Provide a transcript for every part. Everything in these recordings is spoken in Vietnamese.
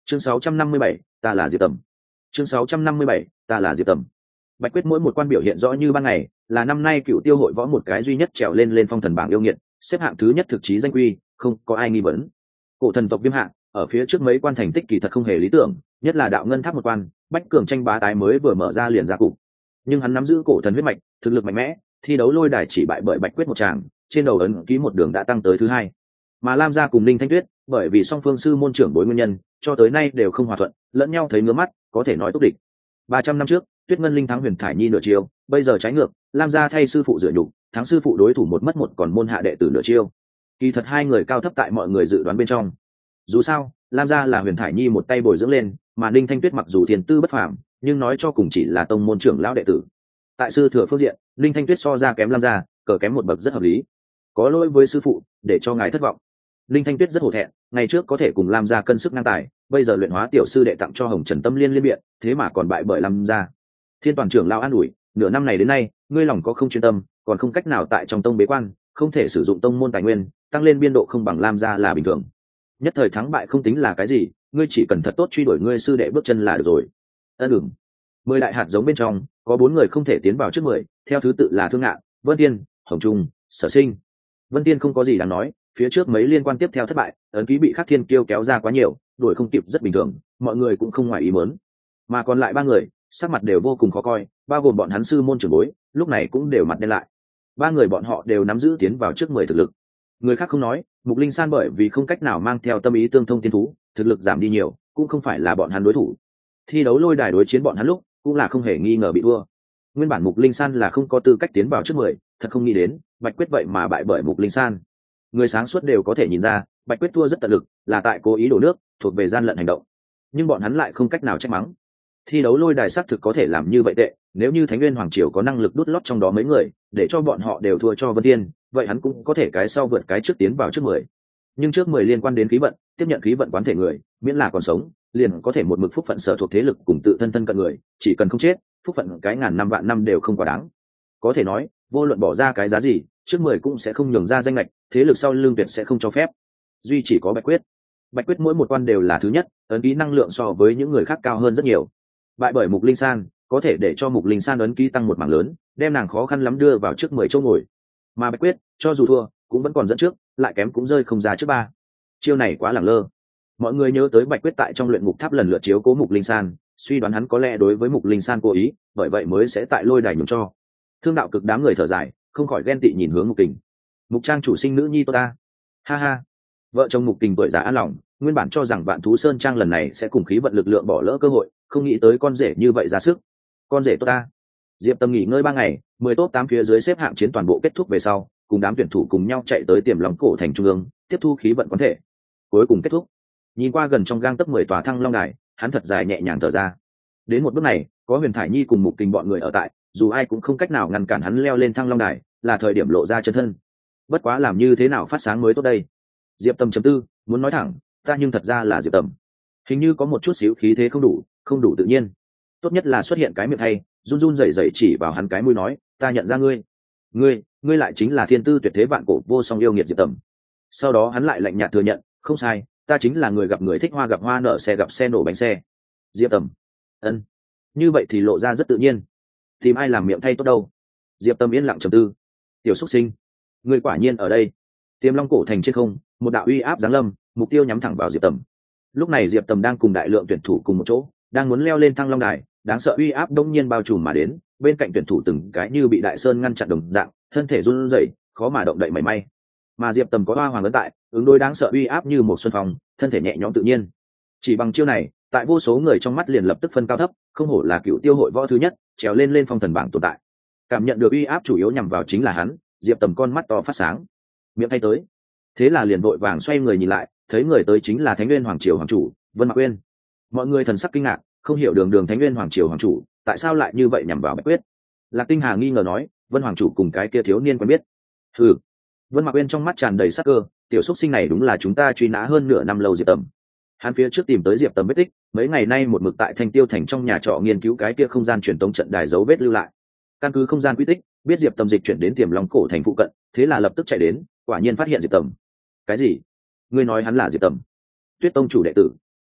Chương 657, ta là Diệp Tầm. Chương 657, ta là Diệp Tầm. Bạch Quyết mỗi một quan biểu hiện rõ như ban ngày, là năm nay cựu tiêu hội võ một cái duy nhất trèo lên phong thần bảng yêu nghiệt, xếp hạng thứ nhất thực chí danh quy, không có ai nghi vấn. Cổ thần tộc Viêm Hạng, ở phía trước mấy quan thành tích kỳ thật không hề lý tưởng, nhất là đạo ngân tháp một quan, Bách Cường tranh bá tái mới vừa mở ra liền ra cục. Nhưng hắn nắm giữ cổ thần huyết mạch, thực lực mạnh mẽ, thi đấu lôi đài chỉ bại bởi Bạch Quyết một tràng, trên đầu ấn ký một đường đã tăng tới thứ hai. Mà Lam gia cùng Ninh Thanh Tuyết, bởi vì song phương sư môn trưởng bối nguyên nhân, cho tới nay đều không hòa thuận, lẫn nhau thấy ngứa mắt, có thể nói túc địch. 300 năm trước, Tuyết Ngân Linh thắng Huyền Thải Nhi nửa chiêu, bây giờ trái ngược, Lam gia thay sư phụ rửa nhục, thắng sư phụ đối thủ một mất một còn môn hạ đệ tử nửa chiêu. Kỳ thật hai người cao thấp tại mọi người dự đoán bên trong. Dù sao, Lam gia là Huyền Thải Nhi một tay bồi dưỡng lên, mà Ninh Thanh Tuyết mặc dù thiên tư bất phàm, nhưng nói cho cùng chỉ là tông môn trưởng lão đệ tử. Tại sư thừa phương diện, Ninh Thanh Tuyết so ra kém Lam gia, cờ kém một bậc rất hợp lý. Có lỗi với sư phụ, để cho ngài thất vọng. Ninh Thanh Tuyết rất hổ thẹn, ngày trước có thể cùng Lam gia cân sức ngang tài, bây giờ luyện hóa tiểu sư đệ tặng cho Hồng Trần Tâm Liên liên biện, thế mà còn bại bởi Lam gia. Thiên toàn trưởng lão an ủi, nửa năm này đến nay, ngươi lòng có không chuyên tâm, còn không cách nào tại trong tông bế quan, không thể sử dụng tông môn tài nguyên, tăng lên biên độ không bằng Lam gia là bình thường. Nhất thời thắng bại không tính là cái gì, ngươi chỉ cần thật tốt truy đuổi ngươi sư đệ bước chân là được rồi. Ừm. 10 đại hạt giống bên trong, có 4 người không thể tiến vào trước 10, theo thứ tự là Thương Ngạn, Vân Tiên, Hồng Trung, Sở Sinh. Vân Tiên không có gì đáng nói, phía trước mấy liên quan tiếp theo thất bại, ấn ký bị Khắc Thiên Kiêu kéo ra quá nhiều, đuổi không kịp rất bình thường, mọi người cũng không ngoài ý muốn. Mà còn lại 3 người, sắc mặt đều vô cùng khó coi, bao gồm bọn hắn sư môn trưởng bối, lúc này cũng đều mặt đen lại. 3 người bọn họ đều nắm giữ tiến vào trước 10 thực lực. Người khác không nói, Mục Linh San bởi vì không cách nào mang theo tâm ý tương thông tiên thú, thực lực giảm đi nhiều, cũng không phải là bọn hắn đối thủ. Thi đấu lôi đài đối chiến bọn hắn lúc, cũng là không hề nghi ngờ bị thua. Nguyên bản Mục Linh San là không có tư cách tiến vào trước 10, thật không nghĩ đến, Bạch Quyết vậy mà bại bởi Mục Linh San. Người sáng suốt đều có thể nhìn ra, Bạch Quyết thua rất tận lực, là tại cố ý đổ nước, thuộc về gian lận hành động. Nhưng bọn hắn lại không cách nào trách mắng. Thi đấu lôi đài xác thực có thể làm như vậy tệ, nếu như Thánh Nguyên Hoàng Triều có năng lực đút lót trong đó mấy người, để cho bọn họ đều thua cho Vân Tiên, vậy hắn cũng có thể cái sau vượt cái trước tiến vào trước 10. Nhưng trước 10 liên quan đến khí vận, tiếp nhận khí vận quán thể người, miễn là còn sống, liền có thể một mực phúc phận sở thuộc thế lực cùng tự thân thân cận người, chỉ cần không chết, phúc phận cái ngàn năm vạn năm đều không quá đáng. Có thể nói, vô luận bỏ ra cái giá gì, trước 10 cũng sẽ không nhường ra danh lệch, thế lực sau lưng tuyệt sẽ không cho phép. Duy chỉ có Bạch Quyết. Bạch Quyết mỗi một quan đều là thứ nhất, ấn ký năng lượng so với những người khác cao hơn rất nhiều. Bại bởi Mục Linh San, có thể để cho Mục Linh San ấn ký tăng một mảng lớn, đem nàng khó khăn lắm đưa vào trước 10 chỗ ngồi. Mà Bạch Quyết, cho dù thua, cũng vẫn còn dẫn trước, lại kém cũng rơi không ra trước 3. Chiêu này quá lẳng lơ. Mọi người nhớ tới Bạch Quyết tại trong luyện ngục tháp lần lượt chiếu cố Mục Linh San, suy đoán hắn có lẽ đối với Mục Linh San cố ý, bởi vậy mới sẽ tại lôi đài nhường cho. Thương đạo cực đám người thở dài, không khỏi ghen tị nhìn hướng Mục Kình. Mục Trang chủ sinh nữ nhi tốt ta. Ha ha. Vợ chồng Mục Kình tuổi già an lòng, nguyên bản cho rằng Vạn Thú Sơn Trang lần này sẽ cùng khí vận lực lượng bỏ lỡ cơ hội, không nghĩ tới con rể như vậy ra sức. Con rể tốt ta. Diệp Tâm nghỉ ngơi 3 ngày, 10 top 8 phía dưới xếp hạng chiến toàn bộ kết thúc về sau, cùng đám tuyển thủ cùng nhau chạy tới Tiềm Long cổ thành trung ương, tiếp thu khí vận quán thể. Cuối cùng kết thúc. Nhìn qua gần trong gang tấc 10 tòa Thăng Long đài, hắn thật dài nhẹ nhàng thở ra. Đến một bước này, có Huyền Thải Nhi cùng Mục Kình bọn người ở tại, dù ai cũng không cách nào ngăn cản hắn leo lên Thăng Long đài, là thời điểm lộ ra chân thân. Bất quá làm như thế nào phát sáng mới tốt đây? Diệp Tâm chấm tư, muốn nói thẳng, ta nhưng thật ra là Diệp Tâm. Hình như có một chút xíu khí thế không đủ tự nhiên. Tốt nhất là xuất hiện cái miệng thay, run run rẩy rẩy chỉ vào hắn cái mũi nói, ta nhận ra ngươi. Ngươi lại chính là thiên tư tuyệt thế vạn cổ vô song yêu nghiệt Diệp Tâm. Sau đó hắn lại lạnh nhạt thừa nhận, không sai, ta chính là người gặp người thích hoa gặp hoa nở xe gặp xe nổ bánh xe. Diệp Tâm. Ân. Như vậy thì lộ ra rất tự nhiên. Tìm ai làm miệng thay tốt đâu? Diệp Tâm yên lặng trầm tư. Tiểu Súc Sinh, ngươi quả nhiên ở đây. Tiềm Long cổ thành trên không, một đạo uy áp giáng lâm, mục tiêu nhắm thẳng vào Diệp Tâm. Lúc này Diệp Tâm đang cùng đại lượng tuyển thủ cùng một chỗ, đang muốn leo lên Thăng Long đài, đáng sợ uy áp đông nhiên bao trùm mà đến, bên cạnh tuyển thủ từng cái như bị đại sơn ngăn chặn đồng dạng, thân thể run rẩy, khó mà động đậy mảy may. Mà Diệp Tâm có hoa hoàng ấn tại, ứng đối đáng sợ uy áp như một xuân phong, thân thể nhẹ nhõm tự nhiên. Chỉ bằng chiêu này, tại vô số người trong mắt liền lập tức phân cao thấp, không hổ là cựu tiêu hội võ thứ nhất, trèo lên phong thần bảng tồn tại. Cảm nhận được uy áp chủ yếu nhằm vào chính là hắn, Diệp Tâm con mắt to phát sáng. Miệng thay tới. Thế là liền vội vàng xoay người nhìn lại, thấy người tới chính là Thánh Nguyên Hoàng Triều hoàng chủ, Vân Mạc Uyên. Mọi người thần sắc kinh ngạc, không hiểu đường Thánh Nguyên Hoàng Triều hoàng chủ, tại sao lại như vậy nhằm vào Bạch Quyết. Lạc Tinh Hà nghi ngờ nói, Vân hoàng chủ cùng cái kia thiếu niên quen biết. Hừ. Vân Mạc Uyên trong mắt tràn đầy sắc cơ, tiểu xúc sinh này đúng là chúng ta truy nã hơn nửa năm lâu Diệp Tâm. Hắn phía trước tìm tới Diệp Tâm vết tích, mấy ngày nay một mực tại Thanh Tiêu thành trong nhà trọ nghiên cứu cái kia không gian truyền tống trận đài dấu vết lưu lại. Căn cứ không gian quy tích, biết Diệp Tâm dịch chuyển đến Tiềm Long cổ thành phụ cận, thế là lập tức chạy đến, quả nhiên phát hiện Diệp Tâm. Cái gì? Ngươi nói hắn là Diệp Tâm? Tuyết tông chủ đệ tử?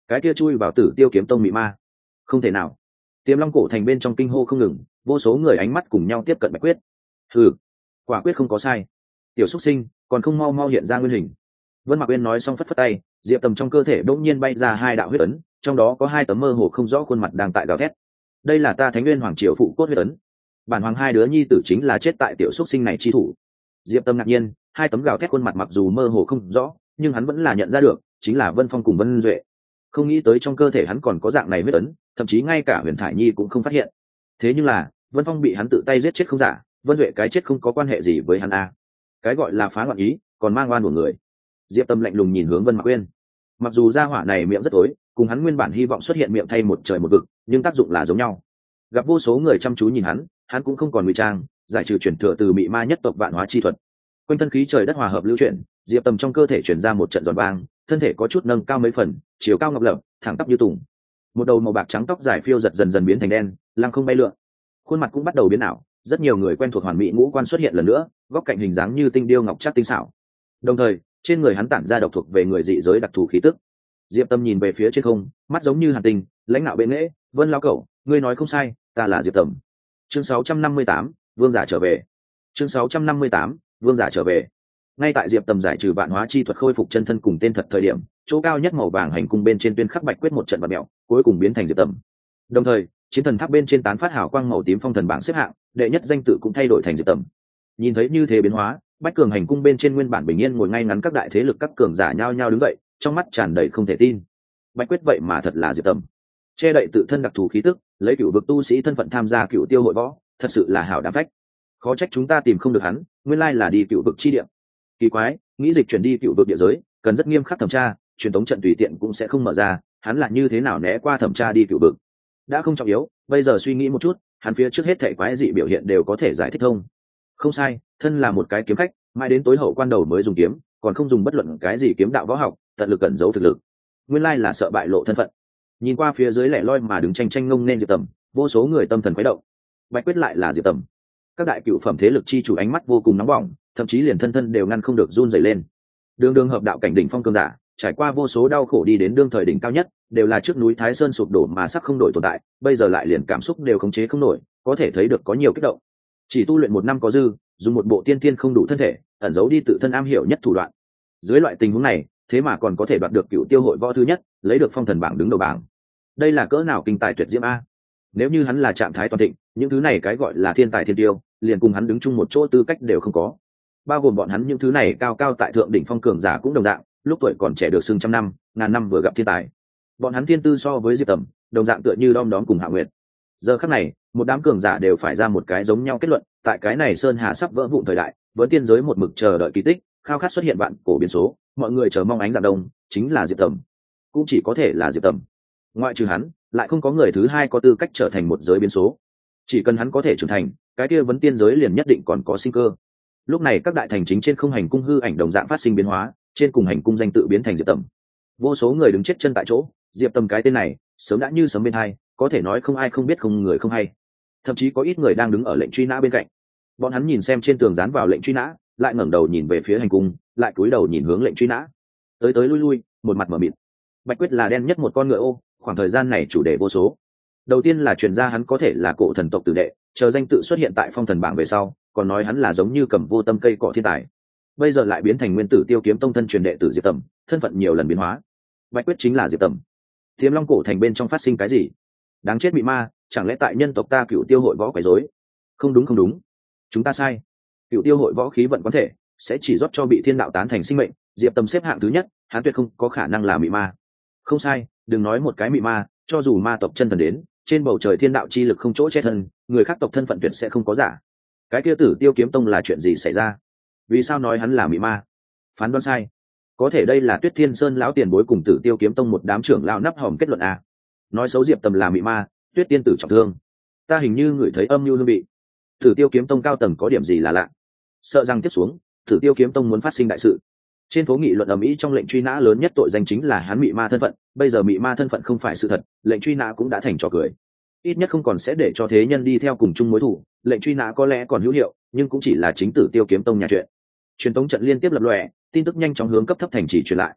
cái kia chui vào Tử Tiêu kiếm tông mị ma? Không thể nào. Tiềm Long cổ thành bên trong kinh hô không ngừng, vô số người ánh mắt cùng nhau tiếp cận Bạch Quyết. Hừ, quả quyết không có sai. Tiểu Súc Sinh, còn không mau mau hiện ra nguyên hình. Vân Mạc Uyên nói xong phất phất tay, Diệp Tầm trong cơ thể đột nhiên bay ra 2 đạo huyết ấn, trong đó có 2 tấm mơ hồ không rõ khuôn mặt đang tại gào thét. Đây là ta Thánh Nguyên Hoàng Triều phụ cốt huyết ấn. Bản hoàng 2 đứa nhi tử chính là chết tại tiểu Súc Sinh này chi thủ. Diệp Tầm ngạc nhiên, 2 tấm gào thét khuôn mặt mặc dù mơ hồ không rõ, nhưng hắn vẫn là nhận ra được, chính là Vân Phong cùng Vân Duệ. Không nghĩ tới trong cơ thể hắn còn có dạng này huyết ấn, thậm chí ngay cả Huyền Thải Nhi cũng không phát hiện. Thế nhưng là, Vân Phong bị hắn tự tay giết chết không giả, Vân Duệ cái chết không có quan hệ gì với hắn a. Cái gọi là phá loạn ý, còn mang oan của người. Diệp Tâm lạnh lùng nhìn hướng Vân Mạc Uyên. Mặc dù gia hỏa này miệng rất tối, cùng hắn nguyên bản hy vọng xuất hiện miệng thay một trời một vực, nhưng tác dụng là giống nhau. Gặp vô số người chăm chú nhìn hắn cũng không còn ngụy trang, giải trừ chuyển thừa từ mị ma nhất tộc vạn hóa chi thuật. Quanh thân khí trời đất hòa hợp lưu chuyển, Diệp Tâm trong cơ thể chuyển ra một trận giòn vang, thân thể có chút nâng cao mấy phần, chiều cao ngọc lập, thẳng tắp như tùng. Một đầu màu bạc trắng tóc dài phiêu giật dần dần biến thành đen, lăng không bay lượn. Khuôn mặt cũng bắt đầu biến ảo, rất nhiều người quen thuộc hoàn mỹ ngũ quan xuất hiện lần nữa, góc cạnh hình dáng như tinh điêu ngọc chắc tinh xảo. Đồng thời, trên người hắn tản ra độc thuộc về người dị giới đặc thù khí tức. Diệp Tâm nhìn về phía trên không, mắt giống như hàn tinh, lãnh đạo bệ nghệ, Vân lão cẩu, ngươi nói không sai, ta là Diệp Tâm. Chương 658, vương giả trở về. Chương 658, vương giả trở về. Ngay tại Diệp Tâm giải trừ vạn hóa chi thuật khôi phục chân thân cùng tên thật thời điểm, chỗ cao nhất màu vàng hành cung bên trên tuyên khắc bạch quyết một trận vật mèo, cuối cùng biến thành Diệp Tâm. Đồng thời, chiến thần tháp bên trên tán phát hào quang màu tím phong thần bảng xếp hạng, đệ nhất danh tự cũng thay đổi thành Diệp Tâm. Nhìn thấy như thế biến hóa, bách cường hành cung bên trên nguyên bản bình yên ngồi ngay ngắn các đại thế lực các cường giả nhao nhao đứng dậy, trong mắt tràn đầy không thể tin. Bạch quyết vậy mà thật là Diệp Tâm, che đậy tự thân đặc thù khí tức, lấy cựu vực tu sĩ thân phận tham gia cựu tiêu hội võ, thật sự là hảo đám phách. Khó trách chúng ta tìm không được hắn, nguyên lai là đi cựu vực chi địa. Kỳ quái, nghĩ dịch chuyển đi cựu vực địa giới, cần rất nghiêm khắc thẩm tra, truyền tống trận tùy tiện cũng sẽ không mở ra, hắn là như thế nào né qua thẩm tra đi cựu vực? Đã không trọng yếu, bây giờ suy nghĩ một chút, hắn phía trước hết thảy quái dị biểu hiện đều có thể giải thích thông. Không sai, thân là một cái kiếm khách, mãi đến tối hậu quan đầu mới dùng kiếm, còn không dùng bất luận cái gì kiếm đạo võ học, tận lực cẩn giấu thực lực. Nguyên lai là sợ bại lộ thân phận. Nhìn qua phía dưới lẻ loi mà đứng tranh tranh ngông nên Diệp Tầm, vô số người tâm thần khuấy động. Bạch quyết lại là Diệp Tầm. Các đại cựu phẩm thế lực chi chủ ánh mắt vô cùng nóng bỏng, thậm chí liền thân thân đều ngăn không được run rẩy lên. Đường hợp đạo cảnh đỉnh phong cường giả, trải qua vô số đau khổ đi đến đương thời đỉnh cao nhất, đều là trước núi Thái Sơn sụp đổ mà sắc không đổi tồn tại, bây giờ lại liền cảm xúc đều khống chế không nổi, có thể thấy được có nhiều kích động. Chỉ tu luyện 1 năm có dư, dùng một bộ tiên tiên không đủ thân thể, ẩn giấu đi tự thân am hiểu nhất thủ đoạn. Dưới loại tình huống này, thế mà còn có thể đoạt được cựu tiêu hội võ thứ nhất, lấy được phong thần bảng đứng đầu bảng. Đây là cỡ nào kinh tài tuyệt diễm a! Nếu như hắn là trạng thái toàn thịnh, những thứ này cái gọi là thiên tài thiên tiêu, liền cùng hắn đứng chung một chỗ tư cách đều không có. Bao gồm bọn hắn những thứ này cao cao tại thượng đỉnh phong cường giả cũng đồng dạng, lúc tuổi còn trẻ được xưng trăm năm, ngàn năm vừa gặp thiên tài. Bọn hắn thiên tư so với Diệp Tầm, đồng dạng tựa như đom đóm cùng Hạ Nguyệt. Giờ khắc này, một đám cường giả đều phải ra một cái giống nhau kết luận, tại cái này sơn hà sắp vỡ vụn thời đại, với tiên giới một mực chờ đợi kỳ tích, khao khát xuất hiện vạn cổ biến số, mọi người chờ mong ánh dạng đông, chính là Diệp Tầm. Cũng chỉ có thể là Diệp Tầm. Ngoại trừ hắn, lại không có người thứ hai có tư cách trở thành một giới biến số. Chỉ cần hắn có thể trưởng thành, cái kia vấn tiên giới liền nhất định còn có sinh cơ. Lúc này các đại thành chính trên không hành cung hư ảnh đồng dạng phát sinh biến hóa, trên cùng hành cung danh tự biến thành Diệp Tầm. Vô số người đứng chết chân tại chỗ, Diệp Tầm cái tên này sớm đã như sấm bên hai, có thể nói không ai không biết không người không hay. Thậm chí có ít người đang đứng ở lệnh truy nã bên cạnh. Bọn hắn nhìn xem trên tường dán vào lệnh truy nã, lại ngẩng đầu nhìn về phía hành cung, lại cúi đầu nhìn hướng lệnh truy nã. Tới tới lui lui, một mặt mở mịt. Bạch quyết là đen nhất một con ngựa ô, khoảng thời gian này chủ đề vô số. Đầu tiên là truyền ra hắn có thể là cổ thần tộc tử đệ, chờ danh tự xuất hiện tại phong thần bảng về sau, còn nói hắn là giống như cầm vô tâm cây cỏ thiên tài. Bây giờ lại biến thành nguyên tử Tiêu Kiếm Tông thân truyền đệ tử Diệp Tầm, thân phận nhiều lần biến hóa. Bạch quyết chính là Diệp Tầm. Tiềm Long cổ thành bên trong phát sinh cái gì? Đáng chết bị ma, chẳng lẽ tại nhân tộc ta cựu tiêu hội võ quấy rối? Không đúng không đúng, chúng ta sai. Cựu tiêu hội võ khí vận quán thể sẽ chỉ rót cho bị thiên đạo tán thành sinh mệnh, Diệp Tầm xếp hạng thứ nhất, hắn tuyệt không có khả năng là mị ma. Không sai, đừng nói một cái mị ma, cho dù ma tộc chân thần đến, trên bầu trời thiên đạo chi lực không chỗ che thân, người khác tộc thân phận tuyệt sẽ không có giả. Cái kia Tử Tiêu Kiếm Tông là chuyện gì xảy ra? Vì sao nói hắn là mị ma? Phán đoán sai. Có thể đây là Tuyết Thiên Sơn lão tiền bối cùng Tử Tiêu Kiếm Tông một đám trưởng lão nắp hòm kết luận à? Nói xấu Diệp Tầm là mị ma, Tuyết Tiên tử trọng thương. Ta hình như ngửi thấy âm mưu hương vị. Tử Tiêu Kiếm Tông cao tầng có điểm gì là lạ? Sợ rằng tiếp xuống, Tử Tiêu Kiếm Tông muốn phát sinh đại sự. Trên phố nghị luận ầm ĩ trong lệnh truy nã lớn nhất tội danh chính là hắn mị ma thân phận, bây giờ mị ma thân phận không phải sự thật, lệnh truy nã cũng đã thành trò cười. Ít nhất không còn sẽ để cho thế nhân đi theo cùng chung mối thù, lệnh truy nã có lẽ còn hữu hiệu, nhưng cũng chỉ là chính Tử Tiêu Kiếm Tông nhà chuyện. Truyền tống trận liên tiếp lập lòe, tin tức nhanh chóng hướng cấp thấp thành trì truyền lại.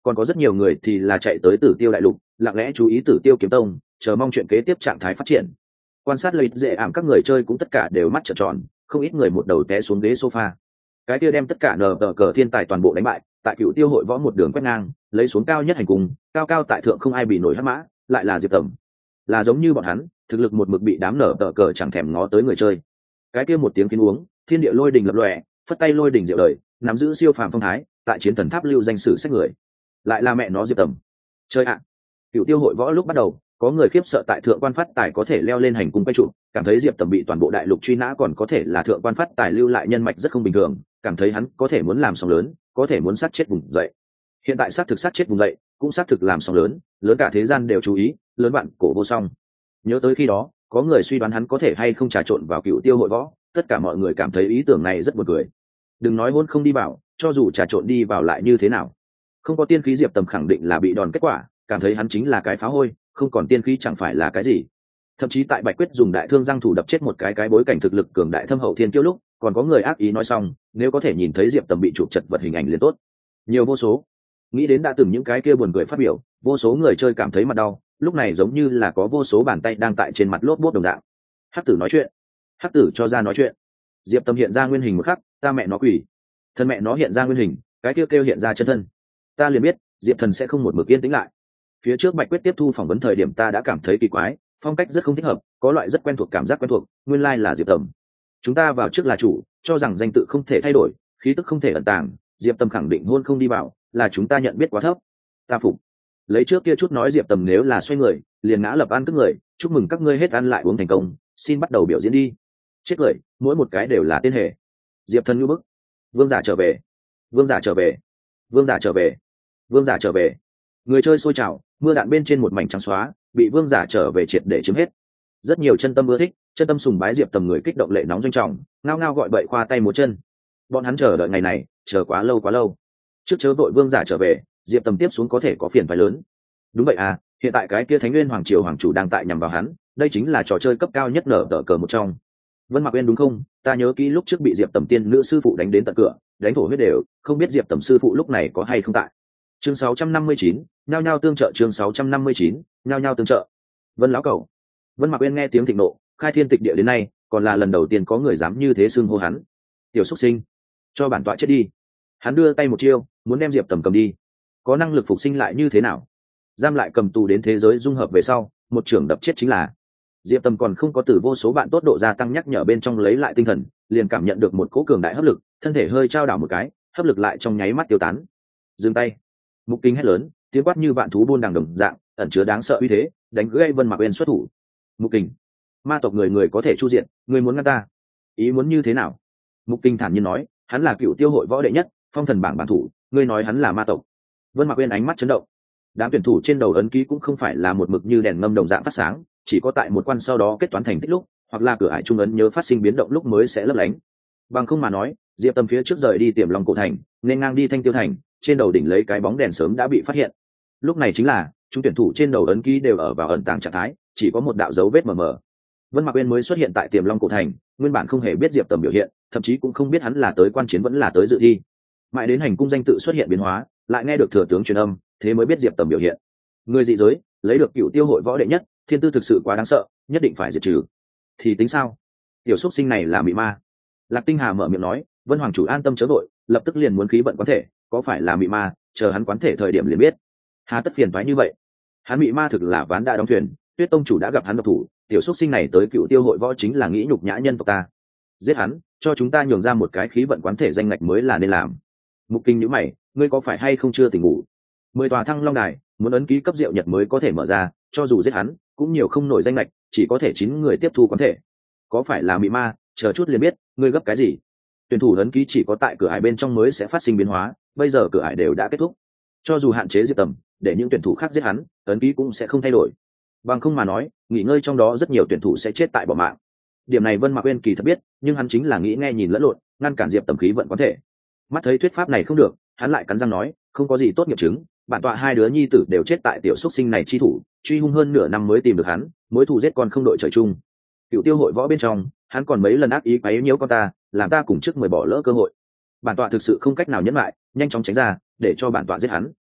còn có rất nhiều người thì là chạy tới Tử Tiêu đại lục, lặng lẽ chú ý Tử Tiêu kiếm tông, chờ mong chuyện kế tiếp trạng thái phát triển. Quan sát lợi dễ ảm các người chơi cũng tất cả đều mắt trợn tròn, không ít người một đầu té xuống ghế sofa. Cái kia đem tất cả nờ tờ cờ thiên tài toàn bộ đánh bại, tại Cựu Tiêu hội võ một đường quét ngang, lấy xuống cao nhất hành cung, cao cao tại thượng không ai bị nổi hắc mã, lại là Diệp Tầm. Là giống như bọn hắn, thực lực một mực bị đám nở tờ cờ chẳng thèm ngó tới người chơi. Cái kia một tiếng kiến uống, thiên địa lôi đình lập lòe, phất tay lôi đình diệu đời, nắm giữ siêu phàm phong thái, tại chiến thần tháp lưu danh sử sách người. Lại là mẹ nó Diệp Tầm. Chơi ạ. Cựu Tiêu hội võ lúc bắt đầu, có người khiếp sợ tại thượng quan phát tài có thể leo lên hành cung quay trụ, cảm thấy Diệp Tầm bị toàn bộ đại lục truy nã còn có thể là thượng quan phát tài lưu lại nhân mạch rất không bình thường, cảm thấy hắn có thể muốn làm sóng lớn, có thể muốn sát chết vùng dậy. Hiện tại sát thực sát chết vùng dậy, cũng sát thực làm sóng lớn, lớn cả thế gian đều chú ý, lớn bạn cổ vô song. Nhớ tới khi đó, có người suy đoán hắn có thể hay không trà trộn vào Cựu Tiêu hội võ, tất cả mọi người cảm thấy ý tưởng này rất buồn cười. Đừng nói hôn không đi vào, cho dù trà trộn đi vào lại như thế nào, không có tiên khí Diệp Tầm khẳng định là bị đòn kết quả, cảm thấy hắn chính là cái phá hôi, không còn tiên khí chẳng phải là cái gì. Thậm chí tại Bạch Quyết dùng đại thương giang thủ đập chết một cái bối cảnh thực lực cường đại thâm hậu thiên kiêu lúc, còn có người ác ý nói xong, nếu có thể nhìn thấy Diệp Tầm bị chụp chật vật hình ảnh liền tốt. Nhiều vô số. Nghĩ đến đã từng những cái kia buồn cười phát biểu, vô số người chơi cảm thấy mặt đau, lúc này giống như là có vô số bàn tay đang tại trên mặt lốp bốt đồng dạng. Hắc tử nói chuyện. Hắc tử cho ra nói chuyện. Diệp Tầm hiện ra nguyên hình một khắc, ta mẹ nó quỷ. Thân mẹ nó hiện ra nguyên hình, cái kêu hiện ra chân thân. Ta liền biết, Diệp Thần sẽ không một mực yên tĩnh lại. Phía trước Bạch Quyết tiếp thu phỏng vấn thời điểm ta đã cảm thấy kỳ quái, phong cách rất không thích hợp, có loại rất quen thuộc cảm giác quen thuộc, nguyên lai là Diệp Tầm. Chúng ta vào trước là chủ, cho rằng danh tự không thể thay đổi, khí tức không thể ẩn tàng, Diệp Tầm khẳng định hôn không đi vào, là chúng ta nhận biết quá thấp. Ta phục. Lấy trước kia chút nói Diệp Tầm nếu là xoay người, liền ngã lập ăn cướp người, chúc mừng các ngươi hết ăn lại uống thành công, xin bắt đầu biểu diễn đi. Chết cười, mỗi một cái đều là tên hề. Diệp Thần như bức. Vương giả trở về. Vương giả trở về. Vương giả trở về. Vương giả trở về. Người chơi sôi trào, mưa đạn bên trên một mảnh trắng xóa, bị vương giả trở về triệt để chiếm hết. Rất nhiều chân tâm ưa thích, chân tâm sùng bái Diệp Tầm người kích động lệ nóng doanh trọng, ngao ngao gọi bậy khoa tay múa chân. Bọn hắn chờ đợi ngày này, chờ quá lâu quá lâu. Trước chớ vội vương giả trở về, Diệp Tầm tiếp xuống có thể có phiền phải lớn. Đúng vậy à, hiện tại cái kia Thánh Nguyên Hoàng Triều hoàng chủ đang tại nhằm vào hắn, đây chính là trò chơi cấp cao nhất nở tờ cờ một trong. Vân Mạc Uyên đúng không? Ta nhớ kỹ lúc trước bị Diệp Tầm tiên nữ sư phụ đánh đến tận cửa, đánh thổ huyết đều, không biết Diệp Tầm sư phụ lúc này có hay không tại. Chương 659, nhao nhao tương trợ. Chương 659, nhao nhao tương trợ. Vân lão cầu. Vân Mạc Uyên nghe tiếng thịnh nộ, khai thiên tịch địa đến nay, còn là lần đầu tiên có người dám như thế xưng hô hắn. Tiểu xuất sinh, cho bản tọa chết đi. Hắn đưa tay một chiêu, muốn đem Diệp Tầm cầm đi. Có năng lực phục sinh lại như thế nào? Giam lại cầm tù đến thế giới dung hợp về sau, một trưởng đập chết chính là. Diệp Tầm còn không có từ vô số bạn tốt độ gia tăng nhắc nhở bên trong lấy lại tinh thần, liền cảm nhận được một cỗ cường đại hấp lực, thân thể hơi trao đảo một cái, hấp lực lại trong nháy mắt tiêu tán. Dừng tay. Mục Kính hét lớn, tiếng quát như vạn thú buôn đằng đồng dạng, ẩn chứa đáng sợ uy thế, đánh gây Vân Mạc Uyên xuất thủ. Mục Kính, ma tộc người người có thể chu diện, người muốn ngăn ta, ý muốn như thế nào? Mục Kính thản nhiên nói, hắn là Cựu Tiêu hội võ đệ nhất, phong thần bảng bản thủ, ngươi nói hắn là ma tộc. Vân Mạc Uyên ánh mắt chấn động. Đám tuyển thủ trên đầu ấn ký cũng không phải là một mực như đèn ngâm đồng dạng phát sáng, chỉ có tại một quan sau đó kết toán thành tích lúc, hoặc là cửa ải trung ấn nhớ phát sinh biến động lúc mới sẽ lấp lánh. Bằng không mà nói, Diệp Tầm phía trước rời đi Tiềm Long cổ thành, nên ngang đi Thanh Tiêu thành, trên đầu đỉnh lấy cái bóng đèn sớm đã bị phát hiện. Lúc này chính là chúng tuyển thủ trên đầu ấn ký đều ở vào ẩn tàng trạng thái, chỉ có một đạo dấu vết mờ mờ. Vân Mạc Uyên mới xuất hiện tại Tiềm Long cổ thành, nguyên bản không hề biết Diệp Tầm biểu hiện, thậm chí cũng không biết hắn là tới quan chiến vẫn là tới dự thi. Mãi đến hành cung danh tự xuất hiện biến hóa, lại nghe được thừa tướng truyền âm, thế mới biết Diệp Tầm biểu hiện. Người dị giới, lấy được Cựu Tiêu hội võ đệ nhất, thiên tư thực sự quá đáng sợ, nhất định phải diệt trừ. Thì tính sao? Tiểu xuất sinh này là mị ma. Lạc Tinh Hà mở miệng nói, Vân hoàng chủ an tâm chớ vội, lập tức liền muốn khí vận quán thể, có phải là mị ma, chờ hắn quán thể thời điểm liền biết. Hà tất phiền toái như vậy? Hắn mị ma thực là ván đã đóng thuyền, Tuyết tông chủ đã gặp hắn độc thủ, tiểu xuất sinh này tới Cựu Tiêu hội võ chính là nghĩ nhục nhã nhân tộc ta. Giết hắn, cho chúng ta nhường ra một cái khí vận quán thể danh ngạch mới là nên làm. Mục Kinh nhíu mày, ngươi có phải hay không chưa tỉnh ngủ? 10 tòa Thăng Long đài, muốn ấn ký cấp diệu nhật mới có thể mở ra, cho dù giết hắn, cũng nhiều không nổi danh ngạch, chỉ có thể 9 người tiếp thu quán thể. Có phải là mị ma, chờ chút liền biết, ngươi gấp cái gì? Tuyển thủ ấn ký chỉ có tại cửa ải bên trong mới sẽ phát sinh biến hóa, bây giờ cửa ải đều đã kết thúc. Cho dù hạn chế Diệp Tầm, để những tuyển thủ khác giết hắn, ấn ký cũng sẽ không thay đổi. Bằng không mà nói, nghỉ ngơi trong đó rất nhiều tuyển thủ sẽ chết tại bỏ mạng. Điểm này Vân Mạc Uyên kỳ thật biết, nhưng hắn chính là nghĩ nghe nhìn lẫn lộn, ngăn cản Diệp Tầm khí vận quán thể. Mắt thấy thuyết pháp này không được, hắn lại cắn răng nói, không có gì tốt nghiệp chứng, bản tọa hai đứa nhi tử đều chết tại tiểu xuất sinh này chi thủ, truy hung hơn nửa năm mới tìm được hắn, mối thù giết con không đội trời chung. Cựu Tiêu hội võ bên trong, hắn còn mấy lần ác ý quấy nhiễu con ta, làm ta cùng trước 10 bỏ lỡ cơ hội. Bản tọa thực sự không cách nào nhẫn lại, nhanh chóng tránh ra, để cho bản tọa giết hắn.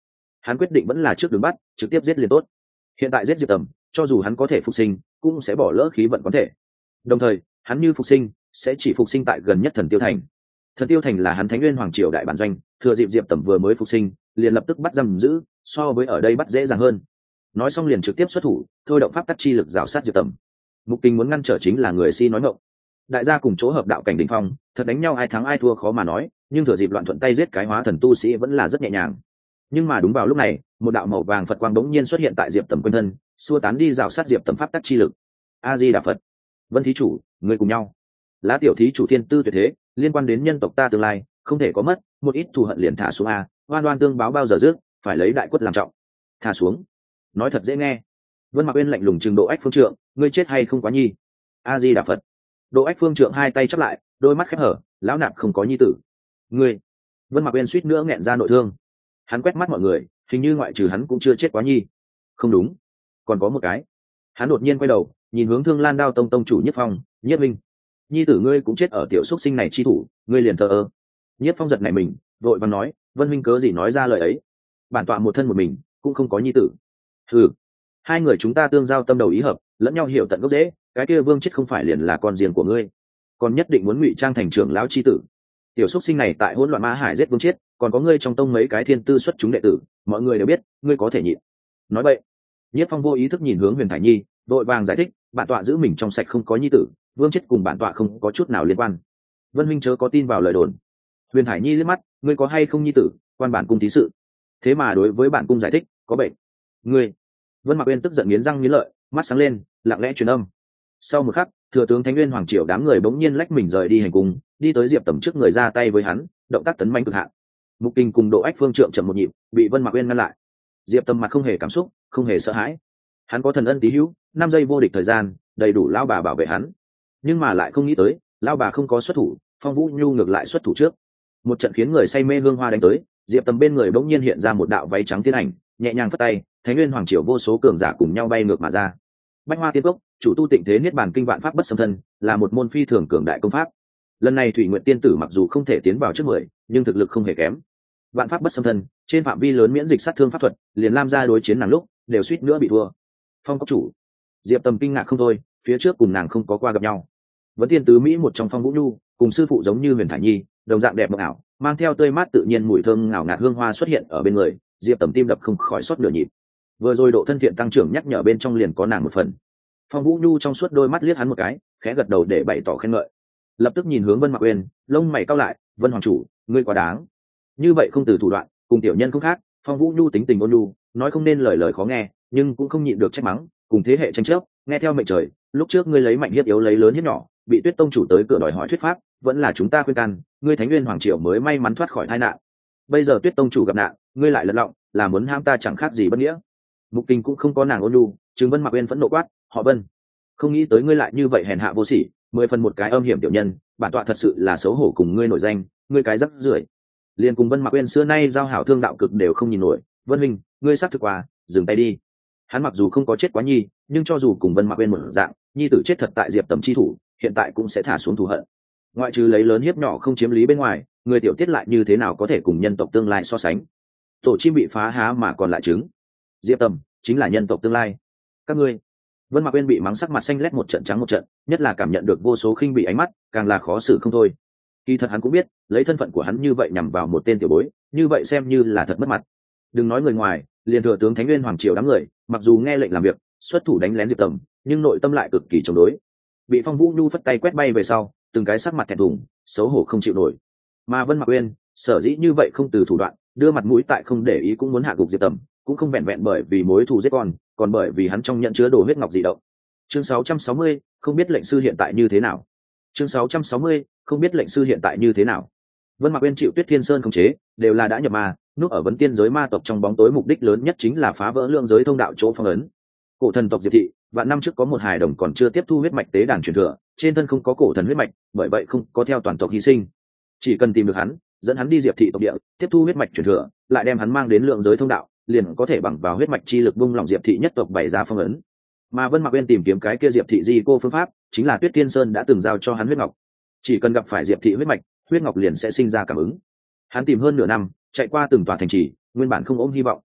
hắn quyết định vẫn là trước đường bắt trực tiếp giết liền tốt. Hiện tại giết diệp tầm, cho dù hắn có thể phục sinh cũng sẽ bỏ lỡ khí vận có thể. Đồng thời hắn như phục sinh sẽ chỉ phục sinh tại gần nhất Thần Tiêu Thành. Thần Tiêu Thành là hắn Thánh Nguyên Hoàng Triều đại bản doanh, thừa dịp diệp tầm vừa mới phục sinh liền lập tức bắt giam giữ, so với ở đây bắt dễ dàng hơn. Nói xong liền trực tiếp xuất thủ thôi động pháp tắc chi lực rào sát diệp tầm. Mục Kinh muốn ngăn trở chính là người si nói ngọng. Đại gia cùng chỗ hợp đạo cảnh đỉnh phong, thật đánh nhau ai thắng ai thua khó mà nói, nhưng thừa dịp loạn thuận tay giết cái hóa thần tu sĩ vẫn là rất nhẹ nhàng. Nhưng mà đúng vào lúc này, một đạo màu vàng Phật quang đống nhiên xuất hiện tại diệp tầm quanh thân, xua tán đi rào sát diệp tầm pháp tắc chi lực. A Di Đà Phật. Vân thí chủ, người cùng nhau. Lá tiểu thí chủ thiên tư tuyệt thế, liên quan đến nhân tộc ta tương lai, không thể có mất, một ít thù hận liền thả xuống a, oan oan tương báo bao giờ dứt, phải lấy đại quất làm trọng. Thả xuống. Nói thật dễ nghe. Vân Mạc Uyên lạnh lùng trừng Độ Ách Phương Trượng, ngươi chết hay không quá nhi. A Di Đà Phật. Độ Ách Phương Trượng hai tay chắp lại, đôi mắt khép hở, lão nạp không có nhi tử. Ngươi. Vân Mạc Uyên suýt nữa nghẹn ra nội thương. Hắn quét mắt mọi người, hình như ngoại trừ hắn cũng chưa chết quá nhi. Không đúng, còn có một cái. Hắn đột nhiên quay đầu, nhìn hướng Thương Lan Đao Tông tông chủ Nhiếp Phong, Nhiếp Minh, nhi tử ngươi cũng chết ở tiểu xúc sinh này chi thủ, ngươi liền thờ ơ. Nhiếp Phong giật nảy mình, vội vàng nói, Vân huynh cớ gì nói ra lời ấy? Bản tọa một thân một mình, cũng không có nhi tử. Ừ, hai người chúng ta tương giao tâm đầu ý hợp, lẫn nhau hiểu tận gốc rễ, cái kia Vương chết không phải liền là con riêng của ngươi, còn nhất định muốn ngụy trang thành trưởng lão chi tử. Tiểu xúc sinh này tại hỗn loạn Ma Hải giết Vương chết, còn có ngươi trong tông mấy cái thiên tư xuất chúng đệ tử, mọi người đều biết, ngươi có thể nhịn. Nói vậy, Nhiếp Phong vô ý thức nhìn hướng Huyền Thải Nhi, vội vàng giải thích, bản tọa giữ mình trong sạch không có nhi tử, Vương chết cùng bản tọa không có chút nào liên quan. Vân huynh chớ có tin vào lời đồn. Huyền Thải Nhi liếc mắt, ngươi có hay không nhi tử, quan bản cung thí sự. Thế mà đối với bản cung giải thích, có bệnh. Ngươi. Vân Mạc Uyên tức giận nghiến răng nghiến lợi, mắt sáng lên, lặng lẽ truyền âm. Sau một khắc, thừa tướng Thánh Nguyên Hoàng Triều đám người bỗng nhiên lách mình rời đi hành cung, đi tới Diệp Tầm trước người ra tay với hắn, động tác tấn manh cực hạn. Mục Kinh cùng Độ Ách Phương Trượng chậm một nhịp, bị Vân Mạc Uyên ngăn lại. Diệp Tầm mặt không hề cảm xúc, không hề sợ hãi. Hắn có thần ân tí hữu, 5 giây vô địch thời gian, đầy đủ lão bà bảo vệ hắn. Nhưng mà lại không nghĩ tới, lão bà không có xuất thủ, Phong Vũ Nhu ngược lại xuất thủ trước. Một trận khiến người say mê hương hoa đánh tới, Diệp Tầm bên người bỗng nhiên hiện ra một đạo váy trắng thiên ảnh, nhẹ nhàng phất tay, Thánh Nguyên Hoàng Triều vô số cường giả cùng nhau bay ngược mà ra. Bách Hoa Tiên Cốc, chủ tu tịnh thế niết bàn kinh vạn pháp bất xâm thân, là một môn phi thường cường đại công pháp. Lần này Thủy Nguyện Tiên tử mặc dù không thể tiến vào trước 10, nhưng thực lực không hề kém. Vạn pháp bất xâm thân, trên phạm vi lớn miễn dịch sát thương pháp thuật, liền Lam gia đối chiến nàng lúc, đều suýt nữa bị thua. Phong Cốc chủ. Diệp Tầm kinh ngạc không thôi, phía trước cùng nàng không có qua gặp nhau. Vẫn tiên tứ mỹ một trong Phong Vũ Nhu, cùng sư phụ giống như Huyền Thải Nhi, đồng dạng đẹp mộng ảo, mang theo tươi mát tự nhiên mùi thơm ngào ngạt hương hoa xuất hiện ở bên người, Diệp Tầm tim đập không khỏi sót nửa nhịp. Vừa rồi độ thân thiện tăng trưởng nhắc nhở bên trong liền có nàng một phần. Phong Vũ Nhu trong suốt đôi mắt liếc hắn một cái, khẽ gật đầu để bày tỏ khen ngợi. Lập tức nhìn hướng Vân Mạc Uyên, lông mày cau lại, "Vân hoàng chủ, ngươi quá đáng." Như vậy không từ thủ đoạn, cùng tiểu nhân không khác, Phong Vũ Nhu tính tình ôn nhu, nói không nên lời khó nghe, nhưng cũng không nhịn được trách mắng, cùng thế hệ tranh chấp, nghe theo mệnh trời, lúc trước ngươi lấy mạnh hiếp yếu lấy lớn hiếp nhỏ, bị Tuyết tông chủ tới cửa đòi hỏi thuyết pháp, vẫn là chúng ta khuyên can, ngươi Thánh Nguyên Hoàng Triều mới may mắn thoát khỏi tai nạn. Bây giờ Tuyết tông chủ gặp nạn, ngươi lại lật lọng, là muốn ham ta chẳng khác gì bất nghĩa. Mục Kinh cũng không có nàng ôn nhu, Trừng Vân Mạc Uyên phẫn nộ quát, "Họ Vân, không nghĩ tới ngươi lại như vậy hèn hạ vô sỉ, 10 phần một cái âm hiểm tiểu nhân, bản tọa thật sự là xấu hổ cùng ngươi nổi danh, ngươi cái rắc rưởi." Liên cùng Vân Mạc Uyên xưa nay giao hảo thương đạo cực đều không nhìn nổi, "Vân huynh, ngươi xác thực quá, dừng tay đi." Hắn mặc dù không có chết quá nhi, nhưng cho dù cùng Vân Mạc Uyên một dạng, nhi tử chết thật tại Diệp Tầm chi thủ, hiện tại cũng sẽ thả xuống thù hận. Ngoại trừ lấy lớn hiếp nhỏ không chiếm lý bên ngoài, người tiểu tiết lại như thế nào có thể cùng nhân tộc tương lai so sánh? Tổ chim bị phá há mà còn lại trứng. Diệp Tầm chính là nhân tộc tương lai. Các ngươi. Vân Mạc Uyên bị mắng sắc mặt xanh lét một trận trắng một trận, nhất là cảm nhận được vô số khinh bị ánh mắt, càng là khó xử không thôi. Kỳ thật hắn cũng biết, lấy thân phận của hắn như vậy nhằm vào một tên tiểu bối, như vậy xem như là thật mất mặt. Đừng nói người ngoài, liền thừa tướng Thánh Nguyên Hoàng Triều đám người, mặc dù nghe lệnh làm việc, xuất thủ đánh lén Diệp Tầm, nhưng nội tâm lại cực kỳ chống đối. Bị Phong Vũ Nhu phất tay quét bay về sau, từng cái sắc mặt thẹn thùng, xấu hổ không chịu nổi. Mà Vân Mạc Uyên, sở dĩ như vậy không từ thủ đoạn, đưa mặt mũi tại không để ý cũng muốn hạ gục Diệp Tầm, cũng không vẹn vẹn bởi vì mối thù giết con, còn bởi vì hắn trong nhận chứa đồ huyết ngọc dị động. Chương 660, không biết lệnh sư hiện tại như thế nào. Chương 660, không biết lệnh sư hiện tại như thế nào. Vân Mạc Uyên chịu Tuyết Thiên Sơn khống chế, đều là đã nhập ma, núp ở vấn tiên giới ma tộc trong bóng tối, mục đích lớn nhất chính là phá vỡ lượng giới thông đạo chỗ phong ấn. Cổ thần tộc Diệp thị, vạn năm trước có một hài đồng còn chưa tiếp thu huyết mạch tế đàn truyền thừa, trên thân không có cổ thần huyết mạch, bởi vậy không có theo toàn tộc hy sinh. Chỉ cần tìm được hắn, dẫn hắn đi Diệp thị tộc địa, tiếp thu huyết mạch truyền thừa, lại đem hắn mang đến lượng giới thông đạo, liền có thể bằng vào huyết mạch chi lực bung lỏng Diệp thị nhất tộc bày ra phong ấn. Mà Vân Mạc Uyên tìm kiếm cái kia Diệp thị di cô phương pháp, chính là Tuyết Thiên Sơn đã từng giao cho hắn huyết ngọc. Chỉ cần gặp phải Diệp thị huyết mạch, huyết ngọc liền sẽ sinh ra cảm ứng. Hắn tìm hơn nửa năm, chạy qua từng tòa thành trì, nguyên bản không ôm hy vọng.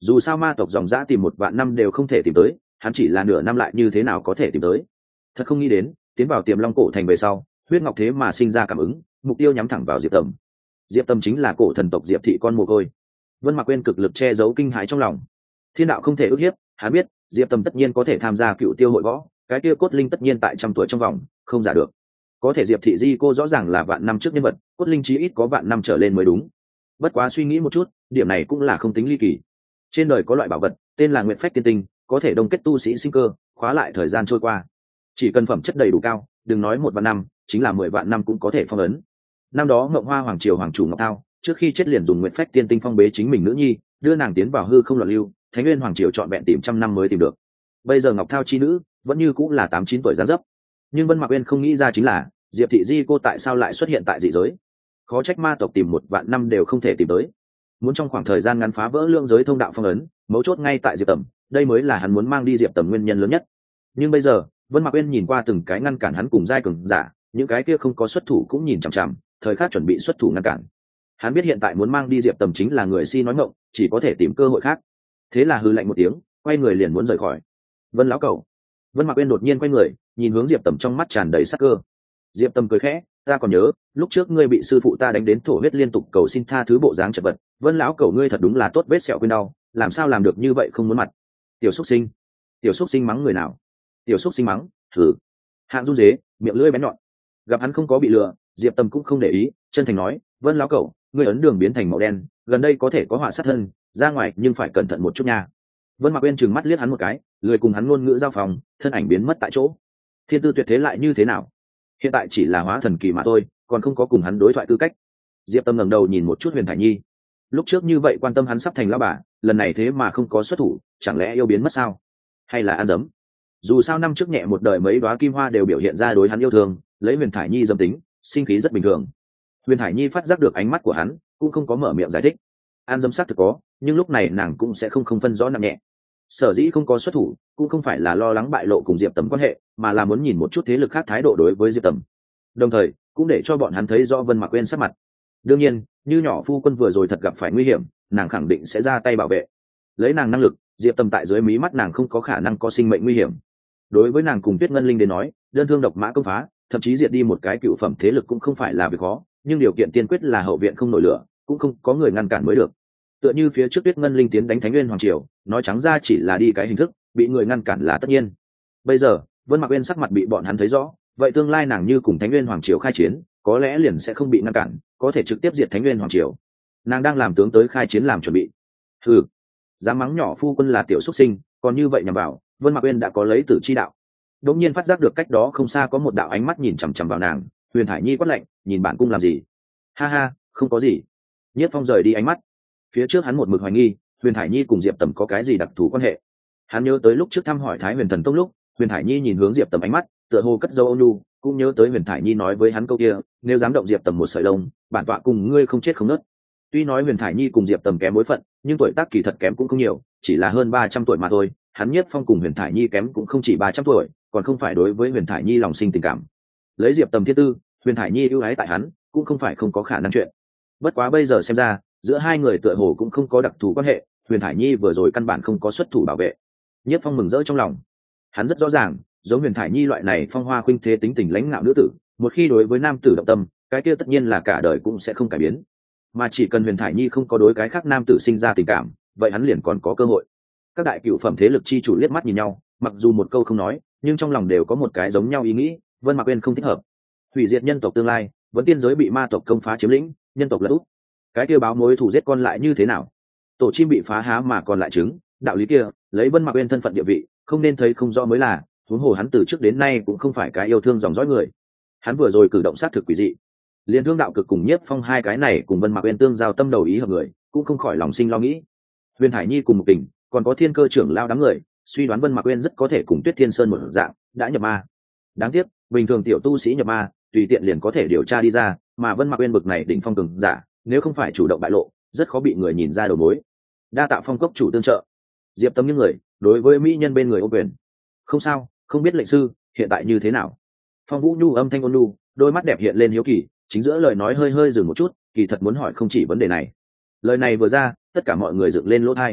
Dù sao ma tộc dòng dã tìm 1.000 năm đều không thể tìm tới, hắn chỉ là nửa năm lại như thế nào có thể tìm tới. Thật không nghĩ đến, tiến vào Tiềm Long cổ thành về sau, huyết ngọc thế mà sinh ra cảm ứng, mục tiêu nhắm thẳng vào Diệp Tầm. Diệp Tầm chính là cổ thần tộc Diệp thị con mồ côi. Vân Mạc Uyên cực lực che giấu kinh hãi trong lòng. Thiên đạo không thể ức hiếp, hắn biết Diệp Tầm tất nhiên có thể tham gia Cựu Tiêu hội võ, cái kia cốt linh tất nhiên tại 100 tuổi trong vòng, không giả được. Có thể Diệp thị di cô rõ ràng là vạn năm trước nhân vật, cốt linh chí ít có vạn năm trở lên mới đúng. Bất quá suy nghĩ một chút, điểm này cũng là không tính ly kỳ. Trên đời có loại bảo vật tên là Nguyệt Phách Tiên Tinh, có thể đông kết tu sĩ sinh cơ, khóa lại thời gian trôi qua. Chỉ cần phẩm chất đầy đủ cao, đừng nói 1.000 năm, chính là 10.000 năm cũng có thể phong ấn. Năm đó Ngộng Hoa hoàng triều hoàng chủ Ngọc Thao, trước khi chết liền dùng Nguyệt Phách Tiên Tinh phong bế chính mình nữ nhi, đưa nàng tiến vào hư không loạn lưu, Thánh Nguyên hoàng triều chọn vẹn tìm 100 năm mới tìm được. Bây giờ Ngọc Thao chi nữ vẫn như cũng là 8-9 tuổi dáng dấp. Nhưng Vân Mạc Uyên không nghĩ ra chính là, Diệp thị di cô tại sao lại xuất hiện tại dị giới? Khó trách ma tộc tìm 1.000 năm đều không thể tìm tới. Muốn trong khoảng thời gian ngắn phá vỡ lượng giới thông đạo phong ấn, mấu chốt ngay tại Diệp Tầm, đây mới là hắn muốn mang đi Diệp Tầm nguyên nhân lớn nhất. Nhưng bây giờ, Vân Mạc Uyên nhìn qua từng cái ngăn cản hắn cùng giai cường giả, những cái kia không có xuất thủ cũng nhìn chằm chằm, thời khắc chuẩn bị xuất thủ ngăn cản. Hắn biết hiện tại muốn mang đi Diệp Tầm chính là người si nói ngọng, chỉ có thể tìm cơ hội khác. Thế là hừ lạnh một tiếng, quay người liền muốn rời khỏi. Vân lão cẩu. Vân Mạc Uyên đột nhiên quay người, nhìn hướng Diệp Tầm trong mắt tràn đầy sắc cơ. Diệp Tầm cười khẽ, ta còn nhớ, lúc trước ngươi bị sư phụ ta đánh đến thổ huyết liên tục cầu xin tha thứ bộ dáng chật vật, Vân lão cẩu ngươi thật đúng là tốt vết sẹo quên đau, làm sao làm được như vậy không muốn mặt. Tiểu Súc Sinh. Tiểu Súc Sinh mắng người nào? Tiểu Súc Sinh mắng, thử. Hạng run rế, miệng lưỡi bén nhọn. Gặp hắn không có bị lừa, Diệp Tầm cũng không để ý, chân thành nói, Vân lão cẩu, ngươi ấn đường biến thành màu đen, gần đây có thể có họa sát thân, ra ngoài nhưng phải cẩn thận một chút nha. Vân Mạc Uyên trừng mắt liếc hắn một cái, lười cùng hắn ngôn ngữ giao phòng, thân ảnh biến mất tại chỗ. Thiên tư tuyệt thế lại như thế nào? Hiện tại chỉ là hóa thần kỳ mà thôi, còn không có cùng hắn đối thoại tư cách. Diệp Tâm ngẩng đầu nhìn một chút Huyền Thải Nhi. Lúc trước như vậy quan tâm hắn sắp thành lão bà, lần này thế mà không có xuất thủ, chẳng lẽ yêu biến mất sao? Hay là ăn dấm? Dù sao năm trước nhẹ một đời mấy đóa kim hoa đều biểu hiện ra đối hắn yêu thương, lấy Huyền Thải Nhi dâm tính, sinh khí rất bình thường. Huyền Thải Nhi phát giác được ánh mắt của hắn, cũng không có mở miệng giải thích. An dâm sắc thực có, nhưng lúc này nàng cũng sẽ không phân rõ nặng nhẹ. Sở dĩ không có xuất thủ, cũng không phải là lo lắng bại lộ cùng Diệp Tầm quan hệ, mà là muốn nhìn một chút thế lực khác thái độ đối với Diệp Tầm. Đồng thời, cũng để cho bọn hắn thấy rõ Vân Mạc Uyên sắc mặt. Đương nhiên, như nhỏ phu quân vừa rồi thật gặp phải nguy hiểm, nàng khẳng định sẽ ra tay bảo vệ. Lấy nàng năng lực, Diệp Tầm tại dưới mí mắt nàng không có khả năng có sinh mệnh nguy hiểm. Đối với nàng cùng Tuyết Ngân Linh đến nói, đơn thương độc mã công phá, thậm chí diệt đi một cái cựu phẩm thế lực cũng không phải là việc khó, nhưng điều kiện tiên quyết là hậu viện không nổi lửa, cũng không có người ngăn cản mới được. Tựa như phía trước Tuyết Ngân Linh tiến đánh Thánh Nguyên hoàng triều, nói trắng ra chỉ là đi cái hình thức, bị người ngăn cản là tất nhiên. Bây giờ, Vân Mạc Uyên sắc mặt bị bọn hắn thấy rõ, vậy tương lai nàng như cùng Thánh Nguyên hoàng triều khai chiến, có lẽ liền sẽ không bị ngăn cản, có thể trực tiếp diệt Thánh Nguyên hoàng triều. Nàng đang làm tướng tới khai chiến làm chuẩn bị. Hừ, dám mắng nhỏ phu quân là tiểu xuất sinh, còn như vậy nhằm vào, Vân Mạc Uyên đã có lấy tử chi đạo. Đột nhiên phát giác được cách đó không xa có một đạo ánh mắt nhìn chằm chằm vào nàng, Huyền Thải Nhi quát lạnh, nhìn bản cung làm gì? Ha ha, không có gì. Nhiếp Phong rời đi ánh mắt. Phía trước hắn một mực hoài nghi, Huyền Thải Nhi cùng Diệp Tầm có cái gì đặc thù quan hệ. Hắn nhớ tới lúc trước thăm hỏi Thái Huyền Thần Tông lúc, Huyền Thải Nhi nhìn hướng Diệp Tầm ánh mắt, tựa hồ cất dấu ôn nhu, cũng nhớ tới Huyền Thải Nhi nói với hắn câu kia, nếu dám động Diệp Tầm một sợi lông, bản tọa cùng ngươi không chết không nứt. Tuy nói Huyền Thải Nhi cùng Diệp Tầm kém bối phận, nhưng tuổi tác kỳ thật kém cũng không nhiều, chỉ là hơn 300 tuổi mà thôi. Hắn Nhiếp Phong cùng Huyền Thải Nhi kém cũng không chỉ 300 tuổi, còn không phải đối với Huyền Thải Nhi lòng sinh tình cảm. Lấy Diệp Tầm thiên tư, Huyền Thải Nhi ưu ái tại hắn, cũng không phải không có khả năng chuyện. Bất quá bây giờ xem ra, giữa hai người tựa hồ cũng không có đặc thù quan hệ, Huyền Thải Nhi vừa rồi căn bản không có xuất thủ bảo vệ. Nhiếp Phong mừng rỡ trong lòng. Hắn rất rõ ràng, giống Huyền Thải Nhi loại này phong hoa khuynh thế tính tình lãnh ngạo nữ tử, một khi đối với nam tử động tâm, cái kia tất nhiên là cả đời cũng sẽ không cải biến. Mà chỉ cần Huyền Thải Nhi không có đối cái khác nam tử sinh ra tình cảm, vậy hắn liền còn có cơ hội. Các đại cựu phẩm thế lực chi chủ liếc mắt nhìn nhau, mặc dù một câu không nói, nhưng trong lòng đều có một cái giống nhau ý nghĩ, Vân Mạc Uyên không thích hợp. Hủy diệt nhân tộc tương lai, vẫn tiên giới bị ma tộc công phá chiếm lĩnh, nhân tộc lật úp. Cái kia báo mối thù giết con lại như thế nào? Tổ chim bị phá há mà còn lại trứng, đạo lý kia, lấy Vân Mạc Uyên thân phận địa vị, không nên thấy không rõ mới là, huống hồ hắn từ trước đến nay cũng không phải cái yêu thương dòng dõi người. Hắn vừa rồi cử động sát thực quỷ dị. Liên Thương Đạo Cực cùng Nhiếp Phong hai cái này cùng Vân Mạc Uyên tương giao tâm đầu ý hợp người, cũng không khỏi lòng sinh lo nghĩ. Huyền Thải Nhi cùng Mục Tình, còn có Thiên Cơ trưởng lao đám người, suy đoán Vân Mạc Uyên rất có thể cùng Tuyết Thiên Sơn một dạng, đã nhập ma. Đáng tiếc, bình thường tiểu tu sĩ nhập ma, tùy tiện liền có thể điều tra đi ra, mà Vân Mạc Uyên bực này đỉnh phong cường giả, nếu không phải chủ động bại lộ, rất khó bị người nhìn ra đầu mối. Đa tạ Phong cốc chủ tương trợ. Diệp Tâm những người, đối với mỹ nhân bên người ô quyền. Không sao, không biết lệnh sư hiện tại như thế nào. Phong Vũ Nhu âm thanh ôn nhu, đôi mắt đẹp hiện lên hiếu kỳ, chính giữa lời nói hơi hơi dừng một chút, kỳ thật muốn hỏi không chỉ vấn đề này. Lời này vừa ra, tất cả mọi người dựng lên lỗ tai.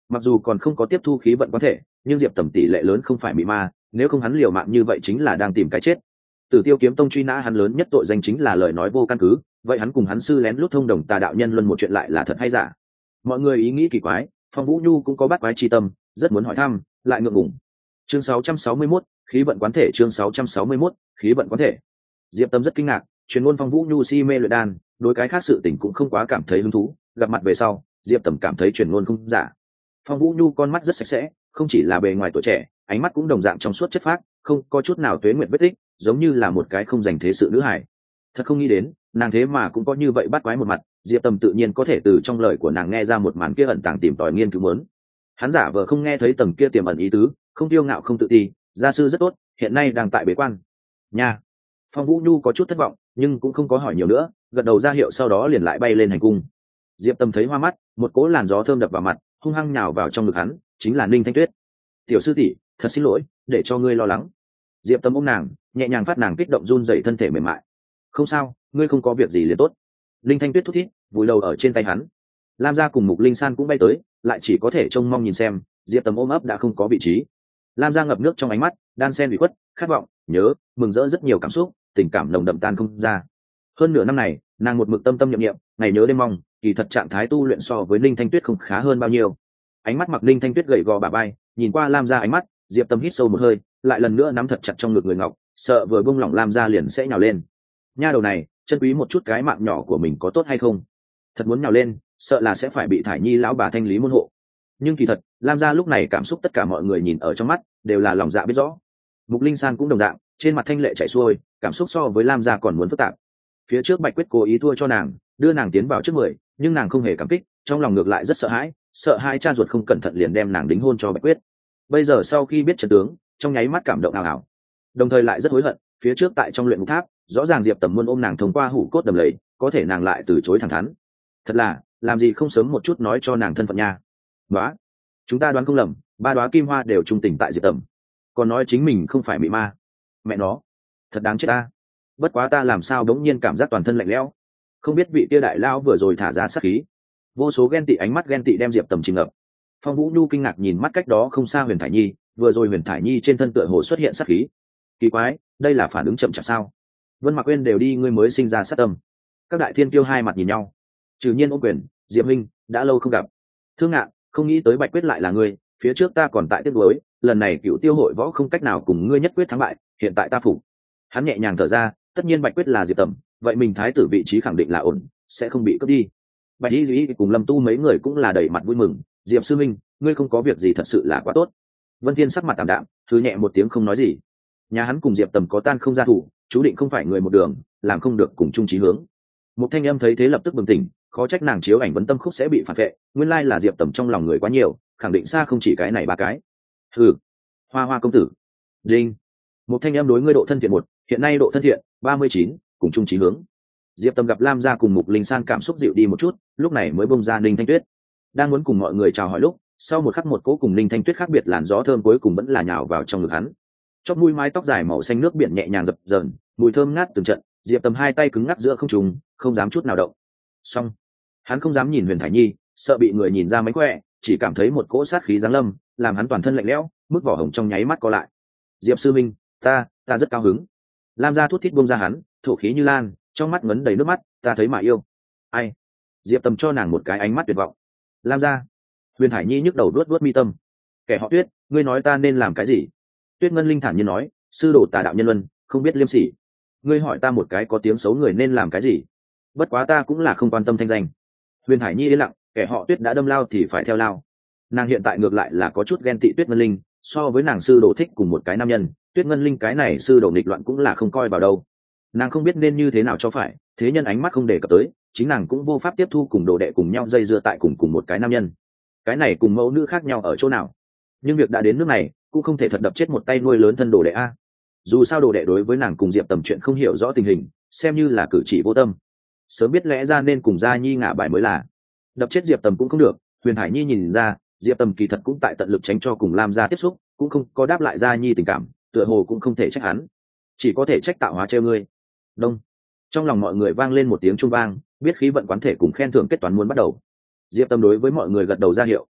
mặc dù còn không có tiếp thu khí vận quán thể, nhưng diệp tầm tỷ lệ lớn không phải bị ma, nếu không hắn liều mạng như vậy chính là đang tìm cái chết. Tử Tiêu Kiếm Tông truy nã hắn lớn nhất tội danh chính là lời nói vô căn cứ, vậy hắn cùng hắn sư lén lút thông đồng tà đạo nhân luân một chuyện lại là thật hay giả? Mọi người ý nghĩ kỳ quái, Phong Vũ Nhu cũng có bắt quái chi tâm, rất muốn hỏi thăm, lại ngượng ngùng. Chương 661, khí vận quán thể. Chương 661, khí vận quán thể. Diệp Tâm rất kinh ngạc, truyền ngôn Phong Vũ Nhu si mê luyện đan, đối cái khác sự tình cũng không quá cảm thấy hứng thú, gặp mặt về sau, Diệp Tầm cảm thấy truyền ngôn không giả. Phong Vũ Nhu con mắt rất sạch sẽ, không chỉ là bề ngoài tuổi trẻ, ánh mắt cũng đồng dạng trong suốt chất phác, không có chút nào tuế nguyệt vết tích, giống như là một cái không dành thế sự nữ hài. Thật không nghĩ đến, nàng thế mà cũng có như vậy bắt quái một mặt. Diệp Tầm tự nhiên có thể từ trong lời của nàng nghe ra một màn kia ẩn tàng tìm tòi nghiên cứu muốn. Hắn giả vờ không nghe thấy tầng kia tiềm ẩn ý tứ, không tiêu ngạo không tự ti, gia sư rất tốt, hiện nay đang tại bế quan. Nha. Phong Vũ Nhu có chút thất vọng, nhưng cũng không có hỏi nhiều nữa, gật đầu ra hiệu sau đó liền lại bay lên hành cung. Diệp Tâm thấy hoa mắt, một cỗ làn gió thơm đập vào mặt, hung hăng nhào vào trong ngực hắn, chính là Ninh Thanh Tuyết. Tiểu sư tỷ, thật xin lỗi, để cho ngươi lo lắng. Diệp Tâm ôm nàng, nhẹ nhàng phát nàng kích động run rẩy thân thể mềm mại. Không sao, ngươi không có việc gì liền tốt. Ninh Thanh Tuyết thút thít, vùi đầu ở trên tay hắn. Lam gia cùng Mục Linh San cũng bay tới, lại chỉ có thể trông mong nhìn xem. Diệp Tâm ôm ấp đã không có vị trí. Lam gia ngập nước trong ánh mắt, đan sen ủy khuất, khát vọng, nhớ, mừng rỡ rất nhiều cảm xúc, tình cảm nồng đậm tan không ra. Hơn nửa năm này, nàng một mực tâm tâm niệm niệm, ngày nhớ đêm mong, kỳ thật trạng thái tu luyện so với Ninh Thanh Tuyết không khá hơn bao nhiêu. Ánh mắt mặc Ninh Thanh Tuyết gầy gò bả vai, nhìn qua Lam gia ánh mắt, Diệp Tâm hít sâu một hơi, lại lần nữa nắm thật chặt trong ngực người ngọc, sợ vừa buông lỏng Lam gia liền sẽ nhào lên. Nha đầu này, chân quý một chút cái mạng nhỏ của mình có tốt hay không? Thật muốn nhào lên, sợ là sẽ phải bị Thải Nhi lão bà thanh lý môn hộ. Nhưng kỳ thật, Lam gia lúc này cảm xúc tất cả mọi người nhìn ở trong mắt, đều là lòng dạ biết rõ. Mục Linh San cũng đồng dạng, trên mặt thanh lệ chảy xuôi, cảm xúc so với Lam gia còn muốn phức tạp. Phía trước Bạch Quyết cố ý thua cho nàng, đưa nàng tiến vào trước 10, nhưng nàng không hề cảm kích, trong lòng ngược lại rất sợ hãi cha ruột không cẩn thận liền đem nàng đính hôn cho Bạch Quyết. Bây giờ sau khi biết trận tướng, trong nháy mắt cảm động ảo ảo, đồng thời lại rất hối hận. Phía trước tại trong luyện ngục tháp, rõ ràng Diệp Tầm muốn ôm nàng thông qua hủ cốt đầm lầy, có thể nàng lại từ chối thẳng thắn. Thật là, làm gì không sớm một chút nói cho nàng thân phận nha. Đoá, chúng ta đoán không lầm, 3 đóa kim hoa đều trung tình tại Diệp Tầm, còn nói chính mình không phải mị ma. Mẹ nó, thật đáng chết ta. Bất quá ta làm sao đống nhiên cảm giác toàn thân lạnh lẽo, không biết vị tia đại lao vừa rồi thả ra sát khí. Vô số ghen tị ánh mắt ghen tị đem Diệp Tầm chìm ngập. Phong Vũ Nhu kinh ngạc nhìn mắt cách đó không xa Huyền Thải Nhi, vừa rồi Huyền Thải Nhi trên thân tựa hồ xuất hiện sát khí. Kỳ quái, đây là phản ứng chậm chạp sao? Vân Mạc Quyên đều đi, ngươi mới sinh ra sát tâm. Các đại thiên kiêu hai mặt nhìn nhau. Trừ Nhiên ôm quyền, Diệp Minh, đã lâu không gặp. Thương Ngạn, không nghĩ tới Bạch Quyết lại là ngươi, phía trước ta còn tại tiếc nuối, lần này Cựu Tiêu hội võ không cách nào cùng ngươi nhất quyết thắng bại, hiện tại ta phục. Hắn nhẹ nhàng thở ra, tất nhiên Bạch Quyết là Diệp Tầm, vậy mình thái tử vị trí khẳng định là ổn, sẽ không bị cướp đi. Bạch Y Duy cùng Lâm Tu mấy người cũng là đầy mặt vui mừng. Diệp sư minh, ngươi không có việc gì thật sự là quá tốt. Vân Thiên sắc mặt tạm đạm, thứ nhẹ một tiếng không nói gì. Nhà hắn cùng Diệp Tầm có tan không ra thủ, chú định không phải người một đường, làm không được cùng chung chí hướng. Một thanh âm thấy thế lập tức bừng tỉnh, khó trách nàng chiếu ảnh vấn tâm khúc sẽ bị phản vệ, nguyên lai là Diệp Tầm trong lòng người quá nhiều, khẳng định xa không chỉ cái này 3 cái. Hừ, Hoa Hoa công tử. Đinh. Một thanh âm đối ngươi độ thân thiện 1, hiện nay độ thân thiện 39, cùng chung chí hướng. Diệp Tầm gặp Lam gia cùng Mục Linh San cảm xúc dịu đi một chút, lúc này mới bông ra Ninh Thanh Tuyết. Đang muốn cùng mọi người chào hỏi lúc, sau một khắc một cỗ cùng Ninh Thanh Tuyết khác biệt làn gió thơm cuối cùng vẫn là nhào vào trong ngực hắn. Chóp mũi mái tóc dài màu xanh nước biển nhẹ nhàng dập dờn, mùi thơm ngát từng trận. Diệp Tầm hai tay cứng ngắc giữa không trung, không dám chút nào động. Xong, hắn không dám nhìn Huyền Thải Nhi, sợ bị người nhìn ra mánh khỏe, chỉ cảm thấy một cỗ sát khí giáng lâm, làm hắn toàn thân lạnh lẽo, mức vỏ hồng trong nháy mắt co lại. Diệp sư minh, ta rất cao hứng. Lam gia thút thít buông ra hắn, thổ khí như lan, trong mắt ngấn đầy nước mắt, ta thấy mà yêu. Ai? Diệp Tầm cho nàng một cái ánh mắt tuyệt vọng. Lam gia. Huyền Thải Nhi nhức đầu đuốt mi tâm. Kẻ họ Tuyết, ngươi nói ta nên làm cái gì? Tuyết Ngân Linh thản nhiên nói, sư đồ tà đạo nhân luân, không biết liêm sỉ. Ngươi hỏi ta một cái có tiếng xấu người nên làm cái gì? Bất quá ta cũng là không quan tâm thanh danh. Huyền Thải Nhi yên lặng, kẻ họ Tuyết đã đâm lao thì phải theo lao. Nàng hiện tại ngược lại là có chút ghen tị Tuyết Ngân Linh, so với nàng sư đồ thích cùng một cái nam nhân, Tuyết Ngân Linh cái này sư đồ nghịch loạn cũng là không coi vào đâu. Nàng không biết nên như thế nào cho phải, thế nhân ánh mắt không đề cập tới, chính nàng cũng vô pháp tiếp thu cùng đồ đệ cùng nhau dây dưa tại cùng một cái nam nhân. Cái này cùng mẫu nữ khác nhau ở chỗ nào? Nhưng việc đã đến nước này, cũng không thể thật đập chết một tay nuôi lớn thân đồ đệ a. Dù sao đồ đệ đối với nàng cùng Diệp Tầm chuyện không hiểu rõ tình hình, xem như là cử chỉ vô tâm. Sớm biết lẽ ra nên cùng Gia Nhi ngả bài mới là. Đập chết Diệp Tầm cũng không được. Huyền Hải Nhi nhìn ra, Diệp Tầm kỳ thật cũng tại tận lực tránh cho cùng Lam gia tiếp xúc, cũng không có đáp lại Gia Nhi tình cảm, tựa hồ cũng không thể trách hắn, chỉ có thể trách tạo hóa treo ngươi. Đông. Trong lòng mọi người vang lên một tiếng chuông vang, biết khí vận quán thể cùng khen thưởng kết toán muốn bắt đầu. Diệp Tầm đối với mọi người gật đầu ra hiệu,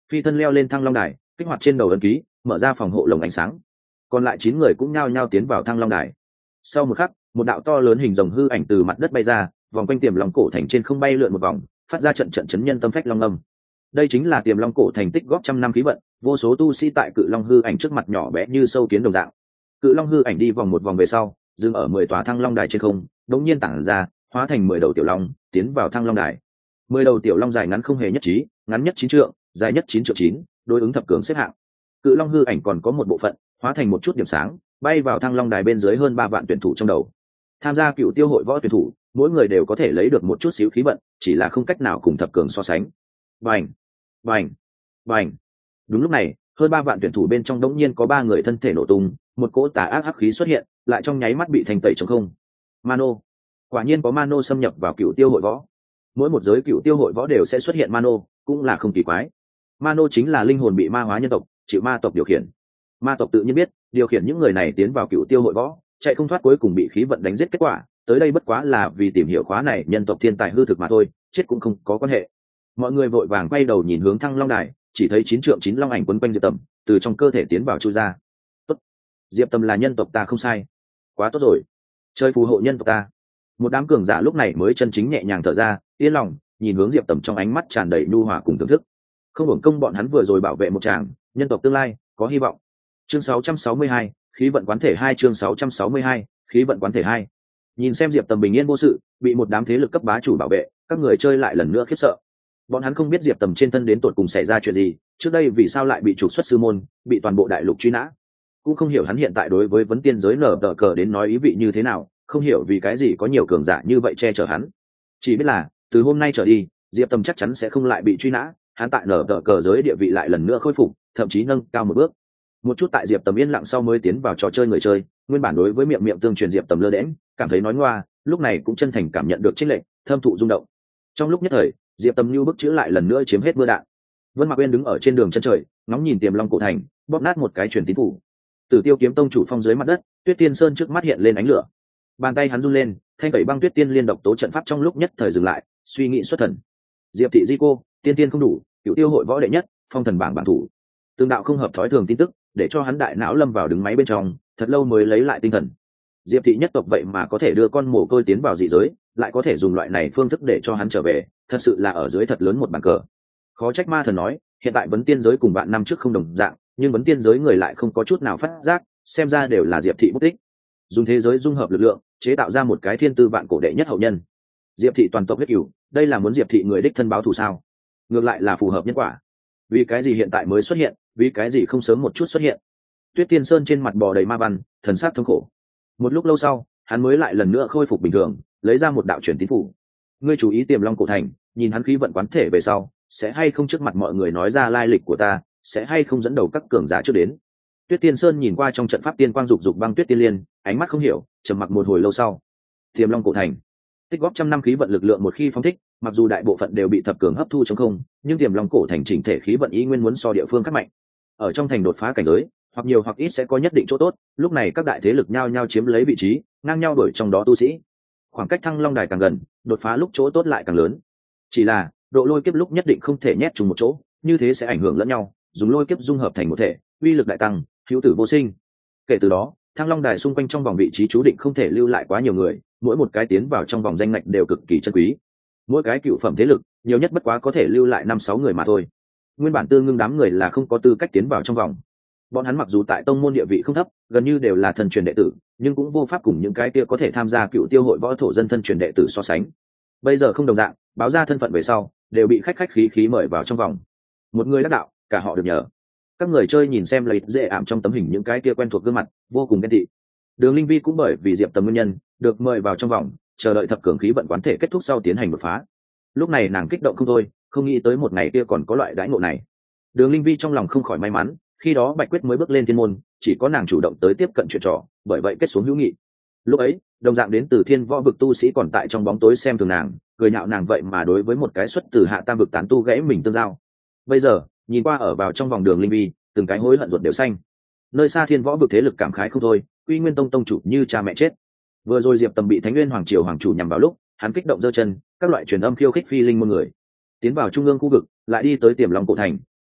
phi thân leo lên thăng long đài, kích hoạt trên đầu ấn ký, mở ra phòng hộ lồng ánh sáng. Còn lại 9 người cũng nhao nhao tiến vào thăng long đài. Sau một khắc, một đạo to lớn hình rồng hư ảnh từ mặt đất bay ra, vòng quanh Tiềm Long cổ thành trên không bay lượn một vòng, phát ra trận trận chấn nhân tâm phách long âm. Đây chính là Tiềm Long cổ thành tích góp trăm năm khí vận, vô số tu sĩ tại cự long hư ảnh trước mặt nhỏ bé như sâu kiến đồng dạng. Cự long hư ảnh đi vòng một vòng về sau, dừng ở 10 tòa thăng long đài trên không, đống nhiên tản ra, hóa thành 10 đầu tiểu long, tiến vào thăng long đài. 10 đầu tiểu long dài ngắn không hề nhất trí, ngắn nhất 9 trượng, dài nhất 9 trượng 9, đối ứng thập cường xếp hạng. Cự long hư ảnh còn có một bộ phận, hóa thành một chút điểm sáng, bay vào thăng long đài bên dưới hơn 3 vạn tuyển thủ trong đầu. Tham gia cựu tiêu hội võ tuyển thủ, mỗi người đều có thể lấy được một chút xíu khí vận, chỉ là không cách nào cùng thập cường so sánh. Bành, bành, bành. Đúng lúc này, hơn 3 vạn tuyển thủ bên trong đống nhiên có 3 người thân thể nổ tung, một cỗ tà ác hắc khí xuất hiện, lại trong nháy mắt bị thành tẩy trống không. Mano, quả nhiên có Mano xâm nhập vào cựu tiêu hội võ. Mỗi một giới cựu tiêu hội võ đều sẽ xuất hiện Mano, cũng là không kỳ quái. Mano chính là linh hồn bị ma hóa nhân tộc, chịu ma tộc điều khiển. Ma tộc tự nhiên biết, điều khiển những người này tiến vào cựu tiêu hội võ, chạy không thoát cuối cùng bị khí vận đánh giết kết quả, tới đây bất quá là vì tìm hiểu khóa này nhân tộc thiên tài hư thực mà thôi, chết cũng không có quan hệ. Mọi người vội vàng quay đầu nhìn hướng thăng long đài, chỉ thấy 9 trượng 9 long ảnh quấn quanh Diệp Tầm, từ trong cơ thể tiến vào chui ra. Tốt, Diệp Tầm là nhân tộc ta không sai, quá tốt rồi, chơi phù hộ nhân tộc ta. Một đám cường giả lúc này mới chân chính nhẹ nhàng thở ra, yên lòng, nhìn hướng Diệp Tầm trong ánh mắt tràn đầy nhu hòa cùng thưởng thức. Không hưởng công bọn hắn vừa rồi bảo vệ một tràng, nhân tộc tương lai có hy vọng. Chương 662, khí vận quán thể 2, chương 662, khí vận quán thể 2. Nhìn xem Diệp Tầm bình yên vô sự, bị một đám thế lực cấp bá chủ bảo vệ, các người chơi lại lần nữa khiếp sợ. Bọn hắn không biết Diệp Tầm trên thân đến tột cùng xảy ra chuyện gì, trước đây vì sao lại bị trục xuất sư môn, bị toàn bộ đại lục truy nã. Cũng không hiểu hắn hiện tại đối với vấn tiên giới nở tờ cờ đến nói ý vị như thế nào, không hiểu vì cái gì có nhiều cường giả như vậy che chở hắn. Chỉ biết là, từ hôm nay trở đi, Diệp Tầm chắc chắn sẽ không lại bị truy nã, hắn tại nở tờ cờ giới địa vị lại lần nữa khôi phục, thậm chí nâng cao một bước. Một chút tại Diệp Tầm yên lặng sau mới tiến vào trò chơi người chơi, nguyên bản đối với miệng miệng tương truyền Diệp Tầm lơ đễnh, cảm thấy nói ngoa, lúc này cũng chân thành cảm nhận được chênh lệch, thâm thụ rung động. Trong lúc nhất thời, Diệp Tầm như bức chữ lại lần nữa chiếm hết mưa đạn. Vân Mạc Uyên đứng ở trên đường chân trời, ngóng nhìn Tiềm Long cổ thành, bóp nát một cái truyền tín phủ. Tử Tiêu kiếm tông chủ phong dưới mặt đất, Tuyết Tiên Sơn trước mắt hiện lên ánh lửa. Bàn tay hắn run lên, thanh tẩy băng Tuyết Tiên liên độc tố trận pháp trong lúc nhất thời dừng lại, suy nghĩ xuất thần. Diệp thị di cô, tiên tiên không đủ, cửu tiêu hội võ đệ nhất, phong thần bảng thủ. Tương đạo không hợp thói thường tin tức, để cho hắn đại não lâm vào đứng máy bên trong, thật lâu mới lấy lại tinh thần. Diệp thị nhất tộc vậy mà có thể đưa con mồ côi tiến vào dị giới, lại có thể dùng loại này phương thức để cho hắn trở về, thật sự là ở dưới thật lớn một bàn cờ. Khó trách ma thần nói, hiện tại vấn tiên giới cùng bạn năm trước không đồng dạng, nhưng vấn tiên giới người lại không có chút nào phát giác, xem ra đều là Diệp thị mục đích. Dùng thế giới dung hợp lực lượng, chế tạo ra một cái thiên tư vạn cổ đệ nhất hậu nhân. Diệp thị toàn tộc huyết cửu, đây là muốn Diệp thị người đích thân báo thù sao? Ngược lại là phù hợp nhân quả. Vì cái gì hiện tại mới xuất hiện, vì cái gì không sớm một chút xuất hiện? Tuyết Tiên Sơn trên mặt bò đầy ma văn, thần sắc thống khổ. Một lúc lâu sau, hắn mới lại lần nữa khôi phục bình thường, lấy ra một đạo truyền tín phủ. Ngươi chú ý Tiềm Long cổ thành, nhìn hắn khí vận quán thể về sau, sẽ hay không trước mặt mọi người nói ra lai lịch của ta, sẽ hay không dẫn đầu các cường giả trước đến. Tuyết Tiên Sơn nhìn qua trong trận pháp tiên quang dục dục băng tuyết tiên liên, ánh mắt không hiểu, trầm mặc một hồi lâu sau. Tiềm Long cổ thành, tích góp trăm năm khí vận lực lượng một khi phóng thích, mặc dù đại bộ phận đều bị thập cường hấp thu trong không, nhưng Tiềm Long cổ thành chỉnh thể khí vận ý nguyên muốn so địa phương khác mạnh. Ở trong thành đột phá cảnh giới, hoặc nhiều hoặc ít sẽ có nhất định chỗ tốt, lúc này các đại thế lực nhao nhao chiếm lấy vị trí, ngang nhau đuổi trong đó tu sĩ. Khoảng cách Thăng Long đài càng gần, đột phá lúc chỗ tốt lại càng lớn. Chỉ là, độ lôi kiếp lúc nhất định không thể nhét chung một chỗ, như thế sẽ ảnh hưởng lẫn nhau, dùng lôi kiếp dung hợp thành một thể, uy lực đại tăng, hữu tử vô sinh. Kể từ đó, Thăng Long đài xung quanh trong vòng vị trí chú định không thể lưu lại quá nhiều người, mỗi một cái tiến vào trong vòng danh ngạch đều cực kỳ chân quý. Mỗi cái cựu phẩm thế lực, nhiều nhất bất quá có thể lưu lại 5-6 người mà thôi. Nguyên bản Tương Ngưng đám người là không có tư cách tiến vào trong vòng. Bọn hắn mặc dù tại tông môn địa vị không thấp, gần như đều là thần truyền đệ tử, nhưng cũng vô pháp cùng những cái kia có thể tham gia cựu tiêu hội võ thổ dân thân truyền đệ tử so sánh. Bây giờ không đồng dạng, báo ra thân phận về sau, đều bị khách khí khí mời vào trong vòng. Một người đắc đạo, cả họ được nhờ. Các người chơi nhìn xem lợi dễ ảm trong tấm hình những cái kia quen thuộc gương mặt, vô cùng ghen tị. Đường Linh Vi cũng bởi vì Diệp Tầm nguyên nhân, được mời vào trong vòng, chờ đợi thập cường khí vận quán thể kết thúc sau tiến hành đột phá. Lúc này nàng kích động không thôi, không nghĩ tới một ngày kia còn có loại đãi ngộ này. Đường Linh Vi trong lòng không khỏi may mắn, khi đó Bạch Quyết mới bước lên thiên môn, chỉ có nàng chủ động tới tiếp cận chuyện trò, bởi vậy kết xuống hữu nghị. Lúc ấy, đồng dạng đến từ Thiên Võ vực tu sĩ còn tại trong bóng tối xem thường nàng, cười nhạo nàng vậy mà đối với một cái xuất từ Hạ Tam vực tán tu gãy mình tương giao. Bây giờ, nhìn qua ở vào trong vòng Đường Linh Vi, từng cái hối hận ruột đều xanh. Nơi xa Thiên Võ vực thế lực cảm khái không thôi, Quy Nguyên tông tông chủ như cha mẹ chết. Vừa rồi Diệp Tầm bị Thánh Nguyên hoàng triều hoàng chủ nhằm vào lúc, hắn kích động giơ chân, các loại truyền âm khiêu khích phi linh môn người. Tiến vào trung ương khu vực, lại đi tới Tiềm Long cổ thành,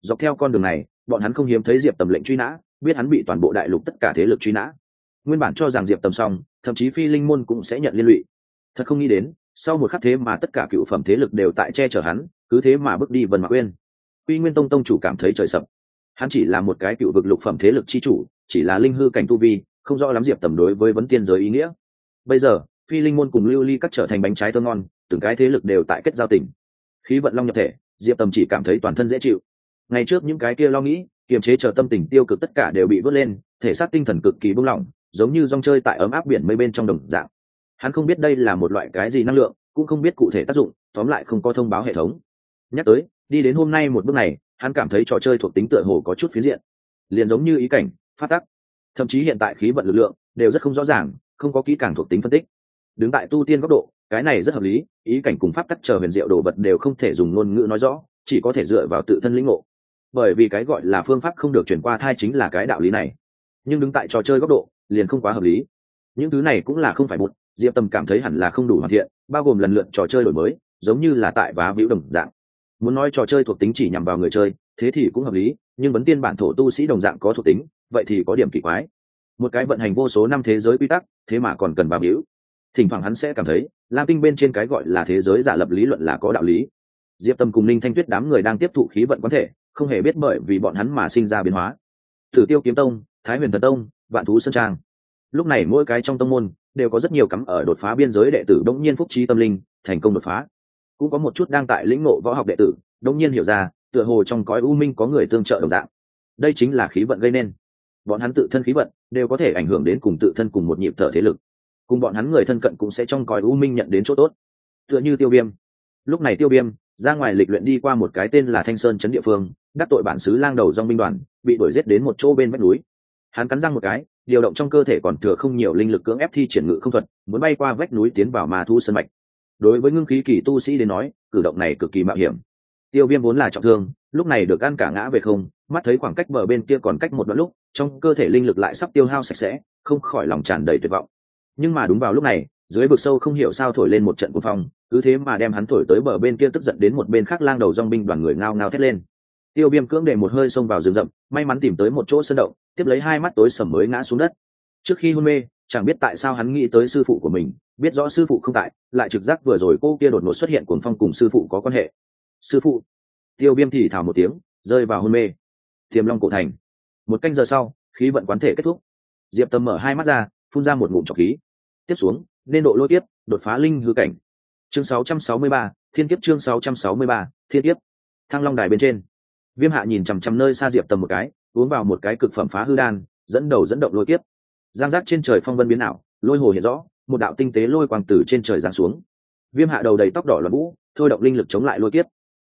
dọc theo con đường này bọn hắn không hiếm thấy diệp tầm lệnh truy nã, biết hắn bị toàn bộ đại lục tất cả thế lực truy nã. Nguyên bản cho rằng diệp tầm xong, thậm chí phi linh môn cũng sẽ nhận liên lụy. Thật không nghĩ đến sau một khắc thế mà tất cả cựu phẩm thế lực đều tại che chở hắn, cứ thế mà bước đi Vân Mạc Uyên. Quy Nguyên Tông tông chủ cảm thấy trời sập. Hắn chỉ là một cái cựu vực lục phẩm thế lực chi chủ, chỉ là linh hư cảnh tu vi, không rõ lắm diệp tầm đối với vấn tiên giới ý nghĩa. Bây giờ phi linh môn cùng lưu ly các trở thành bánh trái thơm ngon, từng cái thế lực đều tại kết giao tình. Khí vận long nhập thể, diệp tầm chỉ cảm thấy toàn thân dễ chịu. Ngày trước những cái kia lo nghĩ kiềm chế chờ tâm tình tiêu cực tất cả đều bị vớt lên, thể xác tinh thần cực kỳ buông lỏng, giống như rong chơi tại ấm áp biển mây bên trong đồng dạng. Hắn không biết đây là một loại cái gì năng lượng, cũng không biết cụ thể tác dụng, tóm lại không có thông báo hệ thống. Nhắc tới đi đến hôm nay một bước này, hắn cảm thấy trò chơi thuộc tính tựa hồ có chút phiến diện, liền giống như ý cảnh, phát tắc, thậm chí hiện tại khí vận lực lượng đều rất không rõ ràng, không có kỹ càng thuộc tính phân tích. Đứng tại tu tiên góc độ, cái này rất hợp lý, ý cảnh cùng pháp tắc chờ huyền diệu đồ vật đều không thể dùng ngôn ngữ nói rõ, chỉ có thể dựa vào tự thân lĩnh ngộ. Bởi vì cái gọi là phương pháp không được chuyển qua thai chính là cái đạo lý này. Nhưng đứng tại trò chơi góc độ, liền không quá hợp lý. Những thứ này cũng là không phải một, diệp tầm cảm thấy hẳn là không đủ hoàn thiện, bao gồm lần lượt trò chơi đổi mới, giống như là tại vá víu đồng dạng. Muốn nói trò chơi thuộc tính chỉ nhằm vào người chơi, thế thì cũng hợp lý, nhưng vấn tiên bản thổ tu sĩ đồng dạng có thuộc tính, vậy thì có điểm kỳ quái. Một cái vận hành vô số năm thế giới quy tắc, thế mà còn cần vá víu. Thỉnh thoảng hắn sẽ cảm thấy lam tinh bên trên cái gọi là thế giới giả lập lý luận là có đạo lý. Diệp Tâm cùng Ninh Thanh Tuyết đám người đang tiếp thụ khí vận quán thể, không hề biết bởi vì bọn hắn mà sinh ra biến hóa. Tử Tiêu Kiếm Tông, Thái Huyền Thần Tông, Vạn Thú Sơn Trang, lúc này mỗi cái trong tông môn đều có rất nhiều cắm ở đột phá biên giới đệ tử đống nhiên phúc trí tâm linh, thành công đột phá. Cũng có một chút đang tại lĩnh ngộ võ học đệ tử, đống nhiên hiểu ra, tựa hồ trong cõi u minh có người tương trợ đồng dạng. Đây chính là khí vận gây nên. Bọn hắn tự thân khí vận đều có thể ảnh hưởng đến cùng tự thân cùng một nhịp thở thế lực. Cùng bọn hắn người thân cận cũng sẽ trong cõi u minh nhận đến chỗ tốt. Tựa như Tiêu Viêm. Lúc này Tiêu Viêm ra ngoài lịch luyện đi qua một cái tên là Thanh Sơn trấn địa phương, đắc tội bản xứ lang đầu dòng binh đoàn, bị đuổi giết đến một chỗ bên vách núi. Hắn cắn răng một cái, điều động trong cơ thể còn thừa không nhiều linh lực cưỡng ép thi triển ngự không thuật, muốn bay qua vách núi tiến vào ma thu sơn mạch. Đối với ngưng khí kỳ tu sĩ đến nói, cử động này cực kỳ mạo hiểm. Tiêu Viêm vốn là trọng thương, lúc này được ăn cả ngã về không, mắt thấy khoảng cách bờ bên kia còn cách một đoạn lúc, trong cơ thể linh lực lại sắp tiêu hao sạch sẽ, không khỏi lòng tràn đầy tuyệt vọng. Nhưng mà đúng vào lúc này, dưới vực sâu không hiểu sao thổi lên một trận cuồng phong, cứ thế mà đem hắn thổi tới bờ bên kia, tức giận đến một bên khác lang đầu dòng binh đoàn người ngao ngao thét lên. Tiêu Viêm cưỡng để một hơi xông vào rừng rậm, may mắn tìm tới một chỗ sơn động, tiếp lấy hai mắt tối sầm mới ngã xuống đất. Trước khi hôn mê, chẳng biết tại sao hắn nghĩ tới sư phụ của mình, biết rõ sư phụ không tại, lại trực giác vừa rồi cô kia đột ngột xuất hiện cuồng phong cùng sư phụ có quan hệ. Sư phụ. Tiêu Viêm thì thào một tiếng, rơi vào hôn mê. Tiềm Long cổ thành. Một canh giờ sau, khí vận quán thể kết thúc. Diệp Tâm mở hai mắt ra, phun ra một ngụm trọc khí. Tiếp xuống, nên độ lôi tiếp, đột phá linh hư cảnh. Chương 663, Thiên kiếp. Chương 663, Thiên kiếp. Thăng Long đài bên trên, Viêm Hạ nhìn chằm chằm nơi xa Diệp Tâm một cái, uống vào một cái cực phẩm phá hư đan, dẫn động lôi tiếp. Giang giác trên trời phong vân biến ảo, lôi hồ hiện rõ, một đạo tinh tế lôi quang từ trên trời giáng xuống. Viêm Hạ đầu đầy tóc đỏ loạn vũ, thôi động linh lực chống lại lôi kiếp.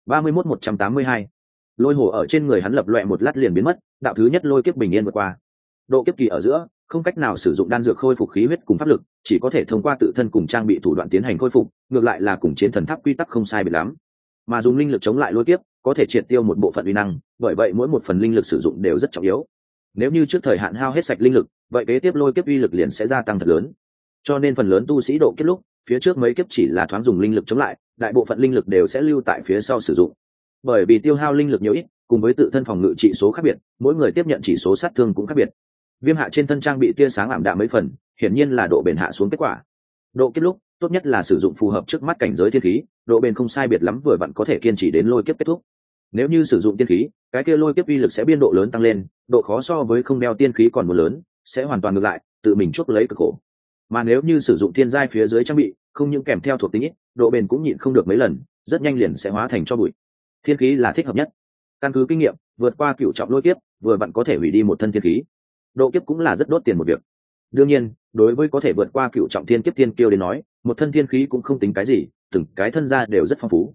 31-182. Lôi hồ ở trên người hắn lập loè một lát liền biến mất, đạo thứ nhất lôi kiếp bình yên vượt qua. Độ kiếp kỳ ở giữa, không cách nào sử dụng đan dược khôi phục khí huyết cùng pháp lực, chỉ có thể thông qua tự thân cùng trang bị thủ đoạn tiến hành khôi phục, ngược lại là cùng chiến thần tháp quy tắc không sai biệt lắm. Mà dùng linh lực chống lại lôi kiếp, có thể triệt tiêu một bộ phận uy năng, bởi vậy mỗi một phần linh lực sử dụng đều rất trọng yếu. Nếu như trước thời hạn hao hết sạch linh lực, vậy kế tiếp lôi kiếp uy lực liền sẽ gia tăng thật lớn. Cho nên phần lớn tu sĩ độ kiếp lúc, phía trước mấy kiếp chỉ là thoáng dùng linh lực chống lại, đại bộ phận linh lực đều sẽ lưu tại phía sau sử dụng. Bởi vì tiêu hao linh lực nhiều ít, cùng với tự thân phòng ngự trị số khác biệt, mỗi người tiếp nhận chỉ số sát thương cũng khác biệt. Viêm Hạ trên thân trang bị tia sáng ảm đạm mấy phần, hiển nhiên là độ bền hạ xuống kết quả. Độ kiếp lúc, tốt nhất là sử dụng phù hợp trước mắt cảnh giới thiên khí, độ bền không sai biệt lắm vừa vặn có thể kiên trì đến lôi kiếp kết thúc. Nếu như sử dụng tiên khí, cái kia lôi kiếp uy lực sẽ biên độ lớn tăng lên, độ khó so với không đeo tiên khí còn một lớn, sẽ hoàn toàn ngược lại, tự mình chuốc lấy cực khổ. Mà nếu như sử dụng thiên giai phía dưới trang bị, không những kèm theo thuộc tính ít, độ bền cũng nhịn không được mấy lần, rất nhanh liền sẽ hóa thành cho bụi. Thiên khí là thích hợp nhất. Căn cứ kinh nghiệm, vượt qua cửu trọng lôi kiếp, vừa vặn có thể hủy đi một thân thiên khí. Độ kiếp cũng là rất đốt tiền một việc. Đương nhiên, đối với có thể vượt qua cửu trọng thiên kiếp thiên kiêu đến nói, một thân thiên khí cũng không tính cái gì, từng cái thân gia đều rất phong phú.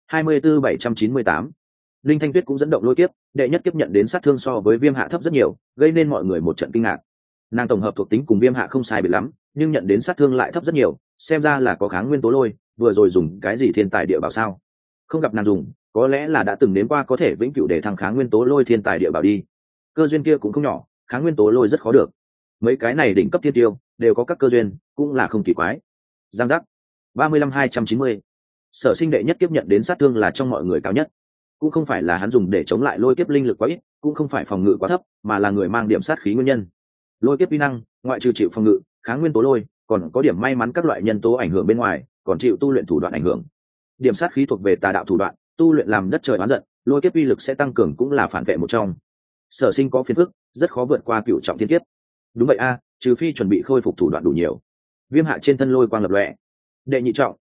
24-798. Linh Thanh Tuyết cũng dẫn động lôi kiếp, đệ nhất kiếp nhận đến sát thương so với Viêm Hạ thấp rất nhiều, gây nên mọi người một trận kinh ngạc. Nàng tổng hợp thuộc tính cùng Viêm Hạ không sai biệt lắm, nhưng nhận đến sát thương lại thấp rất nhiều, xem ra là có kháng nguyên tố lôi, vừa rồi dùng cái gì thiên tài địa bảo sao? Không gặp nàng dùng, có lẽ là đã từng nếm qua có thể vĩnh cửu để thăng kháng nguyên tố lôi thiên tài địa bảo đi. Cơ duyên kia cũng không nhỏ, kháng nguyên tố lôi rất khó được. Mấy cái này đỉnh cấp thiên tiêu đều có các cơ duyên, cũng là không kỳ quái. Giang giác. 35-290. Sở Sinh đệ nhất kiếp nhận đến sát thương là trong mọi người cao nhất. cũng không phải là hắn dùng để chống lại lôi kiếp linh lực quá ít, cũng không phải phòng ngự quá thấp, mà là người mang điểm sát khí nguyên nhân. Lôi kiếp uy năng ngoại trừ chịu phòng ngự, kháng nguyên tố lôi, còn có điểm may mắn các loại nhân tố ảnh hưởng bên ngoài, còn chịu tu luyện thủ đoạn ảnh hưởng. Điểm sát khí thuộc về tà đạo thủ đoạn, tu luyện làm đất trời oán giận, lôi kiếp uy lực sẽ tăng cường, cũng là phản vệ một trong. Sở Sinh có phiền phức, rất khó vượt qua cựu trọng thiên kiếp. Đúng vậy a, trừ phi chuẩn bị khôi phục thủ đoạn đủ nhiều. Viêm Hạ trên thân lôi quang lập lòe. Đệ nhị trọng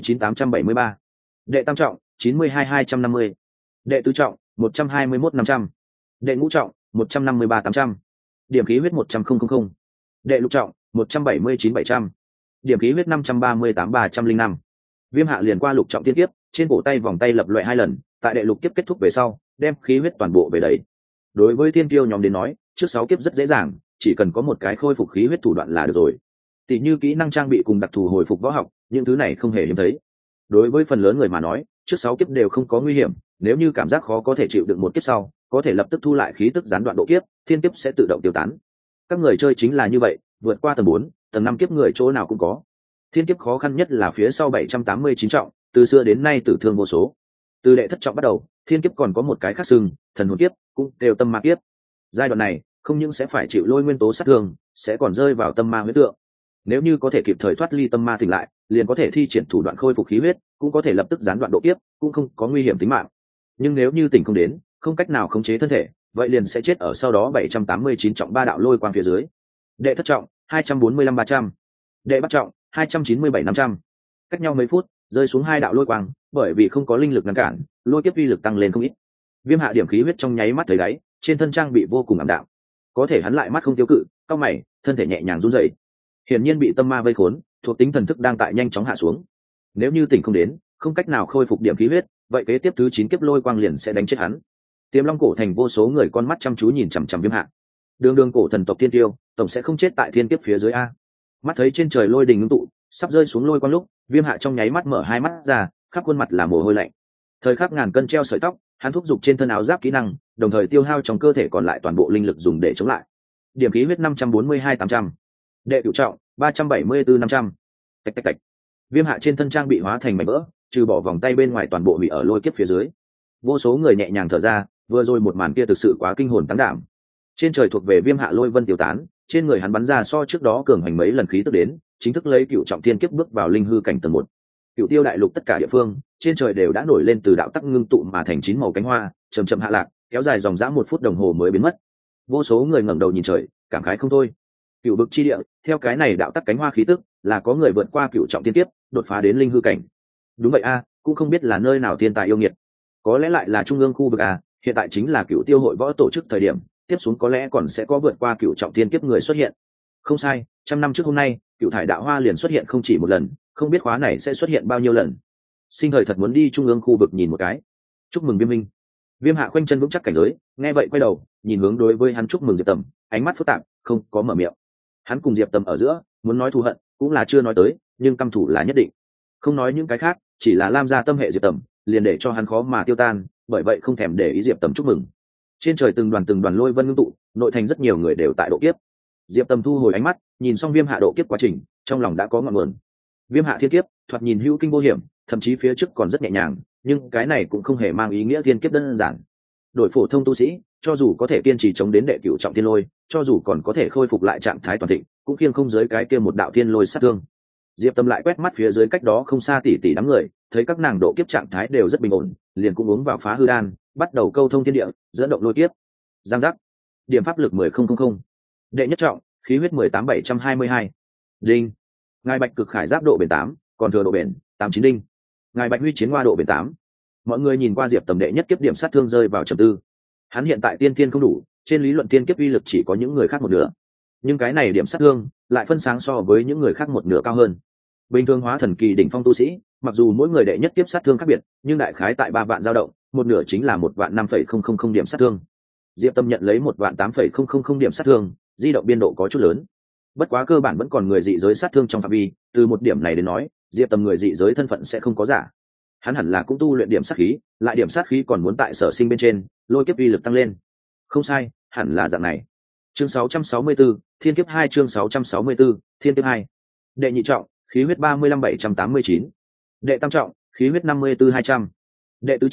59.873, đệ tam trọng 92.250, đệ tứ trọng 121.500, đệ ngũ trọng 153.800, điểm khí huyết 100.000, đệ lục trọng 179.700, điểm khí huyết 538.305. Viêm Hạ liền qua lục trọng thiên kiếp, trên cổ tay vòng tay lập loại 2 lần, tại đệ lục kiếp kết thúc về sau, đem khí huyết toàn bộ về đầy. Đối với thiên kiêu nhóm đến nói, trước 6 kiếp rất dễ dàng, chỉ cần có một cái khôi phục khí huyết thủ đoạn là được rồi. Tỷ như kỹ năng trang bị cùng đặc thù hồi phục võ học, những thứ này không hề hiếm thấy. Đối với phần lớn người mà nói, trước 6 kiếp đều không có nguy hiểm, nếu như cảm giác khó có thể chịu đựng một kiếp sau, có thể lập tức thu lại khí tức gián đoạn độ kiếp, thiên kiếp sẽ tự động tiêu tán. Các người chơi chính là như vậy, vượt qua tầng 4, tầng 5 kiếp người chỗ nào cũng có. Thiên kiếp khó khăn nhất là phía sau 789 trọng, từ xưa đến nay tử thương vô số. Từ đệ thất trọng bắt đầu, thiên kiếp còn có một cái khác xưng, thần hồn kiếp, cũng đều tâm ma kiếp. Giai đoạn này, không những sẽ phải chịu lôi nguyên tố sát thương, sẽ còn rơi vào tâm ma huyết tượng. Nếu như có thể kịp thời thoát ly tâm ma tỉnh lại, liền có thể thi triển thủ đoạn khôi phục khí huyết, cũng có thể lập tức gián đoạn độ kiếp, cũng không có nguy hiểm tính mạng. Nhưng nếu như tỉnh không đến, không cách nào khống chế thân thể, vậy liền sẽ chết ở sau đó 789 trọng 3 đạo lôi quang phía dưới. Đệ thất trọng 245-300, đệ bát trọng 297-500. Cách nhau mấy phút, rơi xuống 2 đạo lôi quang, bởi vì không có linh lực ngăn cản, lôi kiếp uy lực tăng lên không ít. Viêm Hạ điểm khí huyết trong nháy mắt thấy đáy, trên thân trang bị vô cùng ảm đạm. Có thể hắn lại mắt không tiêu cự, cau mày, thân thể nhẹ nhàng run rẩy. Hiển nhiên bị tâm ma vây khốn, thuộc tính thần thức đang tại nhanh chóng hạ xuống. Nếu như tỉnh không đến, không cách nào khôi phục điểm khí huyết, vậy kế tiếp thứ 9 kiếp lôi quang liền sẽ đánh chết hắn. Tiềm Long cổ thành vô số người con mắt chăm chú nhìn chằm chằm Viêm Hạ. Đường cổ thần tộc thiên tiêu, tổng sẽ không chết tại thiên kiếp phía dưới a. Mắt thấy trên trời lôi đình ngưng tụ, sắp rơi xuống lôi quang lúc, Viêm Hạ trong nháy mắt mở 2 mắt ra, khắp khuôn mặt là mồ hôi lạnh. Thời khắc ngàn cân treo sợi tóc, hắn thúc giục trên thân áo giáp kỹ năng, đồng thời tiêu hao trong cơ thể còn lại toàn bộ linh lực dùng để chống lại. Điểm khí huyết 542-800, đệ cửu trọng 374-500. Tạch tạch tạch. Viêm Hạ trên thân trang bị hóa thành mảnh vỡ, trừ bỏ vòng tay bên ngoài toàn bộ bị ở lôi kiếp phía dưới. Vô số người nhẹ nhàng thở ra, vừa rồi một màn kia thực sự quá kinh hồn tăng đảm. Trên trời thuộc về Viêm Hạ lôi vân tiêu tán, trên người hắn bắn ra so trước đó cường hành mấy lần khí tức đến, chính thức lấy cửu trọng thiên kiếp bước vào linh hư cảnh tầng 1. Cửu tiêu đại lục tất cả địa phương, trên trời đều đã nổi lên từ đạo tắc ngưng tụ mà thành 9 màu cánh hoa, chậm chậm hạ lạc, kéo dài dòng dã 1 phút đồng hồ mới biến mất. Vô số người ngẩng đầu nhìn trời, cảm khái không thôi. Cửu vực chi địa, theo cái này đạo tắc cánh hoa khí tức, là có người vượt qua cửu trọng thiên kiếp, đột phá đến linh hư cảnh. Đúng vậy a, cũng không biết là nơi nào thiên tài yêu nghiệt. Có lẽ lại là trung ương khu vực a, hiện tại chính là Cửu tiêu hội võ tổ chức thời điểm, tiếp xuống có lẽ còn sẽ có vượt qua cửu trọng thiên kiếp người xuất hiện. Không sai, 100 năm trước hôm nay, Cửu thải đạo hoa liền xuất hiện không chỉ một lần, không biết khóa này sẽ xuất hiện bao nhiêu lần. Sinh thời thật muốn đi trung ương khu vực nhìn một cái. Chúc mừng Viêm minh. Viêm Hạ khoanh chân vững chắc cảnh giới, nghe vậy quay đầu, nhìn hướng đối với hắn chúc mừng Diệp Tầm, ánh mắt phức tạp, không có mở miệng. Hắn cùng Diệp Tầm ở giữa, muốn nói thù hận, cũng là chưa nói tới, nhưng căm thù là nhất định. Không nói những cái khác, chỉ là Lam gia tâm hệ Diệp Tầm, liền để cho hắn khó mà tiêu tan, bởi vậy không thèm để ý Diệp Tầm chúc mừng. Trên trời từng đoàn lôi vân ngưng tụ, nội thành rất nhiều người đều tại độ kiếp. Diệp Tầm thu hồi ánh mắt, nhìn xong Viêm Hạ độ kiếp quá trình, trong lòng đã có ngọn nguồn. Viêm Hạ thiên kiếp, thoạt nhìn hữu kinh vô hiểm, thậm chí phía trước còn rất nhẹ nhàng, nhưng cái này cũng không hề mang ý nghĩa thiên kiếp đơn giản. Đổi phổ thông tu sĩ, cho dù có thể kiên trì chống đến đệ cửu trọng thiên lôi, cho dù còn có thể khôi phục lại trạng thái toàn thịnh, cũng khiêng không dưới cái kia một đạo thiên lôi sát thương. Diệp Tâm lại quét mắt phía dưới cách đó không xa tỷ tỷ đám người, thấy các nàng độ kiếp trạng thái đều rất bình ổn, liền cũng uống vào phá hư đan, bắt đầu câu thông thiên địa, dẫn động lôi kiếp. Giang giác. Điểm pháp lực 10.000. Đệ nhất trọng, khí huyết 18.722. Đinh. Ngài Bạch Cực Khải giáp độ bền 8, còn thừa độ bền 89 đinh. Ngài Bạch Huy chiến hoa độ bền 8. Mọi người nhìn qua Diệp Tầm đệ nhất kiếp điểm sát thương rơi vào trầm tư. Hắn hiện tại tiên thiên không đủ, trên lý luận tiên kiếp uy lực chỉ có những người khác một nửa, nhưng cái này điểm sát thương lại phân sáng so với những người khác một nửa cao hơn. Bình thường hóa thần kỳ đỉnh phong tu sĩ, mặc dù mỗi người đệ nhất kiếp sát thương khác biệt, nhưng đại khái tại 3 vạn dao động, một nửa chính là 1.5.000 điểm sát thương. Diệp Tâm nhận lấy 1.8.000 điểm sát thương, di động biên độ có chút lớn. Bất quá cơ bản vẫn còn người dị giới sát thương trong phạm vi, từ một điểm này đến nói, Diệp Tâm người dị giới thân phận sẽ không có giả. Hắn hẳn là cũng tu luyện điểm sát khí, lại điểm sát khí còn muốn tại sở sinh bên trên, lôi kiếp uy lực tăng lên. Không sai, hẳn là dạng này. Chương 664, Thiên kiếp 2 chương 664, Thiên kiếp 2. Đệ nhị trọng, khí huyết 35.789. Đệ tam trọng, khí huyết 54.200. Đệ tứ trọng,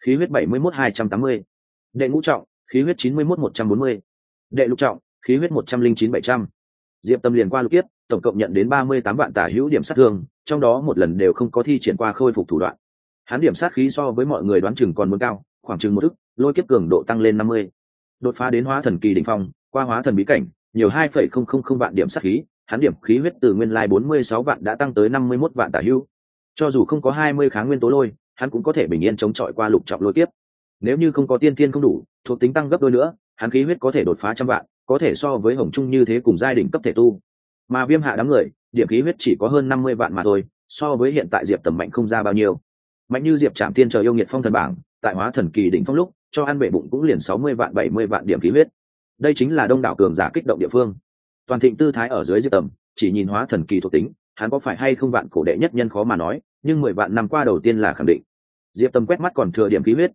khí huyết 71-280. Đệ ngũ trọng, khí huyết 91-140. Đệ lục trọng, khí huyết 109-700. Diệp Tâm liền qua lục kiếp, tổng cộng nhận đến 38 vạn tả hữu điểm sát thương, trong đó một lần đều không có thi triển qua khôi phục thủ đoạn. Hắn điểm sát khí so với mọi người đoán chừng còn muốn cao, khoảng chừng 1 ức, lôi kiếp cường độ tăng lên 50. Đột phá đến hóa thần kỳ đỉnh phong, qua hóa thần bí cảnh, nhiều 2,000 vạn điểm sát khí, hắn điểm khí huyết từ nguyên lai 46 vạn đã tăng tới 51 vạn tả hữu. Cho dù không có 20 kháng nguyên tố lôi, hắn cũng có thể bình yên chống chọi qua lục trọng lôi kiếp. Nếu như không có tiên thiên không đủ, thuộc tính tăng gấp đôi nữa, hắn khí huyết có thể đột phá trăm vạn, có thể so với Hồng Trung như thế cùng giai đỉnh cấp thể tu. Mà Viêm Hạ đám người, điểm khí huyết chỉ có hơn 50 vạn mà thôi, so với hiện tại Diệp Tầm mạnh không ra bao nhiêu. Mạnh như Diệp Trảm Tiên chờ yêu nghiệt phong thần bảng, tại hóa thần kỳ đỉnh phong lúc, cho ăn bệ bụng cũng liền 60 vạn 70 vạn điểm khí huyết. Đây chính là đông đảo cường giả kích động địa phương. Toàn thịnh tư thái ở dưới Diệp Tầm, chỉ nhìn hóa thần kỳ thuộc tính, hắn có phải hay không vạn cổ đệ nhất nhân khó mà nói, nhưng 10 vạn năm qua đầu tiên là khẳng định. Diệp Tầm quét mắt còn thừa điểm khí huyết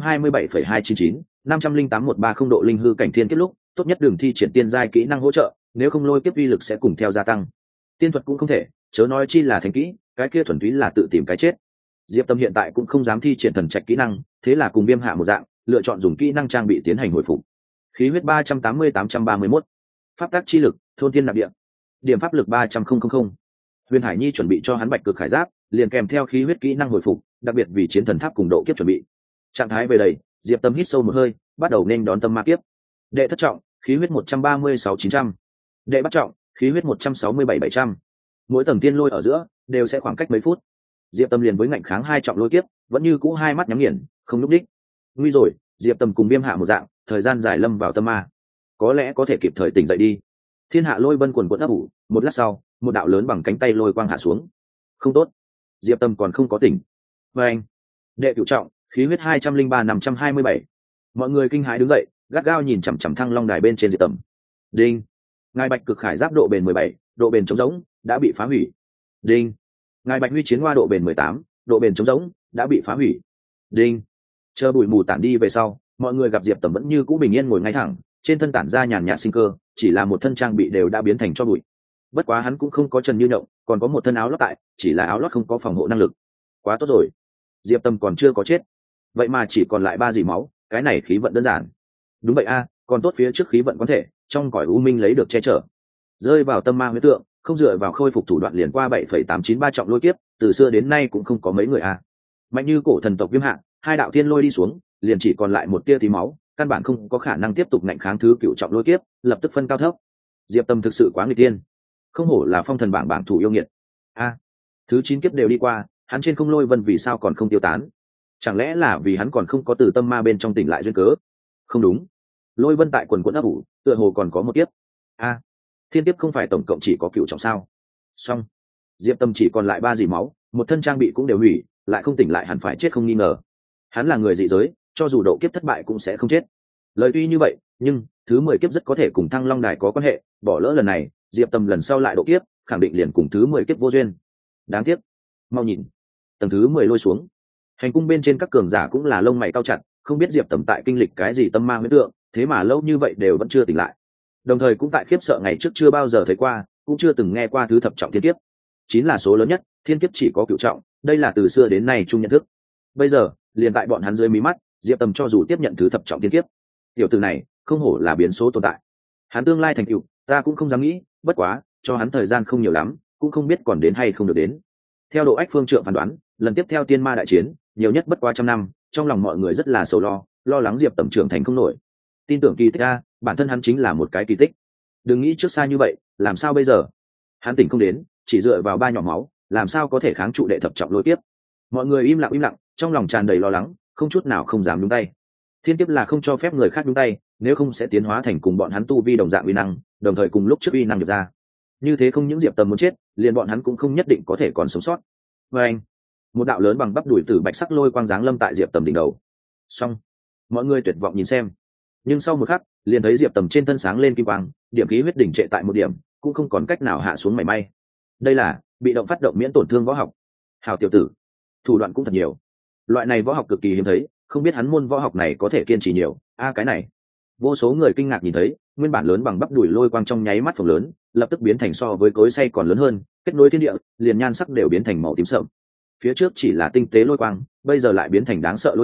127,299, 508,130 độ linh hư cảnh thiên kiếp lúc, tốt nhất đường thi triển tiên giai kỹ năng hỗ trợ, nếu không lôi kiếp uy lực sẽ cùng theo gia tăng. Tiên thuật cũng không thể, chớ nói chi là thành kỹ, cái kia thuần túy là tự tìm cái chết. Diệp Tâm hiện tại cũng không dám thi triển thần trạch kỹ năng, thế là cùng Viêm Hạ một dạng, lựa chọn dùng kỹ năng trang bị tiến hành hồi phục. Khí huyết 380-831, pháp tác chi lực, thôn thiên nạp địa, điểm pháp lực 300,000. Huyền Hải Nhi chuẩn bị cho hắn Bạch Cực Khải Giáp, liền kèm theo khí huyết kỹ năng hồi phục, đặc biệt vì chiến thần tháp cùng độ kiếp chuẩn bị. Trạng thái về đầy, Diệp Tâm hít sâu một hơi, bắt đầu nên đón tâm ma kiếp. Đệ thất trọng, khí huyết 136-900. Đệ bát trọng, khí huyết 167-700. Mỗi tầng tiên lôi ở giữa đều sẽ khoảng cách mấy phút. Diệp Tâm liền với ngạnh kháng 2 trọng lôi kiếp, vẫn như cũ hai mắt nhắm nghiền, không lúc đích. Nguy rồi, Diệp Tâm cùng Viêm Hạ một dạng, thời gian dài lâm vào tâm ma, có lẽ có thể kịp thời tỉnh dậy đi. Thiên Hạ lôi vân quần quẫn ấp ủ, một lát sau, một đạo lớn bằng cánh tay lôi quang hạ xuống. Không tốt, Diệp Tâm còn không có tỉnh. Và anh, đệ cửu trọng, khí huyết 203-527. Mọi người kinh hãi đứng dậy, gắt gao nhìn chằm chằm Thăng Long đài bên trên Diệp Tâm. Đinh, ngài Bạch Cực Khải Giáp độ bền 17, độ bền chống rỗng đã bị phá hủy. Đinh, ngài Bạch Huy Chiến Hoa độ bền 18, độ bền chống rỗng đã bị phá hủy. Đinh, chờ bụi mù tản đi về sau, mọi người gặp Diệp Tầm vẫn như cũ bình yên ngồi ngay thẳng, trên thân tản ra nhàn nhạt sinh cơ, chỉ là một thân trang bị đều đã biến thành cho bụi. Bất quá hắn cũng không có trần như nhộng, còn có một thân áo lót tại, chỉ là áo lót không có phòng hộ năng lực. Quá tốt rồi, Diệp Tầm còn chưa có chết, vậy mà chỉ còn lại 3 dì máu, cái này khí vận đơn giản. Đúng vậy a, còn tốt phía trước khí vận có thể trong cõi u minh lấy được che chở. Rơi vào tâm ma huyết tượng, không dựa vào khôi phục thủ đoạn liền qua 7,893 trọng lôi kiếp, từ xưa đến nay cũng không có mấy người a. Mạnh như cổ thần tộc Viêm Hạ, 2 đạo thiên lôi đi xuống, liền chỉ còn lại một tia tí máu, căn bản không có khả năng tiếp tục ngạnh kháng thứ cựu trọng lôi kiếp, lập tức phân cao thấp. Diệp Tâm thực sự quá nghịch tiên, không hổ là phong thần bảng thủ yêu nghiệt. A, thứ 9 kiếp đều đi qua, hắn trên không lôi vân vì sao còn không tiêu tán? Chẳng lẽ là vì hắn còn không có từ tâm ma bên trong tỉnh lại duyên cớ? Không đúng, lôi vân tại quần quẫn ấp ủ, tựa hồ còn có một kiếp. A, thiên kiếp không phải tổng cộng chỉ có cựu trọng sao? Xong, Diệp Tâm chỉ còn lại 3 dì máu, một thân trang bị cũng đều hủy, lại không tỉnh lại hẳn phải chết không nghi ngờ. Hắn là người dị giới, cho dù độ kiếp thất bại cũng sẽ không chết. Lời tuy như vậy, nhưng thứ 10 kiếp rất có thể cùng Thăng Long đài có quan hệ, bỏ lỡ lần này, Diệp Tâm lần sau lại độ kiếp, khẳng định liền cùng thứ 10 kiếp vô duyên. Đáng tiếc. Mau nhìn, tầng thứ 10 lôi xuống. Hành cung bên trên các cường giả cũng là lông mày cau chặt, không biết Diệp Tâm tại kinh lịch cái gì tâm ma huyễn tượng, thế mà lâu như vậy đều vẫn chưa tỉnh lại. Đồng thời cũng tại khiếp sợ ngày trước chưa bao giờ thấy qua, cũng chưa từng nghe qua thứ thập trọng thiên kiếp. 9 là số lớn nhất, thiên kiếp chỉ có cửu trọng, đây là từ xưa đến nay chung nhận thức. Bây giờ, liền tại bọn hắn dưới mí mắt, Diệp Tâm cho dù tiếp nhận thứ thập trọng thiên kiếp, tiểu tử này không hổ là biến số tồn tại. Hắn tương lai thành tựu, ta cũng không dám nghĩ, bất quá, cho hắn thời gian không nhiều lắm, cũng không biết còn đến hay không được đến. Theo Độ Ách Phương Trượng phán đoán, lần tiếp theo tiên ma đại chiến, nhiều nhất bất quá 100 năm, trong lòng mọi người rất là sầu lo lắng Diệp Tầm trưởng thành không nổi. Tin tưởng kỳ tích a, bản thân hắn chính là một cái kỳ tích. Đừng nghĩ trước xa như vậy, làm sao bây giờ? Hắn tỉnh không đến, chỉ dựa vào 3 nhỏ máu, làm sao có thể kháng trụ đệ thập trọng lôi tiếp? Mọi người im lặng, trong lòng tràn đầy lo lắng, không chút nào không dám nhúng tay. Thiên kiếp là không cho phép người khác nhúng tay, nếu không sẽ tiến hóa thành cùng bọn hắn tu vi đồng dạng uy năng, đồng thời cùng lúc trước uy năng được ra. Như thế không những Diệp Tầm muốn chết, liền bọn hắn cũng không nhất định có thể còn sống sót. Và anh, một đạo lớn bằng bắp đùi tử bạch sắc lôi quang giáng lâm tại Diệp Tầm đỉnh đầu. Xong, mọi người tuyệt vọng nhìn xem, nhưng sau một khắc, liền thấy Diệp Tầm trên thân sáng lên kim quang, điểm khí huyết đỉnh trệ tại một điểm, cũng không còn cách nào hạ xuống mảy may. Đây là bị động phát động miễn tổn thương võ học. Hào tiểu tử, thủ đoạn cũng thật nhiều. Loại này võ học cực kỳ hiếm thấy, không biết hắn môn võ học này có thể kiên trì nhiều. Cái này, vô số người kinh ngạc nhìn thấy, nguyên bản lớn bằng bắp đùi lôi quang trong nháy mắt phồng lớn, lập tức biến thành so với cối xay còn lớn hơn, kết nối thiên địa, liền nhan sắc đều biến thành màu tím sậm. Phía trước chỉ là tinh tế lôi quang, bây giờ lại biến thành đáng sợ lôi trụ,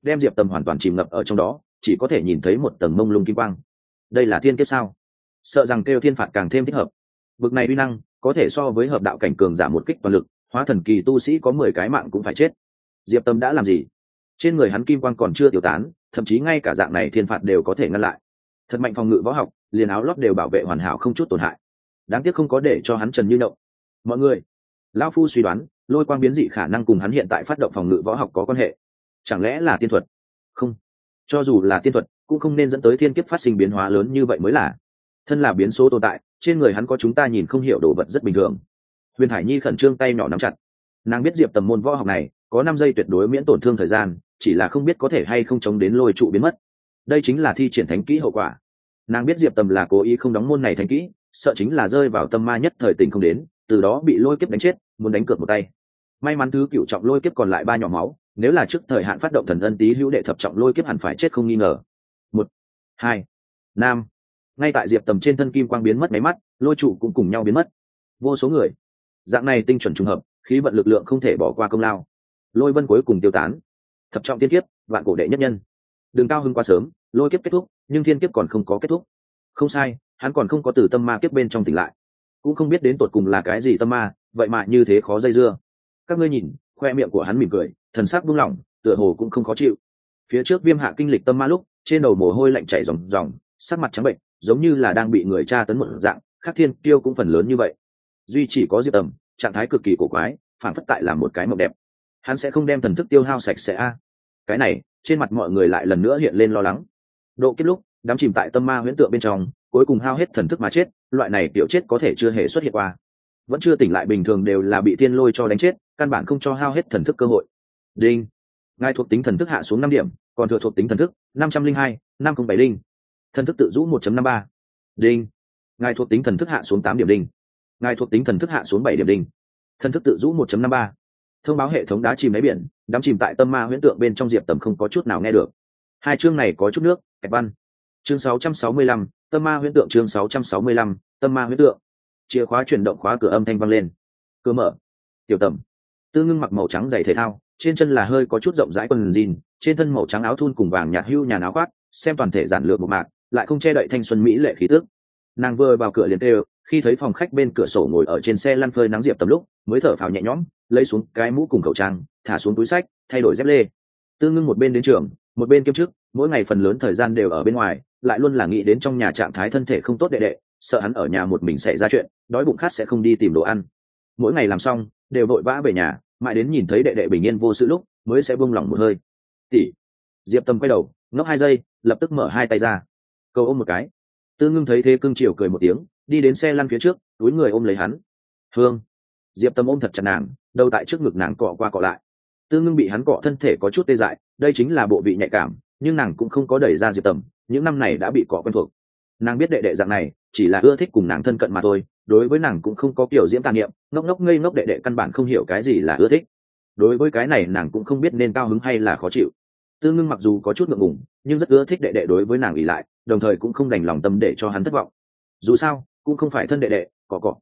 đem diệp tầm hoàn toàn chìm ngập ở trong đó, chỉ có thể nhìn thấy một tầng mông lung kim quang. Đây là thiên kiếp sao? Sợ rằng kêu thiên phạt càng thêm thích hợp. Bực này uy năng có thể so với hợp đạo cảnh cường giả một kích toàn lực, hóa thần kỳ tu sĩ có 10 cái mạng cũng phải chết. Diệp Tâm đã làm gì? Trên người hắn kim quang còn chưa tiêu tán, thậm chí ngay cả dạng này thiên phạt đều có thể ngăn lại. Thật mạnh phòng ngự võ học, liền áo lót đều bảo vệ hoàn hảo không chút tổn hại. Đáng tiếc không có để cho hắn trần như động. Mọi người, lão phu suy đoán, lôi quang biến dị khả năng cùng hắn hiện tại phát động phòng ngự võ học có quan hệ. Chẳng lẽ là tiên thuật? Không, cho dù là tiên thuật, cũng không nên dẫn tới thiên kiếp phát sinh biến hóa lớn như vậy mới là. Thân là biến số tồn tại, trên người hắn có chúng ta nhìn không hiểu đồ vật rất bình thường. Huyền Thải Nhi khẩn trương tay nhỏ nắm chặt. Nàng biết Diệp Tầm môn võ học này có 5 giây tuyệt đối miễn tổn thương thời gian, chỉ là không biết có thể hay không chống đến lôi trụ biến mất. Đây chính là thi triển thánh kỹ hậu quả. Nàng biết Diệp Tầm là cố ý không đóng môn này thánh kỹ, sợ chính là rơi vào tâm ma nhất thời tình không đến, từ đó bị lôi kiếp đánh chết, muốn đánh cược một tay. May mắn thứ cựu trọng lôi kiếp còn lại 3 nhỏ máu, nếu là trước thời hạn phát động thần ân tý hữu đệ thập trọng lôi kiếp hẳn phải chết không nghi ngờ. 1, 2, Nam. Ngay tại Diệp Tầm trên thân kim quang biến mất mấy mắt, lôi trụ cũng cùng nhau biến mất. Vô số người, dạng này tinh chuẩn trùng hợp, khí vận lực lượng không thể bỏ qua công lao. Lôi vân cuối cùng tiêu tán. Thập trọng tiên kiếp, vạn cổ đệ nhất nhân. Đừng cao hứng quá sớm, lôi kiếp kết thúc, nhưng thiên kiếp còn không có kết thúc. Không sai, hắn còn không có từ tâm ma kiếp bên trong tỉnh lại, cũng không biết đến tột cùng là cái gì tâm ma, vậy mà như thế khó dây dưa. Các ngươi nhìn, khoe miệng của hắn mỉm cười, thần sắc buông lỏng, tựa hồ cũng không khó chịu. Phía trước Viêm Hạ kinh lịch tâm ma lúc, trên đầu mồ hôi lạnh chảy ròng ròng, sắc mặt trắng bệnh, giống như là đang bị người tra tấn một dạng. Khác Thiên Kiêu cũng phần lớn như vậy, duy chỉ có Diệp Tầm trạng thái cực kỳ cổ quái, phản phất tại làm một cái mộng đẹp. Hắn sẽ không đem thần thức tiêu hao sạch sẽ a? Cái này, trên mặt mọi người lại lần nữa hiện lên lo lắng. Độ kiếp lúc, đắm chìm tại tâm ma huyễn tượng bên trong, cuối cùng hao hết thần thức mà chết, loại này kiểu chết có thể chưa hề xuất hiện qua. Vẫn chưa tỉnh lại bình thường đều là bị thiên lôi cho đánh chết, căn bản không cho hao hết thần thức cơ hội. Đinh. Ngài thuộc tính thần thức hạ xuống 5 điểm, còn thừa thuộc tính thần thức 502, 507 đinh. Thần thức tự rũ 1.53. Đinh. Ngài thuộc tính thần thức hạ xuống 8 điểm đinh. Ngài thuộc tính thần thức hạ xuống 7 điểm đinh. Thần thức tự rũ 1.53. Thông báo hệ thống đá chìm đáy biển, đắm chìm tại tâm ma huyễn tượng bên trong. Diệp Tầm không có chút nào nghe được. Hai chương này có chút nước, kẹp văn. Chương 665, tâm ma huyễn tượng. Chương 665, tâm ma huyễn tượng. Chìa khóa chuyển động, khóa cửa âm thanh vang lên. Cửa mở. Tiểu Tầm. Tư Ngưng mặc màu trắng giày thể thao, trên chân là hơi có chút rộng rãi quần jean, trên thân màu trắng áo thun cùng vàng nhạt hưu nhà áo khoác, xem toàn thể giản lược một mạc, lại không che đậy thanh xuân mỹ lệ khí tước. Nàng vừa vào cửa liền kêu, khi thấy phòng khách bên cửa sổ ngồi ở trên xe lăn phơi nắng Diệp Tầm lúc, mới thở phào nhẹ nhõm, lấy xuống cái mũ cùng khẩu trang, thả xuống túi sách, thay đổi dép lê. Tư Ngưng một bên đến trường, một bên kiêm chức, mỗi ngày phần lớn thời gian đều ở bên ngoài, lại luôn là nghĩ đến trong nhà trạng thái thân thể không tốt đệ đệ, sợ hắn ở nhà một mình xảy ra chuyện, đói bụng khát sẽ không đi tìm đồ ăn. Mỗi ngày làm xong, đều vội vã về nhà, mãi đến nhìn thấy đệ đệ bình yên vô sự lúc, mới sẽ buông lỏng một hơi. Tỷ. Diệp Tầm quay đầu, ngốc 2 giây, lập tức mở 2 tay ra, cầu ôm một cái. Tư Ngưng thấy thế cưng chiều cười một tiếng, đi đến xe lăn phía trước, túi người ôm lấy hắn. Hương. Diệp Tầm ôm thật chặt nàng, đầu tại trước ngực nàng cọ qua cọ lại. Tư Ngưng bị hắn cọ thân thể có chút tê dại, đây chính là bộ vị nhạy cảm, nhưng nàng cũng không có đẩy ra Diệp Tầm, những năm này đã bị cọ quen thuộc. Nàng biết đệ đệ dạng này chỉ là ưa thích cùng nàng thân cận mà thôi, đối với nàng cũng không có kiểu diễm tà niệm, ngốc ngốc ngây ngốc đệ đệ căn bản không hiểu cái gì là ưa thích. Đối với cái này nàng cũng không biết nên cao hứng hay là khó chịu. Tư Ngưng mặc dù có chút ngượng ngùng, nhưng rất ưa thích đệ đệ đối với nàng ỷ lại, đồng thời cũng không đành lòng tâm để cho hắn thất vọng. Dù sao cũng không phải thân đệ đệ, cọ.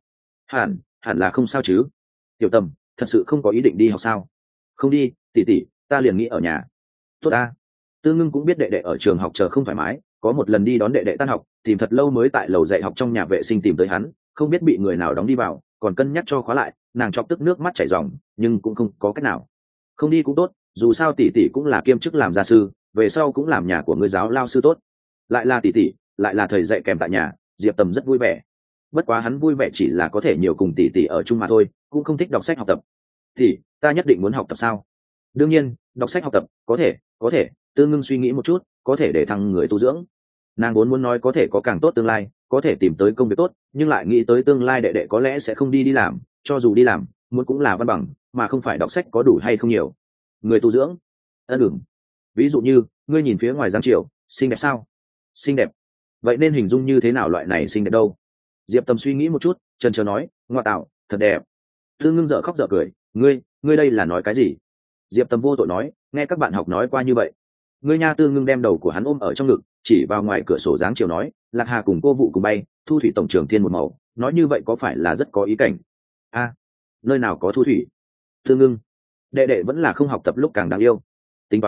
Hẳn là không sao chứ. Tiểu Tầm, thật sự không có ý định đi học sao? Không đi, tỷ, ta liền nghĩ ở nhà. Tốt ta. Tư Ngưng cũng biết đệ đệ ở trường học chờ không thoải mái, có một lần đi đón đệ đệ tan học, tìm thật lâu mới tại lầu dạy học trong nhà vệ sinh tìm tới hắn, không biết bị người nào đóng đi vào, còn cân nhắc cho khóa lại, nàng chọc tức nước mắt chảy ròng, nhưng cũng không có cách nào. Không đi cũng tốt, dù sao tỷ cũng là kiêm chức làm gia sư, về sau cũng làm nhà của người giáo lao sư tốt. Lại là tỷ, lại là thầy dạy kèm tại nhà, Diệp Tầm rất vui vẻ. Bất quá hắn vui vẻ chỉ là có thể nhiều cùng tỷ ở chung mà thôi, cũng không thích đọc sách học tập. Tỷ, ta nhất định muốn học tập sao? Đương nhiên, đọc sách học tập, có thể. Tư Ngưng suy nghĩ một chút, có thể để thăng người tu dưỡng. Nàng vốn muốn nói có thể có càng tốt tương lai, có thể tìm tới công việc tốt, nhưng lại nghĩ tới tương lai đệ đệ có lẽ sẽ không đi làm, cho dù đi làm, muốn cũng là văn bằng, mà không phải đọc sách có đủ hay không nhiều. Người tu dưỡng. Ví dụ như, ngươi nhìn phía ngoài Giang Triều, xinh đẹp sao? Xinh đẹp. Vậy nên hình dung như thế nào loại này xinh đẹp đâu? Diệp Tầm suy nghĩ một chút, chần chờ nói, ngoa tạo, thật đẹp. Tư Ngưng dở khóc dở cười, ngươi đây là nói cái gì? Diệp Tầm vô tội nói, nghe các bạn học nói qua như vậy. Ngươi nha. Tư Ngưng đem đầu của hắn ôm ở trong ngực, chỉ vào ngoài cửa sổ Giáng Chiều nói, Lạc Hà cùng cô vụ cùng bay, thu thủy tổng trưởng thiên một màu, nói như vậy có phải là rất có ý cảnh? A, nơi nào có thu thủy? Tư Ngưng, đệ đệ vẫn là không học tập lúc càng đáng yêu. Tính toán,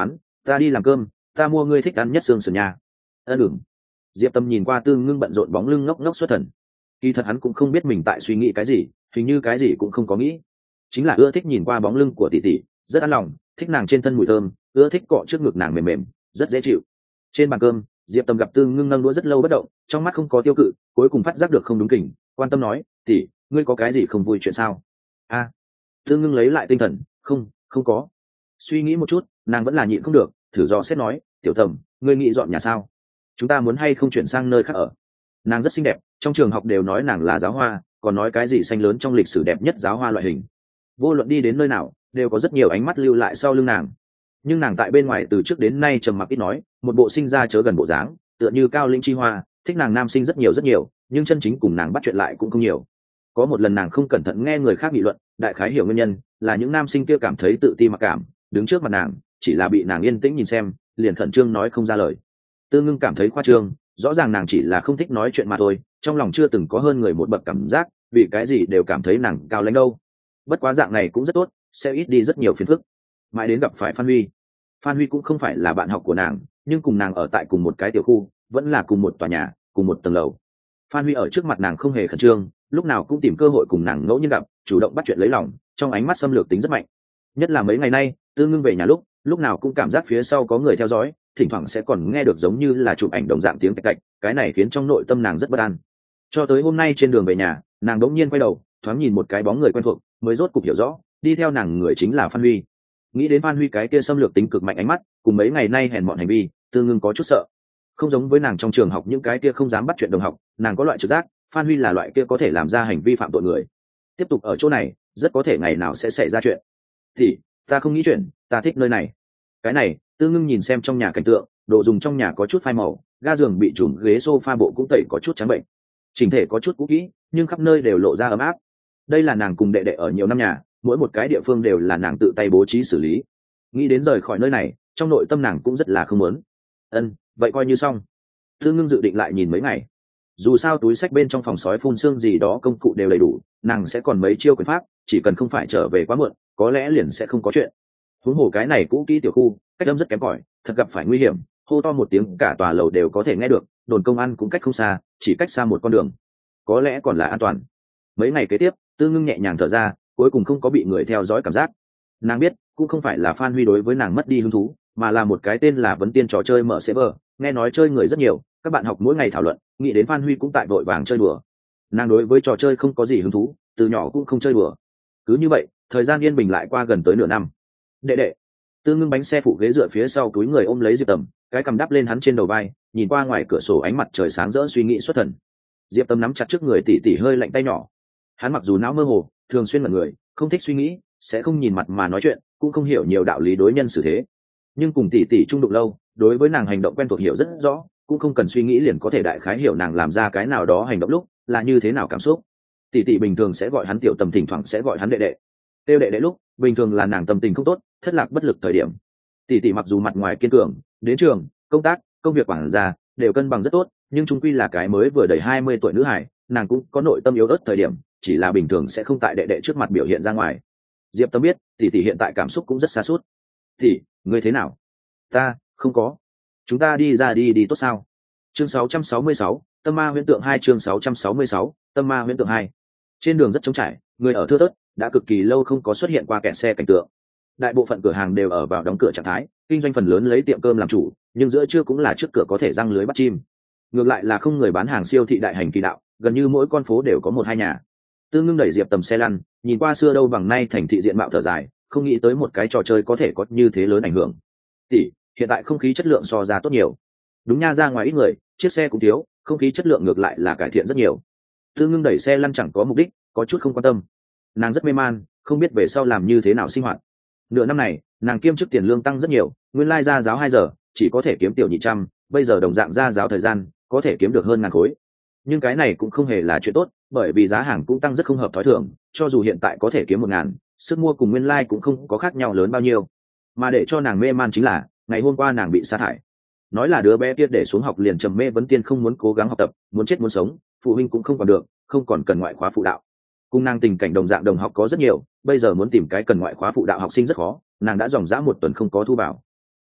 Ta đi làm cơm, ta mua ngươi thích ăn nhất xương sườn nhà. Ừm. Diệp Tâm nhìn qua Tư Ngưng bận rộn bóng lưng ngốc ngốc xuất thần. Kỳ thật hắn cũng không biết mình tại suy nghĩ cái gì, hình như cái gì cũng không có nghĩ, chính là ưa thích nhìn qua bóng lưng của tỷ tỷ, rất an lòng, thích nàng trên thân mùi thơm, ưa thích cọ trước ngực nàng mềm mềm, rất dễ chịu. Trên bàn cơm, Diệp Tâm gặp Tư Ngưng nâng đũa rất lâu bất động, trong mắt không có tiêu cự, cuối cùng phát giác được không đúng kỉnh, quan tâm nói, tỷ, ngươi có cái gì không vui chuyện sao? A. Tư Ngưng lấy lại tinh thần, không có. Suy nghĩ một chút, nàng vẫn là nhịn không được, thử dò xét nói, tiểu Tầm, ngươi nghĩ dọn nhà sao? Chúng ta muốn hay không chuyển sang nơi khác ở? Nàng rất xinh đẹp, trong trường học đều nói nàng là giáo hoa, còn nói cái gì xanh lớn trong lịch sử đẹp nhất giáo hoa loại hình. Vô luận đi đến nơi nào, đều có rất nhiều ánh mắt lưu lại sau lưng nàng. Nhưng nàng tại bên ngoài từ trước đến nay trầm mặc ít nói, một bộ sinh ra chớ gần bộ dáng, tựa như cao linh chi hoa, thích nàng nam sinh rất nhiều, nhưng chân chính cùng nàng bắt chuyện lại cũng không nhiều. Có một lần nàng không cẩn thận nghe người khác nghị luận, đại khái hiểu nguyên nhân, là những nam sinh kia cảm thấy tự ti mặc cảm, đứng trước mặt nàng, chỉ là bị nàng yên tĩnh nhìn xem, liền khẩn trương nói không ra lời. Tư Ngưng cảm thấy khoa trương, rõ ràng nàng chỉ là không thích nói chuyện mà thôi, trong lòng chưa từng có hơn người một bậc cảm giác, vì cái gì đều cảm thấy nàng cao lãnh đâu. Bất quá dạng này cũng rất tốt, sẽ ít đi rất nhiều phiền phức. Mãi đến gặp phải Phan Huy cũng không phải là bạn học của nàng, nhưng cùng nàng ở tại cùng một cái tiểu khu, vẫn là cùng một tòa nhà, cùng một tầng lầu. Phan Huy ở trước mặt nàng không hề khẩn trương, lúc nào cũng tìm cơ hội cùng nàng ngẫu nhiên gặp, chủ động bắt chuyện lấy lòng, trong ánh mắt xâm lược tính rất mạnh. Nhất là mấy ngày nay, Tư Ngưng về nhà lúc nào cũng cảm giác phía sau có người theo dõi, thỉnh thoảng sẽ còn nghe được giống như là chụp ảnh đồng dạng tiếng tạch tạch, cái này khiến trong nội tâm nàng rất bất an. Cho tới hôm nay trên đường về nhà, nàng đống nhiên quay đầu, thoáng nhìn một cái bóng người quen thuộc, mới rốt cục hiểu rõ, đi theo nàng người chính là Phan Huy. Nghĩ đến Phan Huy cái kia xâm lược tính cực mạnh ánh mắt, cùng mấy ngày nay hèn mọn hành vi, Tư Ngưng có chút sợ. Không giống với nàng trong trường học những cái kia không dám bắt chuyện đồng học, nàng có loại trực giác, Phan Huy là loại kia có thể làm ra hành vi phạm tội người. Tiếp tục ở chỗ này, rất có thể ngày nào sẽ xảy ra chuyện. Thì, ta không nghĩ chuyện, ta thích nơi này. Cái này, Tư Ngưng nhìn xem trong nhà cảnh tượng, đồ dùng trong nhà có chút phai màu, ga giường bị trùm, ghế sofa bộ cũng tẩy có chút trắng bệnh, chỉnh thể có chút cũ kỹ, nhưng khắp nơi đều lộ ra ấm áp. Đây là nàng cùng đệ đệ ở nhiều năm nhà, mỗi một cái địa phương đều là nàng tự tay bố trí xử lý. Nghĩ đến rời khỏi nơi này, trong nội tâm nàng cũng rất là không muốn. Vậy coi như xong. Tư Ngưng dự định lại nhìn mấy ngày. Dù sao túi sách bên trong phòng sói phun xương gì đó công cụ đều đầy đủ, nàng sẽ còn mấy chiêu quyền pháp, chỉ cần không phải trở về quá muộn, có lẽ liền sẽ không có chuyện. Huống hồ cái này cũ kỹ tiểu khu, cách âm rất kém cỏi, thật gặp phải nguy hiểm, hô to một tiếng cả tòa lầu đều có thể nghe được, đồn công an cũng cách không xa, chỉ cách xa một con đường, có lẽ còn là an toàn. Mấy ngày kế tiếp, Tư Ngưng nhẹ nhàng thở ra, cuối cùng không có bị người theo dõi cảm giác. Nàng biết, cũng không phải là Phan Huy đối với nàng mất đi hứng thú, mà là một cái tên là Vấn Tiên trò chơi mở server, nghe nói chơi người rất nhiều, các bạn học mỗi ngày thảo luận, nghĩ đến Phan Huy cũng tại vội vàng chơi đùa. Nàng đối với trò chơi không có gì hứng thú, từ nhỏ cũng không chơi đùa. Cứ như vậy, thời gian yên bình lại qua gần tới nửa năm. Đệ đệ. Tư Ngưng bánh xe phụ ghế dựa phía sau túi người ôm lấy Diệp Tầm, cái cằm đắp lên hắn trên đầu vai, nhìn qua ngoài cửa sổ ánh mặt trời sáng rỡ suy nghĩ xuất thần. Diệp Tầm nắm chặt trước người tỉ tỉ hơi lạnh tay nhỏ. Hắn mặc dù não mơ hồ, thường xuyên mật người, không thích suy nghĩ, sẽ không nhìn mặt mà nói chuyện, cũng không hiểu nhiều đạo lý đối nhân xử thế. Nhưng cùng tỉ tỉ chung đụng lâu, đối với nàng hành động quen thuộc hiểu rất rõ, cũng không cần suy nghĩ liền có thể đại khái hiểu nàng làm ra cái nào đó hành động lúc là như thế nào cảm xúc. Tỉ tỉ bình thường sẽ gọi hắn tiểu Tầm, thỉnh thoảng sẽ gọi hắn đệ đệ. Tiêu đệ đệ lúc bình thường là nàng tâm tình không tốt, thất lạc bất lực thời điểm. Tỷ tỷ mặc dù mặt ngoài kiên cường, đến trường, công tác, công việc quản gia đều cân bằng rất tốt, nhưng chung quy là cái mới vừa đầy 20 tuổi nữ hải, nàng cũng có nội tâm yếu ớt thời điểm, chỉ là bình thường sẽ không tại đệ đệ trước mặt biểu hiện ra ngoài. Diệp Tâm biết, tỷ tỷ hiện tại cảm xúc cũng rất xa suốt. "Tỷ, ngươi thế nào?" "Ta, không có. Chúng ta đi ra đi tốt sao?" Chương 666, Tâm ma huyễn tượng 2, chương 666, Tâm ma huyễn tượng 2. Trên đường rất trống trải, người ở thưa thớt, đã cực kỳ lâu không có xuất hiện qua kẹt xe cảnh tượng. Đại bộ phận cửa hàng đều ở vào đóng cửa trạng thái, kinh doanh phần lớn lấy tiệm cơm làm chủ, nhưng giữa trưa cũng là trước cửa có thể răng lưới bắt chim. Ngược lại là không người bán hàng siêu thị đại hành kỳ đạo, gần như mỗi con phố đều có một hai nhà. Tư Ngưng đẩy Diệp Tầm xe lăn, nhìn qua xưa đâu bằng nay thành thị diện mạo thở dài, không nghĩ tới một cái trò chơi có thể có như thế lớn ảnh hưởng. Tỷ, hiện tại không khí chất lượng so ra tốt nhiều. Đúng nha, ra ngoài ít người, chiếc xe cũng thiếu, không khí chất lượng ngược lại là cải thiện rất nhiều. Tư Ngưng đẩy xe lăn chẳng có mục đích, có chút không quan tâm. Nàng rất mê man, không biết về sau làm như thế nào sinh hoạt. Nửa năm này, nàng kiêm chức tiền lương tăng rất nhiều, nguyên lai ra giáo 2 giờ chỉ có thể kiếm tiểu nhị trăm, bây giờ đồng dạng ra giáo thời gian có thể kiếm được hơn 1.000 khối. Nhưng cái này cũng không hề là chuyện tốt, bởi vì giá hàng cũng tăng rất không hợp thói thường, cho dù hiện tại có thể kiếm 1.000, sức mua cùng nguyên lai cũng không có khác nhau lớn bao nhiêu. Mà để cho nàng mê man chính là, ngày hôm qua nàng bị sa thải. Nói là đứa bé kia để xuống học liền trầm mê Vấn Tiên, không muốn cố gắng học tập, muốn chết muốn sống, phụ huynh cũng không còn được, không còn cần ngoại khóa phụ đạo. Cùng nàng tình cảnh đồng dạng đồng học có rất nhiều, bây giờ muốn tìm cái cần ngoại khóa phụ đạo học sinh rất khó, nàng đã dòng dã 1 tuần không có thu vào.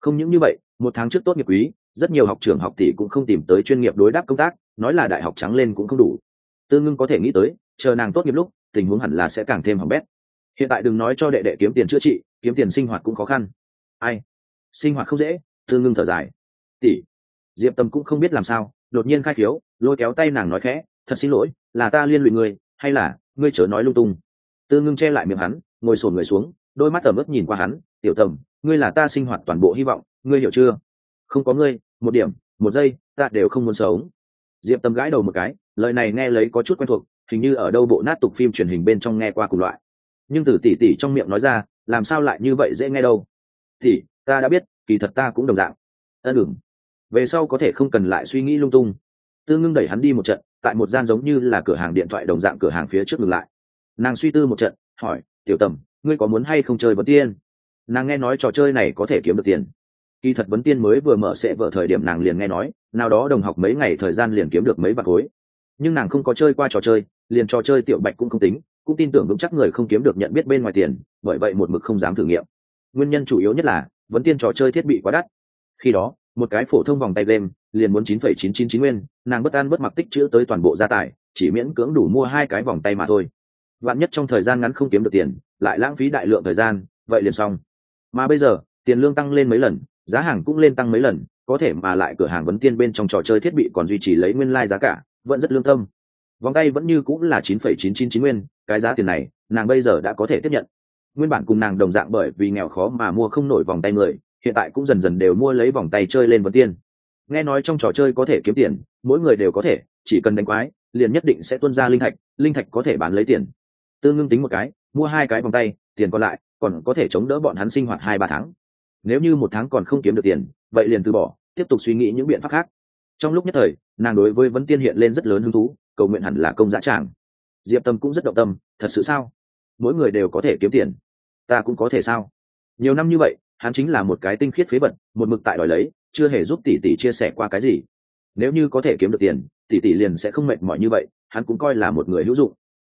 Không những như vậy, một tháng trước tốt nghiệp quý, rất nhiều học trưởng học tỷ cũng không tìm tới chuyên nghiệp đối đáp công tác, nói là đại học trắng lên cũng không đủ. Tư Ngưng có thể nghĩ tới, chờ nàng tốt nghiệp lúc, tình huống hẳn là sẽ càng thêm hỏng bét. Hiện tại đừng nói cho đệ đệ kiếm tiền chữa trị, kiếm tiền sinh hoạt cũng khó khăn. Ai, sinh hoạt không dễ. Tư Ngưng thở dài. Tỷ, Diệp Tâm cũng không biết làm sao, đột nhiên khai khiếu, lôi kéo tay nàng nói khẽ, thật xin lỗi, là ta liên lụy ngươi, hay là ngươi chớ nói lung tung. Tư Ngưng che lại miệng hắn, ngồi xổm người xuống, đôi mắt ẩm ướt nhìn qua hắn, tiểu Tầm, ngươi là ta sinh hoạt toàn bộ hy vọng, ngươi hiểu chưa? Không có ngươi, một điểm, một giây, ta đều không muốn sống. Diệp Tâm gãi đầu một cái, lời này nghe lấy có chút quen thuộc, hình như ở đâu bộ nát tục phim truyền hình bên trong nghe qua cùng loại. Nhưng từ tỷ tỷ trong miệng nói ra, làm sao lại như vậy dễ nghe đâu? Tỷ, ta đã biết, kỳ thật ta cũng đồng dạng. Ừm. Về sau có thể không cần lại suy nghĩ lung tung. Tư Ngưng đẩy hắn đi một trận, tại một gian giống như là cửa hàng điện thoại đồng dạng cửa hàng phía trước ngừng lại. Nàng suy tư một trận, hỏi, tiểu Tầm, ngươi có muốn hay không chơi vấn tiên? Nàng nghe nói trò chơi này có thể kiếm được tiền. Kỳ thật vấn tiên mới vừa mở sẽ vở thời điểm nàng liền nghe nói, nào đó đồng học mấy ngày thời gian liền kiếm được mấy vạn khối. Nhưng nàng không có chơi qua trò chơi, liền trò chơi tiểu bạch cũng không tính, cũng tin tưởng vững chắc người không kiếm được nhận biết bên ngoài tiền, bởi vậy một mực không dám thử nghiệm. Nguyên nhân chủ yếu nhất là vấn tiên trò chơi thiết bị quá đắt. Khi đó, một cái phổ thông vòng tay game liền muốn 9,999 nguyên, nàng bất an bất mặc tích chữ tới toàn bộ gia tài, chỉ miễn cưỡng đủ mua 2 cái vòng tay mà thôi. Vạn nhất trong thời gian ngắn không kiếm được tiền, lại lãng phí đại lượng thời gian, vậy liền xong. Mà bây giờ, tiền lương tăng lên mấy lần, giá hàng cũng lên tăng mấy lần, có thể mà lại cửa hàng vấn tiên bên trong trò chơi thiết bị còn duy trì lấy nguyên lai giá cả, vẫn rất lương tâm. Vòng tay vẫn như cũng là 9,999 nguyên, cái giá tiền này, nàng bây giờ đã có thể tiếp nhận. Nguyên bản cùng nàng đồng dạng bởi vì nghèo khó mà mua không nổi vòng tay người, hiện tại cũng dần dần đều mua lấy vòng tay chơi lên vấn tiên. Nghe nói trong trò chơi có thể kiếm tiền, mỗi người đều có thể, chỉ cần đánh quái, liền nhất định sẽ tuôn ra linh thạch có thể bán lấy tiền. Tư Ngưng tính một cái, mua 2 cái vòng tay, tiền còn lại còn có thể chống đỡ bọn hắn sinh hoạt 2-3 tháng. Nếu như một tháng còn không kiếm được tiền, vậy liền từ bỏ, tiếp tục suy nghĩ những biện pháp khác. Trong lúc nhất thời, nàng đối với vấn tiên hiện lên rất lớn hứng thú, cầu nguyện hẳn là công dã tràng. Diệp Tâm cũng rất động tâm, thật sự sao? Mỗi người đều có thể kiếm tiền, ta cũng có thể sao? Nhiều năm như vậy, hắn chính là một cái tinh khiết phế vật, một mực tại đòi lấy, chưa hề giúp tỷ tỷ chia sẻ qua cái gì. Nếu như có thể kiếm được tiền, tỷ tỷ liền sẽ không mệt mỏi như vậy, hắn cũng coi là một người hữu dụng.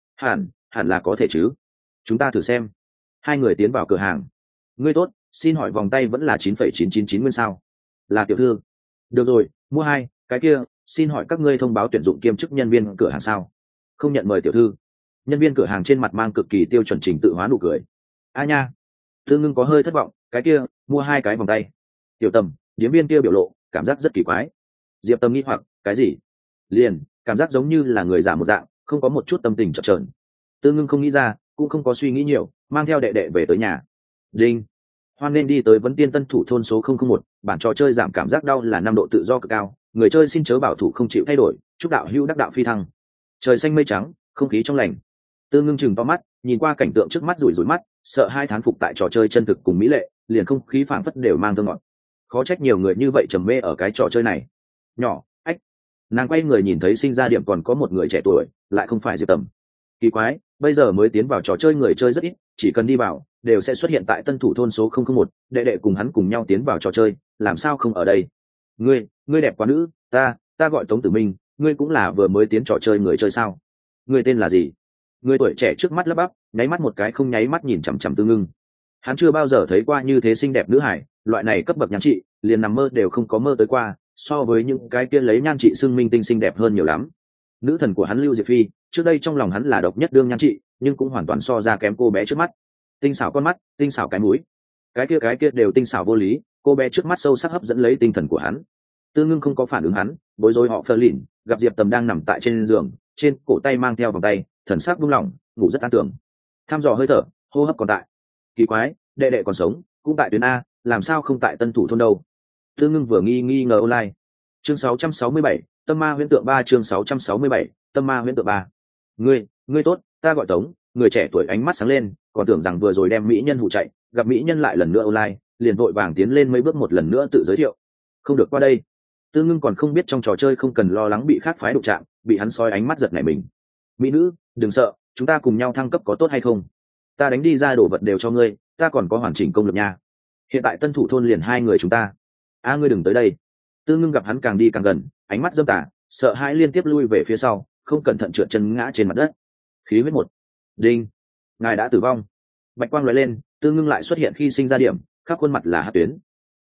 Hẳn là có thể chứ. Chúng ta thử xem. Hai người tiến vào cửa hàng. Ngươi tốt, xin hỏi vòng tay vẫn là 9,999 nguyên sao? Là tiểu thư. Được rồi, mua 2 cái kia, xin hỏi các ngươi thông báo tuyển dụng kiêm chức nhân viên cửa hàng sao? Không nhận mời tiểu thư. Nhân viên cửa hàng trên mặt mang cực kỳ tiêu chuẩn trình tự hóa nụ cười. A nha. Tư Ngưng có hơi thất vọng, cái kia, mua 2 cái vòng tay. Tiểu Tầm, điếm viên kia biểu lộ, cảm giác rất kỳ quái. Diệp Tâm nghĩ hoặc, cái gì? Liền, cảm giác giống như là người giả một dạng, không có một chút tâm tình chập chờn. Tư Ngưng không nghĩ ra, cũng không có suy nghĩ nhiều, mang theo đệ đệ về tới nhà. Đinh. Hoan nên đi tới vấn tiên tân thủ thôn số 001, bản trò chơi giảm cảm giác đau là 5 độ tự do cực cao, người chơi xin chớ bảo thủ không chịu thay đổi, chúc đạo hữu đắc đạo phi thăng. Trời xanh mây trắng, không khí trong lành. Tư Ngưng chừng to mắt, nhìn qua cảnh tượng trước mắt rủi rủi mắt, sợ hai thán phục tại trò chơi chân thực cùng mỹ lệ, liền không khí phảng phất đều mang thơ ngọt. Khó trách nhiều người như vậy trầm mê ở cái trò chơi này. Nhỏ, ách. Nàng quay người nhìn thấy sinh ra điểm còn có một người trẻ tuổi, lại không phải Diệp Tầm. Kỳ quái, bây giờ mới tiến vào trò chơi người chơi rất ít, chỉ cần đi vào, đều sẽ xuất hiện tại tân thủ thôn số 001, đệ đệ cùng hắn cùng nhau tiến vào trò chơi, làm sao không ở đây? Ngươi đẹp quá nữ, ta gọi Tống Tử Minh, ngươi cũng là vừa mới tiến trò chơi người chơi sao? Ngươi tên là gì? Người tuổi trẻ trước mắt lắp bắp, nháy mắt một cái không nháy mắt nhìn chằm chằm Tư Ngưng. Hắn chưa bao giờ thấy qua như thế xinh đẹp nữ hải, loại này cấp bậc nhan trị, liền nằm mơ đều không có mơ tới qua, so với những cái kia lấy nhan trị xưng minh tinh xinh đẹp hơn nhiều lắm. Nữ thần của hắn Lưu Diệp Phi, trước đây trong lòng hắn là độc nhất đương nhan trị, nhưng cũng hoàn toàn so ra kém cô bé trước mắt. Tinh xảo con mắt, tinh xảo cái mũi, cái kia đều tinh xảo vô lý, cô bé trước mắt sâu sắc hấp dẫn lấy tinh thần của hắn. Tư Ngưng không có phản ứng hắn, bối rối họ phơ lìn, gặp Diệp Tầm đang nằm tại trên giường, trên cổ tay mang theo vòng tay, thần sắc buông lỏng, ngủ rất an tưởng. Tham dò hơi thở, hô hấp còn tại. Kỳ quái, đệ đệ còn sống, cũng tại tuyến A, làm sao không tại tân thủ thôn đâu? Tư Ngưng vừa nghi ngờ online. Chương 667, Tâm Ma huyễn tượng 3, chương 667, Tâm Ma huyễn tượng 3. Ngươi tốt, ta gọi Tống. Người trẻ tuổi ánh mắt sáng lên, còn tưởng rằng vừa rồi đem mỹ nhân hụ chạy, gặp mỹ nhân lại lần nữa online, liền vội vàng tiến lên mấy bước một lần nữa tự giới thiệu. Không được qua đây. Tư Ngưng còn không biết trong trò chơi không cần lo lắng bị khác phái đụng chạm, bị hắn soi ánh mắt giật nảy mình. Mỹ nữ, đừng sợ, chúng ta cùng nhau thăng cấp có tốt hay không? Ta đánh đi ra đồ vật đều cho ngươi, ta còn có hoàn chỉnh công lực nha. Hiện tại tân thủ thôn liền 2 người chúng ta. Ngươi đừng tới đây. Tư Ngưng gặp hắn càng đi càng gần, ánh mắt dâm tà, sợ hãi liên tiếp lui về phía sau, không cẩn thận trượt chân ngã trên mặt đất. Khí huyết 1. Đinh. Ngài đã tử vong. Bạch quang lóe lên, Tư Ngưng lại xuất hiện khi sinh ra điểm, khắp khuôn mặt là hắc tuyến.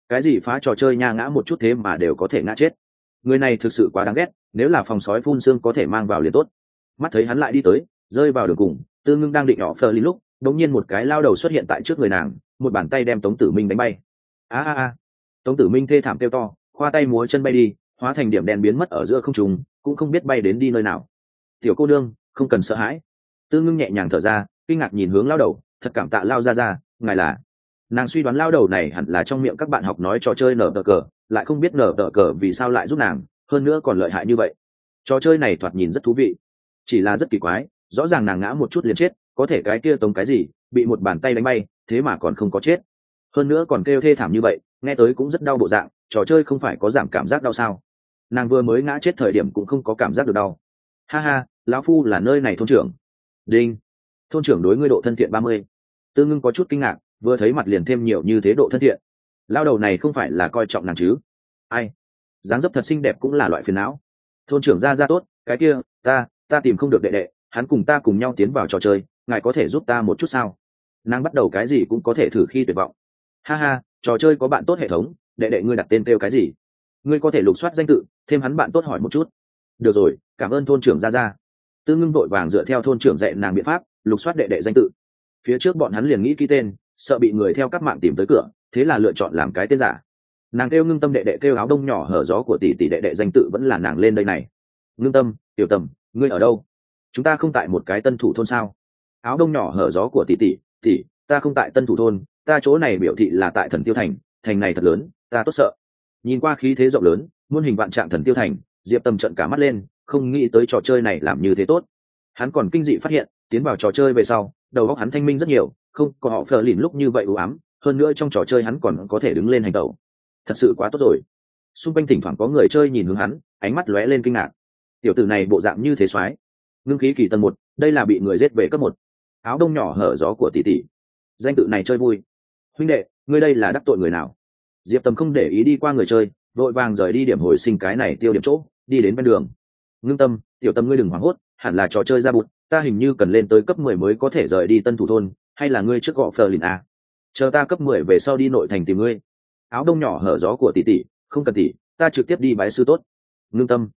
cái gì phá trò chơi nha, ngã một chút thế mà đều có thể ngã chết. Người này thực sự quá đáng ghét, nếu là phòng sói phun xương có thể mang vào liền tốt. Mắt thấy hắn lại đi tới, rơi vào đường cùng, Tư Ngưng đang định nhỏ phờ lin lúc đống nhiên một cái lao đầu xuất hiện tại trước người nàng, một bàn tay đem Tống Tử Minh đánh bay. A. Tống Tử Minh thê thảm kêu to, khoa tay múa chân bay đi, hóa thành điểm đen biến mất ở giữa không trung, cũng không biết bay đến đi nơi nào. Tiểu cô nương, không cần sợ hãi. Tư Ngưng nhẹ nhàng thở ra, kinh ngạc nhìn hướng lao đầu, thật cảm tạ lao ra, ngài là. Nàng suy đoán lao đầu này hẳn là trong miệng các bạn học nói trò chơi nở tờ cờ, lại không biết nở tờ cờ vì sao lại giúp nàng, hơn nữa còn lợi hại như vậy. Trò chơi này thoạt nhìn rất thú vị, chỉ là rất kỳ quái, rõ ràng nàng ngã một chút liền chết, có thể cái kia Tống cái gì bị một bàn tay đánh bay, thế mà còn không có chết, hơn nữa còn kêu thê thảm như vậy, nghe tới cũng rất đau bộ dạng. Trò chơi không phải có giảm cảm giác đau sao? Nàng vừa mới ngã chết thời điểm cũng không có cảm giác được đau. Ha ha, lão phu là nơi này thôn trưởng. Đinh, thôn trưởng đối ngươi độ thân thiện 30. Tư Ngưng có chút kinh ngạc, vừa thấy mặt liền thêm nhiều như thế độ thân thiện. Lao đầu này không phải là coi trọng nàng chứ? Ai, dáng dấp thật xinh đẹp cũng là loại phiền não. Thôn trưởng ra tốt, cái kia ta tìm không được đệ đệ, hắn cùng ta cùng nhau tiến vào trò chơi, ngài có thể giúp ta một chút sao? Nàng bắt đầu cái gì cũng có thể thử khi tuyệt vọng. Ha ha, trò chơi có bạn tốt hệ thống, đệ đệ ngươi đặt tên kêu cái gì? Ngươi có thể lục soát danh tự, thêm hắn bạn tốt hỏi một chút. Được rồi, cảm ơn thôn trưởng ra. Tư Ngưng vội vàng dựa theo thôn trưởng dạy nàng biện pháp lục soát đệ đệ danh tự. Phía trước bọn hắn liền nghĩ ký tên, sợ bị người theo các mạng tìm tới cửa, thế là lựa chọn làm cái tên giả. Nàng kêu Ngưng Tâm đệ đệ, kêu Áo Đông nhỏ hở gió của tỷ tỷ đệ đệ danh tự vẫn là nàng lên đây này. Ngưng Tâm, Tiểu Tầm, ngươi ở đâu? Chúng ta không tại một cái Tân Thủ thôn sao? Áo Đông nhỏ hở gió của tỷ tỷ, ta không tại Tân Thủ thôn, ta chỗ này biểu thị là tại Thần Tiêu thành, thành này thật lớn, ta tốt sợ. Nhìn qua khí thế rộng lớn, muôn hình vạn trạng Thần Tiêu thành, Diệp Tầm trợn cả mắt lên, không nghĩ tới trò chơi này làm như thế tốt. Hắn còn kinh dị phát hiện, tiến vào trò chơi về sau, đầu óc hắn thanh minh rất nhiều, không có họ phờ lìn lúc như vậy u ám, hơn nữa trong trò chơi hắn còn có thể đứng lên hành tẩu. Thật sự quá tốt rồi. Xung quanh thỉnh thoảng có người chơi nhìn hướng hắn, ánh mắt lóe lên kinh ngạc. Tiểu tử này bộ dạng như thế soái. Ngưng khí kỳ tầng 1, đây là bị người giết về cấp 1. Áo Đông nhỏ hở gió của tỷ tỷ. Danh tự này chơi vui. Huynh đệ, ngươi đây là đắc tội người nào? Diệp Tầm không để ý đi qua người chơi, vội vàng rời đi điểm hồi sinh cái này tiêu điểm chỗ, đi đến bên đường. Ngưng Tâm, Tiểu Tâm ngươi đừng hoảng hốt, hẳn là trò chơi ra bụt, ta hình như cần lên tới cấp 10 mới có thể rời đi Tân Thủ thôn, hay là ngươi trước gọi phờ lìn à? Chờ ta cấp 10 về sau đi nội thành tìm ngươi. Áo Đông nhỏ hở gió của tỷ tỷ, không cần tỷ, ta trực tiếp đi bái sư tốt. Ngưng Tâm,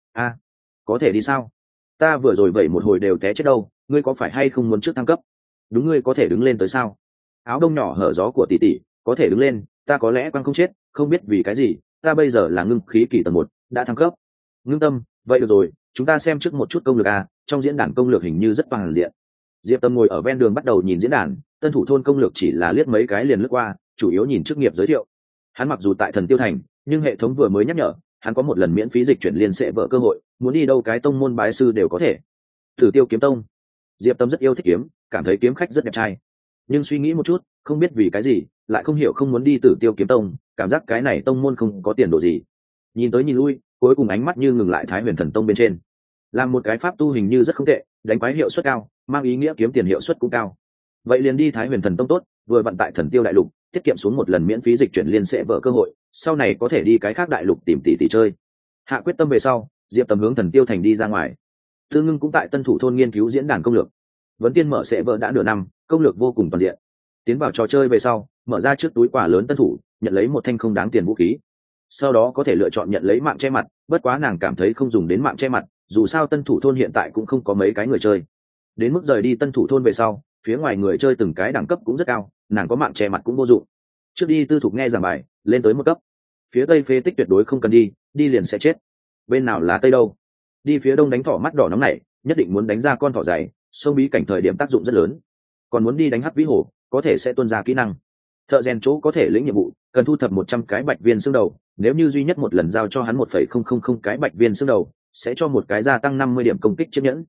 có thể đi sao? Ta vừa rồi vậy một hồi đều té chết đâu, ngươi có phải hay không muốn trước thăng cấp? Đúng, ngươi có thể đứng lên tới sao? Áo Đông nhỏ hở gió của tỷ tỷ, có thể đứng lên, ta có lẽ quăng không chết, không biết vì cái gì, ta bây giờ là ngưng khí kỳ tầng 1, đã thăng cấp. Ngưng Tâm, vậy được rồi, chúng ta xem trước một chút công lược trong diễn đàn công lược hình như rất toàn diện. Diệp Tâm ngồi ở ven đường bắt đầu nhìn diễn đàn, Tân Thủ thôn công lược chỉ là liếc mấy cái liền lướt qua, chủ yếu nhìn chức nghiệp giới thiệu. Hắn mặc dù tại Thần Tiêu thành, nhưng hệ thống vừa mới nhắc nhở, hắn có một lần miễn phí dịch chuyển liên sẽ vỡ cơ hội, muốn đi đâu cái tông môn bái sư đều có thể. Tử Tiêu kiếm tông. Diệp Tâm rất yêu thích kiếm, cảm thấy kiếm khách rất đẹp trai, nhưng suy nghĩ một chút, không biết vì cái gì, lại không hiểu không muốn đi Tử Tiêu kiếm tông, cảm giác cái này tông môn không có tiền đồ gì. Nhìn tới nhìn lui, cuối cùng ánh mắt như ngừng lại Thái Huyền Thần tông bên trên. Làm một cái pháp tu hình như rất không tệ, đánh quái hiệu suất cao, mang ý nghĩa kiếm tiền hiệu suất cũng cao. Vậy liền đi Thái Huyền Thần tông tốt, vừa vận tại Thần Tiêu đại lục, tiết kiệm xuống một lần miễn phí dịch chuyển liên sẽ vỡ cơ hội, sau này có thể đi cái khác đại lục tìm tỷ chơi. Hạ quyết tâm về sau, Diệp Tầm hướng Thần Tiêu thành đi ra ngoài. Tư Ngưng cũng tại Tân Thủ thôn nghiên cứu diễn đàn công lược. Vấn tiên mở sẽ vỡ đã nửa năm, công lược vô cùng toàn diện. Tiến vào trò chơi về sau, mở ra trước túi quà lớn Tân Thủ, nhận lấy một thanh không đáng tiền vũ khí. Sau đó có thể lựa chọn nhận lấy mạng che mặt, bất quá nàng cảm thấy không dùng đến mạng che mặt, dù sao Tân Thủ thôn hiện tại cũng không có mấy cái người chơi. Đến mức rời đi Tân Thủ thôn về sau, phía ngoài người chơi từng cái đẳng cấp cũng rất cao, nàng có mạng che mặt cũng vô dụng. Trước đi tư thục nghe giảng bài, lên tới 1 cấp. Phía tây phế tích tuyệt đối không cần đi, đi liền sẽ chết. Bên nào là tây đâu? Đi phía đông đánh thỏ mắt đỏ nóng này, nhất định muốn đánh ra con thỏ dày, sông bí cảnh thời điểm tác dụng rất lớn. Còn muốn đi đánh hắc vĩ hổ, có thể sẽ tuôn ra kỹ năng. Thợ rèn chỗ có thể lĩnh nhiệm vụ, cần thu thập 100 cái bạch viên xương đầu, nếu như duy nhất một lần giao cho hắn 1,000 cái bạch viên xương đầu, sẽ cho một cái gia tăng 50 điểm công kích chiếc nhẫn.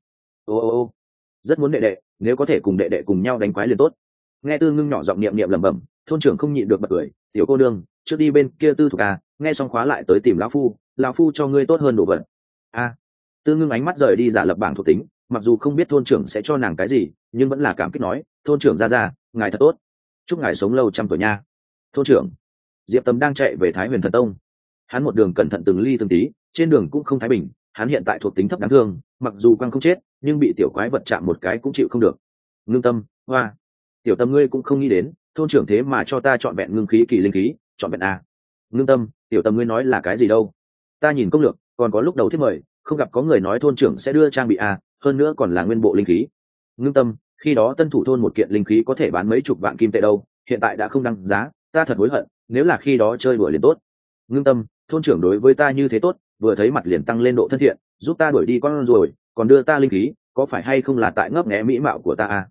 Ô, rất muốn đệ đệ, nếu có thể cùng đệ đệ cùng nhau đánh quái liền tốt. Nghe Tư Ngưng nhỏ giọng niệm niệm lẩm bẩm, thôn trưởng không nhịn được bật cười, tiểu cô nương, trước đi bên kia tư thục nghe xong khóa lại tới tìm lão phu cho ngươi tốt hơn đồ vật. Tư Ngưng ánh mắt rời đi giả lập bảng thuộc tính, mặc dù không biết thôn trưởng sẽ cho nàng cái gì, nhưng vẫn là cảm kích nói, thôn trưởng ra, ngài thật tốt, chúc ngài sống lâu trăm tuổi nha. Thôn trưởng. Diệp Tầm đang chạy về Thái Huyền Thần tông, hắn một đường cẩn thận từng ly từng tí, trên đường cũng không thái bình, hắn hiện tại thuộc tính thấp đáng thương, mặc dù quang không chết, nhưng bị tiểu quái vật chạm một cái cũng chịu không được. Ngưng Tâm, hoa, Tiểu Tâm ngươi cũng không nghĩ đến, thôn trưởng thế mà cho ta chọn vẹn ngưng khí kỳ linh khí, chọn vẹn Ngưng Tâm, tiểu Tâm ngươi nói là cái gì đâu? Ta nhìn công lược, còn có lúc đầu thiết mời, không gặp có người nói thôn trưởng sẽ đưa trang bị hơn nữa còn là nguyên bộ linh khí. Ngưng Tâm, khi đó tân thủ thôn một kiện linh khí có thể bán mấy chục vạn kim tệ đâu, hiện tại đã không đăng giá, ta thật hối hận, nếu là khi đó chơi đùa liền tốt. Ngưng Tâm, thôn trưởng đối với ta như thế tốt, vừa thấy mặt liền tăng lên độ thân thiện, giúp ta đuổi đi con rồi, còn đưa ta linh khí, có phải hay không là tại ngấp nghé mỹ mạo của ta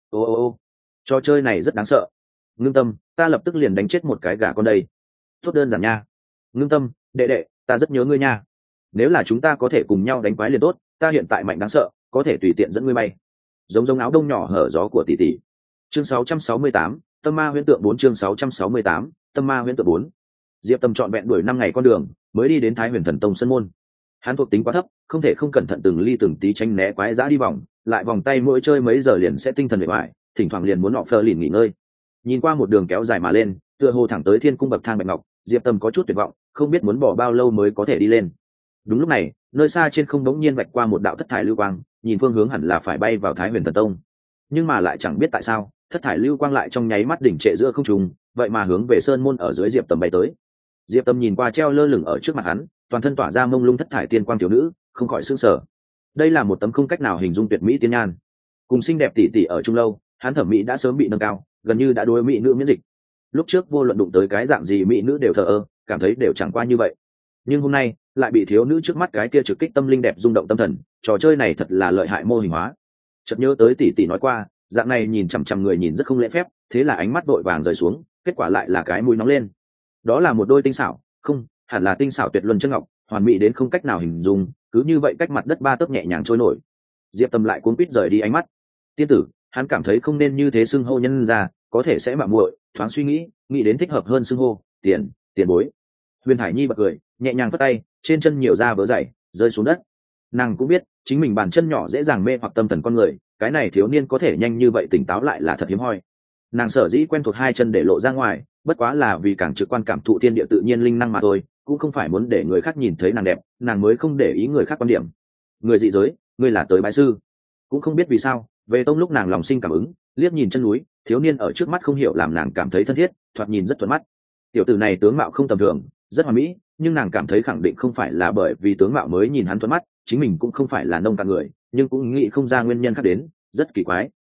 ô, trò chơi này rất đáng sợ. Ngưng Tâm, ta lập tức liền đánh chết một cái gà con đây. Tốt đơn giản nha. Ngưng Tâm, đệ đệ, ta rất nhớ ngươi nha, nếu là chúng ta có thể cùng nhau đánh quái liền tốt, ta hiện tại mạnh đáng sợ, có thể tùy tiện dẫn ngươi bay. Giống giống áo đông nhỏ hở gió của tỷ tỷ. Chương 668, Tâm Ma Huyễn Tượng 4. Chương 668, Tâm Ma Huyễn Tượng 4. Diệp Tâm trọn vẹn đuổi 5 ngày con đường mới đi đến Thái Huyền Thần Tông sân môn. Hắn thuộc tính quá thấp, không thể không cẩn thận từng ly từng tí tránh né quái dã đi vòng, lại vòng tay mỗi chơi mấy giờ liền sẽ tinh thần mệt mỏi, thỉnh thoảng liền muốn nọ phơ lìn nghỉ ngơi. Nhìn qua một đường kéo dài mà lên, tựa hồ thẳng tới thiên cung bậc thang bạch ngọc, Diệp Tâm có chút tuyệt vọng, không biết muốn bỏ bao lâu mới có thể đi lên. Đúng lúc này, nơi xa trên không bỗng nhiên vạch qua một đạo thất thải lưu quang, nhìn phương hướng hẳn là phải bay vào Thái Huyền Thần Tông, nhưng mà lại chẳng biết tại sao thất thải lưu quang lại trong nháy mắt đỉnh trệ giữa không trung, vậy mà hướng về sơn môn ở dưới Diệp Tâm bay tới. Diệp Tâm nhìn qua treo lơ lửng ở trước mặt hắn, toàn thân tỏa ra mông lung thất thải tiên quang thiếu nữ, không khỏi sửng sở. Đây là một tấm không cách nào hình dung tuyệt mỹ tiên nhan, cùng xinh đẹp tỷ tỷ ở chung lâu, hắn thẩm mỹ đã sớm bị nâng cao, gần như đã đối mỹ nữ miễn dịch. Lúc trước vô luận đụng tới cái dạng gì mỹ nữ đều thờ ơ, cảm thấy đều chẳng qua như vậy, nhưng hôm nay lại bị thiếu nữ trước mắt cái kia trực kích tâm linh đẹp rung động tâm thần. Trò chơi này thật là lợi hại mô hình hóa. Chợt nhớ tới tỷ tỷ nói qua, dạng này nhìn chằm chằm người nhìn rất không lễ phép, thế là ánh mắt vội vàng rời xuống, kết quả lại là cái mũi nóng lên. Đó là một đôi tinh xảo, không, hẳn là tinh xảo tuyệt luân chân ngọc, hoàn mỹ đến không cách nào hình dung, cứ như vậy cách mặt đất 3 tấc nhẹ nhàng trôi nổi. Diệp Tâm lại cuống quýt rời đi ánh mắt. Tiên tử, hắn cảm thấy không nên như thế xưng hô nhân ra, có thể sẽ mạo muội, thoáng suy nghĩ đến thích hợp hơn xưng hô tiền bối. Huyền Hải Nhi bật cười, nhẹ nhàng phất tay, trên chân nhiều da vớ dày rơi xuống đất. Nàng cũng biết chính mình bàn chân nhỏ dễ dàng mê hoặc tâm thần con người, cái này thiếu niên có thể nhanh như vậy tỉnh táo lại là thật hiếm hoi. Nàng sở dĩ quen thuộc hai chân để lộ ra ngoài, bất quá là vì càng trực quan cảm thụ thiên địa tự nhiên linh năng mà thôi, cũng không phải muốn để người khác nhìn thấy nàng đẹp, nàng mới không để ý người khác quan điểm. Người dị giới, ngươi là tới bái sư. Cũng không biết vì sao, về tông lúc nàng lòng sinh cảm ứng, liếc nhìn chân núi, thiếu niên ở trước mắt không hiểu làm nàng cảm thấy thân thiết, thoạt nhìn rất thuận mắt. Tiểu tử này tướng mạo không tầm thường, rất hoàn mỹ, nhưng nàng cảm thấy khẳng định không phải là bởi vì tướng mạo mới nhìn hắn thuận mắt, chính mình cũng không phải là nông cạn người, nhưng cũng nghĩ không ra nguyên nhân khác đến, rất kỳ quái.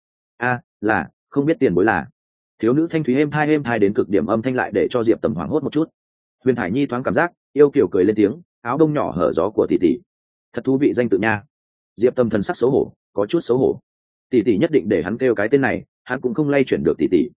Là không biết tiền bối là. Thiếu nữ thanh thúy êm thai đến cực điểm âm thanh lại để cho Diệp Tầm hoảng hốt một chút. Huyền Thải Nhi thoáng cảm giác yêu kiều cười lên tiếng, áo đông nhỏ hở gió của tỷ tỷ, thật thú vị danh tự nha. Diệp Tầm thần sắc xấu hổ, có chút xấu hổ. Tỷ tỷ nhất định để hắn kêu cái tên này, hắn cũng không lay chuyển được tỷ tỷ.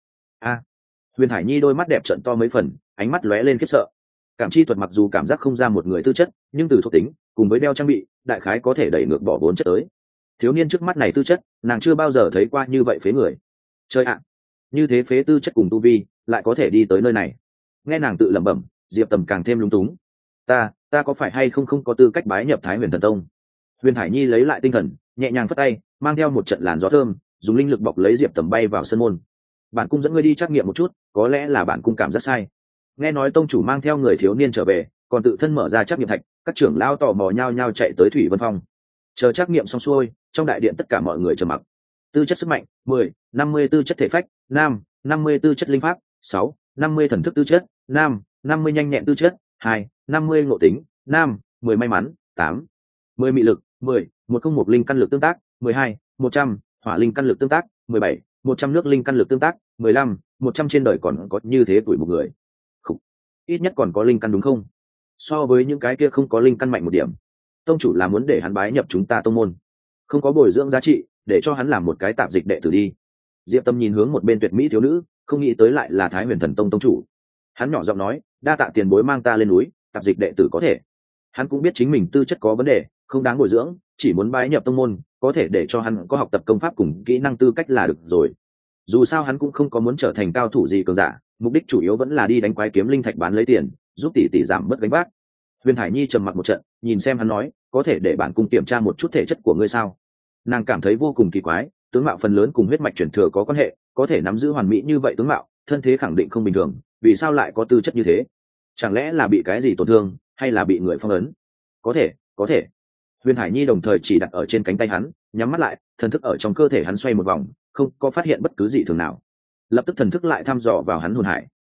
Huyền Thải Nhi đôi mắt đẹp trợn to mấy phần, ánh mắt lóe lên khiếp sợ. Cảm chi thuật mặc dù cảm giác không ra một người tư chất, nhưng từ thuộc tính cùng với đeo trang bị, đại khái có thể đẩy ngược bỏ 4 chất tới. Thiếu niên trước mắt này tư chất, nàng chưa bao giờ thấy qua như vậy phế người. Chơi ạ, như thế phế tư chất cùng tu vi, lại có thể đi tới nơi này. Nghe nàng tự lẩm bẩm, Diệp Tầm càng thêm lúng túng. Ta có phải hay không có tư cách bái nhập Thái Huyền Thần Tông? Huyền Thải Nhi lấy lại tinh thần, nhẹ nhàng phất tay, mang theo một trận làn gió thơm, dùng linh lực bọc lấy Diệp Tầm bay vào sân môn. Bản cung dẫn ngươi đi trắc nghiệm một chút, có lẽ là bản cung cảm giác sai. Nghe nói tông chủ mang theo người thiếu niên trở về, còn tự thân mở ra trắc nghiệm thạch, các trưởng lao tò mò nhao nhao chạy tới Thủy Vân Phong. Chờ trắc nghiệm xong xuôi, trong đại điện tất cả mọi người trầm mặc. Tư chất sức mạnh 10, 50 tư chất thể phách nam, 50 tư chất linh pháp 6, 50 thần thức tư chất nam, 50 nhanh nhẹn tư chất 2, 50 ngộ tính nam, 10 may mắn 8, 10 mị lực 10, 101 linh căn lực tương tác 12, 100 hỏa linh căn lực tương tác 17, 100 nước linh căn lực tương tác 15, 100 trên đời còn có như thế tuổi một người. Không. Ít nhất còn có linh căn đúng không? So với những cái kia không có linh căn mạnh một điểm. Tông chủ là muốn để hắn bái nhập chúng ta tông môn, không có bồi dưỡng giá trị, để cho hắn làm một cái tạp dịch đệ tử đi. Diệp Tâm nhìn hướng một bên tuyệt mỹ thiếu nữ, không nghĩ tới lại là Thái Huyền Thần Tông tông chủ. Hắn nhỏ giọng nói, đa tạ tiền bối mang ta lên núi, tạp dịch đệ tử có thể. Hắn cũng biết chính mình tư chất có vấn đề, không đáng bồi dưỡng, chỉ muốn bái nhập tông môn, có thể để cho hắn có học tập công pháp cùng kỹ năng tư cách là được rồi. Dù sao hắn cũng không có muốn trở thành cao thủ gì cường giả, mục đích chủ yếu vẫn là đi đánh quái kiếm linh thạch bán lấy tiền, giúp tỷ tỷ giảm bớt gánh vác. Huyền Thải Nhi trầm mặc một trận, nhìn xem hắn nói, có thể để bản cung kiểm tra một chút thể chất của ngươi sao? Nàng cảm thấy vô cùng kỳ quái, tướng mạo phần lớn cùng huyết mạch truyền thừa có quan hệ, có thể nắm giữ hoàn mỹ như vậy tướng mạo, thân thế khẳng định không bình thường, vì sao lại có tư chất như thế? Chẳng lẽ là bị cái gì tổn thương, hay là bị người phong ấn? Có thể. Huyền Hải Nhi đồng thời chỉ đặt ở trên cánh tay hắn, nhắm mắt lại, thần thức ở trong cơ thể hắn xoay một vòng, không có phát hiện bất cứ gì thường nào. Lập tức thần thức lại thăm dò vào hắn hồn hải.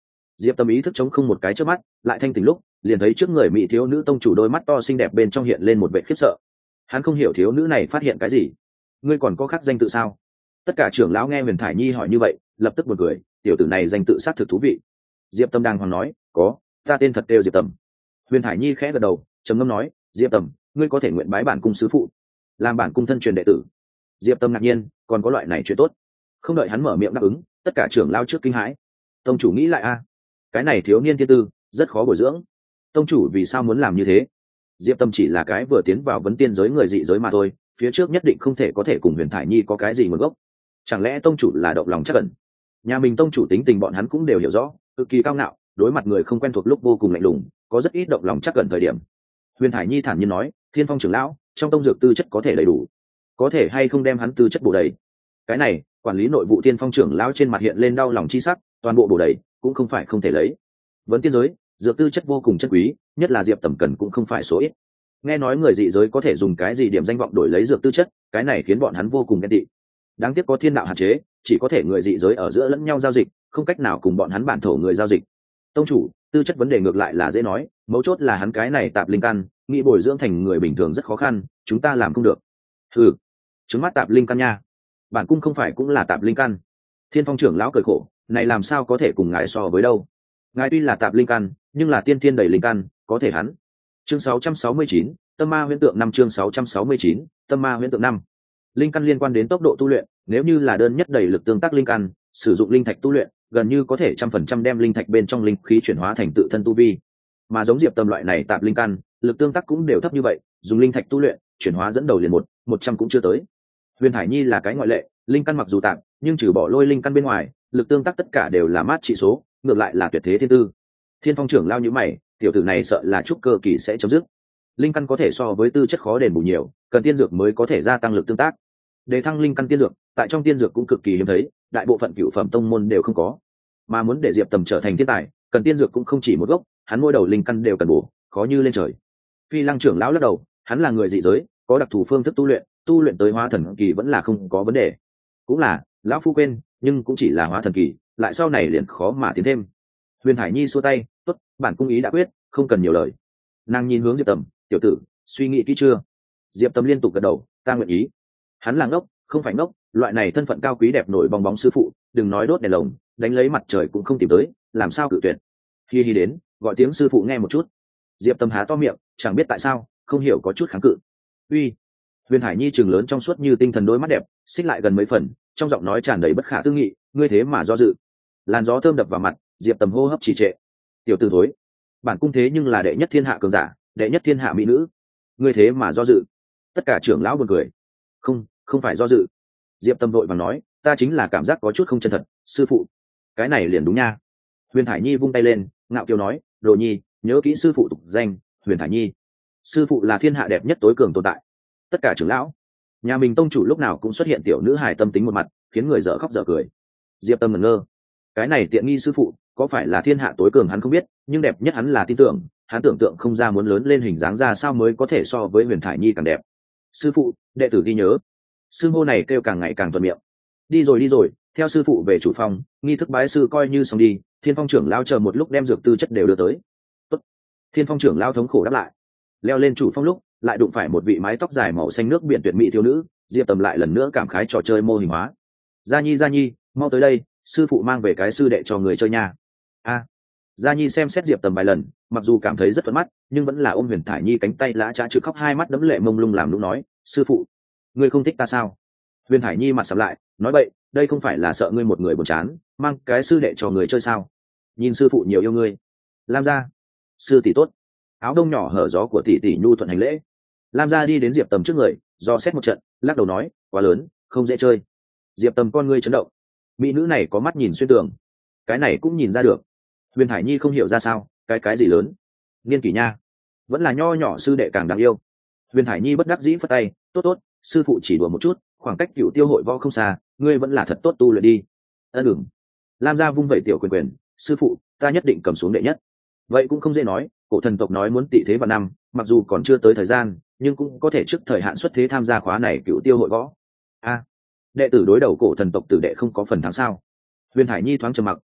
Diệp Tâm ý thức chống không một cái trước mắt, lại thanh tỉnh lúc liền thấy trước người mỹ thiếu nữ tông chủ đôi mắt to xinh đẹp bên trong hiện lên một vẻ khiếp sợ. Hắn không hiểu thiếu nữ này phát hiện cái gì. Ngươi còn có khác danh tự sao? Tất cả trưởng lão nghe Huyền Thải Nhi hỏi như vậy, lập tức buồn cười, tiểu tử này danh tự xác thực thú vị. Diệp Tâm đang hoàng nói, có, ta tên thật đều Diệp Tầm. Huyền Thải Nhi khẽ gật đầu, trầm ngâm nói, Diệp Tầm, ngươi có thể nguyện bái bản cung sứ phụ, làm bản cung thân truyền đệ tử. Diệp Tâm ngạc nhiên, còn có loại này chuyện tốt. Không đợi hắn mở miệng đáp ứng, tất cả trưởng lao trước kinh hãi. Tông chủ nghĩ lại a, cái này thiếu niên thiên tư rất khó bồi dưỡng. Tông chủ vì sao muốn làm như thế? Diệp Tâm chỉ là cái vừa tiến vào vấn tiên giới người dị giới mà thôi, phía trước nhất định không thể có thể cùng Huyền Thải Nhi có cái gì nguồn gốc. Chẳng lẽ tông chủ là động lòng chắc ẩn? Nhà mình tông chủ tính tình bọn hắn cũng đều hiểu rõ, cực kỳ cao ngạo, đối mặt người không quen thuộc lúc vô cùng lạnh lùng, có rất ít động lòng chắc ẩn thời điểm. Huyền Thải Nhi thản nhiên nói, Thiên Phong trưởng lão, trong tông dược tư chất có thể đầy đủ, có thể hay không đem hắn tư chất bổ đầy? Cái này, quản lý nội vụ Thiên Phong trưởng lão trên mặt hiện lên đau lòng chi sắc, toàn bộ bổ đầy cũng không phải không thể lấy. Vấn tiên giới, dược tư chất vô cùng chất quý, nhất là Diệp Tầm cần cũng không phải số ít. Nghe nói người dị giới có thể dùng cái gì điểm danh vọng đổi lấy dược tư chất, cái này khiến bọn hắn vô cùng ghen tị. Đáng tiếc có thiên đạo hạn chế, chỉ có thể người dị giới ở giữa lẫn nhau giao dịch, không cách nào cùng bọn hắn bản thổ người giao dịch. Tông chủ, tư chất vấn đề ngược lại là dễ nói, mấu chốt là hắn cái này tạp linh căn, nghĩ bồi dưỡng thành người bình thường rất khó khăn, chúng ta làm không được. Ừ, trứng mắt tạp linh căn nha, bản cung không phải cũng là tạp linh căn. Thiên Phong trưởng lão cười khổ, này làm sao có thể cùng ngài so với đâu? Ngài tuy là tạp linh căn, nhưng là tiên thiên đầy linh căn, có thể hắn. Chương 669, Tâm Ma Huyễn Tượng 5 chương 669, Tâm Ma Huyễn Tượng 5. Linh căn liên quan đến tốc độ tu luyện, nếu như là đơn nhất đầy lực tương tác linh căn, sử dụng linh thạch tu luyện, gần như có thể 100% đem linh thạch bên trong linh khí chuyển hóa thành tự thân tu vi. Mà giống Diệp Tâm loại này tạp linh căn, lực tương tác cũng đều thấp như vậy, dùng linh thạch tu luyện, chuyển hóa dẫn đầu liền 100 cũng chưa tới. Huyền Hải Nhi là cái ngoại lệ, linh căn mặc dù tạp, nhưng trừ bỏ lôi linh căn bên ngoài, lực tương tác tất cả đều là mát trị số, ngược lại là tuyệt thế thiên tư. Thiên Phong trưởng lao như mày, tiểu tử này sợ là trúc cơ kỳ sẽ chấm dứt. Linh căn có thể so với tư chất khó đền bù nhiều, cần tiên dược mới có thể gia tăng lực tương tác. Để thăng linh căn tiên dược, tại trong tiên dược cũng cực kỳ hiếm thấy, đại bộ phận cửu phẩm tông môn đều không có. Mà muốn để Diệp Tầm trở thành thiên tài, cần tiên dược cũng không chỉ một gốc, hắn mỗi đầu linh căn đều cần bổ, khó như lên trời. Phi Lăng trưởng lão lắc đầu, hắn là người dị giới, có đặc thù phương thức tu luyện tới hóa thần kỳ vẫn là không có vấn đề. Cũng là, lão phu quên, nhưng cũng chỉ là hóa thần kỳ, lại sau này liền khó mà tiến thêm. Huyền Hải Nhi xua tay, tốt, bản cung ý đã quyết, không cần nhiều lời. Nàng nhìn hướng Diệp Tầm, tiểu tử, suy nghĩ kỹ chưa? Diệp Tầm liên tục gật đầu, ta nguyện ý. Hắn là ngốc, không phải ngốc, loại này thân phận cao quý đẹp nổi bong bóng sư phụ, đừng nói đốt đèn lồng, đánh lấy mặt trời cũng không tìm tới, làm sao cự tuyệt? Hi hi đến, gọi tiếng sư phụ nghe một chút. Diệp Tầm há to miệng, chẳng biết tại sao, không hiểu có chút kháng cự. Uy. Huyền Hải Nhi trừng lớn trong suốt như tinh thần đôi mắt đẹp, xích lại gần mấy phần, trong giọng nói tràn đầy bất khả tư nghị, ngươi thế mà do dự? Làn gió thơm đập vào mặt, Diệp Tầm hô hấp trì trệ. Tiểu tử thối, bản cung thế nhưng là đệ nhất thiên hạ cường giả, đệ nhất thiên hạ mỹ nữ, ngươi thế mà do dự? Tất cả trưởng lão buồn cười. Không phải do dự. Diệp Tâm vội vàng nói, ta chính là cảm giác có chút không chân thật, sư phụ. Cái này liền đúng nha. Huyền Hải Nhi vung tay lên, ngạo kiều nói, đồ nhi, nhớ kỹ sư phụ tục danh, Huyền Hải Nhi. Sư phụ là thiên hạ đẹp nhất tối cường tồn tại. Tất cả trưởng lão, nhà mình tông chủ lúc nào cũng xuất hiện tiểu nữ hài tâm tính một mặt, khiến người dở khóc dở cười. Diệp Tâm ngẩn ngơ, cái này tiện nghi sư phụ có phải là thiên hạ tối cường hắn không biết, nhưng đẹp nhất hắn là tin tưởng, hắn tưởng tượng không ra muốn lớn lên hình dáng ra sao mới có thể so với Huyền Thải Nhi càng đẹp. Sư phụ, đệ tử ghi nhớ. Sư hô này kêu càng ngày càng thuận miệng. Đi rồi, theo sư phụ về chủ phòng, nghi thức bái sư coi như xong đi. Thiên Phong trưởng lao chờ một lúc đem dược tư chất đều đưa tới. Tốt. Thiên Phong trưởng lao thống khổ đáp lại. Leo lên chủ phong lúc lại đụng phải một vị mái tóc dài màu xanh nước biển tuyệt mỹ thiếu nữ. Diệp Tầm lại lần nữa cảm khái trò chơi mô hình hóa. Gia Nhi, mau tới đây, sư phụ mang về cái sư đệ cho người chơi nha. Gia Nhi xem xét Diệp Tầm vài lần, mặc dù cảm thấy rất thuận mắt, nhưng vẫn là ôm Huyền Thải Nhi cánh tay lã chã chữ khóc, hai mắt đẫm lệ mông lung làm lúc nói, sư phụ, ngươi không thích ta sao? Huyền Thải Nhi mặt sầm lại, nói vậy, đây không phải là sợ ngươi một người buồn chán, mang cái sư đệ cho người chơi sao? Nhìn sư phụ nhiều yêu ngươi. Lam gia, sư tỷ tốt. Áo đông nhỏ hở gió của tỷ tỷ nhu thuận hành lễ. Lam gia đi đến Diệp Tầm trước người, do xét một trận, lắc đầu nói, quá lớn, không dễ chơi. Diệp Tầm con ngươi chấn động. Mỹ nữ này có mắt nhìn xuyên tường, cái này cũng nhìn ra được. Huyền Thải Nhi không hiểu ra sao, cái gì lớn, niên kỷ nha, vẫn là nho nhỏ sư đệ càng đáng yêu. Huyền Thải Nhi bất đắc dĩ phất tay, tốt, sư phụ chỉ đùa một chút, khoảng cách cựu tiêu hội võ không xa, ngươi vẫn là thật tốt tu luyện đi. Ừm. Lam gia vung vẩy tiểu quyền, sư phụ, ta nhất định cầm xuống đệ nhất. Vậy cũng không dễ nói, cổ thần tộc nói muốn tị thế vào năm, mặc dù còn chưa tới thời gian, nhưng cũng có thể trước thời hạn xuất thế tham gia khóa này cựu tiêu hội võ. Đệ tử đối đầu cổ thần tộc tử đệ không có phần thắng sao? Huyền Thải Nhi thoáng trầm mặc,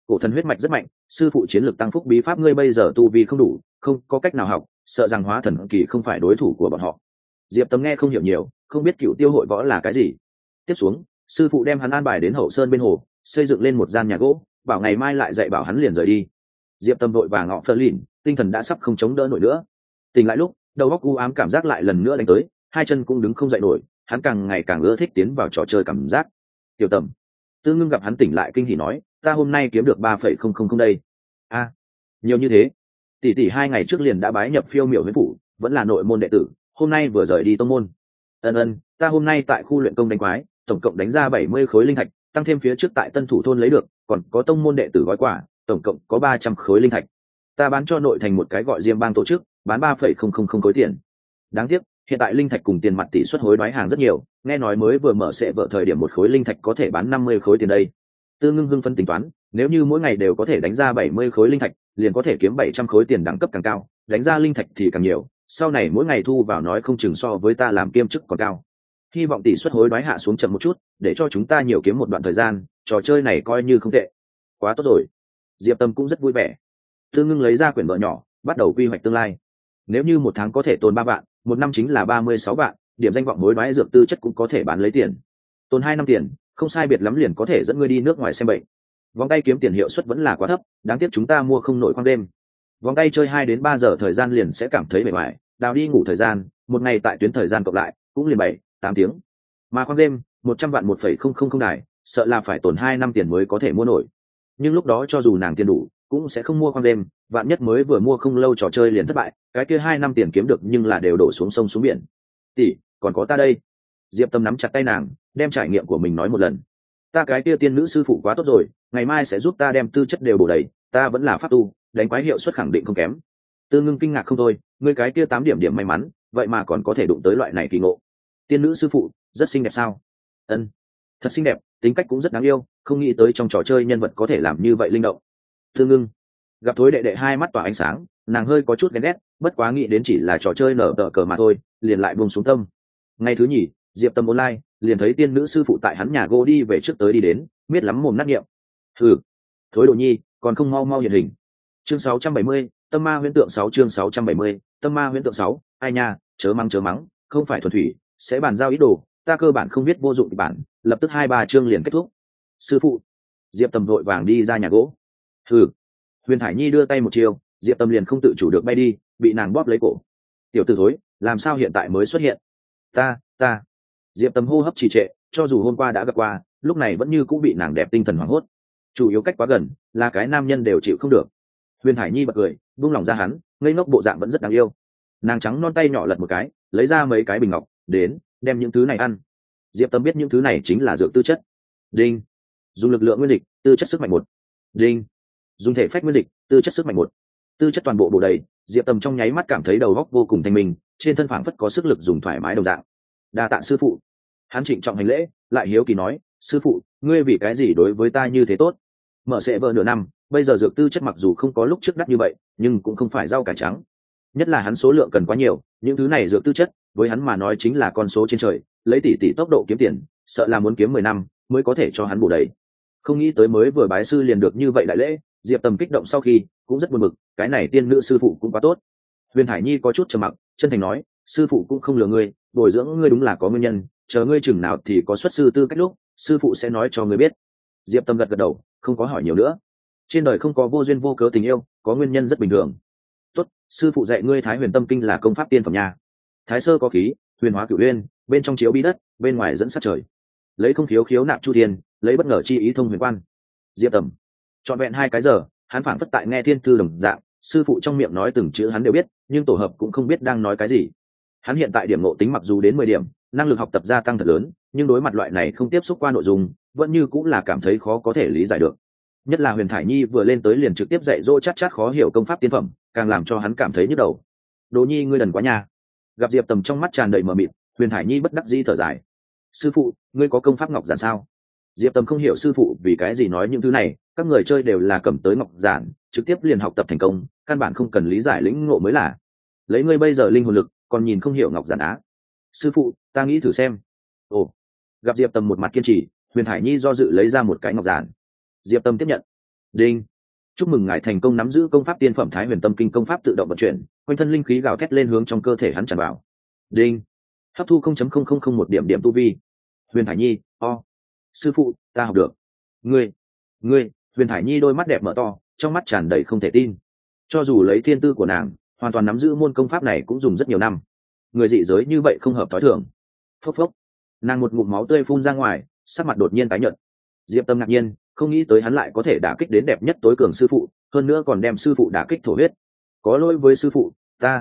cổ thần huyết mạch rất mạnh, sư phụ chiến lược tăng phúc bí pháp ngươi bây giờ tu vi không đủ, không có cách nào học, sợ rằng hóa thần kỳ không phải đối thủ của bọn họ. Diệp Tầm nghe không hiểu nhiều, không biết Cựu Tiêu hội võ là cái gì. Tiếp xuống, sư phụ đem hắn an bài đến hậu sơn bên hồ, xây dựng lên một gian nhà gỗ, bảo ngày mai lại dạy bảo hắn liền rời đi. Diệp Tâm vội vàng ngọ phơ lìn, tinh thần đã sắp không chống đỡ nổi nữa. Tỉnh lại lúc, đầu óc u ám cảm giác lại lần nữa đánh tới, hai chân cũng đứng không dậy nổi, hắn càng ngày càng ưa thích tiến vào trò chơi cảm giác. Tiểu Tầm, Tư Ngưng gặp hắn tỉnh lại kinh hỉ nói, ta hôm nay kiếm được 3,000 đây. A, nhiều như thế. Tỷ tỷ 2 ngày trước liền đã bái nhập Phiêu Miểu Huyễn phủ, vẫn là nội môn đệ tử, hôm nay vừa rời đi tông môn. Ân, ta hôm nay tại khu luyện công đánh quái, tổng cộng đánh ra 70 khối linh thạch, tăng thêm phía trước tại Tân Thủ thôn lấy được, còn có tông môn đệ tử gói quà, tổng cộng có 300 khối linh thạch. Ta bán cho nội thành một cái gọi Diêm Bang tổ chức, bán 3,000 khối tiền. Đáng tiếc, hiện tại linh thạch cùng tiền mặt tỷ suất hối đoái hàng rất nhiều, nghe nói mới vừa mở sẽ vợ thời điểm một khối linh thạch có thể bán 50 khối tiền đây. Tư Ngưng hưng phấn tính toán, nếu như mỗi ngày đều có thể đánh ra 70 khối linh thạch, liền có thể kiếm 700 khối tiền đẳng cấp càng cao, đánh ra linh thạch thì càng nhiều, sau này mỗi ngày thu vào nói không chừng so với ta làm kiêm chức còn cao. Hy vọng tỷ suất hối đoái hạ xuống chậm một chút, để cho chúng ta nhiều kiếm một đoạn thời gian, trò chơi này coi như không tệ. Quá tốt rồi. Diệp Tâm cũng rất vui vẻ. Tư Ngưng lấy ra quyển vở nhỏ, bắt đầu quy hoạch tương lai. Nếu như một tháng có thể tồn 3 vạn, một năm chính là 36 vạn, điểm danh vọng hối đoái dược tư chất cũng có thể bán lấy tiền. Tồn 2 năm tiền, không sai biệt lắm liền có thể dẫn ngươi đi nước ngoài xem bệnh. Vòng tay kiếm tiền hiệu suất vẫn là quá thấp, đáng tiếc chúng ta mua không nổi khoang đêm. Vòng tay chơi 2 đến 3 giờ thời gian liền sẽ cảm thấy mệt mỏi, đào đi ngủ thời gian, một ngày tại tuyến thời gian cộng lại, cũng liền 7-8 tiếng. Mà khoang đêm, 100 vạn 1,000 đài, sợ là phải tồn 2 năm tiền mới có thể mua nổi. Nhưng lúc đó cho dù nàng tiền đủ, cũng sẽ không mua khoang đêm, vạn nhất mới vừa mua không lâu trò chơi liền thất bại, cái kia 2 năm tiền kiếm được nhưng là đều đổ xuống sông xuống biển. Tỷ, còn có ta đây. Diệp Tâm nắm chặt tay nàng, đem trải nghiệm của mình nói một lần. Ta cái kia tiên nữ sư phụ quá tốt rồi, ngày mai sẽ giúp ta đem tư chất đều bổ đầy, ta vẫn là pháp tu, đánh quái hiệu suất khẳng định không kém. Tư Ngưng kinh ngạc không thôi, ngươi cái kia 8 điểm may mắn, vậy mà còn có thể đụng tới loại này kỳ ngộ. Tiên nữ sư phụ rất xinh đẹp sao? Ân, thật xinh đẹp, tính cách cũng rất đáng yêu, không nghĩ tới trong trò chơi nhân vật có thể làm như vậy linh động. Tư Ngưng gặp Thối đệ đệ hai mắt tỏa ánh sáng, nàng hơi có chút ghen ghét, bất quá nghĩ đến chỉ là trò chơi nở tờ cờ mà thôi, liền lại buông xuống tâm. Ngày thứ nhì, Diệp Tâm online liền thấy tiên nữ sư phụ tại hắn nhà gỗ đi về trước tới đi đến, biết lắm mồm nát nghiệm. Thối đồ nhi, còn không mau mau hiện hình. Chương 670, Tâm Ma Huyễn Tượng 6 chương 670, Tâm Ma Huyễn Tượng 6, ai nha, chớ mắng, không phải thuần thủy, sẽ bàn giao ý đồ, ta cơ bản không biết vô dụng kịch bản, lập tức 2-3 chương liền kết thúc. Sư phụ. Diệp Tâm vội vàng đi ra nhà gỗ. Huyền Thải Nhi đưa tay một chiều, Diệp Tâm liền không tự chủ được bay đi, bị nàng bóp lấy cổ. Tiểu tử thối, làm sao hiện tại mới xuất hiện? Ta. Diệp Tâm hô hấp trì trệ, cho dù hôm qua đã gặp qua, lúc này vẫn như cũng bị nàng đẹp tinh thần hoảng hốt. Chủ yếu cách quá gần, là cái nam nhân đều chịu không được. Huyền Thải Nhi bật cười, buông lòng ra hắn, ngây ngốc bộ dạng vẫn rất đáng yêu. Nàng trắng non tay nhỏ lật một cái, lấy ra mấy cái bình ngọc, đến, đem những thứ này ăn. Diệp Tâm biết những thứ này chính là dược tư chất. Đinh. Dùng lực lượng nguyên dịch, tư chất sức mạnh 1. Đinh. Dùng thể phách nguyên dịch, tư chất sức mạnh 1. Tư chất toàn bộ bổ đầy, Diệp Tâm trong nháy mắt cảm thấy đầu óc vô cùng thanh minh, trên thân phảng phất có sức lực dùng thoải mái đồng dạng. Đa tạ sư phụ. Hắn trịnh trọng hành lễ, lại hiếu kỳ nói, sư phụ, ngươi vì cái gì đối với ta như thế tốt? Mở sẽ vợ nửa năm, bây giờ dược tư chất mặc dù không có lúc trước đắt như vậy, nhưng cũng không phải rau cải trắng. Nhất là hắn số lượng cần quá nhiều, những thứ này dược tư chất, với hắn mà nói chính là con số trên trời, lấy tỷ tốc độ kiếm tiền, sợ là muốn kiếm 10 năm mới có thể cho hắn bổ đầy. Không nghĩ tới mới vừa bái sư liền được như vậy đại lễ, Diệp Tâm kích động sau khi, cũng rất buồn bực, cái này tiên nữ sư phụ cũng quá tốt. Huyền Thải Nhi có chút trầm mặc, chân thành nói, sư phụ cũng không lừa ngươi, bồi dưỡng ngươi đúng là có nguyên nhân, chờ ngươi chừng nào thì có xuất sư tư cách lúc, sư phụ sẽ nói cho ngươi biết. Diệp Tâm gật đầu, không có hỏi nhiều nữa. Trên đời không có vô duyên vô cớ tình yêu, có nguyên nhân rất bình thường. Tốt, sư phụ dạy ngươi Thái Huyền Tâm Kinh là công pháp tiên phẩm nha. Thái sơ có khí, huyền hóa cửu uyên, bên trong chiếu bí đất, bên ngoài dẫn sát trời. Lấy không khiếu nạp chu thiên, lấy bất ngờ chi ý thông huyền quan. Diệp Tâm trọn vẹn 2 cái giờ, hắn phảng phất tại nghe thiên thư đồng dạng, sư phụ trong miệng nói từng chữ hắn đều biết, nhưng tổ hợp cũng không biết đang nói cái gì. Hắn hiện tại điểm ngộ tính mặc dù đến 10 điểm, năng lực học tập gia tăng thật lớn, nhưng đối mặt loại này không tiếp xúc qua nội dung, vẫn như cũng là cảm thấy khó có thể lý giải được. Nhất là Huyền Thải Nhi vừa lên tới liền trực tiếp dạy dỗ chát khó hiểu công pháp tiên phẩm, càng làm cho hắn cảm thấy nhức đầu. Đỗ Nhi ngươi đần quá nha. Gặp Diệp Tầm trong mắt tràn đầy mờ mịt, Huyền Thải Nhi bất đắc dĩ thở dài. Sư phụ, ngươi có công pháp ngọc giản sao? Diệp Tầm không hiểu sư phụ vì cái gì nói những thứ này, các người chơi đều là cầm tới ngọc giản, trực tiếp liền học tập thành công, căn bản không cần lý giải lĩnh ngộ mới là. Lấy ngươi bây giờ linh hồn lực, còn nhìn không hiểu ngọc giản á? Sư phụ, ta nghĩ thử xem. Ồ. Gặp Diệp Tầm một mặt kiên trì, Huyền Thải Nhi do dự lấy ra một cái ngọc giản. Diệp Tâm tiếp nhận. Đinh. Chúc mừng ngài thành công nắm giữ công pháp tiên phẩm Thái Huyền Tâm Kinh, công pháp tự động vận chuyển, quanh thân linh khí gào thét lên hướng trong cơ thể hắn tràn vào. Đinh. Hấp thu 0.0001 điểm tu vi. Huyền Thải Nhi, sư phụ, ta học được. Ngươi. Huyền Thải Nhi đôi mắt đẹp mở to, trong mắt tràn đầy không thể tin. Cho dù lấy thiên tư của nàng, hoàn toàn nắm giữ môn công pháp này cũng dùng rất nhiều năm. Người dị giới như vậy không hợp thói thường. Phốc phốc. Nàng một ngụm máu tươi phun ra ngoài, sắc mặt đột nhiên tái nhợt. Diệp Tâm ngạc nhiên, không nghĩ tới hắn lại có thể đả kích đến đẹp nhất tối cường sư phụ, hơn nữa còn đem sư phụ đả kích thổ huyết. Có lỗi với sư phụ, ta.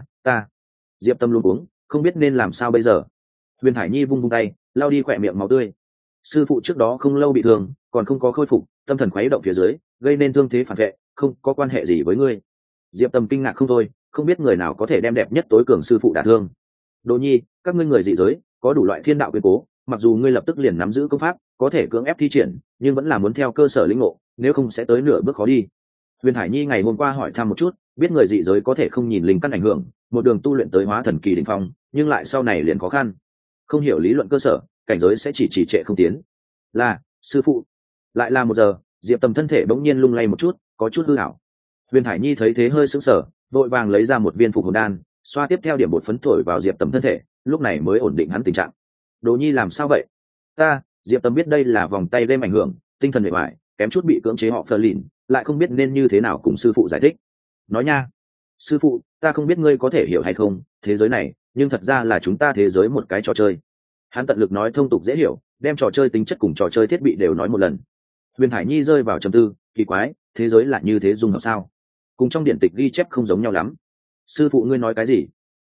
Diệp Tâm luống cuống, không biết nên làm sao bây giờ. Huyền Thải Nhi vung tay, lau đi khỏe miệng máu tươi. Sư phụ trước đó không lâu bị thương, còn không có khôi phục, tâm thần khuấy động phía dưới, gây nên thương thế phản vệ, không có quan hệ gì với ngươi. Diệp Tâm kinh ngạc không thôi, không biết người nào có thể đem đẹp nhất tối cường sư phụ đả thương. Đỗ Nhi, các ngươi người dị giới có đủ loại thiên đạo quyền cố, mặc dù ngươi lập tức liền nắm giữ công pháp, có thể cưỡng ép thi triển, nhưng vẫn là muốn theo cơ sở lĩnh ngộ, nếu không sẽ tới nửa bước khó đi. Huyền Thải Nhi ngày hôm qua hỏi thăm một chút, biết người dị giới có thể không nhìn linh căn ảnh hưởng, một đường tu luyện tới hóa thần kỳ đỉnh phong, nhưng lại sau này liền khó khăn. Không hiểu lý luận cơ sở, cảnh giới sẽ chỉ trệ không tiến. Là, sư phụ. Lại là 1 giờ, Diệp Tâm thân thể bỗng nhiên lung lay một chút, có chút hư ảo. Huyền Thải Nhi thấy thế hơi sững sờ, vội vàng lấy ra một viên phục hồn đan, xoa tiếp theo điểm bột phấn thổi vào Diệp Tâm thân thể, lúc này mới ổn định hắn tình trạng. Đồ Nhi làm sao vậy? Diệp Tâm biết đây là vòng tay đêm ảnh hưởng, tinh thần bề ngoài, kém chút bị cưỡng chế họ phờ lìn, lại không biết nên như thế nào cùng sư phụ giải thích. Nói nha, sư phụ, ta không biết ngươi có thể hiểu hay không, thế giới này, nhưng thật ra là chúng ta thế giới một cái trò chơi. Hắn tận lực nói thông tục dễ hiểu, đem trò chơi tính chất cùng trò chơi thiết bị đều nói một lần. Huyền Thải Nhi rơi vào trầm tư, kỳ quái, thế giới là như thế dung hợp sao? Cùng trong điện tịch ghi chép không giống nhau lắm. Sư phụ ngươi nói cái gì?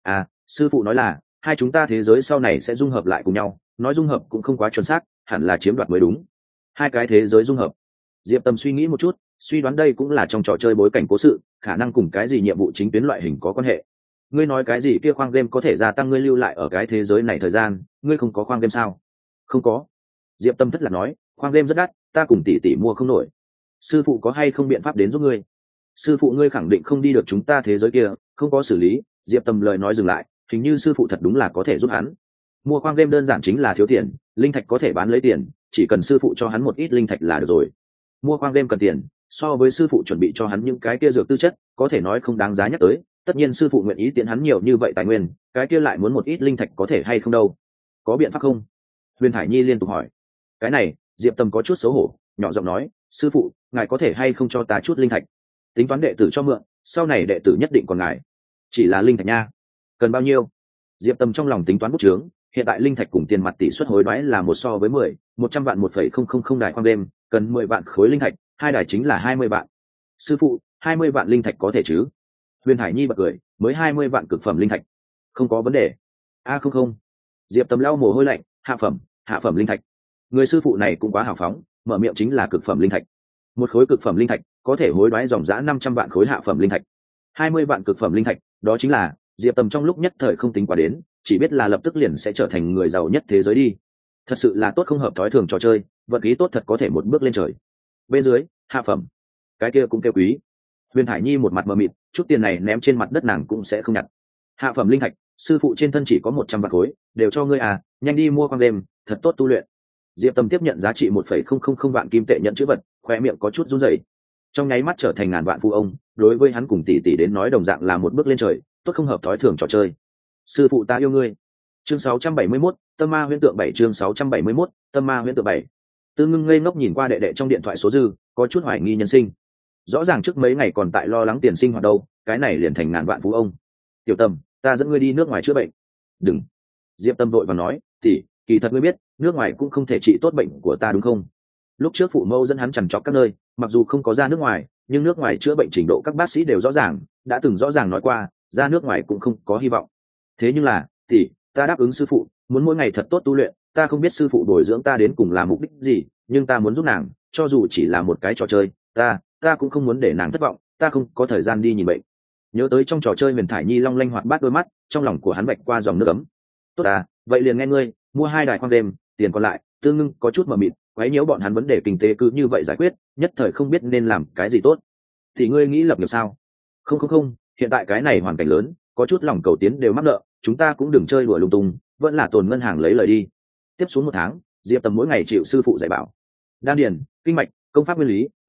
Sư phụ nói là hai chúng ta thế giới sau này sẽ dung hợp lại cùng nhau, nói dung hợp cũng không quá chuẩn xác, hẳn là chiếm đoạt mới đúng. Hai cái thế giới dung hợp. Diệp Tâm suy nghĩ một chút, suy đoán đây cũng là trong trò chơi bối cảnh cố sự, khả năng cùng cái gì nhiệm vụ chính tuyến loại hình có quan hệ. Ngươi nói cái gì kia khoang game có thể gia tăng ngươi lưu lại ở cái thế giới này thời gian, ngươi không có khoang game sao? Không có. Diệp Tâm thất lạc nói, khoang game rất đắt, ta cùng tỷ tỷ mua không nổi. Sư phụ có hay không biện pháp đến giúp ngươi? Sư phụ ngươi khẳng định không đi được chúng ta thế giới kia, không có xử lý. Diệp Tâm lời nói dừng lại, hình như sư phụ thật đúng là có thể giúp hắn. Mua khoang game đơn giản chính là thiếu tiền, linh thạch có thể bán lấy tiền, chỉ cần sư phụ cho hắn một ít linh thạch là được rồi. Mua khoang game cần tiền, so với sư phụ chuẩn bị cho hắn những cái kia dược tư chất, có thể nói không đáng giá nhắc tới. Tất nhiên sư phụ nguyện ý tiện hắn nhiều như vậy tài nguyên, cái kia lại muốn một ít linh thạch có thể hay không đâu? Có biện pháp không? Huyền Thải Nhi liên tục hỏi. Cái này, Diệp Tâm có chút xấu hổ, nhỏ giọng nói, sư phụ, ngài có thể hay không cho ta chút linh thạch? Tính toán đệ tử cho mượn, sau này đệ tử nhất định còn ngài. Chỉ là linh thạch nha. Cần bao nhiêu? Diệp Tâm trong lòng tính toán bút chướng, hiện tại linh thạch cùng tiền mặt tỷ suất hối đoái là 1 so với 10, 100 vạn 1,000 đài khoang đêm, cần 10 vạn khối linh thạch, 2 đài chính là 20 vạn. Sư phụ, 20 vạn linh thạch có thể chứ? Huyền Thải Nhi bật cười, mới 20 vạn cực phẩm linh thạch. Không có vấn đề. Không. Diệp Tâm lau mồ hôi lạnh, hạ phẩm linh thạch. Người sư phụ này cũng quá hào phóng, mở miệng chính là cực phẩm linh thạch. Một khối cực phẩm linh thạch có thể hối đoái dòng giá 500 vạn khối hạ phẩm linh thạch. 20 vạn cực phẩm linh thạch, đó chính là, Diệp Tâm trong lúc nhất thời không tính quá đến, chỉ biết là lập tức liền sẽ trở thành người giàu nhất thế giới đi. Thật sự là tốt không hợp thói thường trò chơi, vận khí tốt thật có thể một bước lên trời. Bên dưới, hạ phẩm, cái kia cũng kêu quý. Huyền Thải Nhi một mặt mờ mịt, chút tiền này ném trên mặt đất nàng cũng sẽ không nhặt. Hạ phẩm linh thạch, sư phụ trên thân chỉ có 100 vạn khối, đều cho ngươi nhanh đi mua khoang đêm, thật tốt tu luyện. Diệp Tâm tiếp nhận giá trị 1,000 vạn kim tệ nhận chữ vật, khoe miệng có chút run rẩy. Trong nháy mắt trở thành ngàn vạn phu ông, đối với hắn cùng tỷ tỷ đến nói đồng dạng là một bước lên trời, tốt không hợp thói thường trò chơi. Sư phụ ta yêu ngươi. Chương 671, Tâm Ma Huyễn Tượng 7. Chương 671, Tâm Ma Huyễn Tượng 7. Tư Ngưng ngây ngốc nhìn qua đệ đệ trong điện thoại số dư, có chút hoài nghi nhân sinh. Rõ ràng trước mấy ngày còn tại lo lắng tiền sinh hoạt đâu, cái này liền thành ngàn vạn phú ông. Tiểu Tâm, ta dẫn ngươi đi nước ngoài chữa bệnh. Đừng. Diệp Tâm vội vàng nói, tỷ, kỳ thật ngươi biết, nước ngoài cũng không thể trị tốt bệnh của ta đúng không? Lúc trước phụ mẫu dẫn hắn chằn chọc các nơi, mặc dù không có ra nước ngoài, nhưng nước ngoài chữa bệnh trình độ các bác sĩ đều rõ ràng, đã từng rõ ràng nói qua, ra nước ngoài cũng không có hy vọng. Thế nhưng là, tỷ, ta đáp ứng sư phụ, muốn mỗi ngày thật tốt tu luyện, ta không biết sư phụ bồi dưỡng ta đến cùng là mục đích gì, nhưng ta muốn giúp nàng, cho dù chỉ là một cái trò chơi, ta cũng không muốn để nàng thất vọng, ta không có thời gian đi nhìn bệnh. Nhớ tới trong trò chơi Huyền Thải Nhi long lanh hoạt bát đôi mắt, trong lòng của hắn vạch qua dòng nước ấm. Tốt vậy liền nghe ngươi, mua 2 đài khoang đêm, tiền còn lại, Tư Ngưng có chút mờ mịt, quấy nhiễu bọn hắn vấn đề kinh tế cứ như vậy giải quyết, nhất thời không biết nên làm cái gì tốt. Thì ngươi nghĩ lập nghiệp sao? Không, hiện tại cái này hoàn cảnh lớn, có chút lòng cầu tiến đều mắc nợ, chúng ta cũng đừng chơi đùa lung tung, vẫn là tồn ngân hàng lấy lời đi. Tiếp xuống 1 tháng, Diệp Tâm mỗi ngày chịu sư phụ dạy bảo. Đan điền, kinh mạch, công pháp nguyên lý,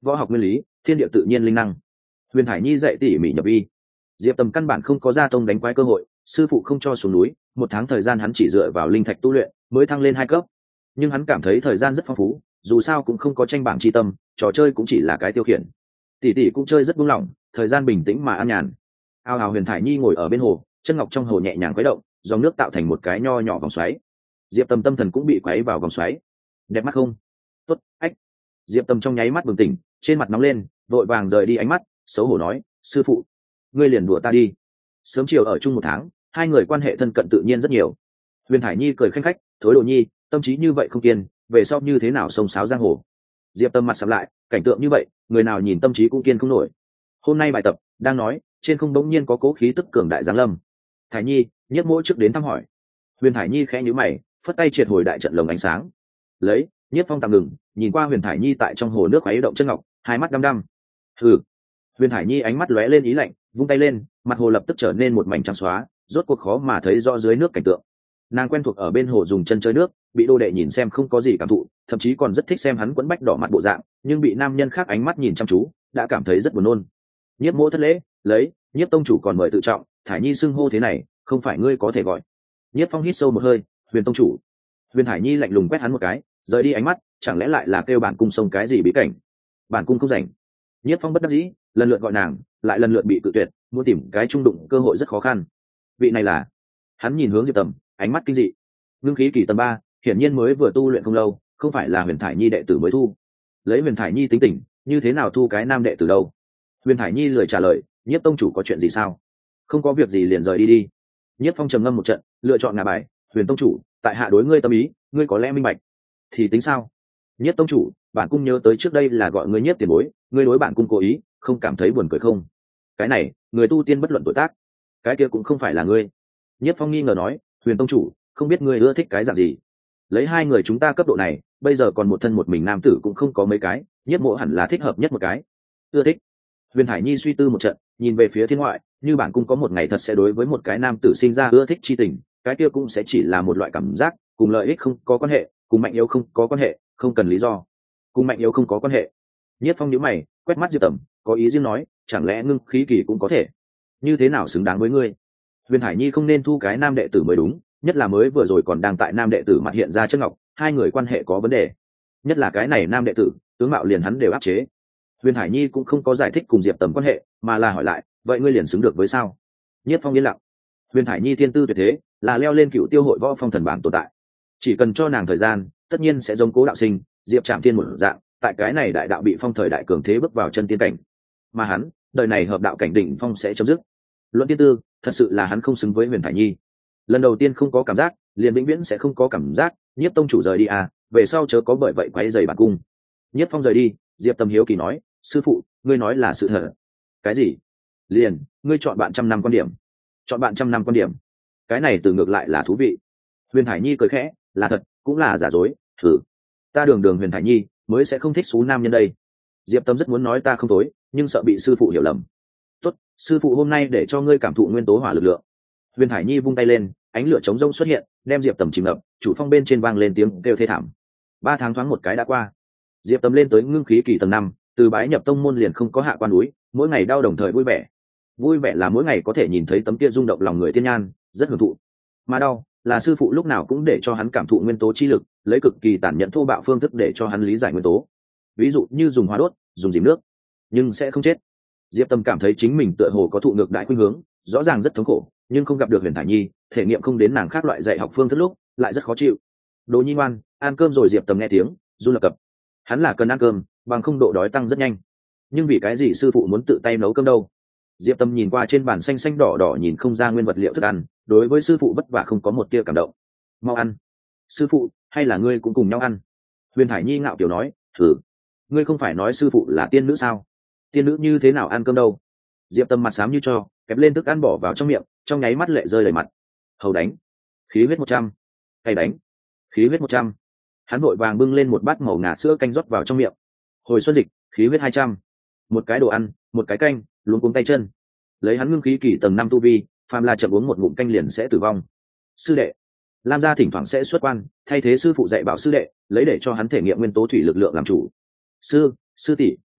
võ học nguyên lý, thiên địa tự nhiên linh năng. Huyền Thải Nhi dạy tỉ mỉ nhập vi. Diệp Tầm căn bản không có gia tông đánh quái cơ hội, sư phụ không cho xuống núi, một tháng thời gian hắn chỉ dựa vào linh thạch tu luyện mới thăng lên 2 cấp. Nhưng hắn cảm thấy thời gian rất phong phú, dù sao cũng không có tranh bảng chi tâm, trò chơi cũng chỉ là cái tiêu khiển. Tỷ tỷ cũng chơi rất buông lỏng, thời gian bình tĩnh mà an nhàn. Ao ào Huyền Thải Nhi ngồi ở bên hồ, chân ngọc trong hồ nhẹ nhàng khuấy động, dòng nước tạo thành một cái nho nhỏ vòng xoáy. Diệp Tầm tâm thần cũng bị quấy vào vòng xoáy. Đẹp mắt không? Tốt, ách. Diệp Tầm trong nháy mắt bừng tỉnh, trên mặt nóng lên, vội vàng rời đi ánh mắt, xấu hổ nói, sư phụ, ngươi liền đùa ta đi. Sớm chiều ở chung 1 tháng, hai người quan hệ thân cận tự nhiên rất nhiều. Huyền Thải Nhi cười khanh khách, thối đồ nhi, tâm trí như vậy không kiên, về sau như thế nào xông xáo giang hồ. Diệp Tâm mặt sầm lại, cảnh tượng như vậy, người nào nhìn tâm trí cũng kiên không nổi. Hôm nay bài tập đang nói, trên không bỗng nhiên có cố khí tức cường đại giáng lâm. Thải Nhi, Nhiếp Mỗ trước đến thăm hỏi. Huyền Thải Nhi khẽ nhíu mày, phất tay triệt hồi đại trận lồng ánh sáng. Lấy, Nhiếp Phong tạm ngừng, nhìn qua Huyền Thải Nhi tại trong hồ nước khuấy động chân ngọc, hai mắt đăm đăm. Hừ. Huyền Thải Nhi ánh mắt lóe lên ý lạnh, vung tay lên, mặt hồ lập tức trở nên một mảnh trắng xóa, rốt cuộc khó mà thấy rõ dưới nước cảnh tượng. Nàng quen thuộc ở bên hồ dùng chân chơi nước, bị đô đệ nhìn xem không có gì cảm thụ, thậm chí còn rất thích xem hắn quấn bách đỏ mặt bộ dạng, nhưng bị nam nhân khác ánh mắt nhìn chăm chú, đã cảm thấy rất buồn nôn. Nhiếp Mỗ thất lễ, lấy, Nhiếp tông chủ còn mời tự trọng, Thải Nhi xưng hô thế này, không phải ngươi có thể gọi. Nhiếp Phong hít sâu một hơi, Huyền tông chủ. Huyền Thải Nhi lạnh lùng quét hắn một cái, rời đi ánh mắt, chẳng lẽ lại là kêu bản cung sông cái gì bí cảnh? Bản cung không rảnh. Nhiếp Phong bất đắc dĩ, lần lượt gọi nàng, lại lần lượt bị cự tuyệt, muốn tìm cái trung đụng cơ hội rất khó khăn. Vị này là? Hắn nhìn hướng Diệp Tầm, ánh mắt kinh dị. Ngưng khí kỳ tầng 3, hiển nhiên mới vừa tu luyện không lâu, không phải là Huyền Thải Nhi đệ tử mới thu. Lấy Huyền Thải Nhi tính tình, như thế nào thu cái nam đệ tử đâu? Huyền Thải Nhi lười trả lời, Nhiếp tông chủ có chuyện gì sao? Không có việc gì liền rời đi đi. Nhiếp Phong trầm ngâm một trận, lựa chọn ngả bài, Huyền tông chủ, tại hạ đối ngươi tâm ý, ngươi có lẽ minh bạch. Thì tính sao? Nhiếp tông chủ, bản cung nhớ tới trước đây là gọi ngươi Nhiếp tiền bối, ngươi đối bản cung cố ý, không cảm thấy buồn cười không? Cái này, người tu tiên bất luận tuổi tác, cái kia cũng không phải là ngươi. Nhiếp Phong nghi ngờ nói, Huyền tông chủ, không biết ngươi ưa thích cái dạng gì? Lấy hai người chúng ta cấp độ này, bây giờ còn một thân một mình nam tử cũng không có mấy cái, Nhiếp Mộ hẳn là thích hợp nhất một cái. Ưa thích. Huyền Thải Nhi suy tư một trận, nhìn về phía thiên ngoại, như bản cung có một ngày thật sẽ đối với một cái nam tử sinh ra ưa thích chi tình, cái kia cũng sẽ chỉ là một loại cảm giác, cùng lợi ích không có quan hệ, cùng mạnh yếu không có quan hệ, không cần lý do. Cùng mạnh yếu không có quan hệ. Nhiếp Phong nhíu mày, quét mắt Diệp Tầm, có ý riêng nói, chẳng lẽ ngưng khí kỳ cũng có thể? Như thế nào xứng đáng với ngươi? Huyền Thải Nhi không nên thu cái nam đệ tử mới đúng, nhất là mới vừa rồi còn đang tại nam đệ tử mặt hiện ra chất ngọc, hai người quan hệ có vấn đề. Nhất là cái này nam đệ tử, tướng mạo liền hắn đều áp chế. Huyền Thải Nhi cũng không có giải thích cùng Diệp Tầm quan hệ, mà là hỏi lại, vậy ngươi liền xứng được với sao? Nhiếp Phong yên lặng. Huyền Thải Nhi thiên tư tuyệt thế, là leo lên cựu tiêu hội võ phong thần bảng tồn tại. Chỉ cần cho nàng thời gian, tất nhiên sẽ giống Cố đạo sinh, Diệp Trạm Thiên một dạng, tại cái này đại đạo bị phong thời đại cường thế bước vào chân tiên cảnh. Mà hắn, đời này hợp đạo cảnh đỉnh phong sẽ chấm dứt. Luận tiên tư, thật sự là hắn không xứng với Huyền Thải Nhi. Lần đầu tiên không có cảm giác, liền vĩnh viễn sẽ không có cảm giác. Nhiếp tông chủ rời đi à, về sau chớ có bởi vậy quấy rầy bản cung. Nhiếp Phong rời đi, Diệp Tâm hiếu kỳ nói, sư phụ, ngươi nói là sự thật? Cái gì? Liền, ngươi chọn bạn 100 năm quan điểm. Chọn bạn 100 năm quan điểm. Cái này từ ngược lại là thú vị. Huyền Thải Nhi cười khẽ, là thật, cũng là giả dối. Thử, ta đường Huyền Thải Nhi mới sẽ không thích xú nam nhân đây. Diệp Tâm rất muốn nói ta không tối, nhưng sợ bị sư phụ hiểu lầm. Tốt, sư phụ hôm nay để cho ngươi cảm thụ nguyên tố hỏa lực lượng. Huyền Thải Nhi vung tay lên, ánh lửa chống rông xuất hiện, đem Diệp Tầm chìm ngập, chủ phong bên trên vang lên tiếng kêu thê thảm. 3 tháng thoáng một cái đã qua. Diệp Tầm lên tới ngưng khí kỳ tầng 5, từ bái nhập tông môn liền không có hạ quan núi, mỗi ngày đau đồng thời vui vẻ. Vui vẻ là mỗi ngày có thể nhìn thấy tấm kia rung động lòng người tiên nhan, rất hưởng thụ. Mà đau là sư phụ lúc nào cũng để cho hắn cảm thụ nguyên tố chi lực, lấy cực kỳ tàn nhẫn thô bạo phương thức để cho hắn lý giải nguyên tố. Ví dụ như dùng hóa đốt, dùng dìm nước, nhưng sẽ không chết. Diệp Tâm cảm thấy chính mình tựa hồ có thụ ngược đại khuynh hướng, rõ ràng rất thống khổ, nhưng không gặp được Huyền Thải Nhi, thể nghiệm không đến nàng khác loại dạy học phương thức lúc, lại rất khó chịu. Đồ Nhi ngoan, ăn cơm rồi. Diệp Tâm nghe tiếng, run lập cập. Hắn là cần ăn cơm, bằng không độ đói tăng rất nhanh. Nhưng vì cái gì sư phụ muốn tự tay nấu cơm đâu? Diệp Tâm nhìn qua trên bàn xanh xanh đỏ đỏ nhìn không ra nguyên vật liệu thức ăn, đối với sư phụ vất vả không có một tia cảm động. Mau ăn. Sư phụ, hay là ngươi cũng cùng nhau ăn? Huyền Thải Nhi ngạo kiểu nói, thử. Ngươi không phải nói sư phụ là tiên nữ sao? Tiên nữ như thế nào ăn cơm đâu? Diệp Tâm mặt xám như cho, kẹp lên thức ăn bỏ vào trong miệng, trong nháy mắt lệ rơi đầy mặt. Hầu đánh. Khí huyết 100. Cay đánh. Khí huyết 100. Hắn vội vàng bưng lên một bát màu ngà sữa canh rót vào trong miệng. Hồi xuân dịch, khí huyết 200. Một cái đồ ăn, một cái canh, luống cuống tay chân. Lấy hắn ngưng khí kỳ tầng 5 tu vi, phàm là chậm uống một ngụm canh liền sẽ tử vong. Sư đệ, Lam gia thỉnh thoảng sẽ xuất quan, thay thế sư phụ dạy bảo sư đệ, lấy để cho hắn thể nghiệm nguyên tố thủy lực lượng làm chủ. Sư tỷ,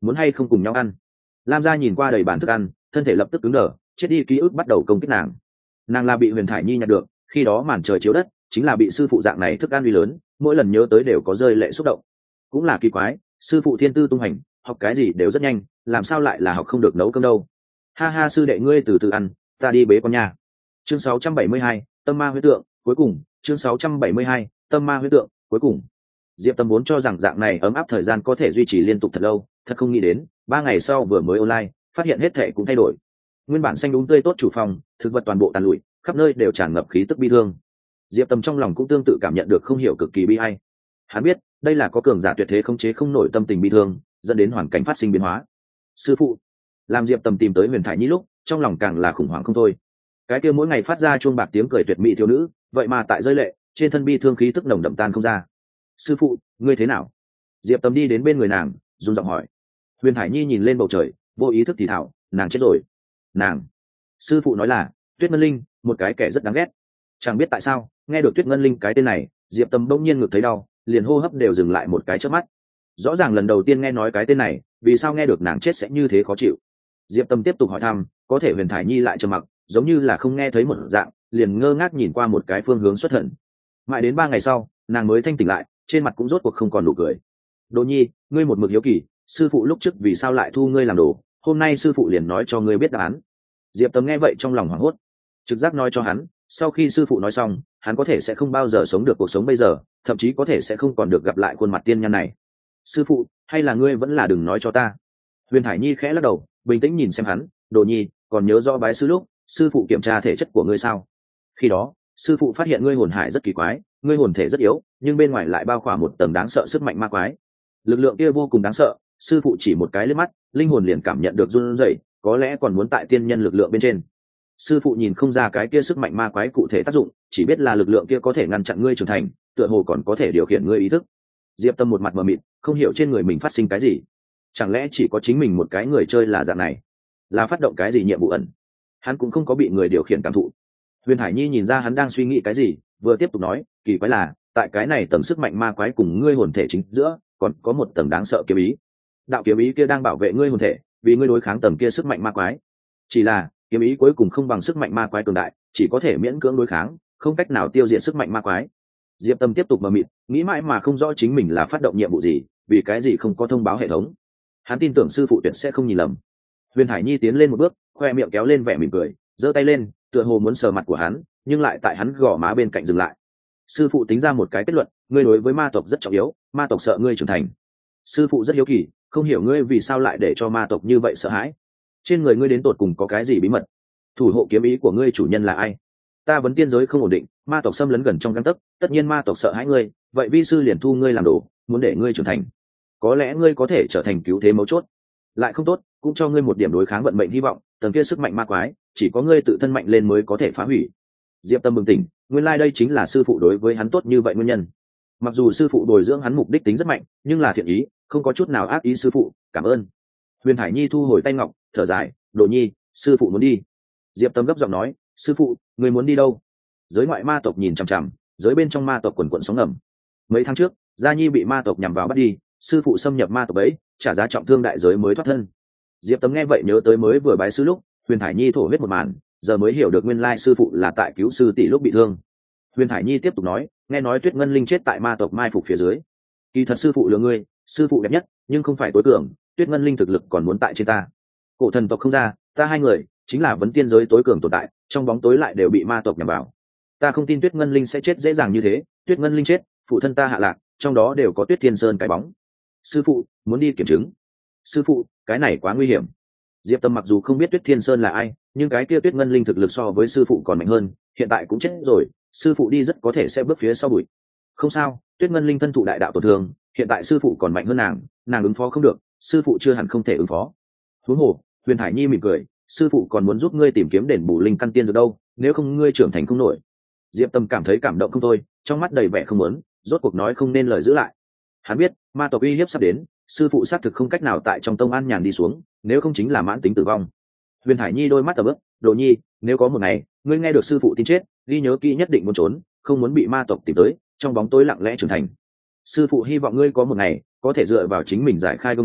muốn hay không cùng nhau ăn? Lam gia nhìn qua đầy bàn thức ăn, thân thể lập tức cứng đờ, chết đi ký ức bắt đầu công kích nàng. Nàng là bị Huyền Thải Nhi nhặt được, khi đó màn trời chiếu đất, chính là bị sư phụ dạng này thức ăn uy lớn, mỗi lần nhớ tới đều có rơi lệ xúc động. Cũng là kỳ quái, sư phụ thiên tư tung hành, học cái gì đều rất nhanh, làm sao lại là học không được nấu cơm đâu? Ha ha, sư đệ ngươi từ từ ăn, ta đi bế con nha. Chương 672, tâm ma huyết tượng, cuối cùng. Chương 672, tâm ma huyết tượng, cuối cùng. Diệp Tâm vốn cho rằng dạng này ấm áp thời gian có thể duy trì liên tục thật lâu, thật không nghĩ đến 3 ngày sau vừa mới online, phát hiện hết thảy cũng thay đổi. Nguyên bản xanh đúng tươi tốt chủ phòng, thực vật toàn bộ tàn lụi, khắp nơi đều tràn ngập khí tức bi thương. Diệp Tâm trong lòng cũng tương tự cảm nhận được không hiểu cực kỳ bi ai. Hắn biết, đây là có cường giả tuyệt thế khống chế không nổi tâm tình bi thương, dẫn đến hoàn cảnh phát sinh biến hóa. Sư phụ, làm Diệp Tâm tìm tới Huyền Thải Nhi lúc, trong lòng càng là khủng hoảng không thôi. Cái kia mỗi ngày phát ra chuông bạc tiếng cười tuyệt mỹ thiếu nữ, vậy mà tại rơi lệ, trên thân bi thương khí tức nồng đậm tan không ra. Sư phụ, ngươi thế nào? Diệp Tâm đi đến bên người nàng, run giọng hỏi. Huyền Thải Nhi nhìn lên bầu trời, vô ý thức thì thảo, nàng chết rồi. Nàng, sư phụ nói là Tuyết Ngân Linh, một cái kẻ rất đáng ghét. Chẳng biết tại sao, nghe được Tuyết Ngân Linh cái tên này, Diệp Tâm bỗng nhiên ngực thấy đau, liền hô hấp đều dừng lại một cái chớp mắt. Rõ ràng lần đầu tiên nghe nói cái tên này, vì sao nghe được nàng chết sẽ như thế khó chịu? Diệp Tâm tiếp tục hỏi thăm, có thể Huyền Thải Nhi lại trầm mặc, giống như là không nghe thấy một dạng, liền ngơ ngác nhìn qua một cái phương hướng xuất thần. Mãi đến 3 ngày sau, nàng mới thanh tỉnh lại, trên mặt cũng rốt cuộc không còn nụ cười. Đỗ Nhi, ngươi một mực hiếu kỳ, sư phụ lúc trước vì sao lại thu ngươi làm đồ, hôm nay sư phụ liền nói cho ngươi biết đáp án. Diệp Tâm nghe vậy trong lòng hoảng hốt, trực giác nói cho hắn, sau khi sư phụ nói xong, hắn có thể sẽ không bao giờ sống được cuộc sống bây giờ, thậm chí có thể sẽ không còn được gặp lại khuôn mặt tiên nhân này. Sư phụ, hay là ngươi vẫn là đừng nói cho ta? Huyền Thải Nhi khẽ lắc đầu, bình tĩnh nhìn xem hắn. Đồ Nhi, còn nhớ rõ bái sư lúc sư phụ kiểm tra thể chất của ngươi sao? Khi đó sư phụ phát hiện ngươi hồn hải rất kỳ quái, ngươi hồn thể rất yếu, nhưng bên ngoài lại bao khỏa một tầng đáng sợ sức mạnh ma quái. Lực lượng kia vô cùng đáng sợ, sư phụ chỉ một cái liếc mắt, linh hồn liền cảm nhận được run rẩy, có lẽ còn muốn tại tiên nhân lực lượng bên trên. Sư phụ nhìn không ra cái kia sức mạnh ma quái cụ thể tác dụng, chỉ biết là lực lượng kia có thể ngăn chặn ngươi trưởng thành, tựa hồ còn có thể điều khiển ngươi ý thức. Diệp Tâm một mặt mờ mịt, không hiểu trên người mình phát sinh cái gì. Chẳng lẽ chỉ có chính mình một cái người chơi là dạng này? Là phát động cái gì nhiệm vụ ẩn? Hắn cũng không có bị người điều khiển cảm thụ. Huyền Thải Nhi nhìn ra hắn đang suy nghĩ cái gì, vừa tiếp tục nói, kỳ quái là, tại cái này tầng sức mạnh ma quái cùng ngươi hồn thể chính giữa, còn có một tầng đáng sợ kiếm ý. Đạo kiếm ý kia đang bảo vệ ngươi hồn thể, vì ngươi đối kháng tầng kia sức mạnh ma quái. Chỉ là, kiếm ý cuối cùng không bằng sức mạnh ma quái cường đại, chỉ có thể miễn cưỡng đối kháng, không cách nào tiêu diệt sức mạnh ma quái. Diệp Tâm tiếp tục mờ mịt, nghĩ mãi mà không rõ chính mình là phát động nhiệm vụ gì, vì cái gì không có thông báo hệ thống. Hắn tin tưởng sư phụ tuyệt sẽ không nhìn lầm. Huyền Thải Nhi tiến lên một bước, khoe miệng kéo lên vẻ mỉm cười, giơ tay lên, tựa hồ muốn sờ mặt của hắn, nhưng lại tại hắn gò má bên cạnh dừng lại. Sư phụ tính ra một cái kết luận, ngươi đối với ma tộc rất trọng yếu, ma tộc sợ ngươi trưởng thành. Sư phụ rất hiếu kỳ, không hiểu ngươi vì sao lại để cho ma tộc như vậy sợ hãi. Trên người ngươi đến tột cùng có cái gì bí mật? Thủ hộ kiếm ý của ngươi chủ nhân là ai? Ta vấn tiên giới không ổn định, ma tộc xâm lấn gần trong gang tấc, tất nhiên ma tộc sợ hãi ngươi, vậy vi sư liền thu ngươi làm đồ, muốn để ngươi trưởng thành. Có lẽ ngươi có thể trở thành cứu thế mấu chốt, lại không tốt, cũng cho ngươi một điểm đối kháng vận mệnh hy vọng, tầng kia sức mạnh ma quái, chỉ có ngươi tự thân mạnh lên mới có thể phá hủy. Diệp Tâm bừng tỉnh, nguyên lai đây chính là sư phụ đối với hắn tốt như vậy nguyên nhân. Mặc dù sư phụ bồi dưỡng hắn mục đích tính rất mạnh, nhưng là thiện ý, không có chút nào ác ý. Sư phụ, cảm ơn. Huyền Thải Nhi thu hồi tay ngọc, thở dài, Đồ Nhi, sư phụ muốn đi. Diệp Tâm gấp giọng nói, sư phụ, người muốn đi đâu? Giới ngoại ma tộc nhìn chằm chằm, giới bên trong ma tộc quần quận sóng ngầm. Mấy tháng trước, Gia Nhi bị ma tộc nhằm vào bắt đi, sư phụ xâm nhập ma tộc ấy, trả giá trọng thương đại giới mới thoát thân. Diệp Tâm nghe vậy nhớ tới mới vừa bái sư lúc Huyền Thải Nhi thổ huyết một màn, giờ mới hiểu được nguyên lai sư phụ là tại cứu sư tỷ lúc bị thương. Huyền Thải Nhi tiếp tục nói, nghe nói Tuyết Ngân Linh chết tại ma tộc mai phục phía dưới. Kỳ thật sư phụ lừa ngươi, sư phụ đẹp nhất, nhưng không phải tối cường, Tuyết Ngân Linh thực lực còn muốn tại trên ta. Cổ thần tộc không ra, ta hai người chính là vấn tiên giới tối cường tồn tại, trong bóng tối lại đều bị ma tộc nhằm vào. Ta không tin Tuyết Ngân Linh sẽ chết dễ dàng như thế, Tuyết Ngân Linh chết, phụ thân ta hạ lạc, trong đó đều có Tuyết Thiên Sơn cái bóng. Sư phụ, muốn đi kiểm chứng. Sư phụ, cái này quá nguy hiểm. Diệp Tâm mặc dù không biết Tuyết Thiên Sơn là ai, nhưng cái kia Tuyết Ngân Linh thực lực so với sư phụ còn mạnh hơn, hiện tại cũng chết rồi, sư phụ đi rất có thể sẽ bước phía sau bụi. Không sao, Tuyết Ngân Linh thân thụ đại đạo tổn thương, hiện tại sư phụ còn mạnh hơn nàng ứng phó không được, sư phụ chưa hẳn không thể ứng phó. Huống hồ, Huyền Thải Nhi mỉm cười, sư phụ còn muốn giúp ngươi tìm kiếm đền bù linh căn tiên rồi đâu, nếu không ngươi trưởng thành không nổi. Diệp Tâm cảm thấy cảm động không thôi, trong mắt đầy vẻ không muốn, rốt cuộc nói không nên lời giữ lại. Hắn biết, ma tộc uy hiếp sắp đến, sư phụ xác thực không cách nào tại trong tông an nhàn đi xuống, nếu không chính là mãn tính tử vong. Huyền Thải Nhi đôi mắt ấm ức, Đồ Nhi, nếu có một ngày ngươi nghe được sư phụ tin chết, ghi nhớ kỹ nhất định muốn trốn, không muốn bị ma tộc tìm tới, trong bóng tối lặng lẽ trưởng thành. Sư phụ hy vọng ngươi có một ngày có thể dựa vào chính mình giải khai công xiềng,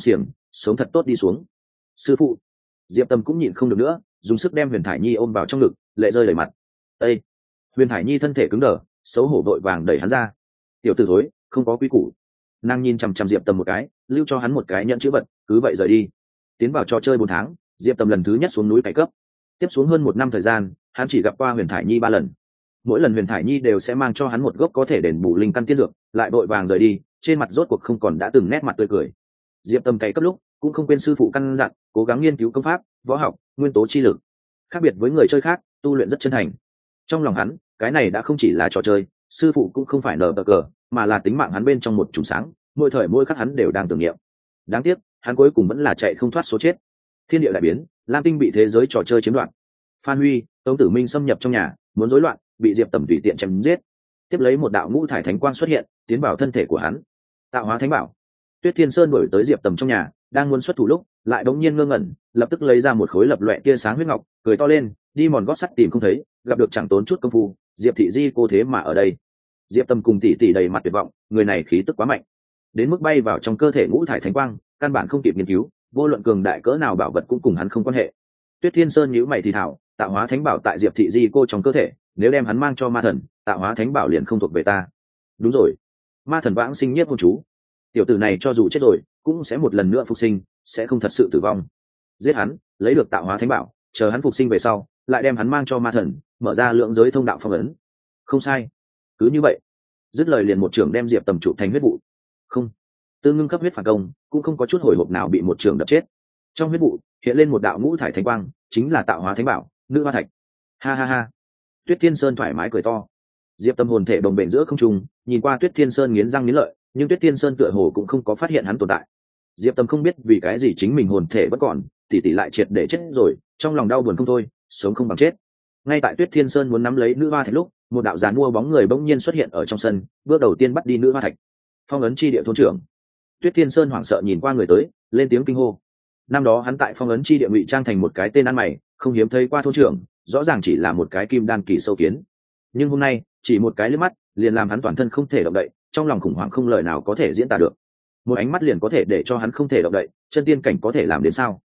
sống thật tốt đi xuống. Sư phụ. Diệp Tâm cũng nhịn không được nữa, dùng sức đem Huyền Thải Nhi ôm vào trong ngực, lệ rơi đầy mặt. Ê! Huyền Thải Nhi thân thể cứng đờ, xấu hổ vội vàng đẩy hắn ra. Tiểu tử thối, không có quý củ. Nàng nhìn chằm chằm Diệp Tâm một cái, lưu cho hắn một cái nhẫn chữ vật, cứ vậy rời đi. Tiến vào trò chơi 4 tháng, Diệp Tâm lần thứ nhất xuống núi cày cấp. Tiếp xuống hơn 1 năm thời gian, hắn chỉ gặp qua Huyền Thải Nhi 3 lần. Mỗi lần Huyền Thải Nhi đều sẽ mang cho hắn một gốc có thể đền bù linh căn tiên dược, lại vội vàng rời đi, trên mặt rốt cuộc không còn đã từng nét mặt tươi cười. Diệp Tâm cày cấp lúc cũng không quên sư phụ căn dặn, cố gắng nghiên cứu công pháp, võ học, nguyên tố chi lực. Khác biệt với người chơi khác, tu luyện rất chân thành. Trong lòng hắn, cái này đã không chỉ là trò chơi, sư phụ cũng không phải nở cờ, mà là tính mạng hắn bên trong một chùm sáng, mỗi thời mỗi khắc hắn đều đang tưởng niệm. Đáng tiếc, hắn cuối cùng vẫn là chạy không thoát số chết. Thiên địa đại biến, Lam Tinh bị thế giới trò chơi chiếm đoạt. Phan Huy, Tống Tử Minh xâm nhập trong nhà, muốn rối loạn, bị Diệp Tầm tùy tiện chém giết. Tiếp lấy một đạo ngũ thải thánh quang xuất hiện, tiến vào thân thể của hắn. Tạo hóa thánh bảo. Tuyết Thiên Sơn đuổi tới Diệp Tầm trong nhà, đang muốn xuất thủ lúc, lại bỗng nhiên ngơ ngẩn, lập tức lấy ra một khối lập loè tia sáng huyết ngọc, cười to lên, đi mòn gót sắt tìm không thấy, gặp được chẳng tốn chút công phu, Diệp thị di cô thế mà ở đây. Diệp Tầm cùng tỷ tỷ đầy mặt tuyệt vọng, người này khí tức quá mạnh, đến mức bay vào trong cơ thể ngũ thải thánh quang, căn bản không kịp nghiên cứu, vô luận cường đại cỡ nào bảo vật cũng cùng hắn không quan hệ. Tuyết Thiên Sơn nhíu mày thì thảo, tạo hóa thánh bảo tại Diệp thị di cô trong cơ thể, nếu đem hắn mang cho ma thần, tạo hóa thánh bảo liền không thuộc về ta. Đúng rồi, ma thần vãng sinh nhất hôn chú, tiểu tử này cho dù chết rồi cũng sẽ một lần nữa phục sinh, sẽ không thật sự tử vong. Giết hắn, lấy được tạo hóa thánh bảo, chờ hắn phục sinh về sau, lại đem hắn mang cho ma thần, mở ra lượng giới thông đạo phong ấn. Không sai, cứ như vậy. Dứt lời liền một trưởng đem Diệp Tầm trụ thành huyết vụ. Không, Tư Ngưng cấp huyết phản công, cũng không có chút hồi hộp nào bị một trưởng đập chết. Trong huyết vụ hiện lên một đạo ngũ thải thánh quang, chính là tạo hóa thánh bảo, nữ hoa thạch. Ha ha ha. Tuyết Thiên Sơn thoải mái cười to. Diệp Tâm hồn thể đồng bền giữa không trung, nhìn qua Tuyết Thiên Sơn nghiến răng nghiến lợi, nhưng Tuyết Thiên Sơn tựa hồ cũng không có phát hiện hắn tồn tại. Diệp Tâm không biết vì cái gì chính mình hồn thể vẫn còn, tỷ tỷ lại triệt để chết rồi, trong lòng đau buồn không thôi, sống không bằng chết. Ngay tại Tuyết Thiên Sơn muốn nắm lấy nữ hoa thạch lúc, một đạo giàn mua bóng người bỗng nhiên xuất hiện ở trong sân, bước đầu tiên bắt đi nữ hoa thạch. Phong ấn chi địa thôn trưởng. Tuyết Thiên Sơn hoảng sợ nhìn qua người tới, lên tiếng kinh hô. Năm đó hắn tại phong ấn chi địa ngụy trang thành một cái tên ăn mày, không hiếm thấy qua thôn trưởng, rõ ràng chỉ là một cái kim đan kỳ sâu kiến. Nhưng hôm nay, chỉ một cái liếc mắt, liền làm hắn toàn thân không thể động đậy, trong lòng khủng hoảng không lời nào có thể diễn tả được. Một ánh mắt liền có thể để cho hắn không thể động đậy, chân tiên cảnh có thể làm đến sao?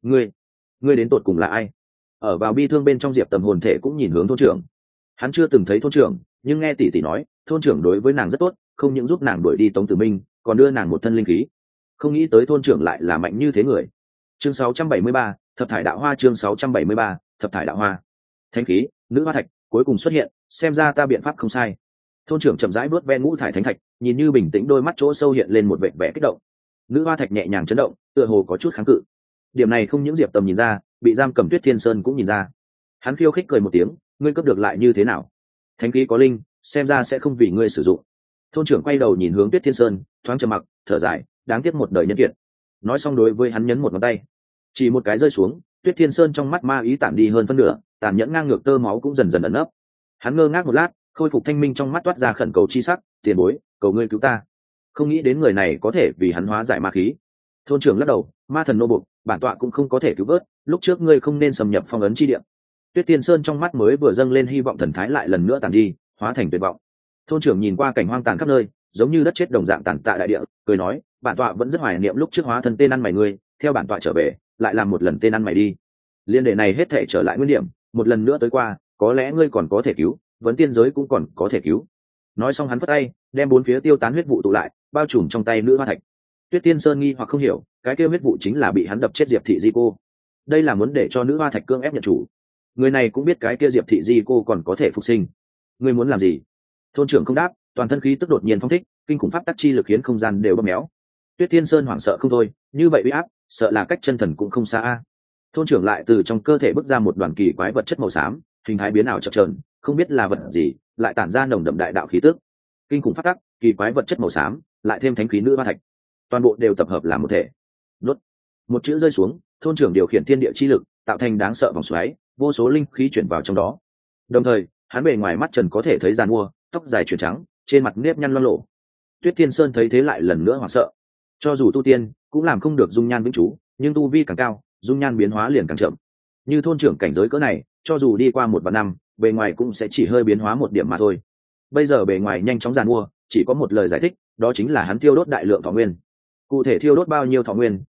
Ngươi đến tột cùng là ai? Ở vào bi thương bên trong, Diệp Tầm hồn thể cũng nhìn hướng thôn trưởng. Hắn chưa từng thấy thôn trưởng, nhưng nghe tỷ tỷ nói, thôn trưởng đối với nàng rất tốt, không những giúp nàng đuổi đi Tống Tử Minh, còn đưa nàng một thân linh khí. Không nghĩ tới thôn trưởng lại là mạnh như thế người. Chương 673, thập thải đạo hoa. Chương 673, thập thải đạo hoa. Thánh khí, nữ hoa thạch cuối cùng xuất hiện, xem ra ta biện pháp không sai. Thôn trưởng chậm rãi bước ven ngũ thải thánh thạch, nhìn như bình tĩnh, đôi mắt chỗ sâu hiện lên một vẻ vẻ kích động. Nữ hoa thạch nhẹ nhàng chấn động, tựa hồ có chút kháng cự. Điểm này không những Diệp Tầm nhìn ra, bị giam cầm Tuyết Thiên Sơn cũng nhìn ra. Hắn khiêu khích cười một tiếng, ngươi cấp được lại như thế nào? Thánh khí có linh, xem ra sẽ không vì ngươi sử dụng. Thôn trưởng quay đầu nhìn hướng Tuyết Thiên Sơn, thoáng trầm mặc, thở dài, đáng tiếc một đời nhân kiệt. Nói xong đối với hắn nhấn một ngón tay, chỉ một cái rơi xuống, Tuyết Thiên Sơn trong mắt ma ý tản đi hơn phân nửa, tàn nhẫn ngang ngược tơ máu cũng dần dần ẩn nấp. Hắn ngơ ngác một lát, khôi phục thanh minh, trong mắt toát ra khẩn cầu chi sắc, tiền bối, cầu ngươi cứu ta. Không nghĩ đến người này có thể vì hắn hóa giải ma khí. Thôn trưởng lắc đầu, ma thần nô buộc, bản tọa cũng không có thể cứu vớt, lúc trước ngươi không nên xâm nhập phong ấn chi địa. Tuyết Tiên Sơn trong mắt mới vừa dâng lên hy vọng thần thái lại lần nữa tàn đi, hóa thành tuyệt vọng. Thôn trưởng nhìn qua cảnh hoang tàn khắp nơi, giống như đất chết đồng dạng tàn tạ đại địa, cười nói, bản tọa vẫn rất hoài niệm lúc trước hóa thân tên ăn mày ngươi, theo bản tọa trở về, lại làm một lần tên ăn mày đi. Liên đệ này hết thể trở lại nguyên điểm, một lần nữa tới qua, có lẽ ngươi còn có thể cứu, vấn tiên giới cũng còn có thể cứu. Nói xong hắn phất tay, đem bốn phía tiêu tán huyết vụ tụ lại, bao trùm trong tay nữ hoa thạch. Tuyết Tiên Sơn nghi hoặc không hiểu, cái kia huyết vụ chính là bị hắn đập chết Diệp thị di cô. Đây là muốn để cho nữ hoa thạch cương ép nhận chủ. Người này cũng biết cái kia Diệp thị di cô còn có thể phục sinh. Ngươi muốn làm gì? Thôn trưởng không đáp, toàn thân khí tức đột nhiên phong thích, kinh khủng pháp tắc chi lực khiến không gian đều bóp méo. Tuyết Tiên Sơn hoảng sợ không thôi, như vậy uy áp, sợ là cách chân thần cũng không xa a. Thôn trưởng lại từ trong cơ thể bước ra một đoàn kỳ quái vật chất màu xám, hình thái biến ảo chập chờn, không biết là vật gì, lại tản ra nồng đậm đại đạo khí tức. Kinh khủng pháp tắc, kỳ quái vật chất màu xám, lại thêm thánh khí nữ hoa thạch, toàn bộ đều tập hợp làm một thể. Đốt. Một chữ rơi xuống, thôn trưởng điều khiển thiên địa chi lực, tạo thành đáng sợ vòng xoáy, vô số linh khí chuyển vào trong đó. Đồng thời, hắn bề ngoài mắt trần có thể thấy giàn mua, tóc dài chuyển trắng, trên mặt nếp nhăn loang lổ. Tuyết Tiên Sơn thấy thế lại lần nữa hoảng sợ. Cho dù tu tiên, cũng làm không được dung nhan vĩnh trú, nhưng tu vi càng cao, dung nhan biến hóa liền càng chậm. Như thôn trưởng cảnh giới cỡ này, cho dù đi qua 1 vạn năm, bề ngoài cũng sẽ chỉ hơi biến hóa một điểm mà thôi. Bây giờ bề ngoài nhanh chóng giàn mua, chỉ có một lời giải thích, đó chính là hắn thiêu đốt đại lượng thọ nguyên. Cụ thể thiêu đốt bao nhiêu thọ nguyên,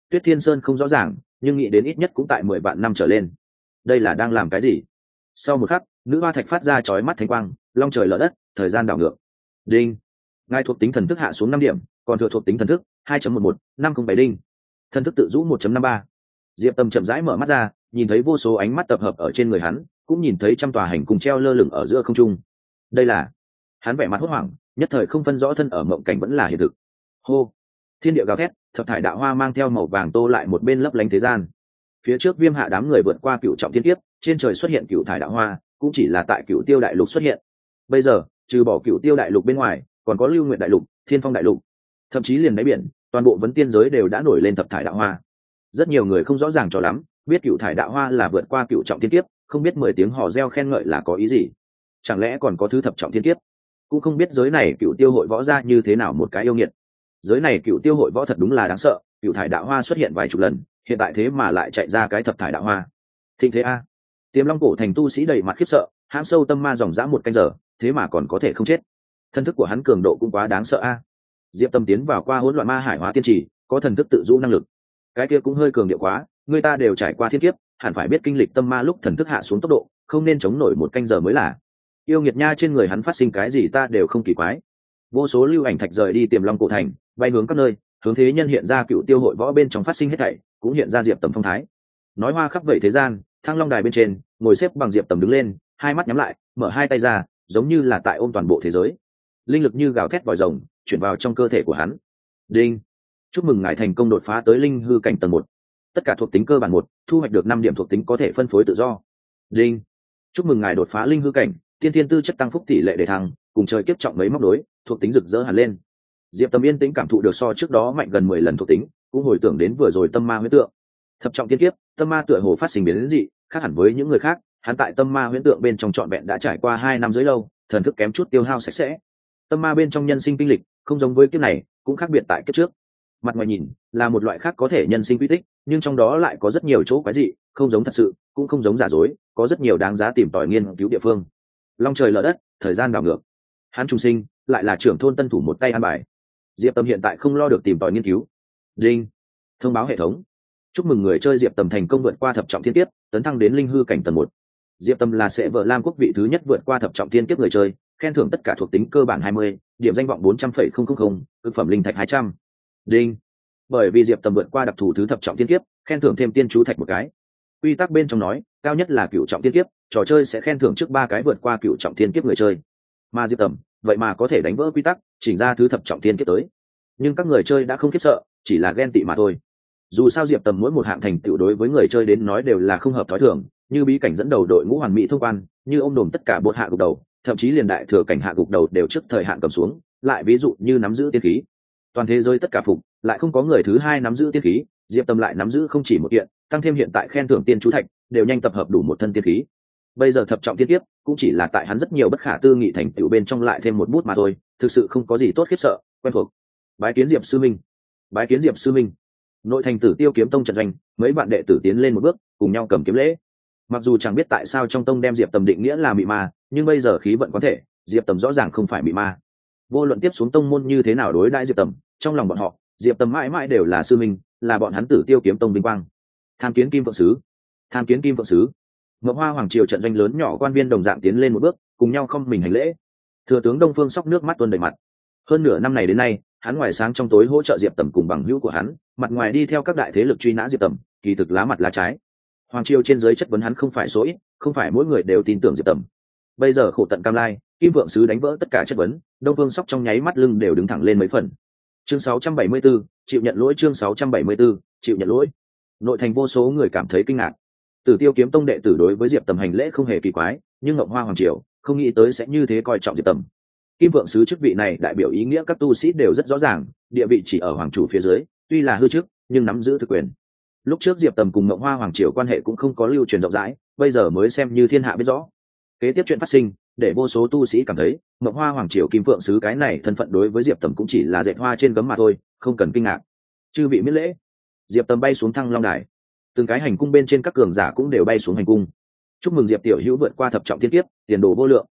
Tuyết Thiên Sơn không rõ ràng, nhưng nghĩ đến ít nhất cũng tại 10 vạn năm trở lên. Đây là đang làm cái gì? Sau một khắc, nữ hoa thạch phát ra chói mắt thánh quang, long trời lở đất, thời gian đảo ngược. Đinh. Ngài thuộc tính thần thức hạ xuống 5 điểm, còn thừa thuộc tính thần thức 2.11, 507 đinh. Thần thức tự rũ 1.53. Diệp Tâm chậm rãi mở mắt ra, nhìn thấy vô số ánh mắt tập hợp ở trên người hắn, cũng nhìn thấy trăm tòa hành cùng treo lơ lửng ở giữa không trung. Đây là... Hắn vẻ mặt hốt hoảng, nhất thời không phân rõ thân ở mộng cảnh vẫn là hiện thực. Hô. Thiên địa gào thét, thập thải đạo hoa mang theo màu vàng tô lại một bên lấp lánh thế gian. Phía trước Viêm Hạ đám người vượt qua cựu trọng thiên kiếp, trên trời xuất hiện cựu thải đạo hoa, cũng chỉ là tại cựu tiêu đại lục xuất hiện. Bây giờ, trừ bỏ cựu tiêu đại lục bên ngoài, còn có Lưu Nguyện đại lục, Thiên Phong đại lục, thậm chí liền đáy biển, toàn bộ vấn tiên giới đều đã nổi lên thập thải đạo hoa. Rất nhiều người không rõ ràng cho lắm, biết cựu thải đạo hoa là vượt qua cựu trọng thiên kiếp, không biết 10 tiếng hò reo khen ngợi là có ý gì. Chẳng lẽ còn có thứ thập trọng thiên kiếp? Cũng không biết giới này cựu tiêu hội võ ra như thế nào một cái yêu nghiệt. Giới này cựu tiêu hội võ thật đúng là đáng sợ, cựu thải đạo hoa xuất hiện vài chục lần, hiện tại thế mà lại chạy ra cái thập thải đạo hoa. Thịnh thế a. Tiềm Long cổ thành tu sĩ đầy mặt khiếp sợ, hãm sâu tâm ma dòng dã một canh giờ, thế mà còn có thể không chết. Thân thức của hắn cường độ cũng quá đáng sợ a. Diệp Tâm tiến vào qua hỗn loạn ma hải hóa tiên trì, có thần thức tự rũ năng lực. Cái kia cũng hơi cường điệu quá, người ta đều trải qua thiên kiếp, hẳn phải biết kinh lịch tâm ma lúc thần thức hạ xuống tốc độ, không nên chống nổi một canh giờ mới là. Yêu nghiệt nha, trên người hắn phát sinh cái gì ta đều không kỳ quái. Vô số lưu ảnh thạch rời đi Tiềm Long cổ thành, bay hướng các nơi, hướng thế nhân hiện ra cựu tiêu hội võ bên trong phát sinh hết thảy, cũng hiện ra Diệp Tầm phong thái. Nói hoa khắp vậy thế gian, Thăng Long đài bên trên, ngồi xếp bằng Diệp Tầm đứng lên, hai mắt nhắm lại, mở hai tay ra, giống như là tại ôm toàn bộ thế giới. Linh lực như gào thét vòi rồng, chuyển vào trong cơ thể của hắn. Đinh. Chúc mừng ngài thành công đột phá tới linh hư cảnh tầng 1. Tất cả thuộc tính cơ bản 1, thu hoạch được 5 điểm thuộc tính có thể phân phối tự do. Đinh. Chúc mừng ngài đột phá linh hư cảnh, tiên thiên tư chất tăng phúc tỷ lệ để thăng, cùng trời kiếp trọng mấy móc đối, thuộc tính rực rỡ hẳn lên. Diệp Tâm yên tĩnh cảm thụ được so trước đó mạnh gần 10 lần thuộc tính, cũng hồi tưởng đến vừa rồi tâm ma huyễn tượng. Thập trọng tiên kiếp, tâm ma tựa hồ phát sinh biến dị, khác hẳn với những người khác, hắn tại tâm ma huyễn tượng bên trong trọn vẹn đã trải qua 2 năm dưới lâu, thần thức kém chút tiêu hao sạch sẽ. Tâm ma bên trong nhân sinh kinh lịch, không giống với kiếp này, cũng khác biệt tại kiếp trước. Mặt ngoài nhìn là một loại khác có thể nhân sinh quy tích, nhưng trong đó lại có rất nhiều chỗ quái dị, không giống thật sự, cũng không giống giả dối, có rất nhiều đáng giá tìm tòi nghiên cứu địa phương. Long trời lở đất, thời gian đảo ngược. Hắn trùng sinh, lại là trưởng thôn tân thủ một tay ăn bài. Diệp Tâm hiện tại không lo được tìm tòi nghiên cứu. Đinh. Thông báo hệ thống. Chúc mừng người chơi Diệp Tâm thành công vượt qua thập trọng thiên kiếp, tấn thăng đến linh hư cảnh tầng 1. Diệp Tâm là sẽ vợ Lam quốc vị thứ nhất vượt qua thập trọng thiên kiếp người chơi, khen thưởng tất cả thuộc tính cơ bản 20, điểm danh vọng 400,000, cực phẩm linh thạch 200. Đinh. Bởi vì Diệp Tâm vượt qua đặc thù thứ thập trọng thiên kiếp, khen thưởng thêm tiên chú thạch một cái. Quy tắc bên trong nói, cao nhất là cửu trọng thiên kiếp, trò chơi sẽ khen thưởng trước 3 cái vượt qua cửu trọng thiên kiếp người chơi. Mà Diệp Tâm, vậy mà có thể đánh vỡ quy tắc, chỉnh ra thứ thập trọng thiên kiếp tới. Nhưng các người chơi đã không khiếp sợ, chỉ là ghen tị mà thôi. Dù sao Diệp Tâm mỗi một hạng thành tựu đối với người chơi đến nói đều là không hợp thói thường, như bí cảnh dẫn đầu đội ngũ hoàn mỹ thông quan, như ôm đồm tất cả bột hạ gục đầu, thậm chí liền đại thừa cảnh hạ gục đầu đều trước thời hạn cầm xuống, lại ví dụ như nắm giữ tiên khí. Toàn thế giới tất cả phục, lại không có người thứ hai nắm giữ tiên khí, Diệp Tâm lại nắm giữ không chỉ một kiện, tăng thêm hiện tại khen thưởng tiên chú thạch, đều nhanh tập hợp đủ một thân tiên khí. Bây giờ thập trọng tiên kiếp cũng chỉ là tại hắn rất nhiều bất khả tư nghị thành tựu bên trong lại thêm một bút mà thôi, thực sự không có gì tốt khiếp sợ, quen thuộc. Bái kiến Diệp sư minh. Bái kiến Diệp sư minh. Nội thành Tử Tiêu kiếm tông trận doanh, mấy bạn đệ tử tiến lên một bước, cùng nhau cầm kiếm lễ. Mặc dù chẳng biết tại sao trong tông đem Diệp Tâm định nghĩa là mị ma, nhưng bây giờ khí vận có thể, Diệp Tâm rõ ràng không phải mị ma. Vô luận tiếp xuống tông môn như thế nào đối đãi Diệp Tâm, trong lòng bọn họ, Diệp Tâm mãi mãi đều là sư minh, là bọn hắn Tử Tiêu kiếm tông vinh quang. Tham kiến Kim Phượng sứ. Tham kiến Kim Phượng sứ. Ngọc Hoa hoàng triều trận doanh lớn nhỏ quan viên đồng dạng tiến lên một bước, cùng nhau không mình hành lễ. Thừa tướng Đông Phương Sóc nước mắt tuôn đầy mặt. Hơn nửa năm này đến nay, hắn ngoài sáng trong tối hỗ trợ Diệp Tầm cùng bằng hữu của hắn, mặt ngoài đi theo các đại thế lực truy nã Diệp Tầm, kỳ thực lá mặt lá trái. Hoàng triều trên dưới chất vấn hắn không phải số ít, không phải mỗi người đều tin tưởng Diệp Tầm. Bây giờ khổ tận cam lai, Kim Vượng sứ đánh vỡ tất cả chất vấn, Đông Phương Sóc trong nháy mắt lưng đều đứng thẳng lên mấy phần. Chương 674, chịu nhận lỗi. Chương 674, chịu nhận lỗi. Nội thành vô số người cảm thấy kinh ngạc. Tử Tiêu kiếm tông đệ tử đối với Diệp Tầm hành lễ không hề kỳ quái, nhưng Ngọc Hoa hoàng triều không nghĩ tới sẽ như thế coi trọng Diệp Tầm. Kim Vượng sứ chức vị này đại biểu ý nghĩa các tu sĩ đều rất rõ ràng, địa vị chỉ ở hoàng chủ phía dưới, tuy là hư chức nhưng nắm giữ thực quyền. Lúc trước Diệp Tầm cùng Ngọc Hoa hoàng triều quan hệ cũng không có lưu truyền rộng rãi, bây giờ mới xem như thiên hạ biết rõ. Kế tiếp chuyện phát sinh, để vô số tu sĩ cảm thấy Ngọc Hoa hoàng triều Kim Vượng sứ cái này thân phận đối với Diệp Tầm cũng chỉ là dệt hoa trên gấm mà thôi, không cần kinh ngạc. Chư vị miễn lễ. Diệp Tầm bay xuống Thăng Long đài, từng cái hành cung bên trên các cường giả cũng đều bay xuống hành cung. Chúc mừng Diệp tiểu hữu vượt qua thập trọng thiên kiếp, tiền đồ vô lượng.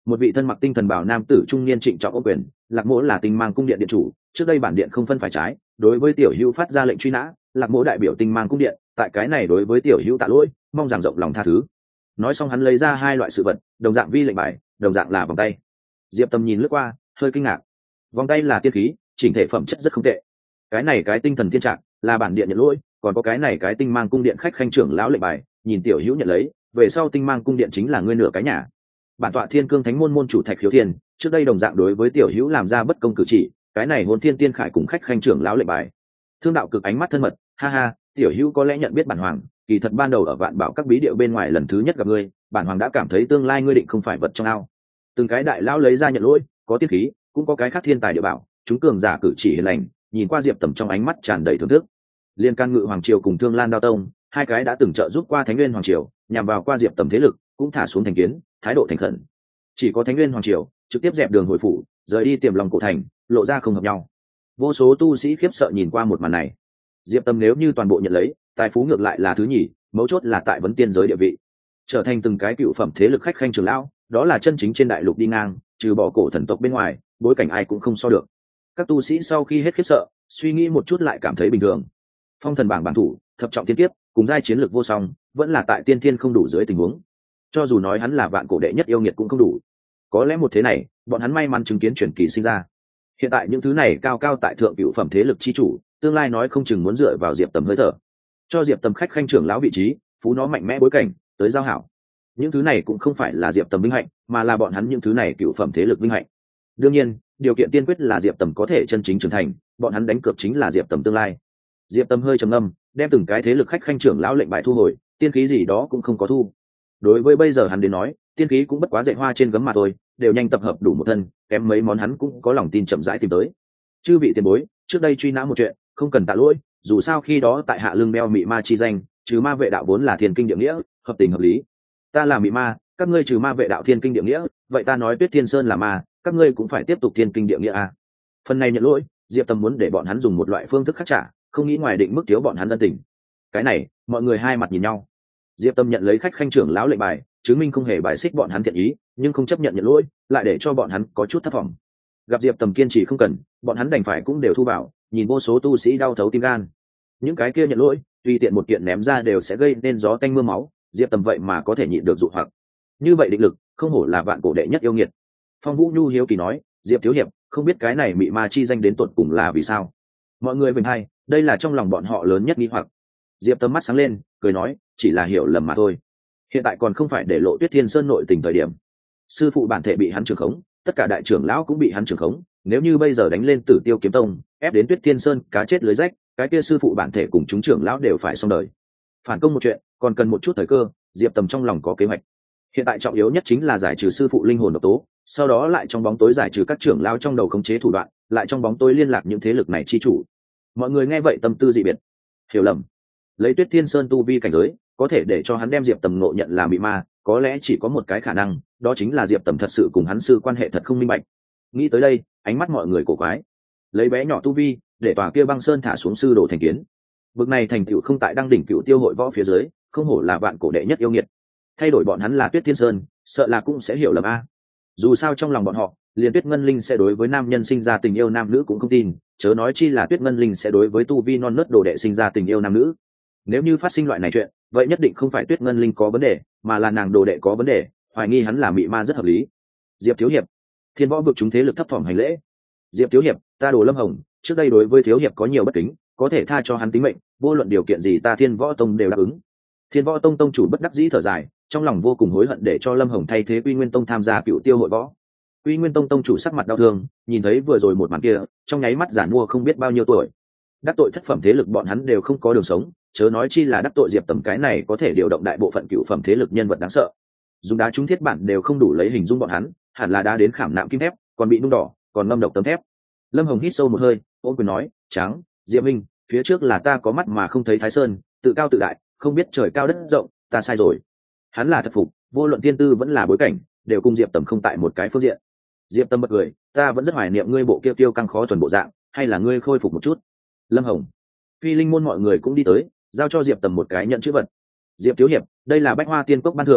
Một vị thân mặc tinh thần bảo nam tử trung niên trịnh trọng ô quyền. Lạc Mỗ là Tinh Mang cung điện điện chủ, trước đây bản điện không phân phải trái, đối với tiểu hữu phát ra lệnh truy nã. Lạc Mỗ đại biểu Tinh Mang cung điện, tại cái này đối với tiểu hữu tạ lỗi, mong rằng rộng lòng tha thứ. Nói xong hắn lấy ra hai loại sự vật, đồng dạng vi lệnh bài, đồng dạng là vòng tay. Diệp Tầm nhìn lướt qua, hơi kinh ngạc. Vòng tay là tiên khí, chỉnh thể phẩm chất rất không tệ. Cái này cái tinh thần thiên trạc là bản điện nhận lỗi, còn có cái này cái Tinh Mang cung điện khách khanh trưởng lão lệnh bài, nhìn tiểu hữu nhận lấy, về sau Tinh Mang cung điện chính là ngươi nửa cái nhà. Bản tọa Thiên Cương Thánh môn môn chủ Thạch Khiếu Thiên, trước đây đồng dạng đối với tiểu hữu làm ra bất công cử chỉ, cái này Hồn Thiên Tiên Khải cùng khách khanh trưởng lão lệnh bài. Thương đạo cực ánh mắt thân mật, ha ha, tiểu hữu có lẽ nhận biết bản hoàng, kỳ thật ban đầu ở Vạn Bảo các bí địa bên ngoài lần thứ nhất gặp ngươi, bản hoàng đã cảm thấy tương lai ngươi định không phải vật trong ao. Từng cái đại lão lấy ra nhận lỗi, có tiết khí, cũng có cái khác thiên tài địa bảo, chúng cường giả cử chỉ hiền lành, nhìn qua Diệp Tầm trong ánh mắt tràn đầy thưởng thức. Liên can Ngự Hoàng triều cùng Thương Lan Đao tông, hai cái đã từng trợ giúp qua Thánh Nguyên Hoàng triều, nhằm vào qua Diệp Tầm thế lực, cũng thả xuống thành kiến, thái độ thành khẩn. Chỉ có Thánh Nguyên Hoàng triều trực tiếp dẹp đường hồi phủ, rời đi Tiềm Lòng cổ thành, lộ ra không hợp nhau. Vô số tu sĩ khiếp sợ nhìn qua một màn này. Diệp Tầm nếu như toàn bộ nhận lấy, tài phú ngược lại là thứ nhì, mấu chốt là tại vấn tiên giới địa vị, trở thành từng cái cựu phẩm thế lực khách khanh trưởng lão, đó là chân chính trên đại lục đi ngang, trừ bỏ cổ thần tộc bên ngoài, bối cảnh ai cũng không so được. Các tu sĩ sau khi hết khiếp sợ, suy nghĩ một chút lại cảm thấy bình thường. Phong thần bảng bản thủ, thập trọng tiên kiếp, cùng giai chiến lược vô song, vẫn là tại tiên thiên không đủ dưới tình huống. Cho dù nói hắn là vạn cổ đệ nhất yêu nghiệt cũng không đủ. Có lẽ một thế này, bọn hắn may mắn chứng kiến truyền kỳ sinh ra. Hiện tại những thứ này cao cao tại thượng cựu phẩm thế lực chi chủ, tương lai nói không chừng muốn dựa vào Diệp Tầm hơi thở, cho Diệp Tầm khách khanh trưởng lão vị trí, phú nó mạnh mẽ bối cảnh, tới giao hảo. Những thứ này cũng không phải là Diệp Tầm vinh hạnh, mà là bọn hắn những thứ này cựu phẩm thế lực vinh hạnh. Đương nhiên, điều kiện tiên quyết là Diệp Tầm có thể chân chính trưởng thành, bọn hắn đánh cược chính là Diệp Tầm tương lai. Diệp Tầm hơi trầm ngâm, đem từng cái thế lực khách khanh trưởng lão lệnh bài thu hồi, tiên khí gì đó cũng không có thu. Đối với bây giờ hắn đến nói, tiên khí cũng bất quá dạy hoa trên gấm mà thôi, đều nhanh tập hợp đủ một thân, kém mấy món hắn cũng có lòng tin chậm rãi tìm tới. Chư vị tiền bối, trước đây truy nã một chuyện, không cần tạ lỗi, dù sao khi đó tại hạ lưng đeo mị ma chi danh, trừ ma vệ đạo vốn là thiên kinh địa nghĩa, hợp tình hợp lý. Ta là mị ma, các ngươi trừ ma vệ đạo thiên kinh địa nghĩa, vậy ta nói Tuyết Thiên Sơn là ma, các ngươi cũng phải tiếp tục thiên kinh địa nghĩa à? Phần này nhận lỗi, Diệp Tầm muốn để bọn hắn dùng một loại phương thức khác trả, không nghĩ ngoài định mức thiếu bọn hắn ân tình. Cái này, mọi người hai mặt nhìn nhau. Diệp Tầm nhận lấy khách khanh trưởng lão lệnh bài, chứng minh không hề bài xích bọn hắn thiện ý, nhưng không chấp nhận nhận lỗi, lại để cho bọn hắn có chút thất vọng. Gặp Diệp Tầm kiên trì không cần, bọn hắn đành phải cũng đều thu vào, nhìn vô số tu sĩ đau thấu tim gan. Những cái kia nhận lỗi, tùy tiện một kiện ném ra đều sẽ gây nên gió tanh mưa máu, Diệp Tầm vậy mà có thể nhịn được dụ hoặc. Như vậy định lực, không hổ là vạn cổ đệ nhất yêu nghiệt. Phong Vũ Nhu hiếu kỳ nói, Diệp thiếu hiệp, không biết cái này mị ma chi danh đến tột cùng là vì sao? Mọi người vinh hay, đây là trong lòng bọn họ lớn nhất nghi hoặc. Diệp Tầm mắt sáng lên, cười nói, chỉ là hiểu lầm mà thôi. Hiện tại còn không phải để lộ Tuyết Thiên Sơn nội tình thời điểm. Sư phụ bản thể bị hắn trưởng khống, tất cả đại trưởng lão cũng bị hắn trưởng khống, nếu như bây giờ đánh lên Tử Tiêu kiếm tông, ép đến Tuyết Thiên Sơn cá chết lưới rách, cái kia sư phụ bản thể cùng chúng trưởng lão đều phải xong đời. Phản công một chuyện, còn cần một chút thời cơ, Diệp Tầm trong lòng có kế hoạch. Hiện tại trọng yếu nhất chính là giải trừ sư phụ linh hồn độc tố, sau đó lại trong bóng tối giải trừ các trưởng lão trong đầu khống chế thủ đoạn, lại trong bóng tối liên lạc những thế lực này chi chủ. Mọi người nghe vậy tâm tư dị biệt. Hiểu lầm. Lấy Tuyết Thiên Sơn tu vi cảnh giới, có thể để cho hắn đem Diệp Tầm ngộ nhận là mị ma, có lẽ chỉ có một cái khả năng, đó chính là Diệp Tầm thật sự cùng hắn sư quan hệ thật không minh bạch. Nghĩ tới đây, ánh mắt mọi người cổ quái. Lấy bé nhỏ tu vi, để tòa kia băng sơn thả xuống sư đồ thành kiến. Bực này thành tựu không tại đăng đỉnh cựu tiêu hội võ phía dưới, không hổ là vạn cổ đệ nhất yêu nghiệt. Thay đổi bọn hắn là Tuyết Thiên Sơn, sợ là cũng sẽ hiểu lầm a. Dù sao trong lòng bọn họ, liền Tuyết Ngân Linh sẽ đối với nam nhân sinh ra tình yêu nam nữ cũng không tin, chớ nói chi là Tuyết Ngân Linh sẽ đối với tu vi non nớt đồ đệ sinh ra tình yêu nam nữ. Nếu như phát sinh loại này chuyện, vậy nhất định không phải Tuyết Ngân Linh có vấn đề, mà là nàng đồ đệ có vấn đề, hoài nghi hắn là mị ma rất hợp lý. Diệp thiếu hiệp, Thiên Võ vực chúng thế lực thấp thỏm hành lễ. Diệp thiếu hiệp, ta Đồ Lâm Hồng, trước đây đối với thiếu hiệp có nhiều bất kính, có thể tha cho hắn tính mệnh, vô luận điều kiện gì ta Thiên Võ tông đều đáp ứng. Thiên Võ tông tông chủ bất đắc dĩ thở dài, trong lòng vô cùng hối hận để cho Lâm Hồng thay thế Quy Nguyên tông tham gia cựu tiêu hội võ. Quy Nguyên tông tông chủ sắc mặt đau thương, nhìn thấy vừa rồi một màn kia, trong nháy mắt giản mua không biết bao nhiêu tuổi. Đắc tội thất phẩm thế lực bọn hắn đều không có đường sống, chớ nói chi là đắc tội Diệp Tầm cái này có thể điều động đại bộ phận cựu phẩm thế lực nhân vật đáng sợ. Dùng đá trúng thiết bản đều không đủ lấy hình dung bọn hắn, hẳn là đá đến khảm nạm kim thép, còn bị nung đỏ, còn ngâm độc tấm thép. Lâm Hồng hít sâu một hơi, ôm quyền nói, trắng, Diệp Minh, phía trước là ta có mắt mà không thấy Thái Sơn, tự cao tự đại, không biết trời cao đất rộng, ta sai rồi. Hắn là thật phục, vô luận tiên tư vẫn là bối cảnh, đều cùng Diệp Tầm không tại một cái phương diện. Diệp Tầm bật cười, ta vẫn rất hoài niệm ngươi bộ kia tiêu căng khó thuần bộ dạng, hay là ngươi khôi phục một chút. Lâm Hồng, Phi Linh môn mọi người cũng đi tới, giao cho Diệp Tầm một cái nhận chữ vật. Diệp thiếu hiệp, đây là Bách Hoa Tiên Cốc ban thưởng,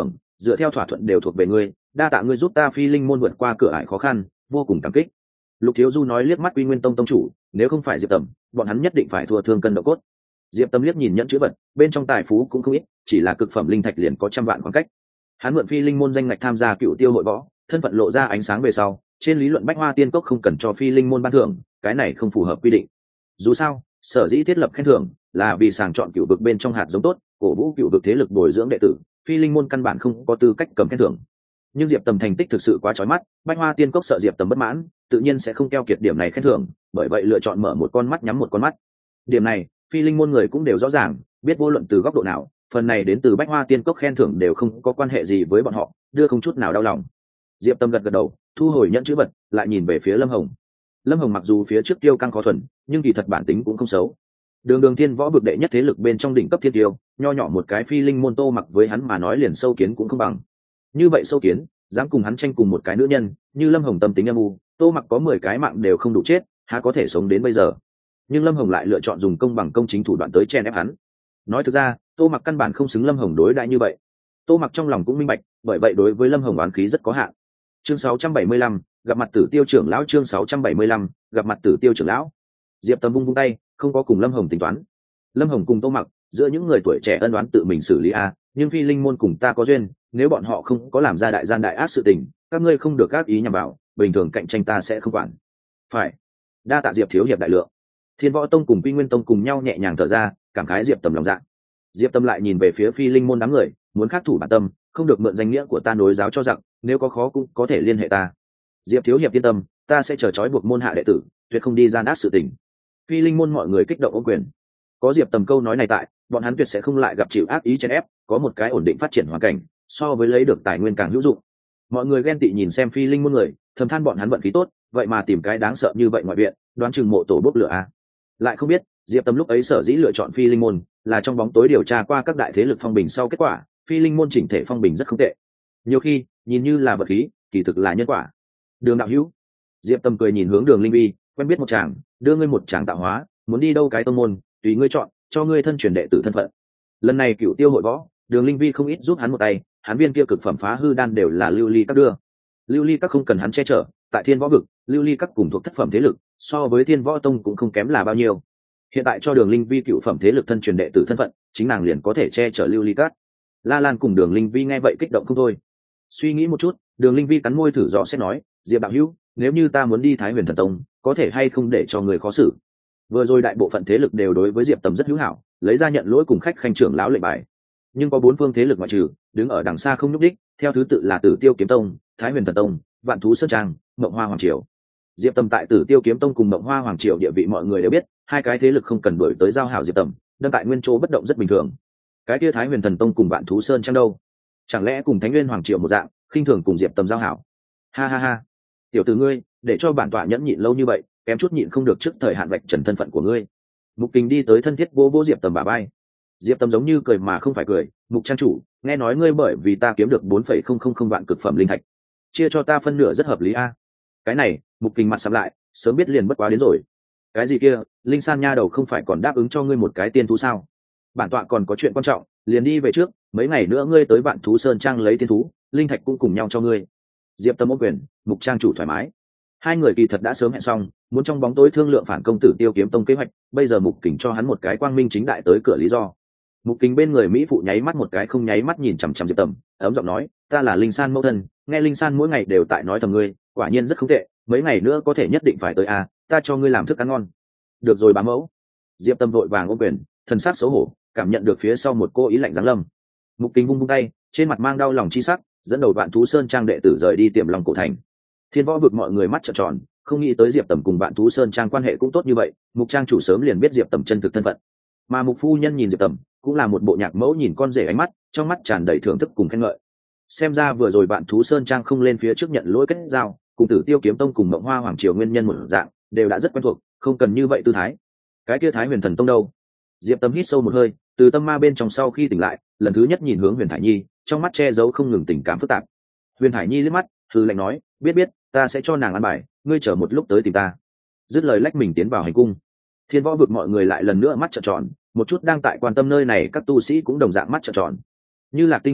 dựa theo thỏa thuận đều thuộc về ngươi, đa tạ ngươi giúp ta phi linh môn vượt qua cửa ải khó khăn, vô cùng cảm kích. Lục Thiếu Du nói liếc mắt Quy Nguyên Tông tông chủ, nếu không phải Diệp Tầm, bọn hắn nhất định phải thua thương cân độ cốt. Diệp Tầm liếc nhìn nhẫn chữ vật, bên trong tài phú cũng không ít, chỉ là cực phẩm linh thạch liền có 100 vạn khoảng cách. Hắn mượn phi linh môn danh ngạch tham gia Cựu Tiêu hội võ, thân phận lộ ra ánh sáng về sau, trên lý luận Bách Hoa Tiên Cốc không cần cho phi linh môn ban thưởng, cái này không phù hợp quy định. Dù sao, sở dĩ thiết lập khen thưởng là vì sàng chọn cựu vực bên trong hạt giống tốt, cổ vũ cựu vực thế lực bồi dưỡng đệ tử, phi linh môn căn bản không có tư cách cầm khen thưởng. Nhưng Diệp Tầm thành tích thực sự quá chói mắt, Bách Hoa Tiên Cốc sợ Diệp Tầm bất mãn, tự nhiên sẽ không keo kiệt điểm này khen thưởng, bởi vậy lựa chọn mở một con mắt nhắm một con mắt. Điểm này, phi linh môn người cũng đều rõ ràng, biết vô luận từ góc độ nào, phần này đến từ Bách Hoa Tiên Cốc khen thưởng đều không có quan hệ gì với bọn họ, đưa không chút nào đau lòng. Diệp Tầm gật gật đầu, thu hồi nhẫn chữ vật, lại nhìn về phía Lâm Hồng. Lâm Hồng mặc dù phía trước tiêu căng khó thuần, nhưng kỳ thật bản tính cũng không xấu. Đường Thiên võ vực đệ nhất thế lực bên trong đỉnh cấp thiên tiêu, nho nhỏ một cái phi linh môn Tô Mặc với hắn mà nói liền sâu kiến cũng không bằng. Như vậy sâu kiến, dám cùng hắn tranh cùng một cái nữ nhân, như Lâm Hồng tâm tính âm u, Tô Mặc có 10 cái mạng đều không đủ chết, há có thể sống đến bây giờ. Nhưng Lâm Hồng lại lựa chọn dùng công bằng công chính thủ đoạn tới chen ép hắn. Nói thực ra, Tô Mặc căn bản không xứng Lâm Hồng đối đãi như vậy. Tô Mặc trong lòng cũng minh bạch, bởi vậy đối với Lâm Hồng oán khí rất có hạn. Chương 675, gặp mặt Tử Tiêu trưởng lão. Chương 675, gặp mặt Tử Tiêu trưởng lão. Diệp Tầm vung tay, không có cùng Lâm Hồng tính toán. Lâm Hồng cùng Tô Mặc, giữa những người tuổi trẻ ân oán tự mình xử lý a, nhưng phi linh môn cùng ta có duyên, nếu bọn họ không có làm ra đại gian đại ác sự tình, các ngươi không được ác ý nhằm vào, bình thường cạnh tranh ta sẽ không quản. Phải. Đa tạ Diệp thiếu hiệp đại lượng. Thiên Võ Tông cùng Quy Nguyên Tông cùng nhau nhẹ nhàng thở ra, cảm khái Diệp Tầm lòng dạ. Diệp Tầm lại nhìn về phía phi linh môn đám người, muốn khắc thủ bản tâm, không được mượn danh nghĩa của ta nối giáo cho giặc, nếu có khó cũng có thể liên hệ ta. Diệp thiếu hiệp yên tâm, ta sẽ chờ trói buộc môn hạ đệ tử, tuyệt không đi gian ác sự tình. Phi linh môn mọi người kích động ôm quyền. Có Diệp Tầm câu nói này tại, bọn hắn tuyệt sẽ không lại gặp chịu ác ý chèn ép, có một cái ổn định phát triển hoàn cảnh, so với lấy được tài nguyên càng hữu dụng. Mọi người ghen tị nhìn xem phi linh môn người, thầm than bọn hắn vận khí tốt, vậy mà tìm cái đáng sợ như vậy ngoại viện, đoán chừng mộ tổ bốc lửa a. Lại không biết, Diệp Tầm lúc ấy sở dĩ lựa chọn phi linh môn, là trong bóng tối điều tra qua các đại thế lực phong bình sau kết quả, phi linh môn chỉnh thể phong bình rất không tệ. Nhiều khi, nhìn như là vật khí, kỳ thực là nhân quả. Đường đạo hữu. Diệp Tầm cười nhìn hướng Đường Linh Vi, quen biết một chàng, đưa ngươi một chàng tạo hóa, muốn đi đâu cái tông môn, tùy ngươi chọn, cho ngươi thân truyền đệ tử thân phận. Lần này Cựu Tiêu hội võ, Đường Linh Vi không ít giúp hắn một tay, hắn viên kia cực phẩm phá hư đan đều là lưu ly các đưa. Lưu ly các không cần hắn che chở, tại Thiên Võ vực, lưu ly các cùng thuộc thất phẩm thế lực, so với Thiên Võ tông cũng không kém là bao nhiêu. Hiện tại cho Đường Linh Vi cựu phẩm thế lực thân truyền đệ tử thân phận, chính nàng liền có thể che chở lưu ly các. La Lan cùng Đường Linh Vi nghe vậy kích động không thôi. Suy nghĩ một chút, Đường Linh Vi cắn môi thử dò xét nói, Diệp đạo hữu, nếu như ta muốn đi Thái Huyền Thần Tông, có thể hay không để cho người khó xử. Vừa rồi đại bộ phận thế lực đều đối với Diệp Tầm rất hữu hảo, lấy ra nhận lỗi cùng khách khanh trưởng lão lệnh bài. Nhưng có 4 phương thế lực ngoại trừ, đứng ở đằng xa không nhúc đích, theo thứ tự là Tử Tiêu Kiếm Tông, Thái Huyền Thần Tông, Vạn Thú Sơn Trang, Mộng Hoa Hoàng Triều. Diệp Tầm tại Tử Tiêu Kiếm Tông cùng Mộng Hoa Hoàng Triều địa vị mọi người đều biết, hai cái thế lực không cần đuổi tới giao hảo Diệp Tầm, đâm tại nguyên chỗ bất động rất bình thường. Cái kia Thái Huyền Thần Tông cùng Vạn Thú Sơn Trang đâu? Chẳng lẽ cùng Thánh Nguyên Hoàng Triều một dạng, khinh thường cùng Diệp Tầm giao hảo? Ha ha ha, tiểu tử ngươi, để cho bản tọa nhẫn nhịn lâu như vậy, kém chút nhịn không được trước thời hạn vạch trần thân phận của ngươi. Mục Kình đi tới thân thiết vô Diệp Tầm bả vai. Diệp Tầm giống như cười mà không phải cười, Mục trang chủ, nghe nói ngươi bởi vì ta kiếm được 4,000 vạn cực phẩm linh thạch, chia cho ta phân nửa rất hợp lý a. Cái này, Mục Kình mặt sầm lại, sớm biết liền bất quá đến rồi. Cái gì kia, Linh San nha đầu không phải còn đáp ứng cho ngươi một cái tiên thú sao? Bản tọa còn có chuyện quan trọng, liền đi về trước, mấy ngày nữa ngươi tới Vạn Thú Sơn Trang lấy tiên thú, linh thạch cũng cùng nhau cho ngươi. Diệp Tầm ôm quyền, Mục trang chủ thoải mái. Hai người kỳ thật đã sớm hẹn xong, muốn trong bóng tối thương lượng phản công Tử Tiêu Kiếm Tông kế hoạch, bây giờ Mục Kình cho hắn một cái quang minh chính đại tới cửa lý do. Mục Kình bên người mỹ phụ nháy mắt một cái không nháy mắt nhìn chằm chằm Diệp Tầm, ấm giọng nói, ta là Linh San mẫu thân, nghe Linh San mỗi ngày đều tại nói thầm ngươi, quả nhiên rất không tệ, mấy ngày nữa có thể nhất định phải tới a, ta cho ngươi làm thức ăn ngon. Được rồi bá mẫu. Diệp Tầm vội vàng ôm quyền, thần sắc xấu hổ, cảm nhận được phía sau một cô ý lạnh giáng lâm. Mục Kình vung tay, trên mặt mang đau lòng chi sắc, dẫn đầu Vạn Thú Sơn Trang đệ tử rời đi Tiềm Long cổ thành. Thiên Võ vực mọi người mắt trợn tròn, không nghĩ tới Diệp Tầm cùng Vạn Thú Sơn Trang quan hệ cũng tốt như vậy, Mục trang chủ sớm liền biết Diệp Tầm chân thực thân phận. Mà Mục phu nhân nhìn Diệp Tầm, cũng là một bộ nhạc mẫu nhìn con rể ánh mắt, trong mắt tràn đầy thưởng thức cùng khen ngợi. Xem ra vừa rồi Vạn Thú Sơn Trang không lên phía trước nhận lỗi kết giao, cùng Tử Tiêu Kiếm Tông cùng Mộng Hoa Hoàng Triều nguyên nhân một dạng, đều đã rất quen thuộc, không cần như vậy tư thái. Cái kia Thái Huyền Thần Tông đâu? Diệp Tầm hít sâu một hơi, từ tâm ma bên trong sau khi tỉnh lại, lần thứ nhất nhìn hướng Huyền Thải Nhi, trong mắt che giấu không ngừng tình cảm phức tạp. Huyền Thải Nhi liếc mắt, hừ lạnh nói, biết, ta sẽ cho nàng ăn bài, ngươi chờ một lúc tới tìm ta. Dứt lời lách mình tiến vào hành cung. Thiên Võ vực mọi người lại lần nữa mắt trợn tròn, một chút đang tại quan tâm nơi này các tu sĩ cũng đồng dạng mắt trợn tròn. Như Lạc Tinh Hà,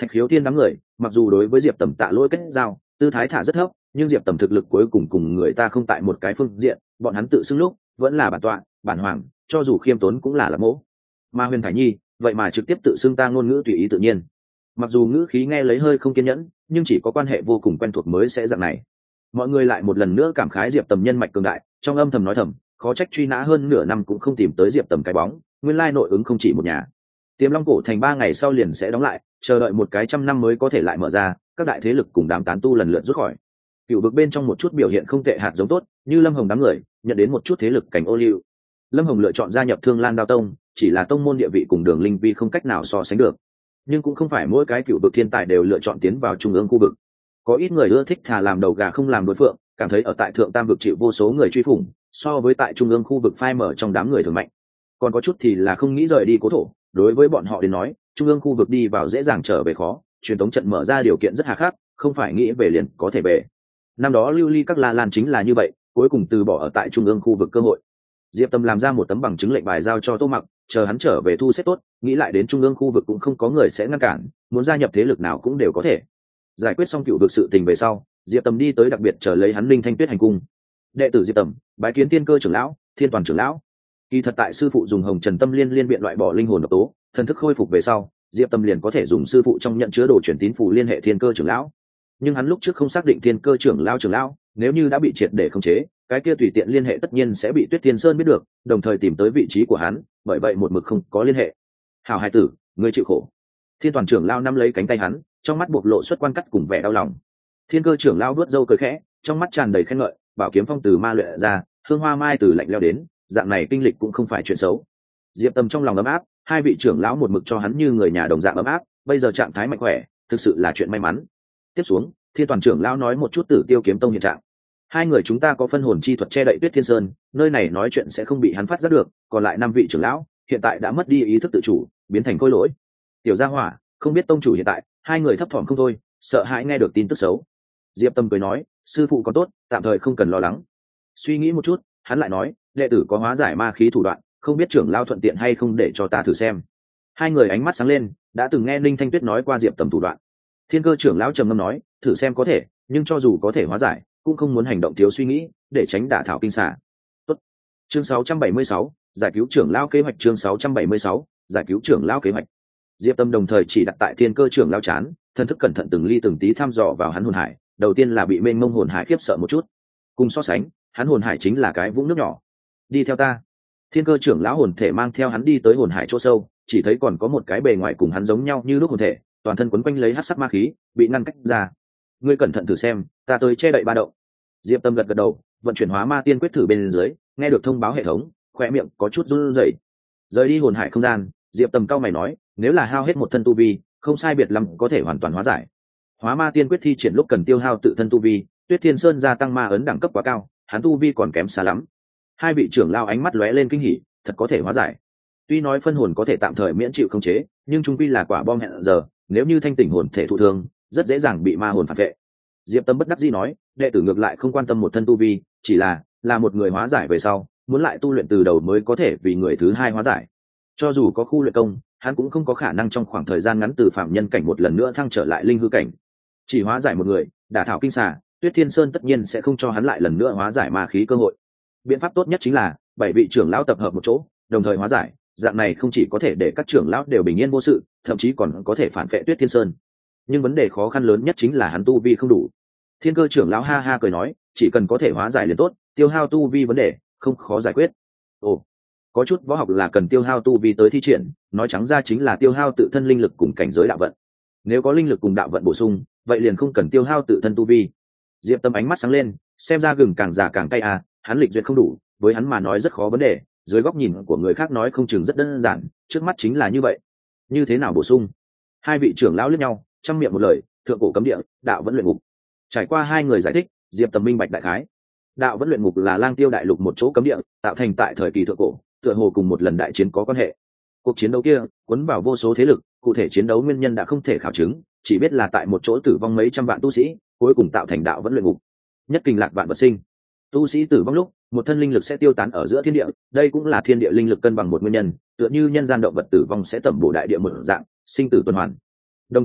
Thạch Khiếu Thiên đám người mặc dù đối với Diệp Tầm tạ lỗi kết giao, tư thái thả rất thấp, nhưng Diệp Tầm thực lực cuối cùng người ta không tại một cái phương diện, bọn hắn tự xưng lúc vẫn là bản tọa bản hoàng, cho dù khiêm tốn cũng là mỗ. Mà Huyền Thải Nhi vậy mà trực tiếp tự xưng ta ngôn ngữ tùy ý tự nhiên, mặc dù ngữ khí nghe lấy hơi không kiên nhẫn, nhưng chỉ có quan hệ vô cùng quen thuộc mới sẽ dạng này. Mọi người lại một lần nữa cảm khái Diệp Tầm nhân mạch cường đại, trong âm thầm nói thầm, khó trách truy nã hơn nửa năm cũng không tìm tới Diệp Tầm cái bóng, nguyên lai nội ứng không chỉ một nhà. Tiềm Long cổ thành 3 ngày sau liền sẽ đóng lại, chờ đợi một cái 100 năm mới có thể lại mở ra, các đại thế lực cùng đám tán tu lần lượt rút khỏi. Cựu vực bên trong một chút biểu hiện không tệ hạt giống tốt, như Lâm Hồng đám người, nhận đến một chút thế lực cảnh ô liu. Lâm Hồng lựa chọn gia nhập Thương Lan Đao Tông, chỉ là tông môn địa vị cùng Đường Linh Vi không cách nào so sánh được. Nhưng cũng không phải mỗi cái cựu vực thiên tài đều lựa chọn tiến vào trung ương khu vực. Có ít người ưa thích thà làm đầu gà không làm đối phượng, cảm thấy ở tại thượng tam vực chịu vô số người truy phủng, so với tại trung ương khu vực phai mở trong đám người thường mạnh. Còn có chút thì là không nghĩ rời đi cố thổ, đối với bọn họ đến nói, trung ương khu vực đi vào dễ dàng trở về khó, truyền thống trận mở ra điều kiện rất hà khắc, không phải nghĩ về liền có thể về. Năm đó lưu ly các La Lan chính là như vậy, cuối cùng từ bỏ ở tại trung ương khu vực cơ hội. Diệp Tâm làm ra một tấm bằng chứng lệnh bài giao cho Tô Mặc, chờ hắn trở về thu xếp tốt, nghĩ lại đến trung ương khu vực cũng không có người sẽ ngăn cản, muốn gia nhập thế lực nào cũng đều có thể. Giải quyết xong cựu vực sự tình về sau, Diệp Tâm đi tới đặc biệt chờ lấy hắn Linh Thanh Tuyết hành cung. Đệ tử Diệp Tâm bái kiến Tiên Cơ trưởng lão, Thiên Toàn trưởng lão. Kỳ thật tại sư phụ dùng Hồng Trần Tâm Liên biện loại bỏ linh hồn độc tố, thần thức khôi phục về sau, Diệp Tâm liền có thể dùng sư phụ trong nhận chứa đồ chuyển tín phù liên hệ Thiên Cơ trưởng lão. Nhưng hắn lúc trước không xác định Thiên Cơ trưởng lão, nếu như đã bị triệt để khống chế, cái kia tùy tiện liên hệ tất nhiên sẽ bị Tuyết Thiên Sơn biết được, đồng thời tìm tới vị trí của hắn, bởi vậy một mực không có liên hệ. Hảo hải tử, ngươi chịu khổ. Thiên Toàn trưởng lão nắm lấy cánh tay hắn, trong mắt bộc lộ xuất quan cắt cùng vẻ đau lòng. Thiên Cơ trưởng lão vuốt râu cười khẽ, trong mắt tràn đầy khen ngợi, bảo kiếm phong từ ma luyện ra, hương hoa mai từ lạnh leo đến, dạng này kinh lịch cũng không phải chuyện xấu. Diệp Tâm trong lòng ấm áp, hai vị trưởng lão một mực cho hắn như người nhà đồng dạng ấm áp, bây giờ trạng thái mạnh khỏe, thực sự là chuyện may mắn. Tiếp xuống, Thiên Toàn trưởng lão nói một chút Tử Tiêu kiếm tông hiện trạng. Hai người chúng ta có phân hồn chi thuật che đậy Tuyết Thiên Sơn, nơi này nói chuyện sẽ không bị hắn phát giác được, còn lại 5 vị trưởng lão hiện tại đã mất đi ý thức tự chủ, biến thành khôi lỗi. Tiểu Gia Hỏa, không biết tông chủ hiện tại, hai người thấp thỏm không thôi, sợ hãi nghe được tin tức xấu. Diệp Tâm cười nói, sư phụ có tốt, tạm thời không cần lo lắng. Suy nghĩ một chút, hắn lại nói, đệ tử có hóa giải ma khí thủ đoạn, không biết trưởng lão thuận tiện hay không để cho ta thử xem. Hai người ánh mắt sáng lên, đã từng nghe Ninh Thanh Tuyết nói qua Diệp Tầm thủ đoạn. Thiên Cơ trưởng lão trầm ngâm nói, thử xem có thể, nhưng cho dù có thể hóa giải, cũng không muốn hành động thiếu suy nghĩ, để tránh đả thảo kinh xà. Tốt. Chương 676, giải cứu trưởng lão kế hoạch. Chương 676, giải cứu trưởng lão kế hoạch. Diệp Tâm đồng thời chỉ đặt tại Thiên Cơ trưởng lão chán, thân thức cẩn thận từng ly từng tí thăm dò vào hắn hồn hải, đầu tiên là bị mênh mông hồn hải khiếp sợ một chút. Cùng so sánh, hắn hồn hải chính là cái vũng nước nhỏ. Đi theo ta. Thiên Cơ trưởng lão hồn thể mang theo hắn đi tới hồn hải chỗ sâu, chỉ thấy còn có một cái bề ngoài cùng hắn giống nhau như lúc hồn thể, toàn thân quấn quanh lấy hắc sắc ma khí, bị ngăn cách ra. Ngươi cẩn thận thử xem, ta tới che đậy ba động. Diệp Tâm gật gật đầu, vận chuyển hóa ma tiên quyết thử bên dưới, nghe được thông báo hệ thống, khóe miệng có chút run rẩy. Rời đi hồn hải không gian, Diệp Tâm cao mày nói, nếu là hao hết một thân tu vi, không sai biệt lắm có thể hoàn toàn hóa giải. Hóa ma tiên quyết thi triển lúc cần tiêu hao tự thân tu vi, Tuyết Thiên Sơn gia tăng ma ấn đẳng cấp quá cao, hắn tu vi còn kém xa lắm. Hai vị trưởng lao ánh mắt lóe lên kinh hỉ, thật có thể hóa giải. Tuy nói phân hồn có thể tạm thời miễn chịu khống chế, nhưng trung quy là quả bom hẹn giờ, nếu như thanh tỉnh hồn thể thụ thương, rất dễ dàng bị ma hồn phản vệ. Diệp Tâm bất đắc dĩ nói, đệ tử ngược lại không quan tâm một thân tu vi, chỉ là một người hóa giải về sau, muốn lại tu luyện từ đầu mới có thể vì người thứ hai hóa giải. Cho dù có khu luyện công, hắn cũng không có khả năng trong khoảng thời gian ngắn từ phạm nhân cảnh một lần nữa thăng trở lại linh hư cảnh. Chỉ hóa giải một người, đả thảo kinh xà, Tuyết Thiên Sơn tất nhiên sẽ không cho hắn lại lần nữa hóa giải ma khí cơ hội. Biện pháp tốt nhất chính là 7 vị trưởng lão tập hợp một chỗ, đồng thời hóa giải, dạng này không chỉ có thể để các trưởng lão đều bình yên vô sự, thậm chí còn có thể phản vệ Tuyết Thiên Sơn. Nhưng vấn đề khó khăn lớn nhất chính là hắn tu vi không đủ. Thiên Cơ trưởng lão ha ha cười nói, chỉ cần có thể hóa giải liền tốt, tiêu hao tu vi vấn đề không khó giải quyết. Ồ, có chút võ học là cần tiêu hao tu vi tới thi triển, nói trắng ra chính là tiêu hao tự thân linh lực cùng cảnh giới đạo vận. Nếu có linh lực cùng đạo vận bổ sung, vậy liền không cần tiêu hao tự thân tu vi. Diệp Tâm ánh mắt sáng lên, xem ra gừng càng già càng cay à, hắn lịch duyệt không đủ, với hắn mà nói rất khó vấn đề, dưới góc nhìn của người khác nói không chừng rất đơn giản, trước mắt chính là như vậy. Như thế nào bổ sung? Hai vị trưởng lão liếc nhau, trăm miệng một lời, thượng cổ cấm địa, đạo vẫn luyện ngục. Trải qua hai người giải thích, Diệp Tâm minh bạch đại khái. Đạo vẫn luyện ngục là Lang Tiêu đại lục một chỗ cấm địa, tạo thành tại thời kỳ thượng cổ, tựa hồ cùng một lần đại chiến có quan hệ. Cuộc chiến đấu kia cuốn vào vô số thế lực, cụ thể chiến đấu nguyên nhân đã không thể khảo chứng, chỉ biết là tại một chỗ tử vong mấy trăm vạn tu sĩ, cuối cùng tạo thành đạo vẫn luyện ngục. Nhất kinh lạc vạn vật sinh. Tu sĩ tử vong lúc, một thân linh lực sẽ tiêu tán ở giữa thiên địa, đây cũng là thiên địa linh lực cân bằng một nguyên nhân, tựa như nhân gian động vật tử vong sẽ tẩm bổ đại địa một dạng, sinh tử tuần hoàn. Đồng thời,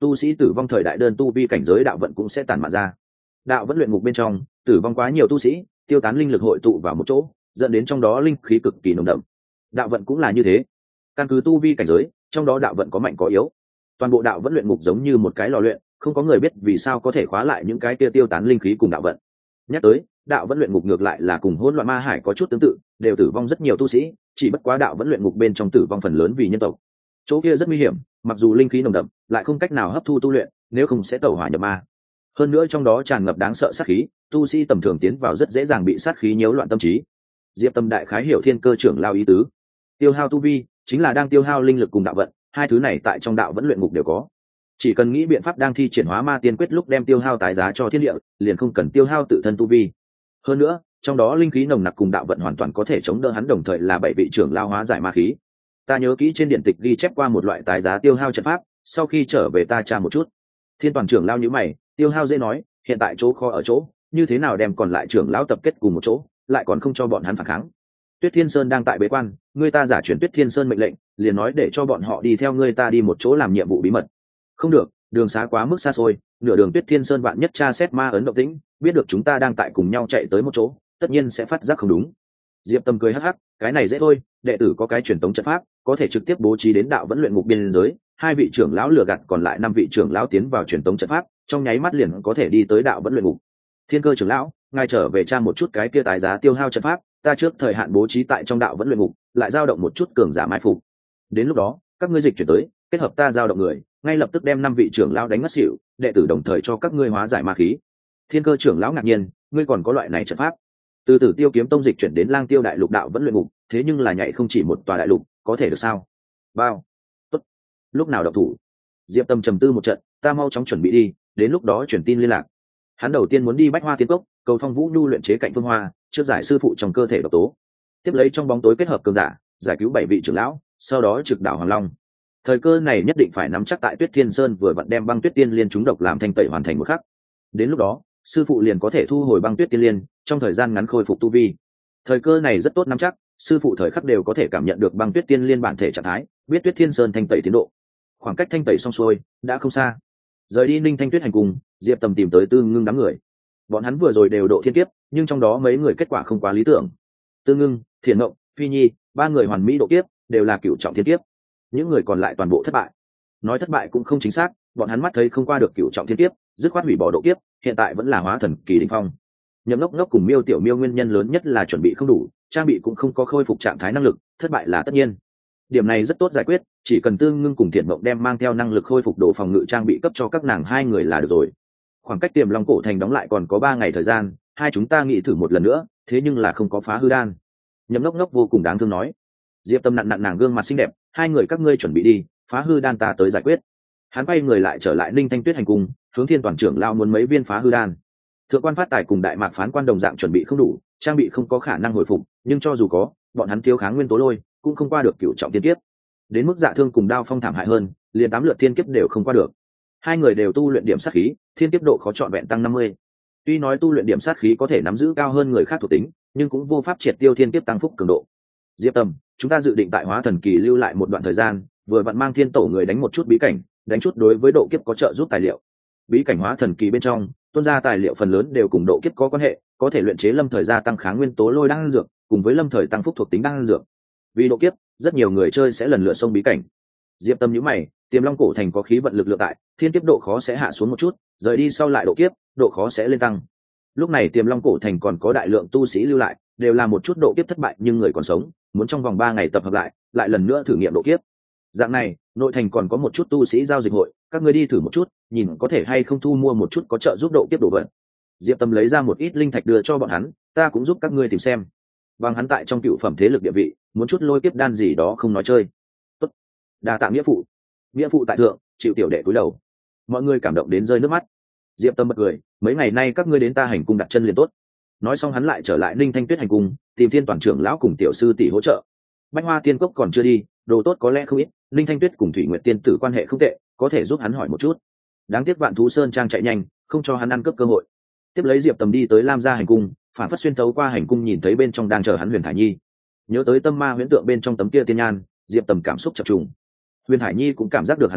tu sĩ tử vong thời đại đơn tu vi cảnh giới đạo vận cũng sẽ tản mạn ra. Đạo vẫn luyện ngục bên trong tử vong quá nhiều tu sĩ, tiêu tán linh lực hội tụ vào một chỗ, dẫn đến trong đó linh khí cực kỳ nồng đậm. Đạo vận cũng là như thế, căn cứ tu vi cảnh giới, trong đó đạo vận có mạnh có yếu. Toàn bộ đạo vẫn luyện ngục giống như một cái lò luyện, không có người biết vì sao có thể khóa lại những cái kia tiêu tán linh khí cùng đạo vận. Nhắc tới, đạo vẫn luyện ngục ngược lại là cùng hỗn loạn ma hải có chút tương tự, đều tử vong rất nhiều tu sĩ, chỉ bất quá đạo vẫn luyện ngục bên trong tử vong phần lớn vì nhân tộc. Chỗ kia rất nguy hiểm, mặc dù linh khí nồng đậm, lại không cách nào hấp thu tu luyện, nếu không sẽ tẩu hỏa nhập ma. Hơn nữa trong đó tràn ngập đáng sợ sát khí, tu sĩ tầm thường tiến vào rất dễ dàng bị sát khí nhiễu loạn tâm trí. Diệp Tâm đại khái hiểu Thiên Cơ trưởng lao ý tứ. Tiêu hao tu vi chính là đang tiêu hao linh lực cùng đạo vận, hai thứ này tại trong đạo vẫn luyện ngục đều có. Chỉ cần nghĩ biện pháp đang thi triển hóa ma tiên quyết lúc đem tiêu hao tái giá cho thiên địa, liền không cần tiêu hao tự thân tu vi. Hơn nữa, trong đó linh khí nồng nặc cùng đạo vận hoàn toàn có thể chống đỡ hắn, đồng thời là bảy vị trưởng lao hóa giải ma khí. Ta nhớ kỹ trên điện tịch ghi chép qua một loại tái giá tiêu hao trận pháp, sau khi trở về ta tra một chút. Thiên Toàn trưởng lao nhíu mày, tiêu hao dễ nói, hiện tại chỗ kho ở chỗ, như thế nào đem còn lại trưởng lão tập kết cùng một chỗ, lại còn không cho bọn hắn phản kháng. Tuyết Thiên Sơn đang tại bế quan, người ta giả chuyển Tuyết Thiên Sơn mệnh lệnh, liền nói để cho bọn họ đi theo người ta đi một chỗ làm nhiệm vụ bí mật. Không được, đường xá quá mức xa xôi, nửa đường Tuyết Thiên Sơn vạn nhất tra xét ma ấn động tĩnh, biết được chúng ta đang tại cùng nhau chạy tới một chỗ, tất nhiên sẽ phát giác không đúng. Diệp Tâm cười hắc hắc, cái này dễ thôi, đệ tử có cái truyền tống trận pháp, có thể trực tiếp bố trí đến đạo vẫn luyện ngục biên giới, hai vị trưởng lão lừa gạt còn lại 5 vị trưởng lão tiến vào truyền tống trận pháp, trong nháy mắt liền có thể đi tới đạo vẫn luyện ngục. Thiên Cơ trưởng lão, ngài trở về tra một chút cái kia tái giá tiêu hao trận pháp, ta trước thời hạn bố trí tại trong đạo vẫn luyện ngục, lại dao động một chút cường giả mai phục. Đến lúc đó, các ngươi dịch chuyển tới, kết hợp ta dao động người, ngay lập tức đem 5 vị trưởng lão đánh ngất xỉu, đệ tử đồng thời cho các ngươi hóa giải ma khí. Thiên Cơ trưởng lão ngạc nhiên, ngươi còn có loại này trận pháp? Từ Tử Tiêu kiếm tông dịch chuyển đến Lang Tiêu đại lục đạo vẫn luyện ngục, thế nhưng là nhảy không chỉ một tòa đại lục, có thể được sao? Bao. Tốt. Lúc nào động thủ? Diệp Tâm trầm tư một trận, ta mau chóng chuẩn bị đi, đến lúc đó chuyển tin liên lạc. Hắn đầu tiên muốn đi Bách Hoa Tiên Cốc, cầu Phong Vũ Nhu luyện chế cạnh phương hoa, trước giải sư phụ trong cơ thể độc tố. Tiếp lấy trong bóng tối kết hợp cường giả, giải cứu 7 vị trưởng lão, sau đó trực đảo Hoàng Long. Thời cơ này nhất định phải nắm chắc tại Tuyết Thiên Sơn vừa vặn đem băng tuyết tiên liên chúng độc làm thanh tẩy hoàn thành một khắc. Đến lúc đó, sư phụ liền có thể thu hồi băng tuyết tiên liên, trong thời gian ngắn khôi phục tu vi. Thời cơ này rất tốt nắm chắc, sư phụ thời khắc đều có thể cảm nhận được băng tuyết tiên liên bản thể trạng thái, biết Tuyết Thiên Sơn thanh tẩy tiến độ. Khoảng cách thanh tẩy xong xuôi đã không xa. Rời đi Ninh Thanh Tuyết hành cùng, Diệp Tầm tìm tới Tư Ngưng đám người. Bọn hắn vừa rồi đều độ thiên kiếp, nhưng trong đó mấy người kết quả không quá lý tưởng. Tư Ngưng, Thiền Ngộng, Phi Nhi, 3 người hoàn mỹ độ kiếp, đều là cửu trọng thiên kiếp. Những người còn lại toàn bộ thất bại. Nói thất bại cũng không chính xác, bọn hắn mắt thấy không qua được cửu trọng thiên kiếp, dứt khoát hủy bỏ độ kiếp, hiện tại vẫn là hóa thần kỳ đỉnh phong. Nhậm Ngốc Ngốc cùng Miêu Tiểu Miêu nguyên nhân lớn nhất là chuẩn bị không đủ, trang bị cũng không có khôi phục trạng thái năng lực, thất bại là tất nhiên. Điểm này rất tốt giải quyết, chỉ cần Tư Ngưng cùng Thiện Mộng đem mang theo năng lực khôi phục độ phòng ngự trang bị cấp cho các nàng 2 người là được rồi. Khoảng cách Tiềm Long cổ thành đóng lại còn có 3 ngày thời gian, hai chúng ta nghĩ thử một lần nữa, thế nhưng là không có phá hư đan. Nhậm Ngốc Ngốc vô cùng đáng thương nói. Diệp Tâm nặn nặn nàng gương mặt xinh đẹp, 2 người các ngươi chuẩn bị đi, phá hư đan ta tới giải quyết. Hắn quay người lại trở lại Ninh Thanh Tuyết hành cung, hướng Thiên Toàn trưởng lao muốn mấy viên phá hư đan. Thượng quan Phát Tài cùng Đại Mạc phán quan đồng dạng chuẩn bị không đủ, trang bị không có khả năng hồi phục, nhưng cho dù có, bọn hắn thiếu kháng nguyên tố lôi, cũng không qua được cửu trọng thiên kiếp. Đến mức Dạ Thương cùng Đao Phong thảm hại hơn, liền 8 lượt thiên kiếp đều không qua được. 2 người đều tu luyện điểm sát khí, thiên kiếp độ khó trọn vẹn tăng 50. Tuy nói tu luyện điểm sát khí có thể nắm giữ cao hơn người khác thuộc tính, nhưng cũng vô pháp triệt tiêu thiên kiếp tăng phúc cường độ. Diệp Tâm, chúng ta dự định tại hóa thần kỳ lưu lại một đoạn thời gian, vừa vặn mang Thiên Tổ người đánh một chút bí cảnh, đánh chút đối với độ kiếp có trợ giúp tài liệu. Bí cảnh hóa thần kỳ bên trong, tuôn ra tài liệu phần lớn đều cùng độ kiếp có quan hệ, có thể luyện chế lâm thời gia tăng kháng nguyên tố lôi đan dược, cùng với lâm thời tăng phúc thuộc tính đan dược. Vì độ kiếp, rất nhiều người chơi sẽ lần lượt xông bí cảnh. Diệp Tâm nhíu mày, Tiềm Long cổ thành có khí vận lực lượng tại, thiên kiếp độ khó sẽ hạ xuống một chút, rời đi sau lại độ kiếp, độ khó sẽ lên tăng. Lúc này Tiềm Long cổ thành còn có đại lượng tu sĩ lưu lại, đều là một chút độ kiếp thất bại nhưng người còn sống, muốn trong vòng 3 ngày tập hợp lại lần nữa thử nghiệm độ kiếp. Dạng này, nội thành còn có một chút tu sĩ giao dịch hội, các ngươi đi thử một chút, nhìn có thể hay không thu mua một chút có trợ giúp độ kiếp đồ vật. Diệp Tâm lấy ra một ít linh thạch đưa cho bọn hắn, ta cũng giúp các ngươi tìm xem. Bằng hắn tại trong cựu phẩm thế lực địa vị, muốn chút lôi kiếp đan gì đó không nói chơi. Tốt, đa tạ nghĩa phụ. Nghĩa phụ tại thượng, chịu tiểu đệ cúi đầu. Mọi người cảm động đến rơi nước mắt. Diệp Tâm bật cười, mấy ngày nay các ngươi đến ta hành cung đặt chân liền tốt. Nói xong hắn lại trở lại Ninh Thanh Tuyết hành cung, tìm Thiên Toàn trưởng lão cùng tiểu sư tỷ hỗ trợ. Bách Hoa Tiên Cốc còn chưa đi, đồ tốt có lẽ không ít, Ninh Thanh Tuyết cùng Thủy Nguyệt tiên tử quan hệ không tệ, có thể giúp hắn hỏi một chút. Đáng tiếc Vạn Thú Sơn trang chạy nhanh, không cho hắn ăn cướp cơ hội. Tiếp lấy Diệp Tầm đi tới Lam gia hành cung, phản phất xuyên thấu qua hành cung nhìn thấy bên trong đang chờ hắn Huyền Thải Nhi. Nhớ tới tâm ma huyễn tượng bên trong tấm kia tiên nhan, Diệp Tầm cảm xúc chập trùng. Huyền Thải Nhi cũng cảm giác được hắn đến,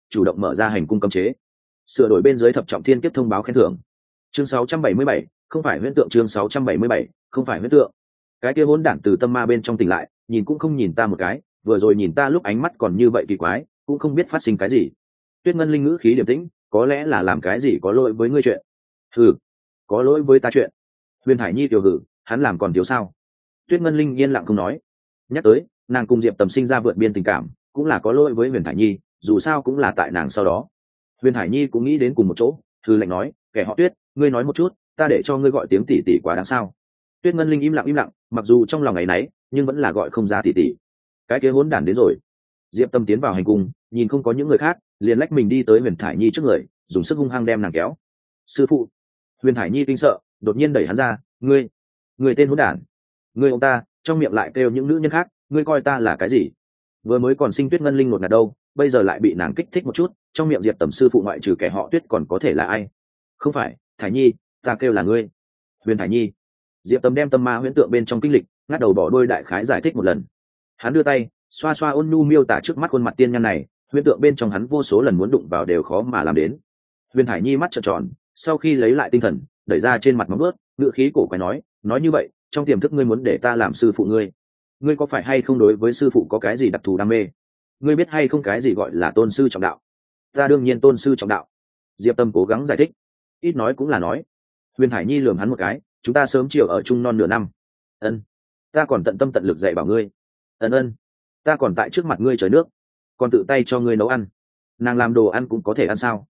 chủ động mở ra hành cung cấm chế, sửa đổi bên dưới thập trọng thiên kiếp thông báo khen thưởng. Chương 677, không phải huyễn tượng. Chương 677, không phải huyễn tượng. Cái kia hỗn đản từ tâm ma bên trong tỉnh lại, nhìn cũng không nhìn ta một cái, vừa rồi nhìn ta lúc ánh mắt còn như vậy kỳ quái, cũng không biết phát sinh cái gì. Tuyết Ngân Linh ngữ khí điềm tĩnh, có lẽ là làm cái gì có lỗi với ngươi chuyện. Hừ, có lỗi với ta chuyện. Huyền Thải Nhi tiểu hử, hắn làm còn thiếu sao? Tuyết Ngân Linh yên lặng không nói. Nhắc tới, nàng cùng Diệp Tầm sinh ra vượt biên tình cảm, cũng là có lỗi với Huyền Thải Nhi, dù sao cũng là tại nàng sau đó. Huyền Thải Nhi cũng nghĩ đến cùng một chỗ, thư lệnh nói, kẻ họ Tuyết, ngươi nói một chút, ta để cho ngươi gọi tiếng tỷ tỷ quá đáng sao? Tuyết Ngân Linh im lặng, mặc dù trong lòng ngày nấy, nhưng vẫn là gọi không ra tỷ tỷ. Cái kia hỗn đản đến rồi. Diệp Tâm tiến vào hành cung, nhìn không có những người khác, liền lách mình đi tới Huyền Thải Nhi trước người, dùng sức hung hăng đem nàng kéo. Sư phụ. Huyền Thải Nhi kinh sợ, đột nhiên đẩy hắn ra, ngươi tên hỗn đản, ngươi ông ta, trong miệng lại kêu những nữ nhân khác, ngươi coi ta là cái gì? Vừa mới còn sinh Tuyết Ngân Linh một ngạt đâu, bây giờ lại bị nàng kích thích một chút, trong miệng Diệp Tầm sư phụ ngoại trừ kẻ họ Tuyết còn có thể là ai? Không phải, Thải Nhi, ta kêu là ngươi. Huyền Thải Nhi. Diệp Tầm đem tâm ma huyễn tượng bên trong kinh lịch, ngắt đầu bỏ đuôi đại khái giải thích một lần. Hắn đưa tay, xoa xoa ôn nhu miêu tả trước mắt khuôn mặt tiên nhân này, huyễn tượng bên trong hắn vô số lần muốn đụng vào đều khó mà làm đến. Huyền Thải Nhi mắt trợn tròn, sau khi lấy lại tinh thần, đẩy ra trên mặt móng ướt, ngựa khí cổ quái nói như vậy, trong tiềm thức ngươi muốn để ta làm sư phụ ngươi có phải hay không đối với sư phụ có cái gì đặc thù đam mê? Ngươi biết hay không cái gì gọi là tôn sư trọng đạo? Ta đương nhiên tôn sư trọng đạo. Diệp Tâm cố gắng giải thích, ít nói cũng là nói. Huyền Thải Nhi lườm hắn một cái, chúng ta sớm chiều ở chung non nửa năm. Ân, ta còn tận tâm tận lực dạy bảo ngươi. Ân, ta còn tại trước mặt ngươi trời nước, còn tự tay cho ngươi nấu ăn. Nàng làm đồ ăn cũng có thể ăn sao?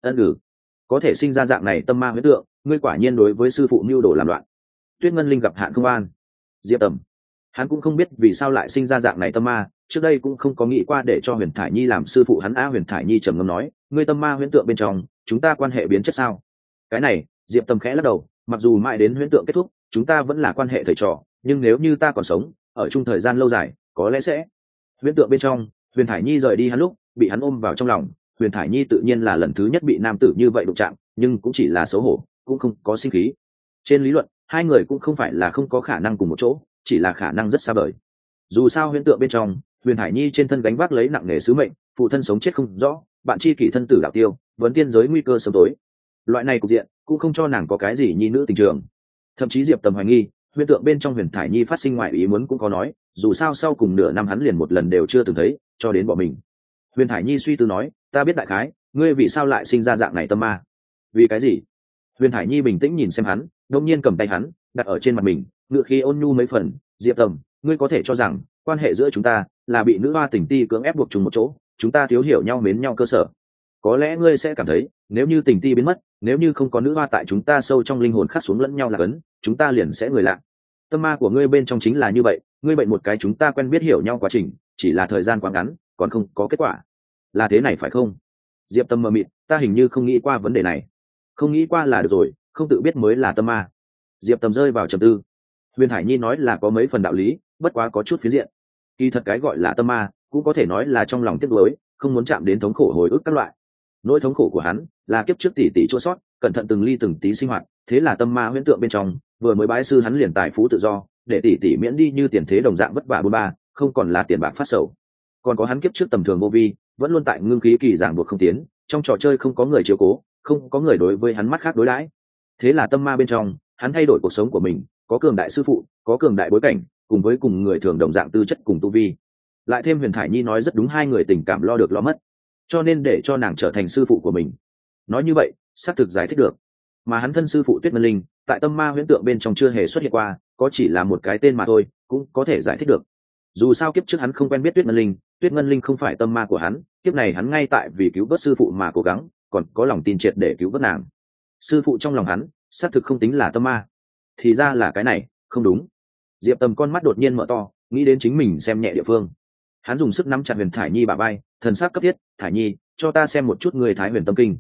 Có thể sinh ra dạng này tâm ma huyễn tượng, ngươi quả nhiên đối với sư phụ mưu đồ làm loạn. Tuyết Ngân Linh gặp hạn không an. Diệp Tầm, hắn cũng không biết vì sao lại sinh ra dạng này tâm ma, trước đây cũng không có nghĩ qua để cho Huyền Thải Nhi làm sư phụ hắn. Huyền Thải Nhi trầm ngâm nói, ngươi tâm ma huyễn tượng bên trong, chúng ta quan hệ biến chất sao? Cái này, Diệp Tầm khẽ lắc đầu, mặc dù mãi đến huyễn tượng kết thúc, chúng ta vẫn là quan hệ thầy trò, nhưng nếu như ta còn sống, ở chung thời gian lâu dài, có lẽ sẽ. Huyễn tượng bên trong, Huyền Thải Nhi rời đi hắn lúc, bị hắn ôm vào trong lòng. Huyền Thải Nhi tự nhiên là lần thứ nhất bị nam tử như vậy đụng chạm, nhưng cũng chỉ là xấu hổ, cũng không có sinh khí. Trên lý luận, hai người cũng không phải là không có khả năng cùng một chỗ, chỉ là khả năng rất xa vời. Dù sao huyễn tượng bên trong, Huyền Thải Nhi trên thân gánh vác lấy nặng nề sứ mệnh, phụ thân sống chết không rõ, bạn tri kỷ thân tử đạo tiêu, vấn tiên giới nguy cơ sớm tối. Loại này cục diện cũng không cho nàng có cái gì nhi nữ tình trường. Thậm chí Diệp Tầm hoài nghi, huyễn tượng bên trong Huyền Thải Nhi phát sinh ngoại ý muốn cũng có nói, dù sao sau cùng nửa năm hắn liền một lần đều chưa từng thấy, cho đến bỏ mình. Huyền Thải Nhi suy tư nói, ta biết đại khái, ngươi vì sao lại sinh ra dạng này tâm ma? Vì cái gì? Huyền Thải Nhi bình tĩnh nhìn xem hắn, đột nhiên cầm tay hắn, đặt ở trên mặt mình, ngựa khí ôn nhu mấy phần. Diệp Tầm, ngươi có thể cho rằng quan hệ giữa chúng ta là bị nữ hoa tình ti cưỡng ép buộc chung một chỗ, chúng ta thiếu hiểu nhau mến nhau cơ sở. Có lẽ ngươi sẽ cảm thấy, nếu như tình ti biến mất, nếu như không có nữ hoa tại chúng ta sâu trong linh hồn khắc xuống lẫn nhau là cấn, chúng ta liền sẽ người lạ. Tâm ma của ngươi bên trong chính là như vậy, ngươi bệnh một cái chúng ta quen biết hiểu nhau quá trình, chỉ là thời gian quá ngắn, còn không có kết quả. Là thế này phải không? Diệp Tâm mờ mịt, ta hình như không nghĩ qua vấn đề này. Không nghĩ qua là được rồi, không tự biết mới là tâm ma. Diệp Tâm rơi vào trầm tư. Huyền Thải Nhi nói là có mấy phần đạo lý, bất quá có chút phiến diện. Kỳ thật cái gọi là tâm ma, cũng có thể nói là trong lòng tiếc nuối, không muốn chạm đến thống khổ hồi ức các loại. Nỗi thống khổ của hắn là kiếp trước tỉ tỉ chua sót, cẩn thận từng ly từng tí sinh hoạt, thế là tâm ma huyễn tượng bên trong, vừa mới bái sư hắn liền tài phú tự do, để tỉ tỉ miễn đi như tiền thế đồng dạng vất vả bôn ba, không còn là tiền bạc phát sầu. Còn có hắn kiếp trước tầm thường vô vi, vẫn luôn tại ngưng khí kỳ giảng buộc không tiến, trong trò chơi không có người chiếu cố, không có người đối với hắn mắt khác đối đãi. Thế là tâm ma bên trong, hắn thay đổi cuộc sống của mình, có cường đại sư phụ, có cường đại bối cảnh, cùng với cùng người thường đồng dạng tư chất cùng tu vi. Lại thêm Huyền Thải Nhi nói rất đúng, hai người tình cảm lo được lo mất, cho nên để cho nàng trở thành sư phụ của mình. Nói như vậy, xác thực giải thích được. Mà hắn thân sư phụ Tuyết Ngân Linh, tại tâm ma huyễn tượng bên trong chưa hề xuất hiện qua, có chỉ là một cái tên mà thôi, cũng có thể giải thích được. Dù sao kiếp trước hắn không quen biết Tuyết Ngân Linh, Tuyết Ngân Linh không phải tâm ma của hắn, kiếp này hắn ngay tại vì cứu vớt sư phụ mà cố gắng, còn có lòng tin triệt để cứu vớt nàng. Sư phụ trong lòng hắn, xác thực không tính là tâm ma. Thì ra là cái này, không đúng. Diệp Tầm con mắt đột nhiên mở to, nghĩ đến chính mình xem nhẹ địa phương. Hắn dùng sức nắm chặt Huyền Thải Nhi bả vai, thần sắc cấp thiết, "Thải Nhi, cho ta xem một chút người Thái Huyền Tâm Kinh."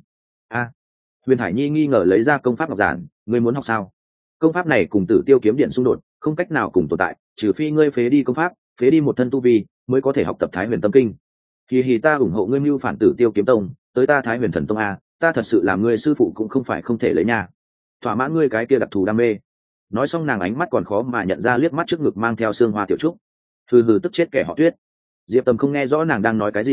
Huyền Thải Nhi nghi ngờ lấy ra công pháp ngọc giản, "Ngươi muốn học sao?" Công pháp này cùng Tử Tiêu kiếm điện xung đột, không cách nào cùng tồn tại, trừ phi ngươi phế đi công pháp, phế đi một thân tu vi, mới có thể học tập Thái Huyền Tâm Kinh. Hì, ta ủng hộ ngươi mưu phản Tử Tiêu kiếm tông, tới ta Thái Huyền Thần tông a, ta thật sự làm ngươi sư phụ cũng không phải không thể lấy nha. Thỏa mãn ngươi cái kia đặc thù đam mê. Nói xong nàng ánh mắt còn khó mà nhận ra liếc mắt trước ngực mang theo xương hoa tiểu trúc. Hừ, tức chết kẻ họ Tuyết. Diệp Tầm không nghe rõ nàng đang nói cái gì,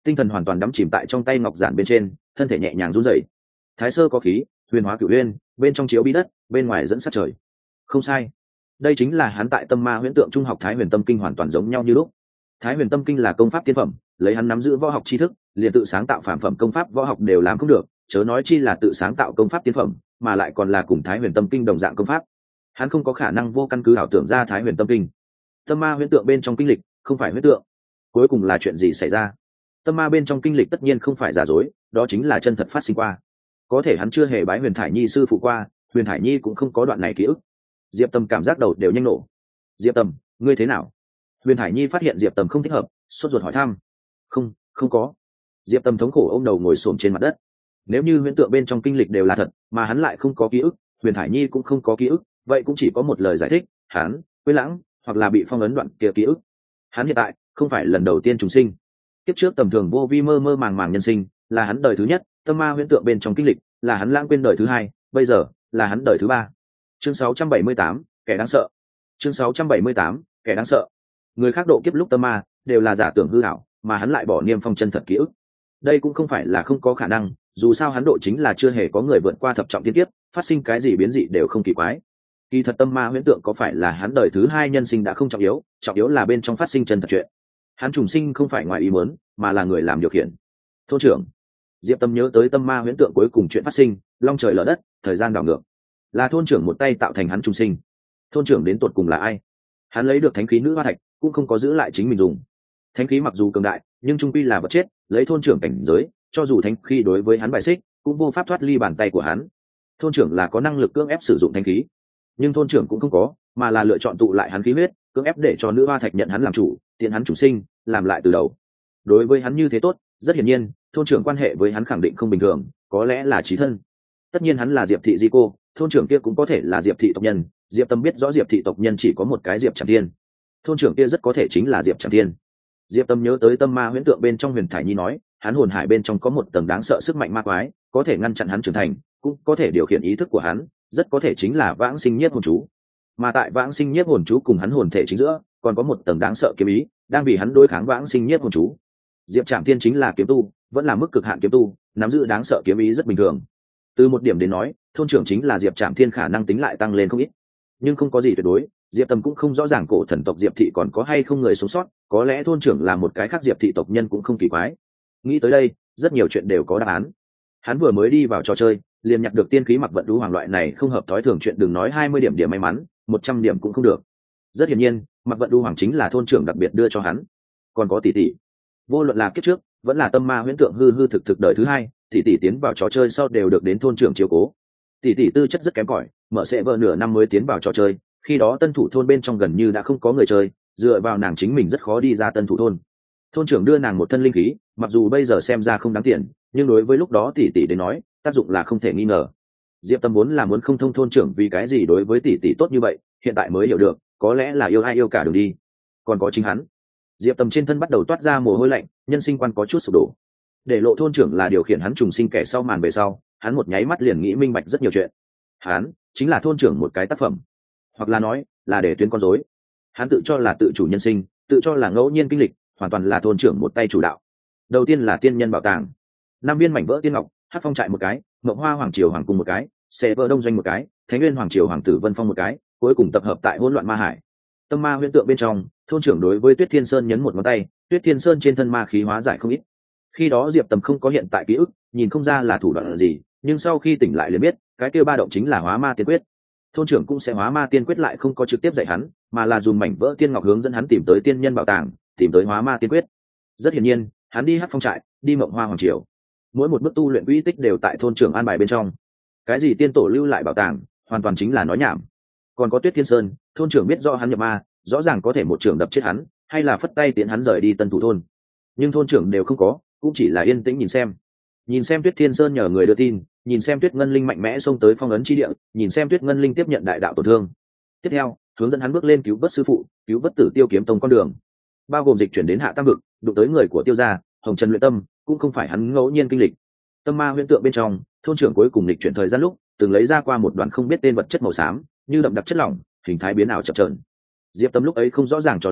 tinh thần hoàn toàn đắm chìm tại trong tay ngọc giản bên trên, thân thể nhẹ nhàng run rẩy. Thái sơ có khí, huyền hóa cửu uyên, bên trong chiếu bí đất, bên ngoài dẫn sát trời. Không sai, đây chính là hắn tại Tâm Ma Huyễn Tượng Trung học Thái Huyền Tâm Kinh hoàn toàn giống nhau như lúc. Thái Huyền Tâm Kinh là công pháp tiên phẩm, lấy hắn nắm giữ võ học tri thức, liền tự sáng tạo phản phẩm công pháp võ học đều làm không được, chớ nói chi là tự sáng tạo công pháp tiên phẩm, mà lại còn là cùng Thái Huyền Tâm Kinh đồng dạng công pháp. Hắn không có khả năng vô căn cứ ảo tưởng ra Thái Huyền Tâm Kinh. Tâm Ma Huyễn Tượng bên trong kinh lịch, không phải huyễn tượng. Cuối cùng là chuyện gì xảy ra? Tâm ma bên trong kinh lịch tất nhiên không phải giả dối, đó chính là chân thật phát sinh qua. Có thể hắn chưa hề bái Huyền Thải Nhi sư phụ qua, Huyền Thải Nhi cũng không có đoạn này ký ức. Diệp Tầm cảm giác đầu đều nhanh nổ. Diệp Tầm, ngươi thế nào? Huyền Thải Nhi phát hiện Diệp Tầm không thích hợp, sốt ruột hỏi thăm. Không có. Diệp Tầm thống khổ ôm đầu ngồi xổm trên mặt đất. Nếu như huyễn tượng bên trong kinh lịch đều là thật, mà hắn lại không có ký ức, Huyền Thải Nhi cũng không có ký ức, vậy cũng chỉ có một lời giải thích, hắn quên lãng, hoặc là bị phong ấn đoạn kia ký ức. Hắn hiện tại không phải lần đầu tiên trùng sinh. Kiếp trước tầm thường vô vi mơ mơ màng màng nhân sinh, là hắn đời thứ nhất, tâm ma huyễn tượng bên trong kinh lịch, là hắn lãng quên đời thứ hai, bây giờ là hắn đời thứ ba. Chương 678, kẻ đáng sợ. Chương 678, kẻ đáng sợ. Người khác độ kiếp lúc tâm ma đều là giả tưởng hư ảo, mà hắn lại bỏ niêm phong chân thật ký ức. Đây cũng không phải là không có khả năng, dù sao hắn độ chính là chưa hề có người vượt qua thập trọng thiên kiếp, phát sinh cái gì biến dị đều không kỳ quái. Kỳ thật tâm ma huyễn tượng có phải là hắn đời thứ hai nhân sinh đã không trọng yếu là bên trong phát sinh chân thật chuyện. Hắn trùng sinh không phải ngoài ý muốn, mà là người làm điều khiển. Thôn trưởng. Diệp Tâm nhớ tới tâm ma huyễn tượng cuối cùng chuyện phát sinh, long trời lở đất, thời gian đảo ngược. Là thôn trưởng một tay tạo thành hắn trùng sinh. Thôn trưởng đến tột cùng là ai? Hắn lấy được thánh khí nữ hoa thạch, cũng không có giữ lại chính mình dùng. Thánh khí mặc dù cường đại, nhưng trung quy là vật chết, lấy thôn trưởng cảnh giới, cho dù thánh khí đối với hắn bài xích, cũng vô pháp thoát ly bàn tay của hắn. Thôn trưởng là có năng lực cưỡng ép sử dụng thánh khí, nhưng thôn trưởng cũng không có, mà là lựa chọn tụ lại hắn khí huyết, cưỡng ép để cho nữ hoa thạch nhận hắn làm chủ, tiện hắn chủ sinh, làm lại từ đầu. Đối với hắn như thế tốt, rất hiển nhiên, thôn trưởng quan hệ với hắn khẳng định không bình thường, có lẽ là chí thân. Tất nhiên hắn là Diệp thị di cô, thôn trưởng kia cũng có thể là Diệp thị tộc nhân. Diệp Tâm biết rõ Diệp thị tộc nhân chỉ có một cái Diệp Trảm Thiên, thôn trưởng kia rất có thể chính là Diệp Trảm Thiên. Diệp Tâm nhớ tới tâm ma huyễn tượng bên trong Huyền Thải Nhi nói, hắn hồn hải bên trong có một tầng đáng sợ sức mạnh ma quái, có thể ngăn chặn hắn trưởng thành, cũng có thể điều khiển ý thức của hắn, rất có thể chính là vãng sinh nhiếp hồn chú. Mà tại vãng sinh nhiếp hồn chú cùng hắn hồn thể chính giữa, còn có một tầng đáng sợ kiếm ý, đang vì hắn đối kháng vãng sinh nhiếp hồn chú. Diệp Trảm Thiên chính là kiếm tu, vẫn là mức cực hạn kiếm tu, nắm giữ đáng sợ kiếm ý rất bình thường. Từ một điểm đến nói, thôn trưởng chính là Diệp Trảm Thiên khả năng tính lại tăng lên không ít, nhưng không có gì tuyệt đối. Diệp Tâm cũng không rõ ràng cổ thần tộc Diệp thị còn có hay không người sống sót, có lẽ thôn trưởng là một cái khác Diệp thị tộc nhân cũng không kỳ quái. Nghĩ tới đây, rất nhiều chuyện đều có đáp án. Hắn vừa mới đi vào trò chơi, liền nhặt được tiên khí mặc vận đũ hoàng loại này không hợp thói thường chuyện, đừng nói 20 điểm điểm may mắn, 100 điểm cũng không được. Rất hiển nhiên, mặc vận đũ hoàng chính là thôn trưởng đặc biệt đưa cho hắn. Còn có tỷ tỷ, vô luận là kiếp trước, vẫn là tâm ma huyễn tượng hư thực đời thứ hai, tỷ tỷ tiến vào trò chơi sau đều được đến thôn trưởng chiếu cố. Tỷ tỷ tư chất rất kém cỏi, mở sẽ vợ nửa năm mới tiến vào trò chơi, khi đó tân thủ thôn bên trong gần như đã không có người chơi, dựa vào nàng chính mình rất khó đi ra tân thủ thôn. Thôn trưởng đưa nàng một thân linh khí, mặc dù bây giờ xem ra không đáng tiền, nhưng đối với lúc đó tỷ tỷ đến nói, tác dụng là không thể nghi ngờ. Diệp Tâm vốn là muốn không thông thôn trưởng vì cái gì đối với tỷ tỷ tốt như vậy, hiện tại mới hiểu được, có lẽ là yêu ai yêu cả đường đi. Còn có chính hắn. Diệp Tâm trên thân bắt đầu toát ra mồ hôi lạnh, nhân sinh quan có chút sụp đổ. Để lộ thôn trưởng là điều khiển hắn trùng sinh kẻ sau màn về sau, hắn một nháy mắt liền nghĩ minh bạch rất nhiều chuyện. Hắn chính là thôn trưởng một cái tác phẩm, hoặc là nói là để tuyến con rối. Hắn tự cho là tự chủ nhân sinh, tự cho là ngẫu nhiên kinh lịch, hoàn toàn là thôn trưởng một tay chủ đạo. Đầu tiên là tiên nhân bảo tàng, 5 viên mảnh vỡ tiên ngọc, hát phong trại một cái, mộng hoa hoàng triều hoàng cung một cái, xe vỡ đông doanh một cái, thánh nguyên hoàng triều hoàng tử vân phong một cái, cuối cùng tập hợp tại hỗn loạn ma hải. Tâm ma huyễn tượng bên trong, thôn trưởng đối với Tuyết Thiên Sơn nhấn một ngón tay, Tuyết Thiên Sơn trên thân ma khí hóa giải không ít. Khi đó Diệp Tầm không có hiện tại ký ức, nhìn không ra là thủ đoạn gì, nhưng sau khi tỉnh lại liền biết, cái kia ba động chính là hóa ma tiên quyết. Thôn trưởng cũng sẽ hóa ma tiên quyết, lại không có trực tiếp dạy hắn, mà là dùng mảnh vỡ tiên ngọc hướng dẫn hắn tìm tới tiên nhân bảo tàng, tìm tới hóa ma tiên quyết. Rất hiển nhiên, hắn đi hát phong trại, đi mộng hoa hoàng triều, mỗi một bước tu luyện quỹ tích đều tại thôn trưởng an bài bên trong. Cái gì tiên tổ lưu lại bảo tàng, hoàn toàn chính là nói nhảm. Còn có Tuyết Thiên Sơn, thôn trưởng biết rõ hắn nhập ma, rõ ràng có thể một trưởng đập chết hắn, hay là phất tay tiến hắn rời đi tân thủ thôn, nhưng thôn trưởng đều không có, cũng chỉ là yên tĩnh nhìn xem Tuyết Thiên Sơn nhờ người đưa tin, nhìn xem Tuyết Ngân Linh mạnh mẽ xông tới phong ấn chi địa, nhìn xem Tuyết Ngân Linh tiếp nhận đại đạo tổn thương. Tiếp theo, hướng dẫn hắn bước lên cứu vớt sư phụ, cứu vớt Tử Tiêu kiếm tông con đường, bao gồm dịch chuyển đến Hạ Tam vực, đụng tới người của Tiêu gia, Hồng Trần luyện tâm, cũng không phải hắn ngẫu nhiên kinh lịch. Tâm ma huyễn tượng bên trong, thôn trưởng cuối cùng lịch chuyển thời gian lúc, từng lấy ra qua một đoạn không biết tên vật chất màu xám, như đậm đặc chất lỏng, hình thái biến ảo chập chờn. Diệp Tâm lúc ấy không rõ ràng cho lắm,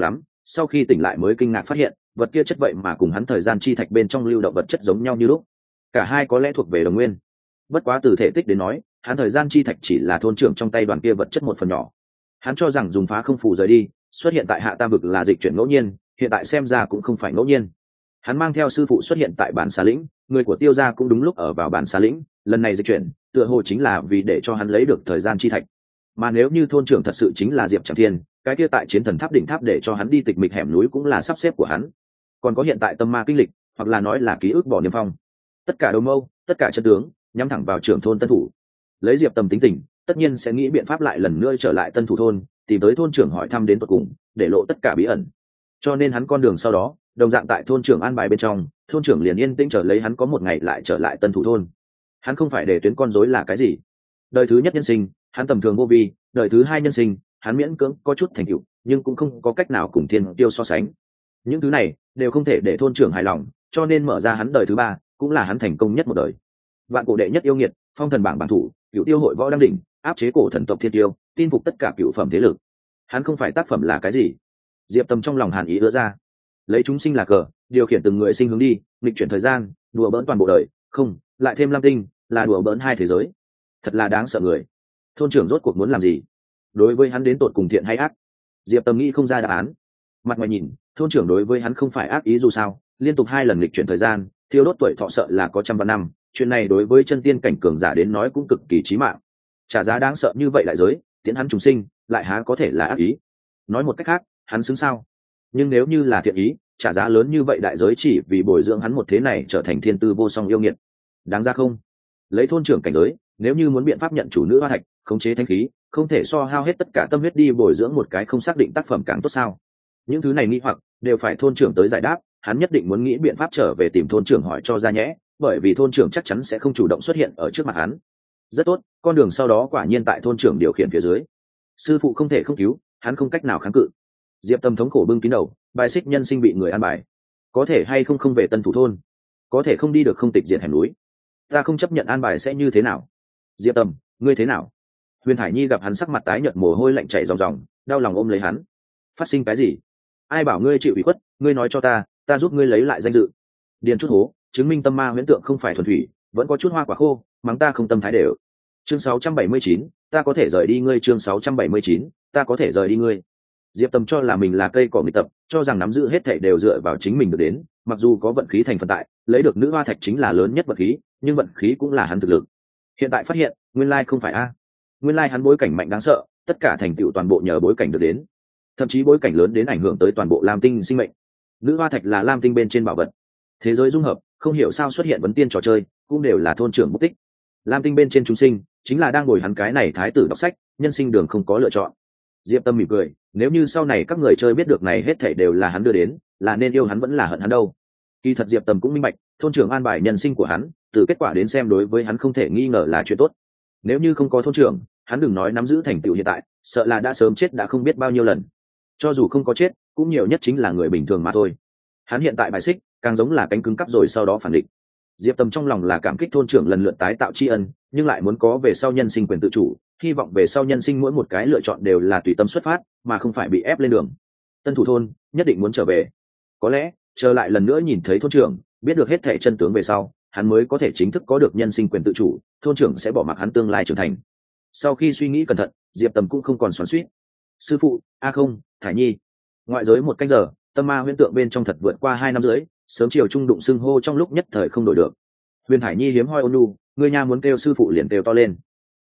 sau khi tỉnh lại mới kinh ngạc phát hiện vật kia chất vậy mà cùng hắn thời gian chi thạch bên trong lưu động vật chất giống nhau như lúc, cả hai có lẽ thuộc về đồng nguyên. Bất quá từ thể tích đến nói, hắn thời gian chi thạch chỉ là thôn trưởng trong tay đoàn kia vật chất một phần nhỏ. Hắn cho rằng dùng phá không phù rời đi xuất hiện tại hạ tam vực là dịch chuyển ngẫu nhiên, hiện tại xem ra cũng không phải ngẫu nhiên. Hắn mang theo sư phụ xuất hiện tại bản xà lĩnh, người của Tiêu gia cũng đúng lúc ở vào bản xà lĩnh, lần này dịch chuyển tựa hồ chính là vì để cho hắn lấy được thời gian chi thạch. Mà nếu như thôn trưởng thật sự chính là Diệp Tràng Thiên, cái kia tại chiến thần tháp đỉnh tháp để cho hắn đi tịch mịch hẻm núi cũng là sắp xếp của hắn. Còn có hiện tại tâm ma kinh lịch, hoặc là nói là ký ức bỏ niêm phong, tất cả đầu mâu, tất cả chân tướng nhắm thẳng vào trưởng thôn Tân Thủ. Lấy Diệp Tầm tính tình, tất nhiên sẽ nghĩ biện pháp lại lần nữa trở lại Tân Thủ thôn, tìm tới thôn trưởng hỏi thăm đến tận cùng, để lộ tất cả bí ẩn. Cho nên hắn con đường sau đó, đồng dạng tại thôn trưởng an bài bên trong, thôn trưởng liền yên tĩnh chờ lấy hắn có một ngày lại trở lại Tân Thủ thôn. Hắn không phải để tuyến con rối là cái gì. Đời thứ nhất nhân sinh, hắn tầm thường vô vi, đời thứ hai nhân sinh, hắn miễn cưỡng có chút thành tựu, nhưng cũng không có cách nào cùng thiên tiêu so sánh. Những thứ này đều không thể để thôn trưởng hài lòng, cho nên mở ra hắn đời thứ ba, cũng là hắn thành công nhất một đời. Vạn cổ đệ nhất yêu nghiệt, phong thần bảng bảng thủ, cựu tiêu hội võ đăng đỉnh, áp chế cổ thần tộc thiên tiêu, tin phục tất cả cựu phẩm thế lực. Hắn không phải tác phẩm là cái gì? Diệp Tâm trong lòng hàn ý ứa ra, lấy chúng sinh là cờ, điều khiển từng người sinh hướng đi, nghịch chuyển thời gian, đùa bỡn toàn bộ đời, không, lại thêm lam tinh, là đùa bỡn hai thế giới. Thật là đáng sợ người. Thôn trưởng rốt cuộc muốn làm gì? Đối với hắn đến tột cùng thiện hay ác? Diệp Tâm nghĩ không ra đáp án. Mặt ngoài nhìn, thôn trưởng đối với hắn không phải ác ý dù sao, liên tục hai lần nghịch chuyển thời gian, thiêu đốt tuổi thọ sợ là có trăm vạn năm, chuyện này đối với chân tiên cảnh cường giả đến nói cũng cực kỳ chí mạng. Trả giá đáng sợ như vậy đại giới, tiến hắn trùng sinh, lại há có thể là ác ý? Nói một cách khác, hắn xứng sao? Nhưng nếu như là thiện ý, trả giá lớn như vậy đại giới chỉ vì bồi dưỡng hắn một thế này trở thành thiên tư vô song yêu nghiệt, đáng ra không? Lấy thôn trưởng cảnh giới, nếu như muốn biện pháp nhận chủ nữ hoa thạch, khống chế thanh khí, không thể so hao hết tất cả tâm huyết đi bồi dưỡng một cái không xác định tác phẩm càng tốt sao? Những thứ này nghi hoặc đều phải thôn trưởng tới giải đáp, hắn nhất định muốn nghĩ biện pháp trở về tìm thôn trưởng hỏi cho ra nhẽ, bởi vì thôn trưởng chắc chắn sẽ không chủ động xuất hiện ở trước mặt hắn. Rất tốt, con đường sau đó quả nhiên tại thôn trưởng điều khiển phía dưới. Sư phụ không thể không cứu, hắn không cách nào kháng cự. Diệp Tâm thống khổ bưng kín đầu, bài xích nhân sinh bị người an bài. Có thể hay không không về Tân Thủ thôn, có thể không đi được không tịch diệt hẻm núi. Ta không chấp nhận an bài sẽ như thế nào? Diệp Tâm, ngươi thế nào? Huyền Thải Nhi gặp hắn sắc mặt tái nhợt, mồ hôi lạnh chảy ròng ròng, đau lòng ôm lấy hắn. Phát sinh cái gì? Ai bảo ngươi chịu ủy khuất, ngươi nói cho ta giúp ngươi lấy lại danh dự. Điền chút hố, chứng minh tâm ma huyễn tượng không phải thuần thủy, vẫn có chút hoa quả khô, mắng ta không tâm thái đều. Chương 679, ta có thể rời đi ngươi. Chương 679, ta có thể rời đi ngươi. Diệp Tâm cho là mình là cây cỏ nghịch tập, cho rằng nắm giữ hết thảy đều dựa vào chính mình được đến, mặc dù có vận khí thành phần tại, lấy được nữ hoa thạch chính là lớn nhất vận khí, nhưng vận khí cũng là hắn thực lực. Hiện tại phát hiện, nguyên lai không phải a. Nguyên lai hắn bối cảnh mạnh đáng sợ, tất cả thành tựu toàn bộ nhờ bối cảnh được đến. Thậm chí bối cảnh lớn đến ảnh hưởng tới toàn bộ Lam Tinh sinh mệnh. Nữ hoa thạch là Lam Tinh bên trên bảo vật. Thế giới dung hợp, không hiểu sao xuất hiện vấn tiên trò chơi, cũng đều là thôn trưởng mục tích. Lam Tinh bên trên chúng sinh, chính là đang ngồi hắn cái này thái tử đọc sách, nhân sinh đường không có lựa chọn. Diệp Tâm mỉm cười, nếu như sau này các người chơi biết được này hết thảy đều là hắn đưa đến, là nên yêu hắn vẫn là hận hắn đâu. Kỳ thật Diệp Tâm cũng minh bạch, thôn trưởng an bài nhân sinh của hắn, từ kết quả đến xem đối với hắn không thể nghi ngờ là chuyện tốt. Nếu như không có thôn trưởng, hắn đừng nói nắm giữ thành tựu hiện tại, sợ là đã sớm chết đã không biết bao nhiêu lần. Cho dù không có chết, cũng nhiều nhất chính là người bình thường mà thôi. Hắn hiện tại bài xích, càng giống là cánh cứng cắp rồi sau đó phản định. Diệp Tâm trong lòng là cảm kích thôn trưởng lần lượt tái tạo tri ân, nhưng lại muốn có về sau nhân sinh quyền tự chủ, hy vọng về sau nhân sinh mỗi một cái lựa chọn đều là tùy tâm xuất phát, mà không phải bị ép lên đường. Tân Thủ thôn nhất định muốn trở về. Có lẽ trở lại lần nữa nhìn thấy thôn trưởng, biết được hết thảy chân tướng về sau, hắn mới có thể chính thức có được nhân sinh quyền tự chủ, thôn trưởng sẽ bỏ mặc hắn tương lai trưởng thành. Sau khi suy nghĩ cẩn thận, Diệp Tâm cũng không còn xoắn xuýt. Sư phụ, không, Thải Nhi. Ngoại giới một canh giờ, tâm ma huyễn tượng bên trong thật vượt qua 2 năm rưỡi, sớm chiều trung đụng xưng hô trong lúc nhất thời không đổi được. Huyền Thải Nhi hiếm hoi ôn nhu, ngươi nha muốn kêu sư phụ liền kêu to lên.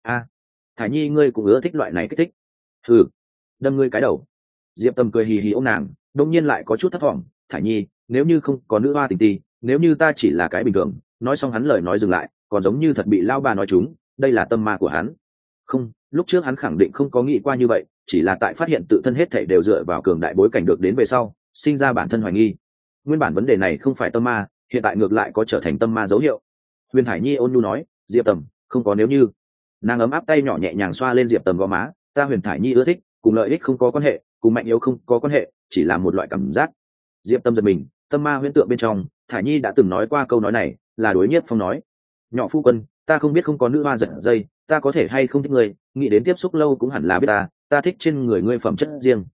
Thải Nhi ngươi cũng ưa thích loại này kích thích. Hừ, đâm ngươi cái đầu. Diệp Tâm cười hì hì ôm nàng, đột nhiên lại có chút thất vọng. Thải Nhi, nếu như không có nữ hoa tình ti, nếu như ta chỉ là cái bình thường. Nói xong hắn lời nói dừng lại, còn giống như thật bị lao bà nói trúng, đây là tâm ma của hắn. Không, lúc trước hắn khẳng định không có nghĩ qua như vậy, chỉ là tại phát hiện tự thân hết thảy đều dựa vào cường đại bối cảnh được đến về sau, sinh ra bản thân hoài nghi. Nguyên bản vấn đề này không phải tâm ma, hiện tại ngược lại có trở thành tâm ma dấu hiệu. Huyền Thải Nhi ôn nhu nói, Diệp Tầm, không có nếu như. Nàng ấm áp tay nhỏ nhẹ nhàng xoa lên Diệp Tầm gò má, ta Huyền Thải Nhi ưa thích, cùng lợi ích không có quan hệ, cùng mạnh yếu không có quan hệ, chỉ là một loại cảm giác. Diệp Tầm giật mình, tâm ma huyễn tượng bên trong, Thải Nhi đã từng nói qua câu nói này, là đối Nhiếp Phong nói. Nhỏ phu quân, ta không biết không có nữ hoa giật dây, ta có thể hay không thích ngươi, nghĩ đến tiếp xúc lâu cũng hẳn là biết ta thích trên người ngươi phẩm chất riêng.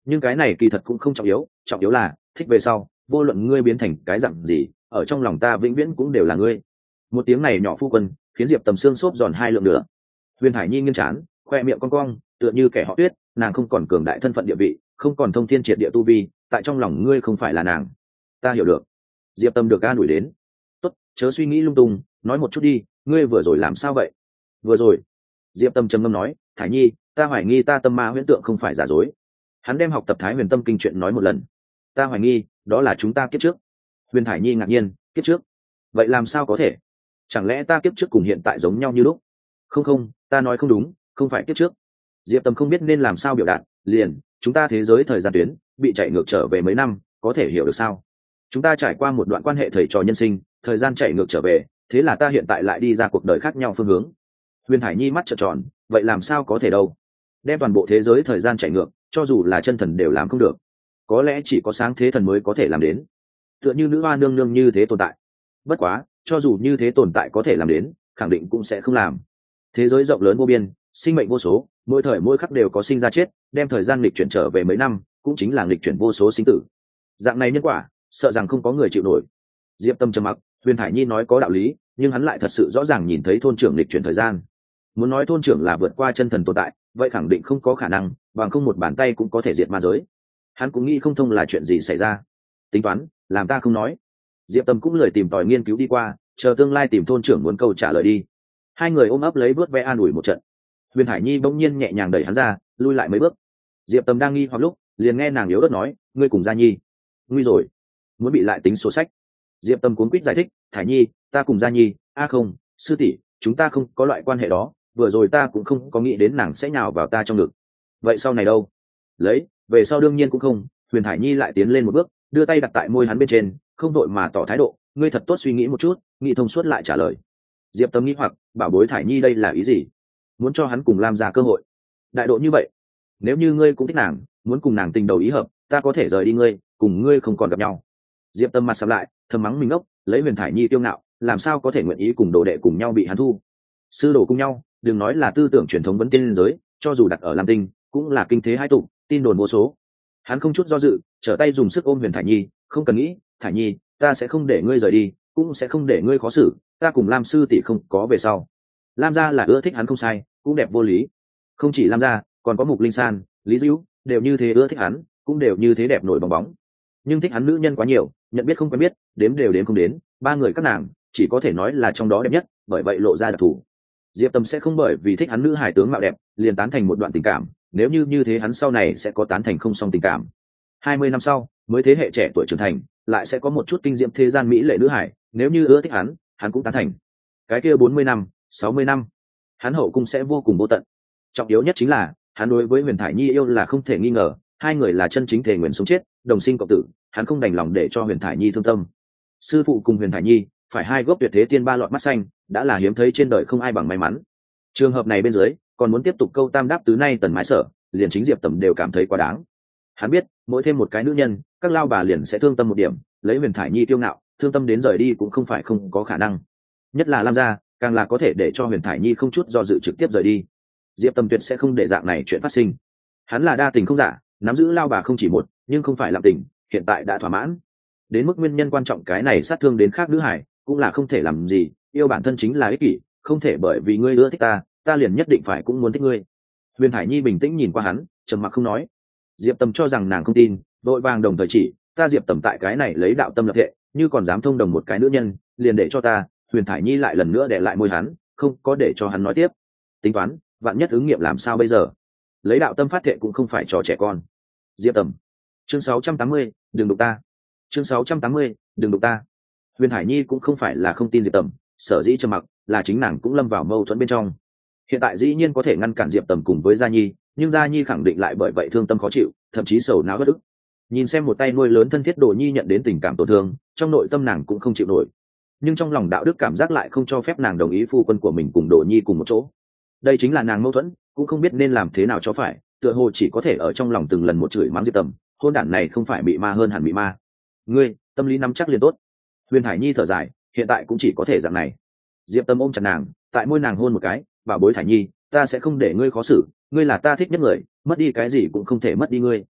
nhưng cái này kỳ thật cũng không trọng yếu, trọng yếu là thích về sau vô luận ngươi biến thành cái dặn gì, ở trong lòng ta vĩnh viễn cũng đều là ngươi. Một tiếng này nhỏ phu quân khiến diệp tầm xương xốp giòn hai lượng nữa. Huyền Hải Nhi nghiêng trán, khoe miệng cong cong, tựa như kẻ họ Tuyết, nàng không còn cường đại thân phận địa vị, không còn thông thiên triệt địa tu vi, tại trong lòng ngươi không phải là nàng. Ta hiểu được. Diệp Tâm được an ủi đến. Tốt, chớ suy nghĩ lung tung, nói một chút đi, ngươi vừa rồi làm sao vậy? Vừa rồi. Diệp Tâm trầm ngâm nói, Thải Nhi, ta hoài nghi ta tâm ma huyễn tượng không phải giả dối. Hắn đem học tập Thái Huyền Tâm kinh chuyện nói một lần. Ta hoài nghi, đó là chúng ta kiếp trước. Huyền Thải Nhi ngạc nhiên, kiếp trước? Vậy làm sao có thể? Chẳng lẽ ta kiếp trước cùng hiện tại giống nhau như lúc? Không không, ta nói không đúng, không phải kiếp trước. Diệp Tâm không biết nên làm sao biểu đạt, liền, chúng ta thế giới thời gian tuyến bị chạy ngược trở về mấy năm, có thể hiểu được sao? Chúng ta trải qua một đoạn quan hệ thầy trò nhân sinh, thời gian chạy ngược trở về, thế là ta hiện tại lại đi ra cuộc đời khác nhau phương hướng. Huyền Hải Nhi mắt trợn tròn, vậy làm sao có thể đâu? Đem toàn bộ thế giới thời gian chạy ngược, cho dù là chân thần đều làm không được. Có lẽ chỉ có sáng thế thần mới có thể làm đến. Tựa như nữ hoa nương nương như thế tồn tại. Bất quá, cho dù như thế tồn tại có thể làm đến, khẳng định cũng sẽ không làm. Thế giới rộng lớn vô biên, sinh mệnh vô số, mỗi thời mỗi khắc đều có sinh ra chết, đem thời gian nghịch chuyển trở về mấy năm, cũng chính là nghịch chuyển vô số sinh tử. Dạng này nhân quả, sợ rằng không có người chịu nổi. Diệp Tâm trầm mặc, Huyền Thải Nhi nói có đạo lý, nhưng hắn lại thật sự rõ ràng nhìn thấy thôn trưởng nghịch chuyển thời gian. Muốn nói thôn trưởng là vượt qua chân thần tồn tại, vậy khẳng định không có khả năng, bằng không một bàn tay cũng có thể diệt ma giới. Hắn cũng nghĩ không thông là chuyện gì xảy ra. Tính toán, làm ta không nói. Diệp Tâm cũng lười tìm tòi nghiên cứu đi qua, chờ tương lai tìm thôn trưởng muốn câu trả lời đi. Hai người ôm ấp lấy vớt ve an ủi một trận. Huyền Thải Nhi bỗng nhiên nhẹ nhàng đẩy hắn ra, lui lại mấy bước. Diệp Tâm đang nghi hoặc lúc, liền nghe nàng yếu ớt nói, ngươi cùng Gia Nhi. Nguy rồi, muốn bị lại tính sổ sách. Diệp Tâm cuốn quýt giải thích, Thải Nhi, ta cùng Gia Nhi, không, sư tỷ, chúng ta không có loại quan hệ đó, vừa rồi ta cũng không có nghĩ đến nàng sẽ nhào vào ta trong ngực. Vậy sau này đâu? Lấy, về sau đương nhiên cũng không. Huyền Thải Nhi lại tiến lên một bước, đưa tay đặt tại môi hắn bên trên, không đội mà tỏ thái độ, ngươi thật tốt suy nghĩ một chút, nghĩ thông suốt lại trả lời. Diệp Tâm nghĩ hoặc, bảo bối Thải Nhi đây là ý gì? Muốn cho hắn cùng Lam gia cơ hội? Đại độ như vậy, nếu như ngươi cũng thích nàng, muốn cùng nàng tình đầu ý hợp, ta có thể rời đi ngươi, cùng ngươi không còn gặp nhau. Diệp Tâm mặt sầm lại, thầm mắng mình ngốc, lấy Huyền Thải Nhi tiêu ngạo, làm sao có thể nguyện ý cùng đồ đệ cùng nhau bị hắn thu? Sư đồ cùng nhau, đừng nói là tư tưởng truyền thống vấn tiên giới, cho dù đặt ở Lam Tinh, cũng là kinh thế hai tụ, tin đồn vô số. Hắn không chút do dự, trở tay dùng sức ôm Huyền Thải Nhi, không cần nghĩ, Thải Nhi, ta sẽ không để ngươi rời đi, cũng sẽ không để ngươi khó xử, ta cùng Lam sư tỷ không có về sau. Lam gia là ưa thích hắn không sai, cũng đẹp vô lý. Không chỉ Lam gia, còn có Mục Linh San, Lý Dữu, đều như thế ưa thích hắn, cũng đều như thế đẹp nổi bong bóng. Nhưng thích hắn nữ nhân quá nhiều, nhận biết không quen biết, đếm đều đếm không đến, ba người các nàng chỉ có thể nói là trong đó đẹp nhất, bởi vậy lộ ra đặc thù. Diệp Tâm sẽ không bởi vì thích hắn nữ hài tướng mạo đẹp, liền tán thành một đoạn tình cảm, nếu như thế hắn sau này sẽ có tán thành không song tình cảm. 20 năm sau, mới thế hệ trẻ tuổi trưởng thành, lại sẽ có một chút kinh diệm thế gian mỹ lệ nữ hải, nếu như ưa thích hắn cũng tán thành. Cái kia 40 năm, 60 năm, hắn hậu cung sẽ vô cùng vô tận. Trọng yếu nhất chính là, hắn đối với Huyền Thải Nhi yêu là không thể nghi ngờ, hai người là chân chính thể nguyện sống chết, đồng sinh cộng tử, hắn không đành lòng để cho Huyền Thải Nhi thương tâm. Sư phụ cùng Huyền Thải Nhi, phải hai gốc tuyệt thế tiên ba lọt mắt xanh, đã là hiếm thấy trên đời không ai bằng may mắn. Trường hợp này bên dưới, còn muốn tiếp tục câu tam đáp tứ nay tần mái sở, liền chính Diệp Tầm đều cảm thấy quá đáng. Hắn biết, mỗi thêm một cái nữ nhân, các lao bà liền sẽ thương tâm một điểm, lấy Huyền Thải Nhi tiêu ngạo, thương tâm đến rời đi cũng không phải không có khả năng. Nhất là Lam gia, càng là có thể để cho Huyền Thải Nhi không chút do dự trực tiếp rời đi. Diệp Tâm tuyệt sẽ không để dạng này chuyện phát sinh. Hắn là đa tình không giả, nắm giữ lao bà không chỉ một, nhưng không phải làm tình, hiện tại đã thỏa mãn. Đến mức nguyên nhân quan trọng cái này sát thương đến khác nữ hải, cũng là không thể làm gì, yêu bản thân chính là ích kỷ, không thể bởi vì ngươi ưa thích ta liền nhất định phải cũng muốn thích ngươi. Huyền Thải Nhi bình tĩnh nhìn qua hắn, trầm mặc không nói. Diệp Tâm cho rằng nàng không tin, vội vàng đồng thời chỉ, ta Diệp Tầm tại cái này lấy đạo tâm lập thệ, như còn dám thông đồng một cái nữ nhân, liền để cho ta. Huyền Thải Nhi lại lần nữa để lại môi hắn, không có để cho hắn nói tiếp. Tính toán, vạn nhất ứng nghiệm làm sao bây giờ? Lấy đạo tâm phát thệ cũng không phải trò trẻ con. Diệp Tầm, chương 680, đừng đụng ta. Chương 680, đừng đụng ta. Huyền Thải Nhi cũng không phải là không tin Diệp Tầm, sở dĩ trầm mặc, là chính nàng cũng lâm vào mâu thuẫn bên trong. Hiện tại dĩ nhiên có thể ngăn cản Diệp Tầm cùng với Gia Nhi, nhưng Gia Nhi khẳng định lại bởi vậy thương tâm khó chịu, thậm chí sầu não bất ức. Nhìn xem một tay nuôi lớn thân thiết Đồ Nhi nhận đến tình cảm tổn thương, trong nội tâm nàng cũng không chịu nổi. Nhưng trong lòng đạo đức cảm giác lại không cho phép nàng đồng ý phu quân của mình cùng Đồ Nhi cùng một chỗ. Đây chính là nàng mâu thuẫn, cũng không biết nên làm thế nào cho phải, tựa hồ chỉ có thể ở trong lòng từng lần một chửi mắng Diệp Tầm, hôn đản này không phải bị ma hơn hẳn bị ma. Ngươi, tâm lý nắm chắc liền tốt. Huyền Thải Nhi thở dài, hiện tại cũng chỉ có thể dạng này. Diệp Tâm ôm chặt nàng, tại môi nàng hôn một cái, bảo bối Thải Nhi, ta sẽ không để ngươi khó xử, ngươi là ta thích nhất người, mất đi cái gì cũng không thể mất đi ngươi.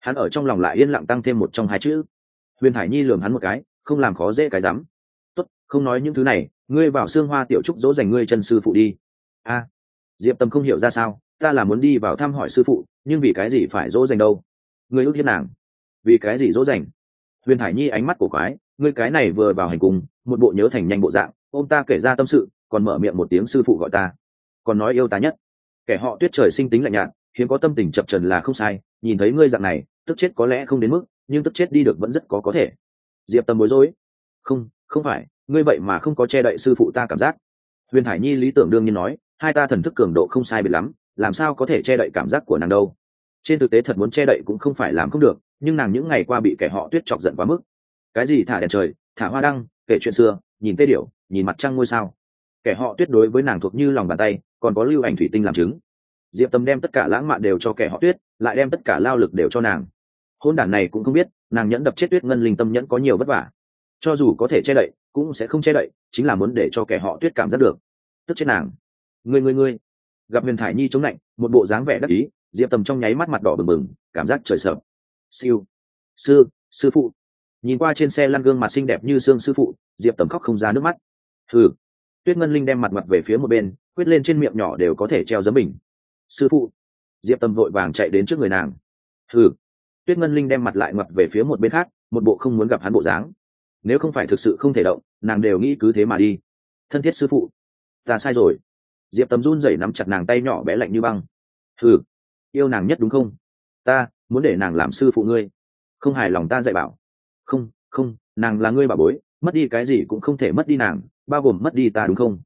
hắn ở trong lòng lại yên lặng tăng thêm một trong hai chữ. Huyền Thải Nhi lườm hắn một cái, không làm khó dễ cái rắm. Tốt, không nói những thứ này, ngươi vào Sương Hoa tiểu trúc dỗ dành ngươi chân sư phụ đi. A, Diệp Tâm không hiểu ra sao, ta là muốn đi vào thăm hỏi sư phụ, nhưng vì cái gì phải dỗ dành đâu? Ngươi ước hiếp nàng, vì cái gì dỗ dành? Huyền Thải Nhi ánh mắt cổ quái, ngươi cái này vừa vào hành cung, một bộ nhớ thành nhanh bộ dạng, ôm ta kể ra tâm sự, còn mở miệng một tiếng sư phụ gọi ta, còn nói yêu ta nhất. Kẻ họ Tuyết trời sinh tính lạnh nhạt, hiếm có tâm tình chập trần là không sai, nhìn thấy ngươi dạng này, tức chết có lẽ không đến mức, nhưng tức chết đi được vẫn rất có thể. Diệp Tâm bối rối. Không phải, ngươi vậy mà không có che đậy sư phụ ta cảm giác. Huyền Thải Nhi lý tưởng đương nhiên nói, hai ta thần thức cường độ không sai biệt lắm, làm sao có thể che đậy cảm giác của nàng đâu. Trên thực tế thật muốn che đậy cũng không phải làm không được, nhưng nàng những ngày qua bị kẻ họ Tuyết chọc giận quá mức. Cái gì thả đèn trời, thả hoa đăng, kể chuyện xưa, nhìn tê điểu, nhìn mặt trăng ngôi sao. Kẻ họ Tuyết đối với nàng thuộc như lòng bàn tay, còn có lưu ảnh thủy tinh làm chứng. Diệp Tâm đem tất cả lãng mạn đều cho kẻ họ Tuyết, lại đem tất cả lao lực đều cho nàng. Hôn đản này cũng không biết, nàng nhẫn đập chết Tuyết Ngân Linh tâm nhẫn có nhiều vất vả. Cho dù có thể che đậy, cũng sẽ không che đậy, chính là muốn để cho kẻ họ Tuyết cảm giác được. Tức chết nàng. Ngươi. Gặp Huyền Thải Nhi chống lạnh, một bộ dáng vẻ đắc ý, Diệp Tâm trong nháy mắt mặt đỏ bừng bừng, cảm giác trời sợp. Siêu. Sư phụ. Nhìn qua trên xe lăn gương mặt xinh đẹp như xương sư phụ, Diệp Tâm khóc không ra nước mắt. Hừ. Tuyết Ngân Linh đem mặt về phía một bên, quyết lên trên miệng nhỏ đều có thể treo giấm bình. Sư phụ. Diệp Tâm vội vàng chạy đến trước người nàng. Hừ. Tuyết Ngân Linh đem mặt lại ngoặt về phía một bên khác, một bộ không muốn gặp hắn bộ dáng. Nếu không phải thực sự không thể động, nàng đều nghĩ cứ thế mà đi. Thân thiết sư phụ, ta sai rồi. Diệp Tâm run rẩy nắm chặt nàng tay nhỏ bé lạnh như băng. Hừ, yêu nàng nhất đúng không? Ta muốn để nàng làm sư phụ ngươi. Không hài lòng ta dạy bảo. Không, nàng là ngươi bảo bối, mất đi cái gì cũng không thể mất đi nàng, bao gồm mất đi ta đúng không?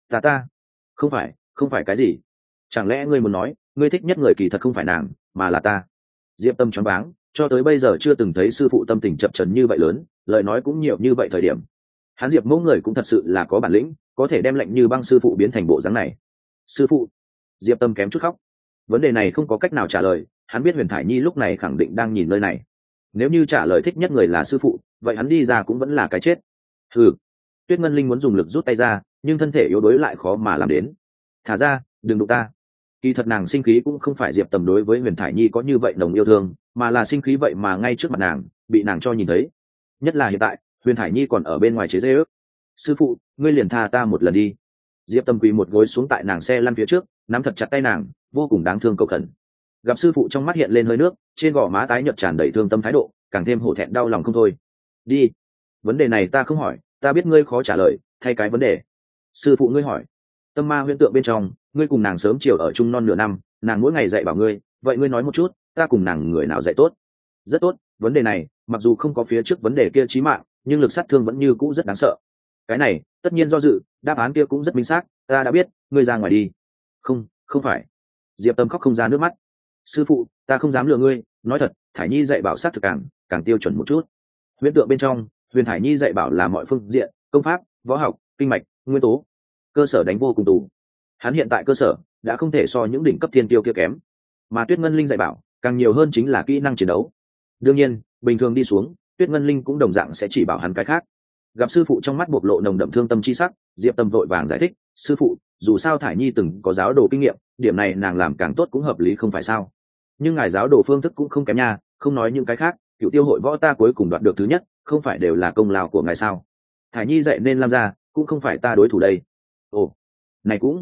Ta không phải cái gì? Chẳng lẽ ngươi muốn nói, ngươi thích nhất người kỳ thật không phải nàng, mà là ta? Diệp Tâm choáng váng, cho tới bây giờ chưa từng thấy sư phụ tâm tình chập chờn như vậy lớn, lời nói cũng nhiều như vậy thời điểm. Hắn Diệp Mẫu người cũng thật sự là có bản lĩnh, có thể đem lạnh như băng sư phụ biến thành bộ dáng này. Sư phụ. Diệp Tâm kém chút khóc. Vấn đề này không có cách nào trả lời, hắn biết Huyền Thải Nhi lúc này khẳng định đang nhìn nơi này. Nếu như trả lời thích nhất người là sư phụ, vậy hắn đi ra cũng vẫn là cái chết. Hừ. Tuyết Ngân Linh muốn dùng lực rút tay ra, nhưng thân thể yếu đuối lại khó mà làm đến. Thả ra, đừng đụng ta. Kỳ thật nàng sinh khí cũng không phải Diệp Tầm đối với Huyền Thải Nhi có như vậy nồng yêu thương, mà là sinh khí vậy mà ngay trước mặt nàng, bị nàng cho nhìn thấy. Nhất là hiện tại, Huyền Thải Nhi còn ở bên ngoài chế giễu. Sư phụ, ngươi liền tha ta một lần đi. Diệp Tầm quỳ một gối xuống tại nàng xe lăn phía trước, nắm thật chặt tay nàng, vô cùng đáng thương cầu khẩn. Gặp sư phụ trong mắt hiện lên hơi nước, trên gò má tái nhợt tràn đầy thương tâm thái độ, càng thêm hổ thẹn đau lòng không thôi. Đi. Vấn đề này ta không hỏi, ta biết ngươi khó trả lời, thay cái vấn đề. Sư phụ ngươi hỏi. Tâm ma huyễn tượng bên trong, ngươi cùng nàng sớm chiều ở chung non nửa năm, nàng mỗi ngày dạy bảo ngươi, vậy ngươi nói một chút, ta cùng nàng người nào dạy tốt? Rất tốt, vấn đề này, mặc dù không có phía trước vấn đề kia chí mạng, nhưng lực sát thương vẫn như cũ rất đáng sợ. Cái này, tất nhiên do dự, đáp án kia cũng rất minh xác, ta đã biết, ngươi ra ngoài đi. Không phải. Diệp Tâm khóc không ra nước mắt. Sư phụ, ta không dám lừa ngươi, nói thật, Thải Nhi dạy bảo sát thực càng tiêu chuẩn một chút. Huyễn tượng bên trong, Huyền Thải Nhi dạy bảo là mọi phương diện, công pháp, võ học, kinh mạch, nguyên tố, cơ sở đánh vô cùng tù. Hắn hiện tại cơ sở đã không thể so những đỉnh cấp thiên tiêu kia kém, mà Tuyết Ngân Linh dạy bảo càng nhiều hơn chính là kỹ năng chiến đấu. Đương nhiên, bình thường đi xuống, Tuyết Ngân Linh cũng đồng dạng sẽ chỉ bảo hắn cái khác. Gặp sư phụ trong mắt bộc lộ nồng đậm thương tâm chi sắc, Diệp Tâm vội vàng giải thích, sư phụ, dù sao Thải Nhi từng có giáo đồ kinh nghiệm, điểm này nàng làm càng tốt cũng hợp lý không phải sao? Nhưng ngài giáo đồ phương thức cũng không kém nha, không nói những cái khác, Cựu Tiêu hội võ ta cuối cùng đoạt được thứ nhất, không phải đều là công lao của ngài sao? Thải Nhi dạy nên làm ra, cũng không phải ta đối thủ đây. Ồ, này cũng,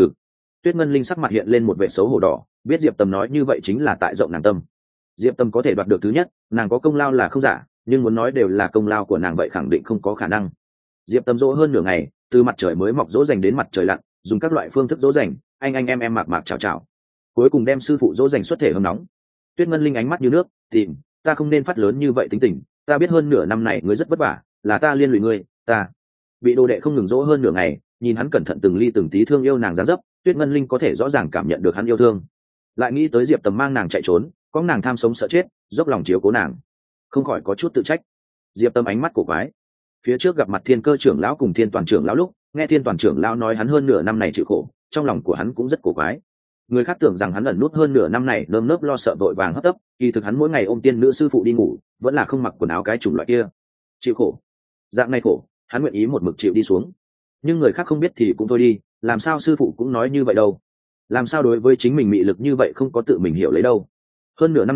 Tuyết Ngân Linh sắc mặt hiện lên một vẻ xấu hổ đỏ, biết Diệp Tâm nói như vậy chính là tại rộng nàng tâm. Diệp Tâm có thể đoạt được thứ nhất, nàng có công lao là không giả, nhưng muốn nói đều là công lao của nàng vậy khẳng định không có khả năng. Diệp Tâm dỗ hơn nửa ngày, từ mặt trời mới mọc dỗ dành đến mặt trời lặn, dùng các loại phương thức dỗ dành, anh em mạc chào, cuối cùng đem sư phụ dỗ dành xuất thể hâm nóng. Tuyết Ngân Linh ánh mắt như nước, tìm, ta không nên phát lớn như vậy tính tình, ta biết hơn nửa năm này ngươi rất vất vả, là ta liên lụy ngươi, ta bị đồ đệ không ngừng dỗ hơn nửa ngày, nhìn hắn cẩn thận từng ly từng tí thương yêu nàng dáng dấp, Tuyết Ngân Linh có thể rõ ràng cảm nhận được hắn yêu thương. Lại nghĩ tới Diệp Tầm mang nàng chạy trốn, có nàng tham sống sợ chết, dốc lòng chiếu cố nàng, không khỏi có chút tự trách. Diệp Tâm ánh mắt cổ quái. Phía trước gặp mặt Thiên Cơ trưởng lão cùng Thiên Toàn trưởng lão lúc, nghe Thiên Toàn trưởng lão nói hắn hơn nửa năm này chịu khổ, trong lòng của hắn cũng rất cổ quái. Người khác tưởng rằng hắn ẩn nút hơn nửa năm này nơm nớp lo sợ vội vàng hấp tấp, kỳ thực hắn mỗi ngày ôm tiên nữ sư phụ đi ngủ, vẫn là không mặc quần áo cái chủng loại kia. Chịu khổ. Dạng này khổ, hắn nguyện ý một mực chịu đi xuống. Nhưng người khác không biết thì cũng thôi đi, làm sao sư phụ cũng nói như vậy đâu? Làm sao đối với chính mình mị lực như vậy không có tự mình hiểu lấy đâu? Hơn nửa năm này,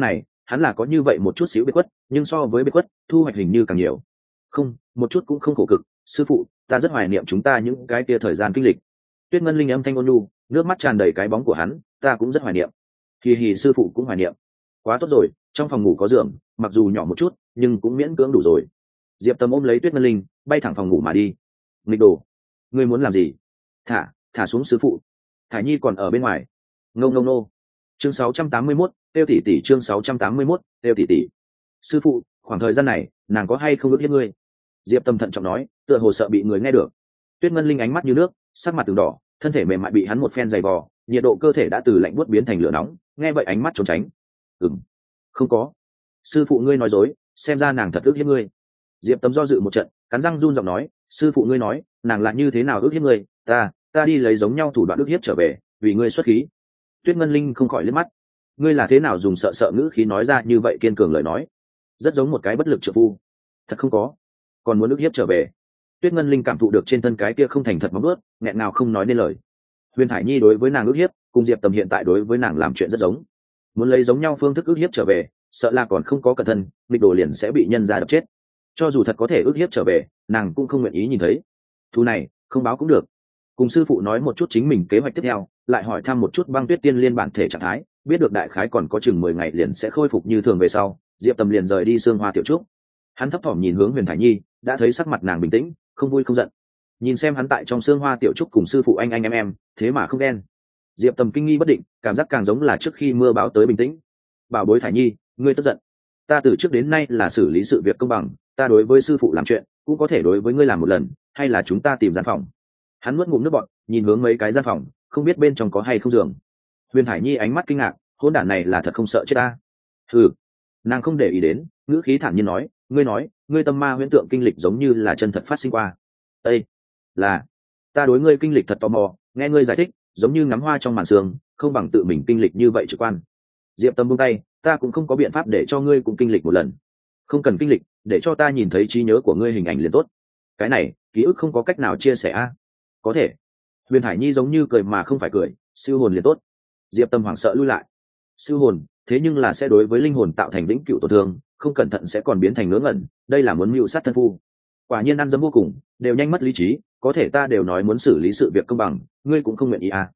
hắn là có như vậy một chút xíu biệt khuất, nhưng so với biệt khuất thu hoạch hình như càng nhiều. Không, một chút cũng không khổ cực, sư phụ, ta rất hoài niệm chúng ta những cái kia thời gian kinh lịch. Tuyết Ngân Linh âm thanh ôn nhu, nước mắt tràn đầy cái bóng của hắn, ta cũng rất hoài niệm. Hì hì, sư phụ cũng hoài niệm. Quá tốt rồi, trong phòng ngủ có giường, mặc dù nhỏ một chút nhưng cũng miễn cưỡng đủ rồi. Diệp Tầm ôm lấy Tuyết Ngân Linh, bay thẳng phòng ngủ mà đi. Nghịch đồ, ngươi muốn làm gì? Thả xuống sư phụ. Thải Nhi còn ở bên ngoài. Ngông ngông nô. Chương 681, tiêu tỷ tỷ. Chương 681, tiêu tỷ tỷ. Sư phụ, khoảng thời gian này nàng có hay không ước hiếp ngươi? Diệp Tâm thận trọng nói, tựa hồ sợ bị người nghe được. Tuyết Ngân Linh ánh mắt như nước, sắc mặt từng đỏ, thân thể mềm mại bị hắn một phen giày vò, nhiệt độ cơ thể đã từ lạnh buốt biến thành lửa nóng, nghe vậy ánh mắt trốn tránh. Không có. Sư phụ ngươi nói dối, xem ra nàng thật ước hiếp ngươi. Diệp Tâm do dự một trận, cắn răng run giọng nói, sư phụ ngươi nói nàng là như thế nào ước hiếp ngươi, ta đi lấy giống nhau thủ đoạn ước hiếp trở về, vì ngươi xuất khí. Tuyết Ngân Linh không khỏi liếc mắt, ngươi là thế nào dùng sợ sợ ngữ khí nói ra như vậy kiên cường lời nói, rất giống một cái bất lực trợ phu. Thật không có, còn muốn ước hiếp trở về. Tuyết Ngân Linh cảm thụ được trên thân cái kia không thành thật móng ướt, nghẹn nào không nói nên lời. Huyền Thải Nhi đối với nàng ước hiếp, cùng Diệp Tầm hiện tại đối với nàng làm chuyện rất giống, muốn lấy giống nhau phương thức ước hiếp trở về, sợ là còn không có cẩn thận, nghịch đồ liền sẽ bị nhân ra đập chết. Cho dù thật có thể ước hiếp trở về, nàng cũng không nguyện ý nhìn thấy. Thu này không báo cũng được. Cùng sư phụ nói một chút chính mình kế hoạch tiếp theo, lại hỏi thăm một chút Băng Tuyết Tiên Liên bản thể trạng thái, biết được đại khái còn có chừng 10 ngày liền sẽ khôi phục như thường về sau, Diệp Tầm liền rời đi Sương Hoa Tiểu Trúc. Hắn thấp thỏm nhìn hướng Huyền Thải Nhi, đã thấy sắc mặt nàng bình tĩnh, không vui không giận. Nhìn xem hắn tại trong Sương Hoa Tiểu Trúc cùng sư phụ anh em, thế mà không ghen. Diệp Tầm kinh nghi bất định, cảm giác càng giống là trước khi mưa bão tới bình tĩnh. Bảo bối Thải Nhi, ngươi tức giận. Ta từ trước đến nay là xử lý sự việc công bằng, ta đối với sư phụ làm chuyện cũng có thể đối với ngươi làm một lần, hay là chúng ta tìm gian phòng. Hắn nuốt ngụm nước bọt, nhìn hướng mấy cái gian phòng, không biết bên trong có hay không giường. Huyền Thải Nhi ánh mắt kinh ngạc, hỗn đản này là thật không sợ chết ta. Nàng không để ý đến, ngữ khí thản nhiên nói, ngươi tâm ma huyễn tượng kinh lịch giống như là chân thật phát sinh qua. Ê, là ta đối ngươi kinh lịch thật tò mò, nghe ngươi giải thích giống như ngắm hoa trong màn sương, không bằng tự mình kinh lịch như vậy trực quan. Diệp Tâm buông tay, ta cũng không có biện pháp để cho ngươi cũng kinh lịch một lần. Không cần kinh lịch, để cho ta nhìn thấy trí nhớ của ngươi hình ảnh liền tốt. Cái này ký ức không có cách nào chia sẻ a. Có thể. Huyền Hải Nhi giống như cười mà không phải cười, siêu hồn liền tốt. Diệp Tâm hoảng sợ lui lại. Siêu hồn, thế nhưng là sẽ đối với linh hồn tạo thành vĩnh cửu tổn thương, không cẩn thận sẽ còn biến thành ngớ ngẩn, đây là muốn mưu sát thân phu. Quả nhiên ăn dấm vô cùng, đều nhanh mất lý trí, có thể ta đều nói muốn xử lý sự việc công bằng, ngươi cũng không nguyện ý à?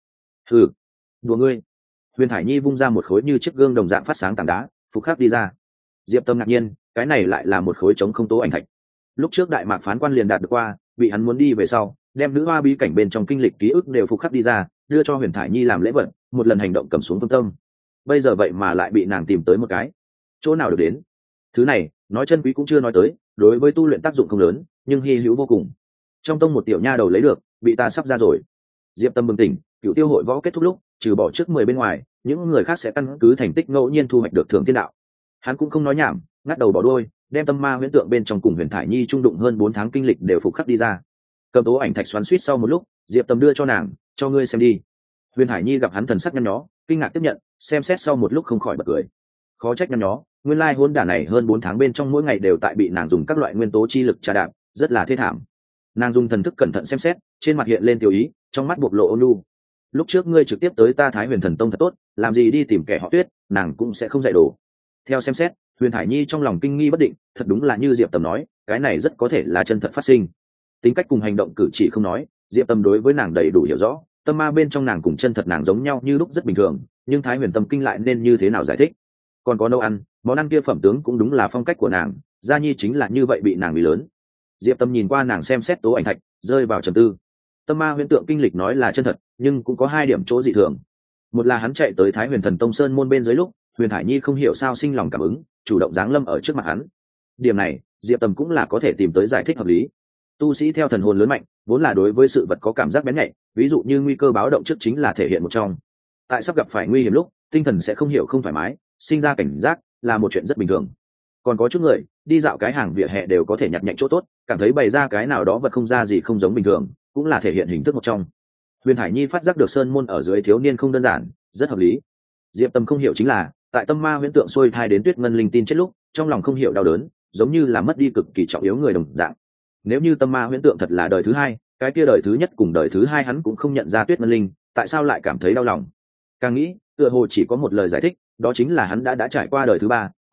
Đùa ngươi. Huyền Thải Nhi vung ra một khối như chiếc gương đồng dạng phát sáng tảng đá, phục khắc đi ra. Diệp Tâm ngạc nhiên, cái này lại là một khối trống không tố ảnh thạch. Lúc trước đại mạc phán quan liền đạt được qua, bị hắn muốn đi về sau, đem nữ hoa bí cảnh bên trong kinh lịch ký ức đều phục khắc đi ra, đưa cho Huyền Thải Nhi làm lễ vật, một lần hành động cầm xuống phương tâm. Bây giờ vậy mà lại bị nàng tìm tới một cái, chỗ nào được đến? Thứ này, nói chân quý cũng chưa nói tới, đối với tu luyện tác dụng không lớn, nhưng hy hữu vô cùng. Trong tông một tiểu nha đầu lấy được, bị ta sắp ra rồi. Diệp Tâm bừng tỉnh, cựu tiêu hội võ kết thúc lúc, trừ bỏ trước 10 bên ngoài, những người khác sẽ căn cứ thành tích ngẫu nhiên thu hoạch được thưởng thiên đạo. Hắn cũng không nói nhảm, ngắt đầu bỏ đuôi, đem tâm ma huyễn tượng bên trong cùng Huyền Thải Nhi trung đụng hơn 4 tháng kinh lịch đều phục khắc đi ra. Cầm tố ảnh thạch xoắn xuýt sau một lúc, Diệp Tâm đưa cho nàng, cho ngươi xem đi. Huyền Thải Nhi gặp hắn thần sắc nhăn nhó, kinh ngạc tiếp nhận, xem xét sau một lúc không khỏi bật cười. Khó trách nhăn nhó, nguyên lai hôn đả này hơn 4 tháng bên trong mỗi ngày đều tại bị nàng dùng các loại nguyên tố chi lực trà đạp, rất là thê thảm. Nàng dùng thần thức cẩn thận xem xét, trên mặt hiện lên tiêu ý, trong mắt bộc lộ ôn nhu. Lúc trước ngươi trực tiếp tới ta Thái Huyền Thần Tông thật tốt, làm gì đi tìm kẻ họ Tuyết, nàng cũng sẽ không dạy đồ. Theo xem xét, Huyền Thải Nhi trong lòng kinh nghi bất định, thật đúng là như Diệp Tầm nói, cái này rất có thể là chân thật phát sinh. Tính cách cùng hành động cử chỉ không nói, Diệp Tầm đối với nàng đầy đủ hiểu rõ, tâm ma bên trong nàng cùng chân thật nàng giống nhau như lúc rất bình thường, nhưng Thái Huyền Tâm kinh lại nên như thế nào giải thích? Còn có nấu ăn, món ăn kia phẩm tướng cũng đúng là phong cách của nàng, Gia Nhi chính là như vậy bị nàng bị lớn. Diệp Tâm nhìn qua nàng xem xét tố ảnh thạch, rơi vào trầm tư. Tâm ma huyễn tượng kinh lịch nói là chân thật, nhưng cũng có 2 điểm chỗ dị thường. Một là hắn chạy tới Thái Huyền Thần Tông Sơn môn bên dưới lúc, Huyền Thải Nhi không hiểu sao sinh lòng cảm ứng, chủ động giáng lâm ở trước mặt hắn. Điểm này, Diệp Tâm cũng là có thể tìm tới giải thích hợp lý. Tu sĩ theo thần hồn lớn mạnh, vốn là đối với sự vật có cảm giác bén nhạy, ví dụ như nguy cơ báo động trước chính là thể hiện một trong. Tại sắp gặp phải nguy hiểm lúc, tinh thần sẽ không hiểu không thoải mái, sinh ra cảnh giác là một chuyện rất bình thường. Còn có chút người đi dạo cái hàng vỉa hè đều có thể nhặt nhạnh chỗ tốt, cảm thấy bày ra cái nào đó vật không ra gì không giống bình thường, cũng là thể hiện hình thức một trong. Huyền Hải Nhi phát giác được sơn môn ở dưới thiếu niên không đơn giản, rất hợp lý. Diệp Tâm không hiểu chính là, tại tâm ma huyễn tượng xuôi thai đến Tuyết Ngân Linh tin chết lúc, trong lòng không hiểu đau đớn, giống như là mất đi cực kỳ trọng yếu người đồng dạng. Nếu như tâm ma huyễn tượng thật là đời thứ 2, cái kia đời thứ nhất cùng đời thứ 2 hắn cũng không nhận ra Tuyết Ngân Linh, tại sao lại cảm thấy đau lòng? Càng nghĩ, tựa hồ chỉ có một lời giải thích, đó chính là hắn đã trải qua đời thứ 3,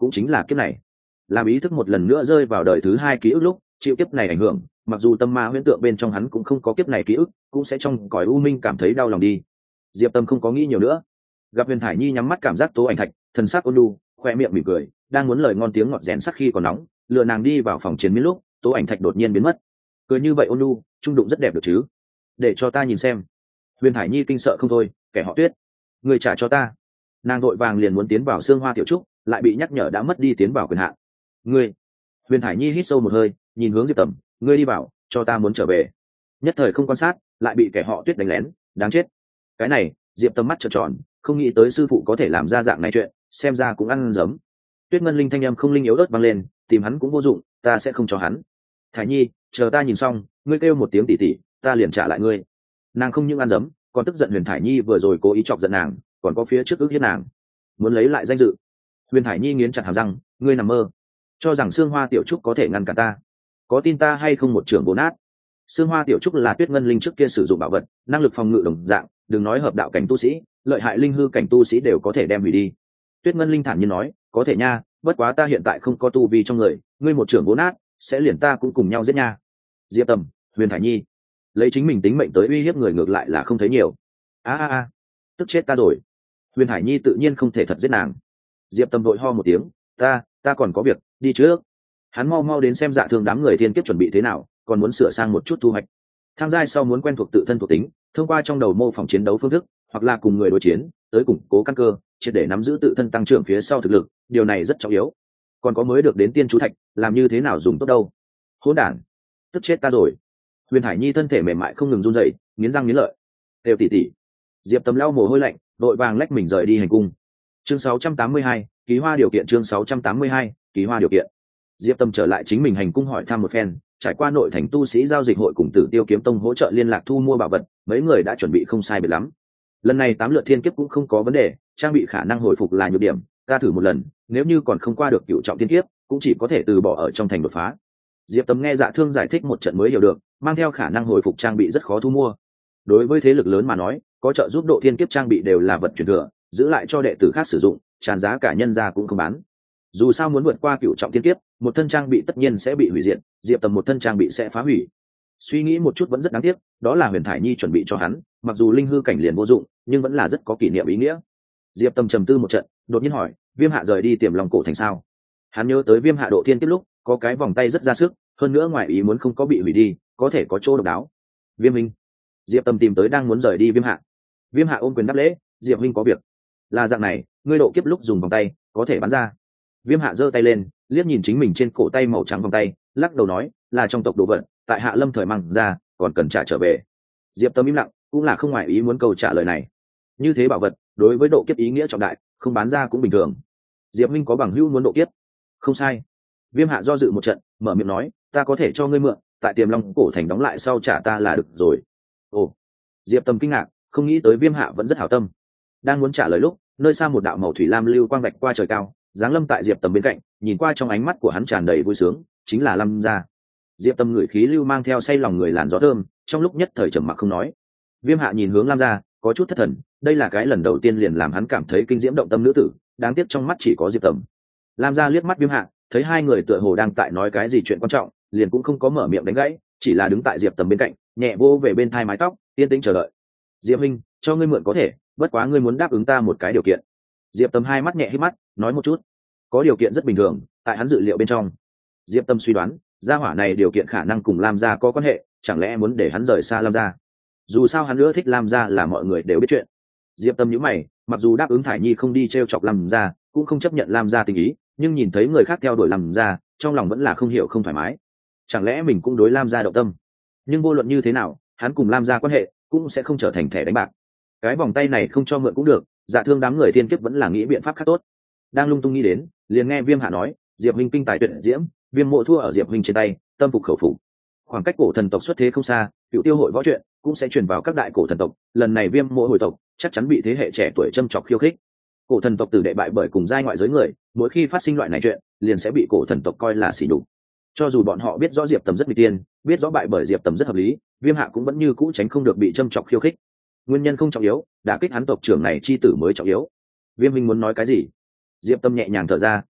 cũng chính là kiếp này. Làm ý thức một lần nữa rơi vào đời thứ hai ký ức lúc, chịu kiếp này ảnh hưởng, mặc dù tâm ma huyễn tượng bên trong hắn cũng không có kiếp này ký ức, cũng sẽ trong cõi u minh cảm thấy đau lòng đi. Diệp Tâm không có nghĩ nhiều nữa, gặp Huyền Thải Nhi nhắm mắt cảm giác Tố Ảnh Thạch, thần sắc ôn nhu, khoe miệng mỉm cười, đang muốn lời ngon tiếng ngọt rèn sắc khi còn nóng, lừa nàng đi vào phòng chiến miên lúc, Tố Ảnh Thạch đột nhiên biến mất. Cười như vậy ôn nhu, trung đụng rất đẹp được chứ? Để cho ta nhìn xem. Huyền Thải Nhi kinh sợ không thôi, kẻ họ Tuyết, người trả cho ta. Nàng đội vàng liền muốn tiến vào Sương Hoa tiểu trúc, lại bị nhắc nhở đã mất đi tiến vào quyền hạn. Ngươi. Huyền Thải Nhi hít sâu một hơi, nhìn hướng Diệp Tầm, ngươi đi vào, cho ta muốn trở về. Nhất thời không quan sát, lại bị kẻ họ Tuyết đánh lén, đáng chết. Cái này, Diệp Tâm mắt trợn tròn, không nghĩ tới sư phụ có thể làm ra dạng này chuyện, xem ra cũng ăn giấm. Tuyết Ngân Linh thanh âm không linh yếu ớt vang lên, tìm hắn cũng vô dụng, ta sẽ không cho hắn. Thải Nhi, chờ ta nhìn xong, ngươi kêu một tiếng tỷ tỷ, ta liền trả lại ngươi. Nàng không những ăn giấm, còn tức giận Huyền Thải Nhi vừa rồi cố ý chọc giận nàng, còn có phía trước ước hiếp nàng, muốn lấy lại danh dự. Huyền Thải Nhi nghiến chặt hàm răng, ngươi nằm mơ, cho rằng Sương Hoa tiểu trúc có thể ngăn cản ta, có tin ta hay không một trường bổ nát. Sương Hoa tiểu trúc là Tuyết Ngân Linh trước kia sử dụng bảo vật, năng lực phòng ngự đồng dạng, đừng nói hợp đạo cảnh tu sĩ, lợi hại linh hư cảnh tu sĩ đều có thể đem hủy đi. Tuyết Ngân Linh thản nhiên nói, có thể nha, bất quá ta hiện tại không có tu vi trong người, ngươi một trưởng bổ nát, sẽ liền ta cũng cùng nhau giết nha. Diệp Tầm, Huyền Thải Nhi, lấy chính mình tính mệnh tới uy hiếp người ngược lại là không thấy nhiều. A, tức chết ta rồi. Huyền Thải Nhi tự nhiên không thể thật giết nàng. Diệp Tầm đội ho một tiếng, ta còn có việc, đi trước. Hắn mau đến xem Dạ Thương đám người thiên kiếp chuẩn bị thế nào, còn muốn sửa sang một chút thu hoạch. Thang giai sau muốn quen thuộc tự thân thuộc tính, thông qua trong đầu mô phỏng chiến đấu phương thức, hoặc là cùng người đối chiến, tới củng cố căn cơ, triệt để nắm giữ tự thân tăng trưởng phía sau thực lực, điều này rất trọng yếu. Còn có mới được đến tiên chú thạch, làm như thế nào dùng tốt đâu? Hỗn đản, tức chết ta rồi. Huyền Thải Nhi thân thể mềm mại không ngừng run rẩy, nghiến răng nghiến lợi. Đều tỉ tỉ. Diệp Tầm lau mồ hôi lạnh, đội vàng lách mình rời đi hành cung. Chương 682, ký hoa điều kiện. Chương 682, ký hoa điều kiện. Diệp Tâm trở lại chính mình hành cung hỏi thăm một phen, trải qua nội thành tu sĩ giao dịch hội cùng Tử Tiêu Kiếm Tông hỗ trợ liên lạc thu mua bảo vật, mấy người đã chuẩn bị không sai biệt lắm. Lần này 8 lượt thiên kiếp cũng không có vấn đề, trang bị khả năng hồi phục là nhược điểm, ta thử một lần, nếu như còn không qua được cửu trọng thiên kiếp, cũng chỉ có thể từ bỏ ở trong thành đột phá. Diệp Tâm nghe Dạ Thương giải thích một trận mới hiểu được, mang theo khả năng hồi phục trang bị rất khó thu mua. Đối với thế lực lớn mà nói, có trợ giúp độ thiên kiếp trang bị đều là vật truyền thừa, giữ lại cho đệ tử khác sử dụng, tràn giá cả nhân ra cũng không bán. Dù sao muốn vượt qua cửu trọng thiên kiếp, một thân trang bị tất nhiên sẽ bị hủy diệt, Diệp Tầm một thân trang bị sẽ phá hủy. Suy nghĩ một chút vẫn rất đáng tiếc, đó là Huyền Thải Nhi chuẩn bị cho hắn, mặc dù linh hư cảnh liền vô dụng, nhưng vẫn là rất có kỷ niệm ý nghĩa. Diệp Tầm trầm tư một trận, đột nhiên hỏi, Viêm Hạ rời đi Tiềm Long cổ thành sao? Hắn nhớ tới Viêm Hạ độ thiên kiếp lúc, có cái vòng tay rất ra sức, hơn nữa ngoài ý muốn không có bị hủy đi, có thể có chỗ độc đáo. Viêm Minh. Diệp Tầm tìm tới đang muốn rời đi Viêm Hạ. Viêm Hạ ôm quyền đáp lễ, Diệp Minh có việc. Là dạng này, ngươi độ kiếp lúc dùng vòng tay, có thể bắn ra. Viêm Hạ giơ tay lên, liếc nhìn chính mình trên cổ tay màu trắng vòng tay, lắc đầu nói, là trong tộc đồ vật, tại Hạ Lâm thời mang ra, còn cần trả trở về. Diệp Tâm im lặng, cũng là không ngoài ý muốn câu trả lời này. Như thế bảo vật, đối với độ kiếp ý nghĩa trọng đại, không bán ra cũng bình thường. Diệp Minh có bằng hữu muốn độ kiếp. Không sai. Viêm Hạ do dự một trận, mở miệng nói, ta có thể cho ngươi mượn, tại Tiềm Long cổ thành đóng lại sau trả ta là được rồi. Ồ. Diệp Tâm kinh ngạc, không nghĩ tới Viêm Hạ vẫn rất hảo tâm. Đang muốn trả lời lúc, nơi xa một đạo màu thủy lam lưu quang vạch qua trời cao, giáng lâm tại Diệp Tầm bên cạnh, nhìn qua trong ánh mắt của hắn tràn đầy vui sướng, chính là Lam gia. Diệp Tầm ngửi khí lưu mang theo say lòng người làn gió thơm, trong lúc nhất thời trầm mặc không nói. Viêm Hạ nhìn hướng Lam gia, có chút thất thần, đây là cái lần đầu tiên liền làm hắn cảm thấy kinh diễm động tâm nữ tử, đáng tiếc trong mắt chỉ có Diệp Tầm. Lam gia liếc mắt Viêm Hạ, thấy hai người tựa hồ đang tại nói cái gì chuyện quan trọng, liền cũng không có mở miệng đánh gãy, chỉ là đứng tại Diệp Tầm bên cạnh, nhẹ vô về bên thai mái tóc, yên tĩnh chờ đợi. Diệp Minh, cho ngươi mượn có thể, bất quá ngươi muốn đáp ứng ta một cái điều kiện. Diệp Tầm hai mắt nhẹ hít mắt, nói một chút. Có điều kiện rất bình thường, tại hắn dự liệu bên trong. Diệp Tâm suy đoán, gia hỏa này điều kiện khả năng cùng Lam gia có quan hệ, chẳng lẽ muốn để hắn rời xa Lam gia? Dù sao hắn nữa thích Lam gia là mọi người đều biết chuyện. Diệp Tâm nhíu mày, mặc dù đáp ứng Thải Nhi không đi trêu chọc Lam gia, cũng không chấp nhận Lam gia tình ý, nhưng nhìn thấy người khác theo đuổi Lam gia, trong lòng vẫn là không hiểu không thoải mái. Chẳng lẽ mình cũng đối Lam gia động tâm? Nhưng vô luận như thế nào, hắn cùng Lam gia quan hệ cũng sẽ không trở thành thẻ đánh bạc. Cái vòng tay này không cho mượn cũng được, Dạ Thương đám người thiên kiếp vẫn là nghĩ biện pháp khác tốt. Đang lung tung nghĩ đến, liền nghe Viêm Hạ nói, Diệp Minh kinh tài tuyệt diễm, Viêm Mộ thua ở Diệp Minh trên tay, tâm phục khẩu phục. Khoảng cách cổ thần tộc xuất thế không xa, cựu tiêu hội võ chuyện cũng sẽ truyền vào các đại cổ thần tộc, lần này Viêm Mộ hồi tộc chắc chắn bị thế hệ trẻ tuổi châm chọc khiêu khích. Cổ thần tộc tử đệ bại bởi cùng giai ngoại giới người, mỗi khi phát sinh loại này chuyện, liền sẽ bị cổ thần tộc coi là sỉ nhục. Cho dù bọn họ biết rõ Diệp Tầm rất nguy tiên, biết rõ bại bởi Diệp Tầm rất hợp lý, Viêm Hạ cũng vẫn như cũ tránh không được bị châm chọc khiêu khích. Nguyên nhân không trọng yếu, đả kích hắn tộc trưởng này chi tử mới trọng yếu. Viêm Minh muốn nói cái gì? Diệp Tâm nhẹ nhàng thở ra,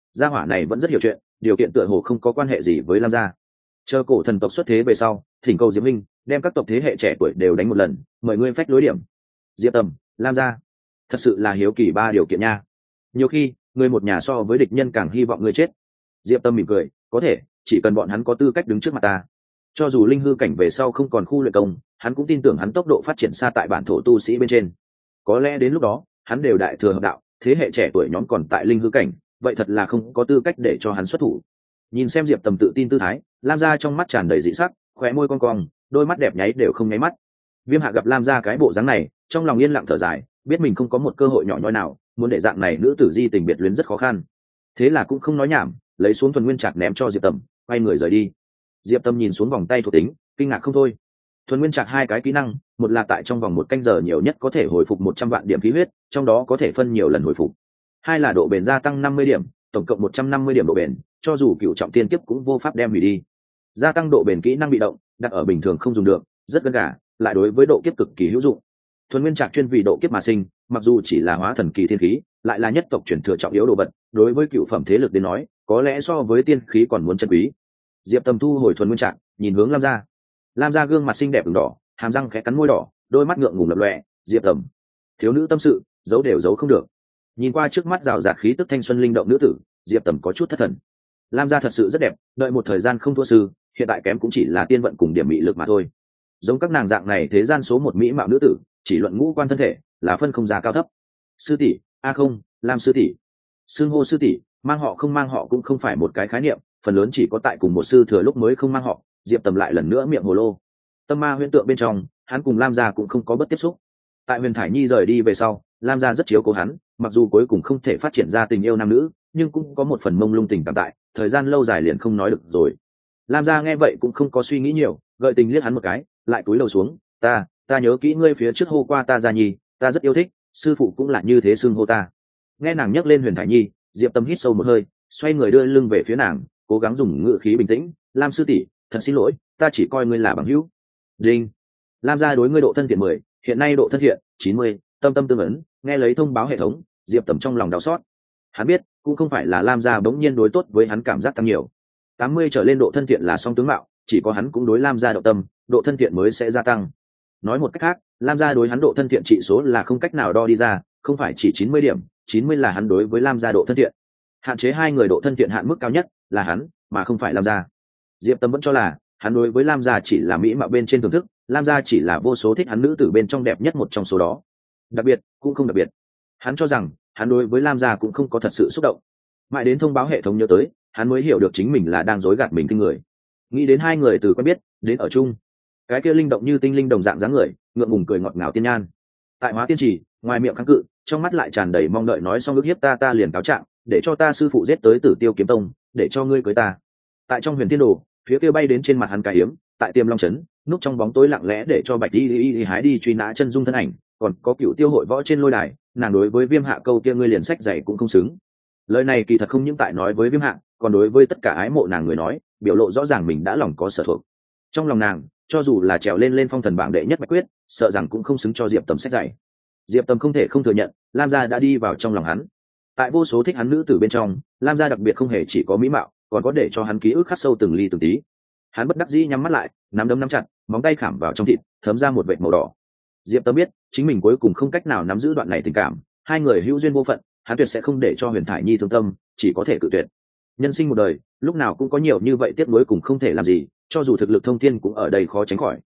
gia hỏa này vẫn rất hiểu chuyện, điều kiện tựa hồ không có quan hệ gì với Lam gia. Chờ cổ thần tộc xuất thế về sau, thỉnh cầu Diệp Minh đem các tộc thế hệ trẻ tuổi đều đánh một lần, mời ngươi phách lối điểm. Diệp Tầm, Lam gia, thật sự là hiếu kỳ ba điều kiện nha. Nhiều khi người một nhà so với địch nhân càng hy vọng ngươi chết. Diệp Tâm mỉm cười, có thể, chỉ cần bọn hắn có tư cách đứng trước mặt ta. Cho dù linh hư cảnh về sau không còn khu luyện công, hắn cũng tin tưởng hắn tốc độ phát triển xa tại bản thổ tu sĩ bên trên. Có lẽ đến lúc đó hắn đều đại thừa hợp đạo, thế hệ trẻ tuổi nhóm còn tại linh hư cảnh, vậy thật là không có tư cách để cho hắn xuất thủ. Nhìn xem Diệp Tầm tự tin tư thái, Lam gia trong mắt tràn đầy dị sắc, khóe môi cong cong, đôi mắt đẹp nháy đều không nháy mắt. Viêm Hạ gặp Lam gia cái bộ dáng này, trong lòng yên lặng thở dài, biết mình không có một cơ hội nhỏ nhoi nào, muốn để dạng này nữ tử di tình biệt luyến rất khó khăn. Thế là cũng không nói nhảm, lấy xuống thuần nguyên trạc ném cho Diệp Tầm, quay người rời đi. Diệp Tâm nhìn xuống vòng tay thuộc tính, kinh ngạc không thôi. Thuần nguyên trạc hai cái kỹ năng, một là tại trong vòng một canh giờ nhiều nhất có thể hồi phục 100 vạn điểm khí huyết, trong đó có thể phân nhiều lần hồi phục. Hai là độ bền gia tăng 50 điểm, tổng cộng 150 điểm độ bền, cho dù cựu trọng tiên kiếp cũng vô pháp đem hủy đi. Gia tăng độ bền kỹ năng bị động, đặt ở bình thường không dùng được, rất gần gà, lại đối với độ kiếp cực kỳ hữu dụng. Thuần nguyên trạc chuyên vì độ kiếp mà sinh, mặc dù chỉ là hóa thần kỳ thiên khí, lại là nhất tộc truyền thừa trọng yếu đồ vật, đối với cựu phẩm thế lực đến nói, có lẽ so với tiên khí còn muốn chân quý. Diệp Tầm thu hồi thuần nguyên trạc, nhìn hướng Lam gia. Lam gia gương mặt xinh đẹp ửng đỏ, hàm răng khẽ cắn môi đỏ, đôi mắt ngượng ngùng lập lòe. Diệp Tầm, thiếu nữ tâm sự, giấu đều giấu không được. Nhìn qua trước mắt rào rạt khí tức thanh xuân linh động nữ tử, Diệp Tầm có chút thất thần. Lam gia thật sự rất đẹp, đợi một thời gian không thua sư, hiện tại kém cũng chỉ là tiên vận cùng điểm mị lực mà thôi. Giống các nàng dạng này thế gian số một mỹ mạo nữ tử, chỉ luận ngũ quan thân thể là phân không ra cao thấp. Sư tỷ, a không, Lam sư tỷ. Xưng hô sư tỷ, mang họ không mang họ cũng không phải một cái khái niệm, phần lớn chỉ có tại cùng một sư thừa lúc mới không mang họ. Diệp Tầm lại lần nữa miệng hồ lô. Tâm ma huyễn tượng bên trong, hắn cùng Lam gia cũng không có bất tiếp xúc. Tại Huyền Thải Nhi rời đi về sau, Lam gia rất chiếu cố hắn, mặc dù cuối cùng không thể phát triển ra tình yêu nam nữ, nhưng cũng có một phần mông lung tình cảm tại, thời gian lâu dài liền không nói được rồi. Lam gia nghe vậy cũng không có suy nghĩ nhiều, gợi tình liếc hắn một cái, lại cúi đầu xuống. Ta nhớ kỹ ngươi phía trước hô qua ta Gia Nhi, ta rất yêu thích, sư phụ cũng là như thế xưng hô ta. Nghe nàng nhắc lên Huyền Thải Nhi, Diệp Tâm hít sâu một hơi, xoay người đưa lưng về phía nàng, cố gắng dùng ngữ khí bình tĩnh. Lam sư tỷ, thật xin lỗi, ta chỉ coi ngươi là bằng hữu. Đinh. Lam gia đối ngươi độ thân thiện 10, hiện nay độ thân thiện 90, tâm tâm tương ấn. Nghe lấy thông báo hệ thống, Diệp Tầm trong lòng đau xót. Hắn biết, cũng không phải là Lam gia bỗng nhiên đối tốt với hắn cảm giác tăng nhiều. 80 trở lên độ thân thiện là song tướng mạo, chỉ có hắn cũng đối Lam gia động tâm, độ thân thiện mới sẽ gia tăng. Nói một cách khác, Lam gia đối hắn độ thân thiện trị số là không cách nào đo đi ra, không phải chỉ 90 điểm, 90 là hắn đối với Lam gia độ thân thiện. Hạn chế hai người độ thân thiện hạn mức cao nhất là hắn, mà không phải Lam gia. Diệp Tâm vẫn cho là hắn đối với Lam gia chỉ là mỹ mạo bên trên thưởng thức, Lam gia chỉ là vô số thích hắn nữ tử bên trong đẹp nhất một trong số đó. Đặc biệt, cũng không đặc biệt. Hắn cho rằng hắn đối với Lam gia cũng không có thật sự xúc động. Mãi đến thông báo hệ thống nhớ tới, hắn mới hiểu được chính mình là đang dối gạt mình kinh người. Nghĩ đến hai người từ quen biết đến ở chung, cái kia linh động như tinh linh đồng dạng dáng người, ngượng ngùng cười ngọt ngào tiên nhan. Tại Hóa Tiên Trì, ngoài miệng kháng cự, trong mắt lại tràn đầy mong đợi, nói xong ước hiếp ta liền cáo trạng, để cho ta sư phụ giết tới Tử Tiêu Kiếm Tông, để cho ngươi cưới ta. Tại trong Huyền Tiên Đồ, phía kia bay đến trên mặt hắn cái hiếm, tại Tiềm Long trấn, núp trong bóng tối lặng lẽ để cho Bạch Y hái đi truy nã chân dung thân ảnh, còn có Cựu Tiêu hội võ trên lôi đài, nàng đối với Viêm Hạ câu kia ngươi liền sách dạy cũng không xứng. Lời này kỳ thật không những tại nói với Viêm Hạ, còn đối với tất cả ái mộ nàng người nói, biểu lộ rõ ràng mình đã lòng có sở thuộc. Trong lòng nàng, cho dù là trèo lên phong thần bảng đệ nhất Bạch Quyết, sợ rằng cũng không xứng cho Diệp Tầm sách dạy. Diệp Tầm không thể không thừa nhận, Lam gia đã đi vào trong lòng hắn. Tại vô số thích hắn nữ tử bên trong, Lam gia đặc biệt không hề chỉ có mỹ mạo, còn có để cho hắn ký ức khắc sâu từng ly từng tí. Hắn bất đắc dĩ nhắm mắt lại, nắm đấm nắm chặt, móng tay khảm vào trong thịt, thấm ra một vệt màu đỏ. Diệp Tâm biết, chính mình cuối cùng không cách nào nắm giữ đoạn này tình cảm, hai người hữu duyên vô phận, hắn tuyệt sẽ không để cho Huyền Thải Nhi thương tâm, chỉ có thể cự tuyệt. Nhân sinh một đời, lúc nào cũng có nhiều như vậy tiếc nuối cùng không thể làm gì, cho dù thực lực thông thiên cũng ở đây khó tránh khỏi.